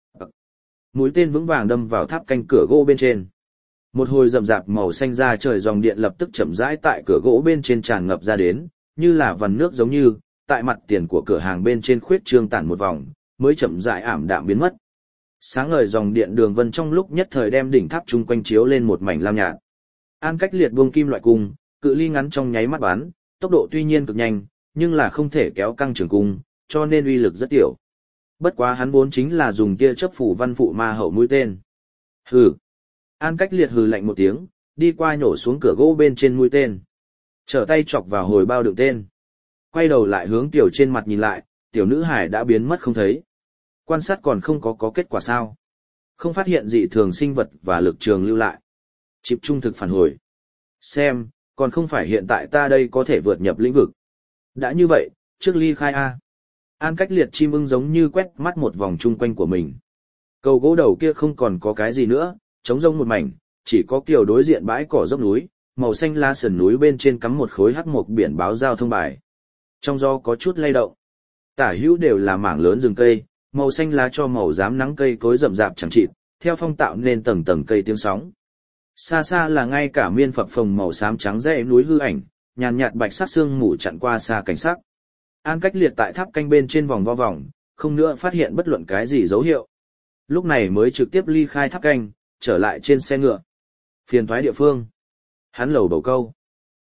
Mũi tên vững vàng đâm vào tháp canh cửa gỗ bên trên. Một hồi rậm rạp màu xanh ra trời dòng điện lập tức chậm rãi tại cửa gỗ bên trên tràn ngập ra đến, như là vằn nước giống như, tại mặt tiền của cửa hàng bên trên khuyết trương tản một vòng, mới chậm rãi ảm đạm biến mất. Sáng ngời dòng điện đường vân trong lúc nhất thời đem đỉnh tháp chung quanh chiếu lên một mảnh lam nhạt. An Cách Liệt buông kim loại cung, cự ly ngắn trong nháy mắt bắn, tốc độ tuy nhiên cực nhanh, nhưng là không thể kéo căng trường cung, cho nên uy lực rất tiểu. Bất quá hắn vốn chính là dùng tia chớp phủ văn phụ ma hậu mũi tên. Hừ. An Cách Liệt hừ lạnh một tiếng, đi qua nhổ xuống cửa gỗ bên trên mũi tên. Trở tay chọc vào hồi bao đựng tên. Quay đầu lại hướng tiểu trên mặt nhìn lại, tiểu nữ hải đã biến mất không thấy. Quan sát còn không có có kết quả sao. Không phát hiện dị thường sinh vật và lực trường lưu lại. Chịp trung thực phản hồi. Xem, còn không phải hiện tại ta đây có thể vượt nhập lĩnh vực. Đã như vậy, trước ly khai A. An Cách Liệt chim ưng giống như quét mắt một vòng chung quanh của mình. Cầu gỗ đầu kia không còn có cái gì nữa, trống rông một mảnh, chỉ có kiểu đối diện bãi cỏ dốc núi, màu xanh lá sườn núi bên trên cắm một khối hắc mộc biển báo giao thông bài. Trong gió có chút lay động. Tả hữu đều là mảng lớn rừng cây, màu xanh lá cho màu rám nắng cây cối rậm rạp chẳng chịt, theo phong tạo nên tầng tầng cây tiếng sóng. Xa xa là ngay cả miên phập phồng màu xám trắng dãy núi hư ảnh, nhàn nhạt bạch sắc sương mù chặn qua xa cảnh sắc. An Cách Liệt tại tháp canh bên trên vòng vo vòng, không nữa phát hiện bất luận cái gì dấu hiệu. Lúc này mới trực tiếp ly khai tháp canh, trở lại trên xe ngựa. Phiền thoái địa phương. Hắn lầu bầu câu.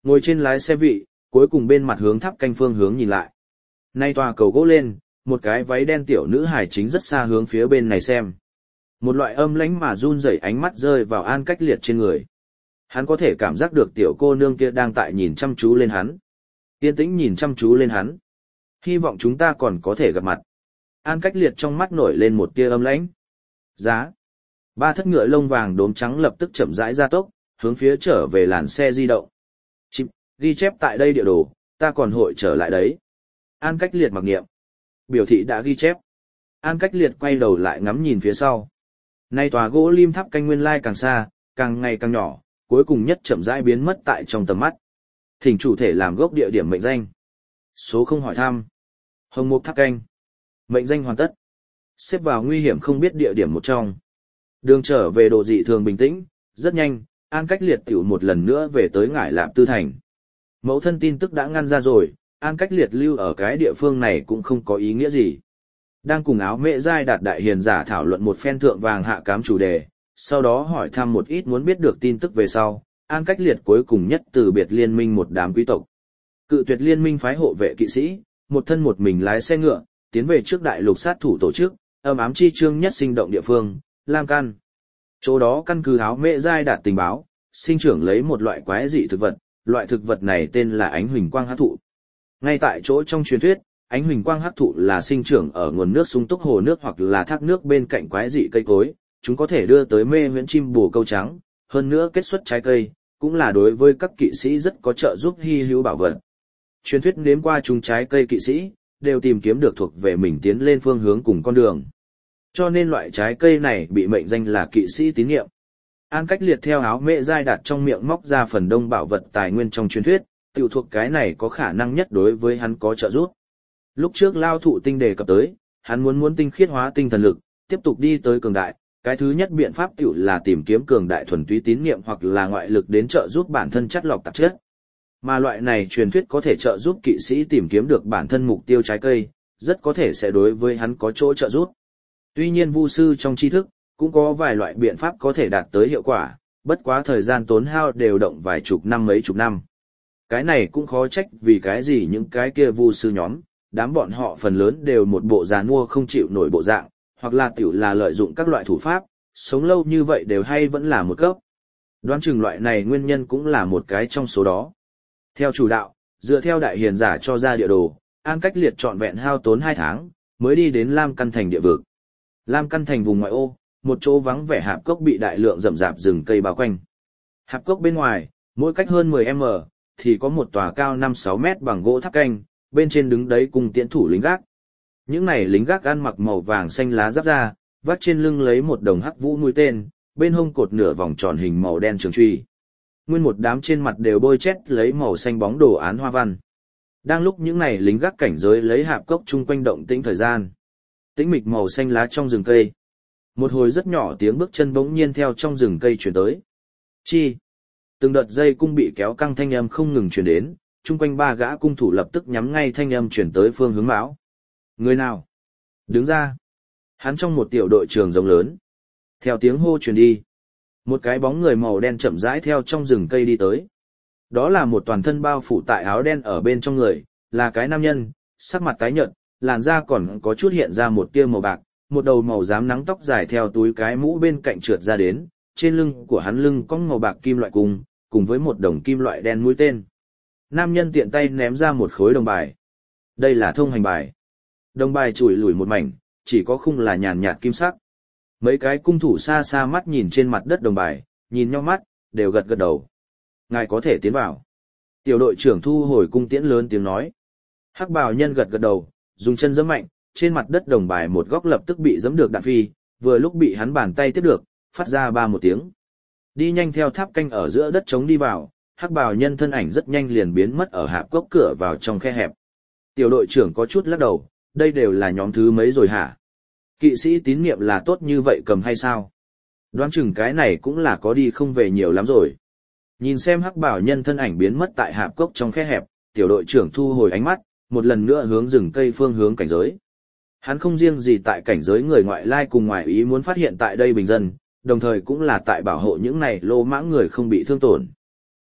Ngồi trên lái xe vị, cuối cùng bên mặt hướng tháp canh phương hướng nhìn lại. Nay tòa cầu gỗ lên, một cái váy đen tiểu nữ hài chính rất xa hướng phía bên này xem. Một loại âm lãnh mà run rẩy ánh mắt rơi vào An Cách Liệt trên người. Hắn có thể cảm giác được tiểu cô nương kia đang tại nhìn chăm chú lên hắn. Yên tĩnh nhìn chăm chú lên hắn. Hy vọng chúng ta còn có thể gặp mặt. An Cách Liệt trong mắt nổi lên một tia âm lãnh. Giá. Ba thất ngựa lông vàng đốm trắng lập tức chậm rãi ra tốc, hướng phía trở về làn xe di động. Chịp, ghi chép tại đây địa đồ, ta còn hội trở lại đấy. An Cách Liệt mặc niệm. Biểu thị đã ghi chép. An Cách Liệt quay đầu lại ngắm nhìn phía sau. Nay tòa gỗ lim tháp canh nguyên lai càng xa, càng ngày càng nhỏ, cuối cùng nhất chậm rãi biến mất tại trong tầm mắt. Thỉnh chủ thể làm gốc địa điểm mệnh danh. Số không hỏi thăm. Hồng Mục tháp canh. Mệnh danh hoàn tất. Xếp vào nguy hiểm không biết địa điểm một trong. Đường trở về độ dị thường bình tĩnh, rất nhanh, An Cách Liệt tiểu một lần nữa về tới Ngải Lạp Tư Thành. Mẫu thân tin tức đã ngăn ra rồi, An Cách Liệt lưu ở cái địa phương này cũng không có ý nghĩa gì. Đang cùng Áo Mễ Giai Đạt đại hiền giả thảo luận một phen thượng vàng hạ cám chủ đề, sau đó hỏi thăm một ít muốn biết được tin tức về sau, An Cách Liệt cuối cùng nhất từ biệt liên minh một đám quý tộc. Cự tuyệt liên minh phái hộ vệ kỵ sĩ, một thân một mình lái xe ngựa, tiến về trước đại lục sát thủ tổ chức, âm ám chi trương nhất sinh động địa phương, Lam Căn. Chỗ đó căn cứ Áo Mễ Giai Đạt tình báo, sinh trưởng lấy một loại quái dị thực vật, loại thực vật này tên là ánh huỳnh quang hắc thụ. Ngay tại chỗ trong truyền thuyết, ánh huỳnh quang hắc thụ là sinh trưởng ở nguồn nước sung túc hồ nước hoặc là thác nước bên cạnh quái dị cây cối, chúng có thể đưa tới mê huyễn chim bồ câu trắng, hơn nữa kết xuất trái cây, cũng là đối với các kỵ sĩ rất có trợ giúp hy hữu bảo vật. Truyền thuyết nếm qua chúng trái cây kỵ sĩ, đều tìm kiếm được thuộc về mình tiến lên phương hướng cùng con đường. Cho nên loại trái cây này bị mệnh danh là kỵ sĩ tín nhiệm. An Cách Liệt theo Áo Mễ Giai Đạt trong miệng móc ra phần đông bảo vật tài nguyên trong truyền thuyết, tiểu thuộc cái này có khả năng nhất đối với hắn có trợ giúp. Lúc trước Lao Thụ Tinh đề cập tới, hắn muốn muốn tinh khiết hóa tinh thần lực, tiếp tục đi tới cường đại, cái thứ nhất biện pháp tiểu là tìm kiếm cường đại thuần túy tín niệm hoặc là ngoại lực đến trợ giúp bản thân chắt lọc tạp chất. Mà loại này truyền thuyết có thể trợ giúp kỵ sĩ tìm kiếm được bản thân mục tiêu trái cây, rất có thể sẽ đối với hắn có chỗ trợ giúp. Tuy nhiên vu sư trong tri thức, cũng có vài loại biện pháp có thể đạt tới hiệu quả, bất quá thời gian tốn hao đều động vài chục năm mấy chục năm. Cái này cũng khó trách vì cái gì những cái kia vu sư nhóm, đám bọn họ phần lớn đều một bộ già nua không chịu nổi bộ dạng, hoặc là tiểu là lợi dụng các loại thủ pháp, sống lâu như vậy đều hay vẫn là một cấp. Đoán chừng loại này nguyên nhân cũng là một cái trong số đó. Theo chủ đạo, dựa theo đại hiền giả cho ra địa đồ, An Cách Liệt trọn vẹn hao tốn hai tháng, mới đi đến Lam Căn Thành địa vực. Lam Căn Thành vùng ngoại ô, một chỗ vắng vẻ hạp cốc bị đại lượng rậm rạp rừng cây bao quanh. Hạp cốc bên ngoài, mỗi cách hơn mười mét, thì có một tòa cao năm sáu mét bằng gỗ tháp canh, bên trên đứng đấy cùng tiễn thủ lính gác. Những này lính gác ăn mặc màu vàng xanh lá giáp da, vắt trên lưng lấy một đồng hắc vũ mũi tên, bên hông cột nửa vòng tròn hình màu đen trường truy. Nguyên một đám trên mặt đều bôi chét lấy màu xanh bóng đồ án hoa văn. Đang lúc những này lính gác cảnh giới lấy hạp cốc chung quanh động tĩnh thời gian, tĩnh mịch màu xanh lá trong rừng cây. Một hồi rất nhỏ tiếng bước chân bỗng nhiên theo trong rừng cây truyền tới. Chi! Từng đợt dây cung bị kéo căng thanh âm không ngừng truyền đến, chung quanh ba gã cung thủ lập tức nhắm ngay thanh âm truyền tới phương hướng mão. Người nào? Đứng ra! Hắn trong một tiểu đội trường rộng lớn. Theo tiếng hô truyền đi, một cái bóng người màu đen chậm rãi theo trong rừng cây đi tới. Đó là một toàn thân bao phủ tại áo đen ở bên trong người, là cái nam nhân, sắc mặt tái nhợt, làn da còn có chút hiện ra một tia màu bạc, một đầu màu rám nắng tóc dài theo túi cái mũ bên cạnh trượt ra đến, trên lưng của hắn lưng có màu bạc kim loại cùng, cùng với một đồng kim loại đen mũi tên. Nam nhân tiện tay ném ra một khối đồng bài. Đây là thông hành bài. Đồng bài chùi lủi một mảnh, chỉ có khung là nhàn nhạt kim sắc. Mấy cái cung thủ xa xa mắt nhìn trên mặt đất đồng bài, nhìn nhau mắt, đều gật gật đầu. Ngài có thể tiến vào. Tiểu đội trưởng thu hồi cung tiễn lớn tiếng nói. Hắc bào nhân gật gật đầu, dùng chân giẫm mạnh, trên mặt đất đồng bài một góc lập tức bị giẫm được đạn phi, vừa lúc bị hắn bàn tay tiếp được, phát ra ba một tiếng. Đi nhanh theo tháp canh ở giữa đất trống đi vào, hắc bào nhân thân ảnh rất nhanh liền biến mất ở hạp cốc cửa vào trong khe hẹp. Tiểu đội trưởng có chút lắc đầu, đây đều là nhóm thứ mấy rồi hả? Kỵ sĩ tín nhiệm là tốt như vậy cầm hay sao? Đoán chừng cái này cũng là có đi không về nhiều lắm rồi. Nhìn xem hắc bảo nhân thân ảnh biến mất tại hạp cốc trong khe hẹp, tiểu đội trưởng thu hồi ánh mắt, một lần nữa hướng rừng cây phương hướng cảnh giới. Hắn không riêng gì tại cảnh giới người ngoại lai cùng ngoại ý muốn phát hiện tại đây bình dân, đồng thời cũng là tại bảo hộ những này lô mãng người không bị thương tổn.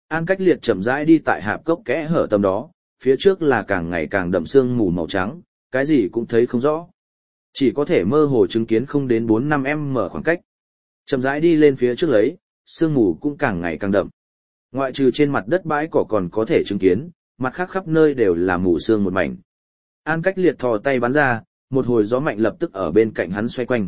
An Cách Liệt chậm rãi đi tại hạp cốc kẽ hở tầm đó, phía trước là càng ngày càng đậm sương mù màu trắng, cái gì cũng thấy không rõ. Chỉ có thể mơ hồ chứng kiến không đến bốn năm em mở khoảng cách. Chậm rãi đi lên phía trước lấy, sương mù cũng càng ngày càng đậm. Ngoại trừ trên mặt đất bãi cỏ còn có thể chứng kiến, mặt khác khắp nơi đều là mù sương một mảnh. An Cách Liệt thò tay bắn ra, một hồi gió mạnh lập tức ở bên cạnh hắn xoay quanh.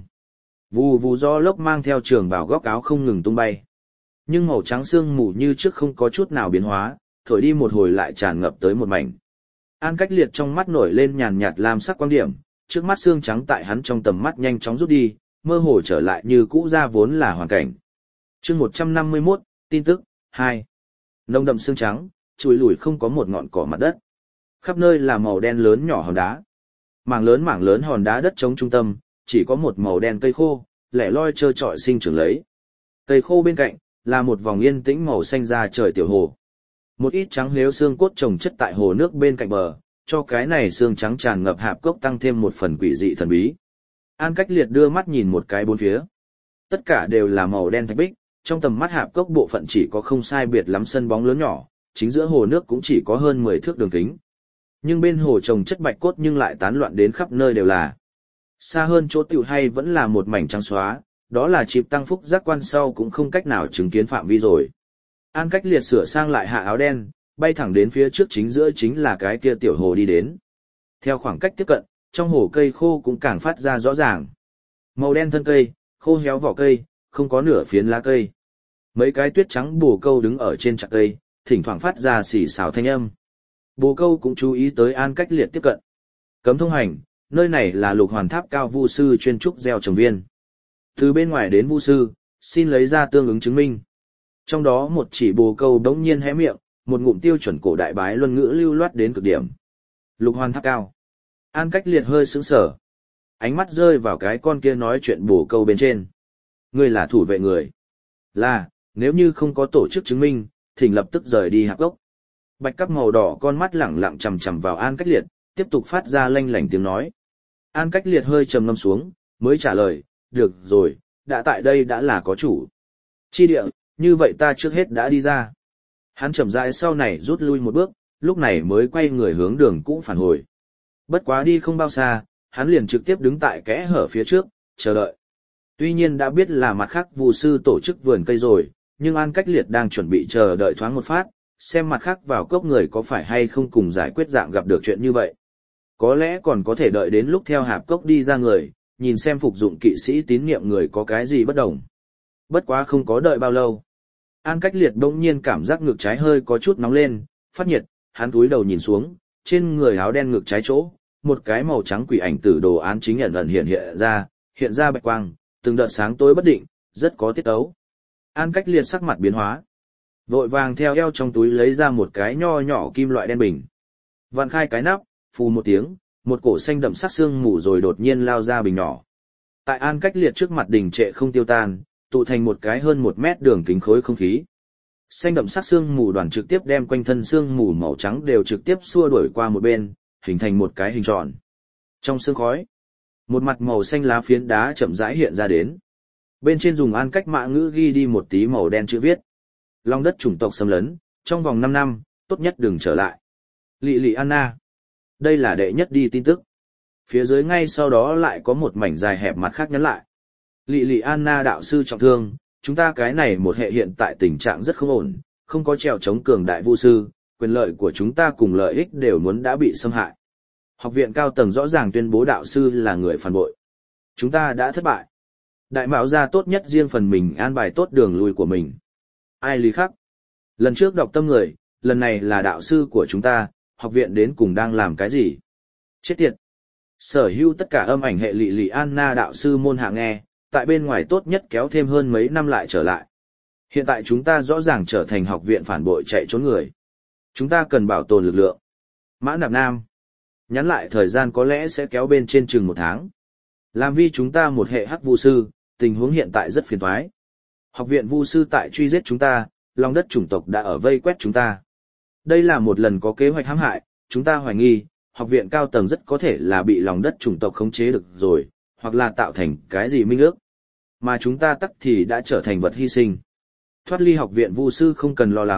Vù vù gió lốc mang theo trường bào góc áo không ngừng tung bay. Nhưng màu trắng sương mù như trước không có chút nào biến hóa, thổi đi một hồi lại tràn ngập tới một mảnh. An Cách Liệt trong mắt nổi lên nhàn nhạt lam sắc quang điểm, trước mắt xương trắng tại hắn trong tầm mắt nhanh chóng rút đi, mơ hồ trở lại như cũ ra vốn là hoàn cảnh. Chương một trăm năm mươi mốt, tin tức hai. Nồng đậm xương trắng, chùi lùi không có một ngọn cỏ mặt đất. Khắp nơi là màu đen lớn nhỏ hòn đá. Mảng lớn mảng lớn hòn đá đất trống trung tâm, chỉ có một màu đen cây khô, lẻ loi trơ trọi sinh trưởng lấy. Cây khô bên cạnh là một vòng yên tĩnh màu xanh ra trời tiểu hồ. Một ít trắng nếu xương cốt trồng chất tại hồ nước bên cạnh bờ, cho cái này xương trắng tràn ngập hạp cốc tăng thêm một phần quỷ dị thần bí. An Cách Liệt đưa mắt nhìn một cái bốn phía. Tất cả đều là màu đen thạch bích, trong tầm mắt hạp cốc bộ phận chỉ có không sai biệt lắm sân bóng lớn nhỏ, chính giữa hồ nước cũng chỉ có hơn mười thước đường kính. Nhưng bên hồ trồng chất bạch cốt nhưng lại tán loạn đến khắp nơi đều là. Xa hơn chỗ tiểu hay vẫn là một mảnh trắng xóa, đó là chịp tăng phúc giác quan sau cũng không cách nào chứng kiến phạm vi rồi. An Cách Liệt sửa sang lại hạ áo đen, bay thẳng đến phía trước chính giữa chính là cái kia tiểu hồ đi đến. Theo khoảng cách tiếp cận, trong hồ cây khô cũng càng phát ra rõ ràng. Màu đen thân cây, khô héo vỏ cây, không có nửa phiến lá cây. Mấy cái tuyết trắng bồ câu đứng ở trên chạc cây, thỉnh thoảng phát ra xì xào thanh âm. Bồ câu cũng chú ý tới An Cách Liệt tiếp cận. Cấm thông hành, nơi này là Lục Hoàn Tháp cao vu sư chuyên trúc gieo trồng viên. Từ bên ngoài đến vu sư, xin lấy ra tương ứng chứng minh. Trong đó một chỉ bồ câu đống nhiên hé miệng, một ngụm tiêu chuẩn cổ đại bái luân ngữ lưu loát đến cực điểm. Lục Hoàn Tháp cao. An Cách Liệt hơi sững sờ, ánh mắt rơi vào cái con kia nói chuyện bồ câu bên trên. Ngươi là thủ vệ người. Là, nếu như không có tổ chức chứng minh, thỉnh lập tức rời đi hạp gốc. Bạch cắp màu đỏ con mắt lẳng lặng chằm chằm vào An Cách Liệt, tiếp tục phát ra lanh lảnh tiếng nói. An Cách Liệt hơi trầm ngâm xuống, mới trả lời, được rồi, đã tại đây đã là có chủ. Chi địa, như vậy ta trước hết đã đi ra. Hắn chậm rãi sau này rút lui một bước, lúc này mới quay người hướng đường cũ phản hồi. Bất quá đi không bao xa, hắn liền trực tiếp đứng tại kẽ hở phía trước, chờ đợi. Tuy nhiên đã biết là mặt khác vu sư tổ chức vườn cây rồi, nhưng An Cách Liệt đang chuẩn bị chờ đợi thoáng một phát, xem mặt khác vào cốc người có phải hay không cùng giải quyết dạng gặp được chuyện như vậy. Có lẽ còn có thể đợi đến lúc theo hạp cốc đi ra người, nhìn xem phục dụng kỵ sĩ tín nhiệm người có cái gì bất đồng. Bất quá không có đợi bao lâu. An Cách Liệt bỗng nhiên cảm giác ngực trái hơi có chút nóng lên, phát nhiệt, hắn cúi đầu nhìn xuống, trên người áo đen ngực trái chỗ, một cái màu trắng quỷ ảnh tử đồ án chính ẩn ẩn hiện hiện ra, hiện ra bạch quang, từng đợt sáng tối bất định, rất có tiết tấu. An Cách Liệt sắc mặt biến hóa, vội vàng theo eo trong túi lấy ra một cái nho nhỏ kim loại đen bình. Vặn khai cái nắp, phù một tiếng, một cổ xanh đậm sắc xương mù rồi đột nhiên lao ra bình nhỏ. Tại An Cách Liệt trước mặt đình trệ không tiêu tan, tụ thành một cái hơn một mét đường kính khối không khí. Xanh đậm sắc xương mù đoàn trực tiếp đem quanh thân xương mù màu trắng đều trực tiếp xua đuổi qua một bên, hình thành một cái hình tròn. Trong sương khói, một mặt màu xanh lá phiến đá chậm rãi hiện ra đến. Bên trên dùng An Cách mã ngữ ghi đi một tí màu đen chữ viết. Long đất chủng tộc xâm lấn, trong vòng năm năm, tốt nhất đừng trở lại. Lị Lị Anna. Đây là đệ nhất đi tin tức. Phía dưới ngay sau đó lại có một mảnh dài hẹp mặt khác nhắn lại. Lị Lị Anna đạo sư trọng thương, chúng ta cái này một hệ hiện tại tình trạng rất không ổn, không có trèo chống cường đại vu sư, quyền lợi của chúng ta cùng lợi ích đều muốn đã bị xâm hại. Học viện cao tầng rõ ràng tuyên bố đạo sư là người phản bội. Chúng ta đã thất bại. Đại mạo gia tốt nhất riêng phần mình an bài tốt đường lui của mình. Ai lý khắc? Lần trước đọc tâm người, lần này là đạo sư của chúng ta, học viện đến cùng đang làm cái gì? Chết tiệt! Sở hữu tất cả âm ảnh hệ Lị Lị Anna đạo sư môn hạ nghe, tại bên ngoài tốt nhất kéo thêm hơn mấy năm lại trở lại. Hiện tại chúng ta rõ ràng trở thành học viện phản bội chạy trốn người. Chúng ta cần bảo tồn lực lượng. Mã Nạp Nam. Nhắn lại thời gian có lẽ sẽ kéo bên trên chừng một tháng. Làm vì chúng ta một hệ hắc vu sư, tình huống hiện tại rất phiền toái. Học viện vu sư tại truy giết chúng ta, lòng đất chủng tộc đã ở vây quét chúng ta. Đây là một lần có kế hoạch hãm hại, chúng ta hoài nghi, học viện cao tầng rất có thể là bị lòng đất chủng tộc khống chế được rồi, hoặc là tạo thành cái gì minh ước. Mà chúng ta tắc thì đã trở thành vật hy sinh. Thoát ly học viện vu sư không cần lo lắng,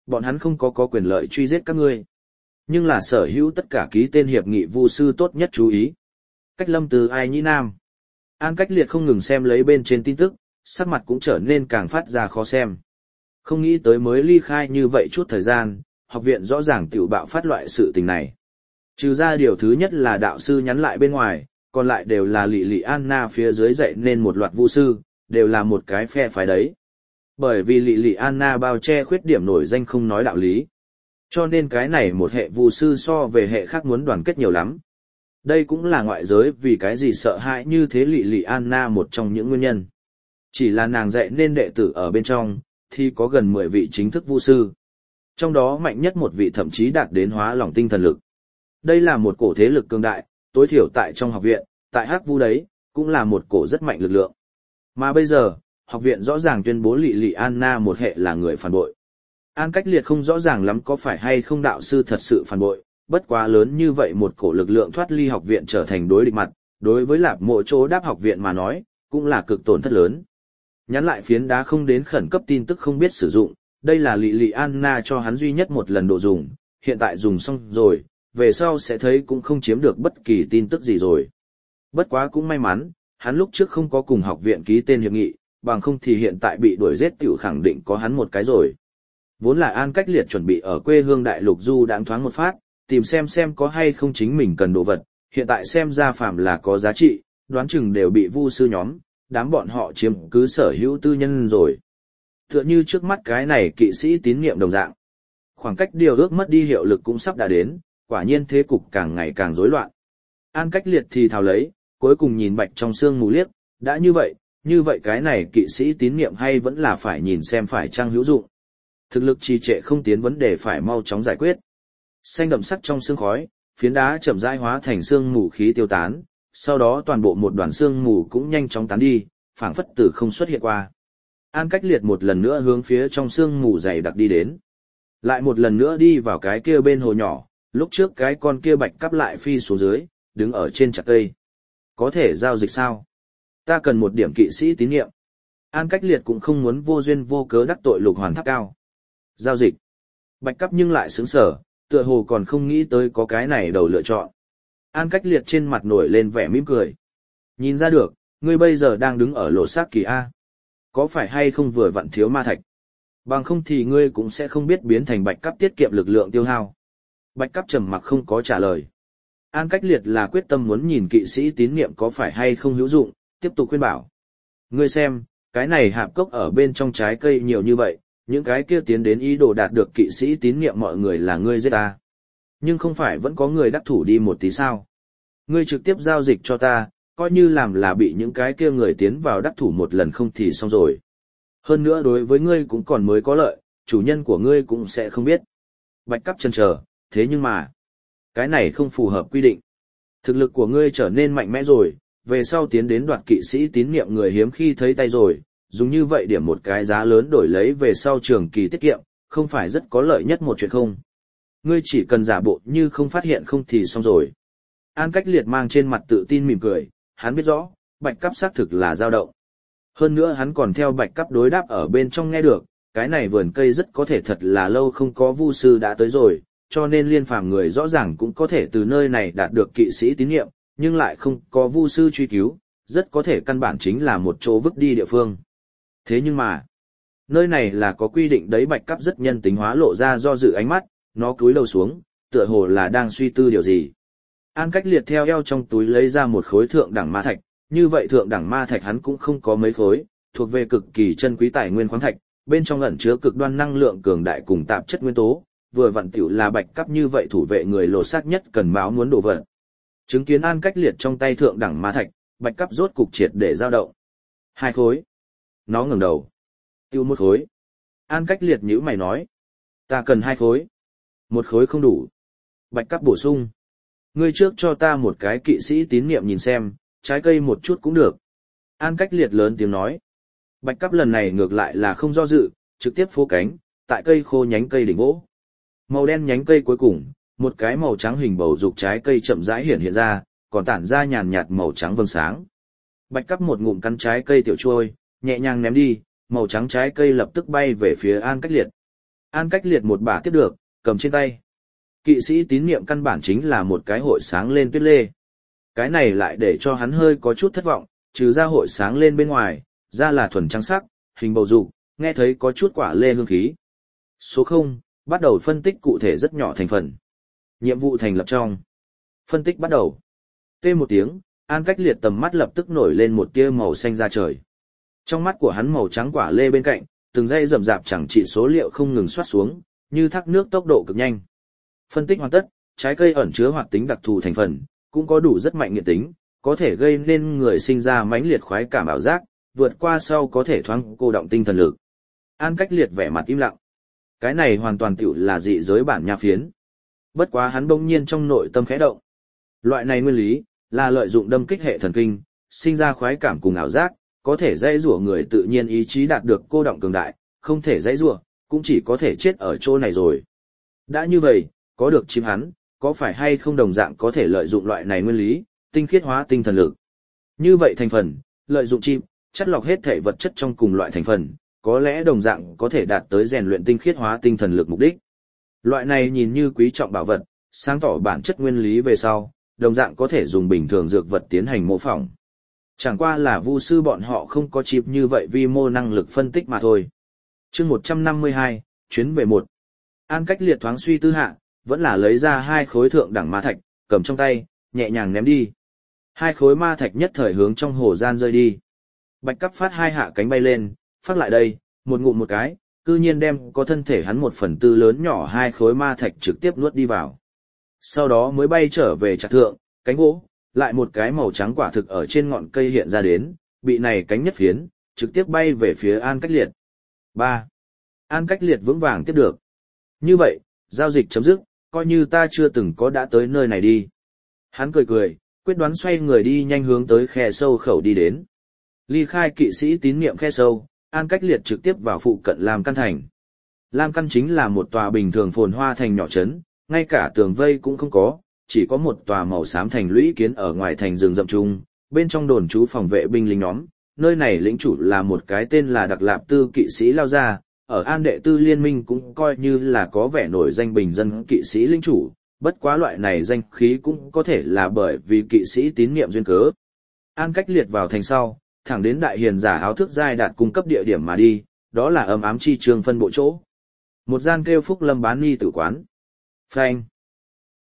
bọn hắn không có có quyền lợi truy giết các ngươi. Nhưng là sở hữu tất cả ký tên hiệp nghị vu sư tốt nhất chú ý. Cách Lâm từ Ai Nhĩ Nam. An Cách Liệt không ngừng xem lấy bên trên tin tức, sắc mặt cũng trở nên càng phát ra khó xem. Không nghĩ tới mới ly khai như vậy chút thời gian, học viện rõ ràng tiểu bạo phát loại sự tình này. Trừ ra điều thứ nhất là đạo sư nhắn lại bên ngoài, còn lại đều là Lị Lị Anna phía dưới dạy nên một loạt vu sư, đều là một cái phe phái đấy. Bởi vì Lị Lị Anna bao che khuyết điểm nổi danh không nói đạo lý. Cho nên cái này một hệ vu sư so về hệ khác muốn đoàn kết nhiều lắm. Đây cũng là ngoại giới vì cái gì sợ hãi như thế Lị Lị Anna một trong những nguyên nhân. Chỉ là nàng dạy nên đệ tử ở bên trong, thì có gần mười vị chính thức vu sư. Trong đó mạnh nhất một vị thậm chí đạt đến hóa lỏng tinh thần lực. Đây là một cổ thế lực cường đại, tối thiểu tại trong học viện, tại Hắc Vu đấy, cũng là một cổ rất mạnh lực lượng. Mà bây giờ, học viện rõ ràng tuyên bố Lị Lị Anna một hệ là người phản bội. An Cách Liệt không rõ ràng lắm có phải hay không đạo sư thật sự phản bội, bất quá lớn như vậy một cổ lực lượng thoát ly học viện trở thành đối địch mặt, đối với Lạp Mộ chỗ đáp học viện mà nói, cũng là cực tổn thất lớn. Nhắn lại phiến đá không đến khẩn cấp tin tức không biết sử dụng, đây là Lị Lị Anna cho hắn duy nhất một lần độ dùng, hiện tại dùng xong rồi, về sau sẽ thấy cũng không chiếm được bất kỳ tin tức gì rồi. Bất quá cũng may mắn, hắn lúc trước không có cùng học viện ký tên hiệp nghị, bằng không thì hiện tại bị đuổi giết tiểu khẳng định có hắn một cái rồi. Vốn là An Cách Liệt chuẩn bị ở quê hương Đại Lục du đãng thoáng một phát, tìm xem xem có hay không chính mình cần đồ vật, hiện tại xem ra phàm là có giá trị, đoán chừng đều bị vu sư nhóm, đám bọn họ chiếm cứ sở hữu tư nhân rồi. Tựa như trước mắt cái này kỵ sĩ tín nhiệm đồng dạng. Khoảng cách điều ước mất đi hiệu lực cũng sắp đã đến, quả nhiên thế cục càng ngày càng rối loạn. An Cách Liệt thì thào lấy, cuối cùng nhìn Bạch trong sương mù liếc, đã như vậy, như vậy cái này kỵ sĩ tín nhiệm hay vẫn là phải nhìn xem phải chăng hữu dụng. Thực lực trì trệ không tiến vấn đề phải mau chóng giải quyết. Xanh đậm sắc trong sương khói, phiến đá chậm rãi hóa thành sương mù khí tiêu tán, sau đó toàn bộ một đoàn sương mù cũng nhanh chóng tán đi, phảng phất từ không xuất hiện qua. An Cách Liệt một lần nữa hướng phía trong sương mù dày đặc đi đến. Lại một lần nữa đi vào cái kia bên hồ nhỏ, lúc trước cái con kia bạch cắp lại phi xuống dưới, đứng ở trên chặt cây. Có thể giao dịch sao? Ta cần một điểm kỵ sĩ tín nhiệm. An Cách Liệt cũng không muốn vô duyên vô cớ đắc tội Lục Hoàn Tháp Cao. Giao dịch. Bạch cắp nhưng lại sướng sở, tựa hồ còn không nghĩ tới có cái này đầu lựa chọn. An Cách Liệt trên mặt nổi lên vẻ mỉm cười. Nhìn ra được, ngươi bây giờ đang đứng ở lộ xác kỳ A. Có phải hay không vừa vặn thiếu ma thạch? Bằng không thì ngươi cũng sẽ không biết biến thành bạch cắp tiết kiệm lực lượng tiêu hao. Bạch cắp trầm mặc không có trả lời. An Cách Liệt là quyết tâm muốn nhìn kỵ sĩ tín niệm có phải hay không hữu dụng, tiếp tục khuyên bảo. Ngươi xem, cái này hạp cốc ở bên trong trái cây nhiều như vậy, những cái kia tiến đến ý đồ đạt được kỵ sĩ tín niệm mọi người là ngươi giết ta. Nhưng không phải vẫn có người đắc thủ đi một tí sao? Ngươi trực tiếp giao dịch cho ta, coi như làm là bị những cái kia người tiến vào đắc thủ một lần không thì xong rồi. Hơn nữa đối với ngươi cũng còn mới có lợi, chủ nhân của ngươi cũng sẽ không biết. Bạch cắp chần chờ, thế nhưng mà, cái này không phù hợp quy định. Thực lực của ngươi trở nên mạnh mẽ rồi, về sau tiến đến đoạt kỵ sĩ tín niệm người hiếm khi thấy tay rồi, dùng như vậy điểm một cái giá lớn đổi lấy về sau trường kỳ tiết kiệm, không phải rất có lợi nhất một chuyện không? Ngươi chỉ cần giả bộ như không phát hiện không thì xong rồi. An Cách Liệt mang trên mặt tự tin mỉm cười, hắn biết rõ, bạch cắp xác thực là dao động. Hơn nữa hắn còn theo bạch cắp đối đáp ở bên trong nghe được, cái này vườn cây rất có thể thật là lâu không có vu sư đã tới rồi, cho nên liên phàm người rõ ràng cũng có thể từ nơi này đạt được kỵ sĩ tín nhiệm, nhưng lại không có vu sư truy cứu, rất có thể căn bản chính là một chỗ vứt đi địa phương. Thế nhưng mà, nơi này là có quy định đấy. Bạch cắp rất nhân tính hóa lộ ra do dự ánh mắt, nó cúi đầu xuống, tựa hồ là đang suy tư điều gì. An Cách Liệt theo eo trong túi lấy ra một khối thượng đẳng ma thạch, như vậy thượng đẳng ma thạch hắn cũng không có mấy khối, thuộc về cực kỳ chân quý tài nguyên khoáng thạch, bên trong ẩn chứa cực đoan năng lượng cường đại cùng tạp chất nguyên tố, vừa vặn tiểu là bạch cắp như vậy thủ vệ người lột xác nhất cần máu muốn đổ vật. Chứng kiến An Cách Liệt trong tay thượng đẳng ma thạch, bạch cắp rốt cục triệt để dao động. Hai khối. Nó ngẩng đầu. Tiêu một khối. An Cách Liệt nhíu mày nói. Ta cần hai khối. Một khối không đủ. Bạch cắp bổ sung. Ngươi trước cho ta một cái kỵ sĩ tín niệm nhìn xem, trái cây một chút cũng được. An Cách Liệt lớn tiếng nói. Bạch cắp lần này ngược lại là không do dự, trực tiếp phô cánh, tại cây khô nhánh cây đỉnh vỗ. Màu đen nhánh cây cuối cùng, một cái màu trắng hình bầu dục trái cây chậm rãi hiện hiện ra, còn tản ra nhàn nhạt màu trắng vầng sáng. Bạch cắp một ngụm cắn trái cây tiểu trôi, nhẹ nhàng ném đi, màu trắng trái cây lập tức bay về phía An Cách Liệt. An Cách Liệt một bả tiếp được, cầm trên tay. Kỵ sĩ tín niệm căn bản chính là một cái hội sáng lên tuyết lê. Cái này lại để cho hắn hơi có chút thất vọng, trừ ra hội sáng lên bên ngoài, ra là thuần trắng sắc, hình bầu dục, nghe thấy có chút quả lê hương khí. Số không, bắt đầu phân tích cụ thể rất nhỏ thành phần. Nhiệm vụ thành lập trong. Phân tích bắt đầu. Tê một tiếng, An Cách Liệt tầm mắt lập tức nổi lên một tia màu xanh ra trời. Trong mắt của hắn màu trắng quả lê bên cạnh, từng dây rậm rạp chẳng trị số liệu không ngừng xoát xuống, như thác nước tốc độ cực nhanh. Phân tích hoàn tất, trái cây ẩn chứa hoạt tính đặc thù thành phần, cũng có đủ rất mạnh nghiện tính, có thể gây nên người sinh ra mãnh liệt khoái cảm ảo giác, vượt qua sau có thể thoáng cô động tinh thần lực. An Cách Liệt vẻ mặt im lặng. Cái này hoàn toàn tiểu là dị giới bản nha phiến. Bất quá hắn bỗng nhiên trong nội tâm khẽ động. Loại này nguyên lý là lợi dụng đâm kích hệ thần kinh, sinh ra khoái cảm cùng ảo giác, có thể dãy rủa người tự nhiên ý chí đạt được cô động cường đại, không thể dãy rủa, cũng chỉ có thể chết ở chỗ này rồi. Đã như vậy, có được chim hắn, có phải hay không đồng dạng có thể lợi dụng loại này nguyên lý, tinh khiết hóa tinh thần lực. Như vậy thành phần, lợi dụng chim, chất lọc hết thể vật chất trong cùng loại thành phần, có lẽ đồng dạng có thể đạt tới rèn luyện tinh khiết hóa tinh thần lực mục đích. Loại này nhìn như quý trọng bảo vật, sáng tỏ bản chất nguyên lý về sau, đồng dạng có thể dùng bình thường dược vật tiến hành mô phỏng. Chẳng qua là vu sư bọn họ không có chip như vậy vi mô năng lực phân tích mà thôi. Chương một trăm năm mươi hai, chuyến về một. An Cách Liệt thoáng suy tư hạ, vẫn là lấy ra hai khối thượng đẳng ma thạch, cầm trong tay, nhẹ nhàng ném đi. Hai khối ma thạch nhất thời hướng trong hồ gian rơi đi. Bạch Cắp phát hai hạ cánh bay lên, phát lại đây, một ngụm một cái, cư nhiên đem có thân thể hắn một phần tư lớn nhỏ hai khối ma thạch trực tiếp nuốt đi vào. Sau đó mới bay trở về chặt thượng, cánh vỗ, lại một cái màu trắng quả thực ở trên ngọn cây hiện ra đến, bị này cánh nhất phiến, trực tiếp bay về phía An Cách Liệt. ba. An Cách Liệt vững vàng tiếp được. Như vậy, giao dịch chấm dứt, coi như ta chưa từng có đã tới nơi này đi. Hắn cười cười, quyết đoán xoay người đi nhanh hướng tới khe sâu khẩu đi đến. Ly khai kỵ sĩ tín niệm khe sâu, An Cách Liệt trực tiếp vào phụ cận Lam Căn thành. Lam Căn chính là một tòa bình thường phồn hoa thành nhỏ trấn, ngay cả tường vây cũng không có, chỉ có một tòa màu xám thành lũy kiến ở ngoài thành rừng rậm trung, bên trong đồn trú phòng vệ binh lính nhóm. Nơi này lĩnh chủ là một cái tên là Đặc Lạp Tư kỵ sĩ lao ra, ở An Đệ Tư Liên minh cũng coi như là có vẻ nổi danh bình dân kỵ sĩ lĩnh chủ, bất quá loại này danh khí cũng có thể là bởi vì kỵ sĩ tín niệm duyên cớ. An Cách Liệt vào thành sau, thẳng đến đại hiền giả áo thước giai đạt cung cấp địa điểm mà đi, đó là ấm ám chi trường phân bộ chỗ. Một gian kêu Phúc Lâm bán ni tử quán. Phanh.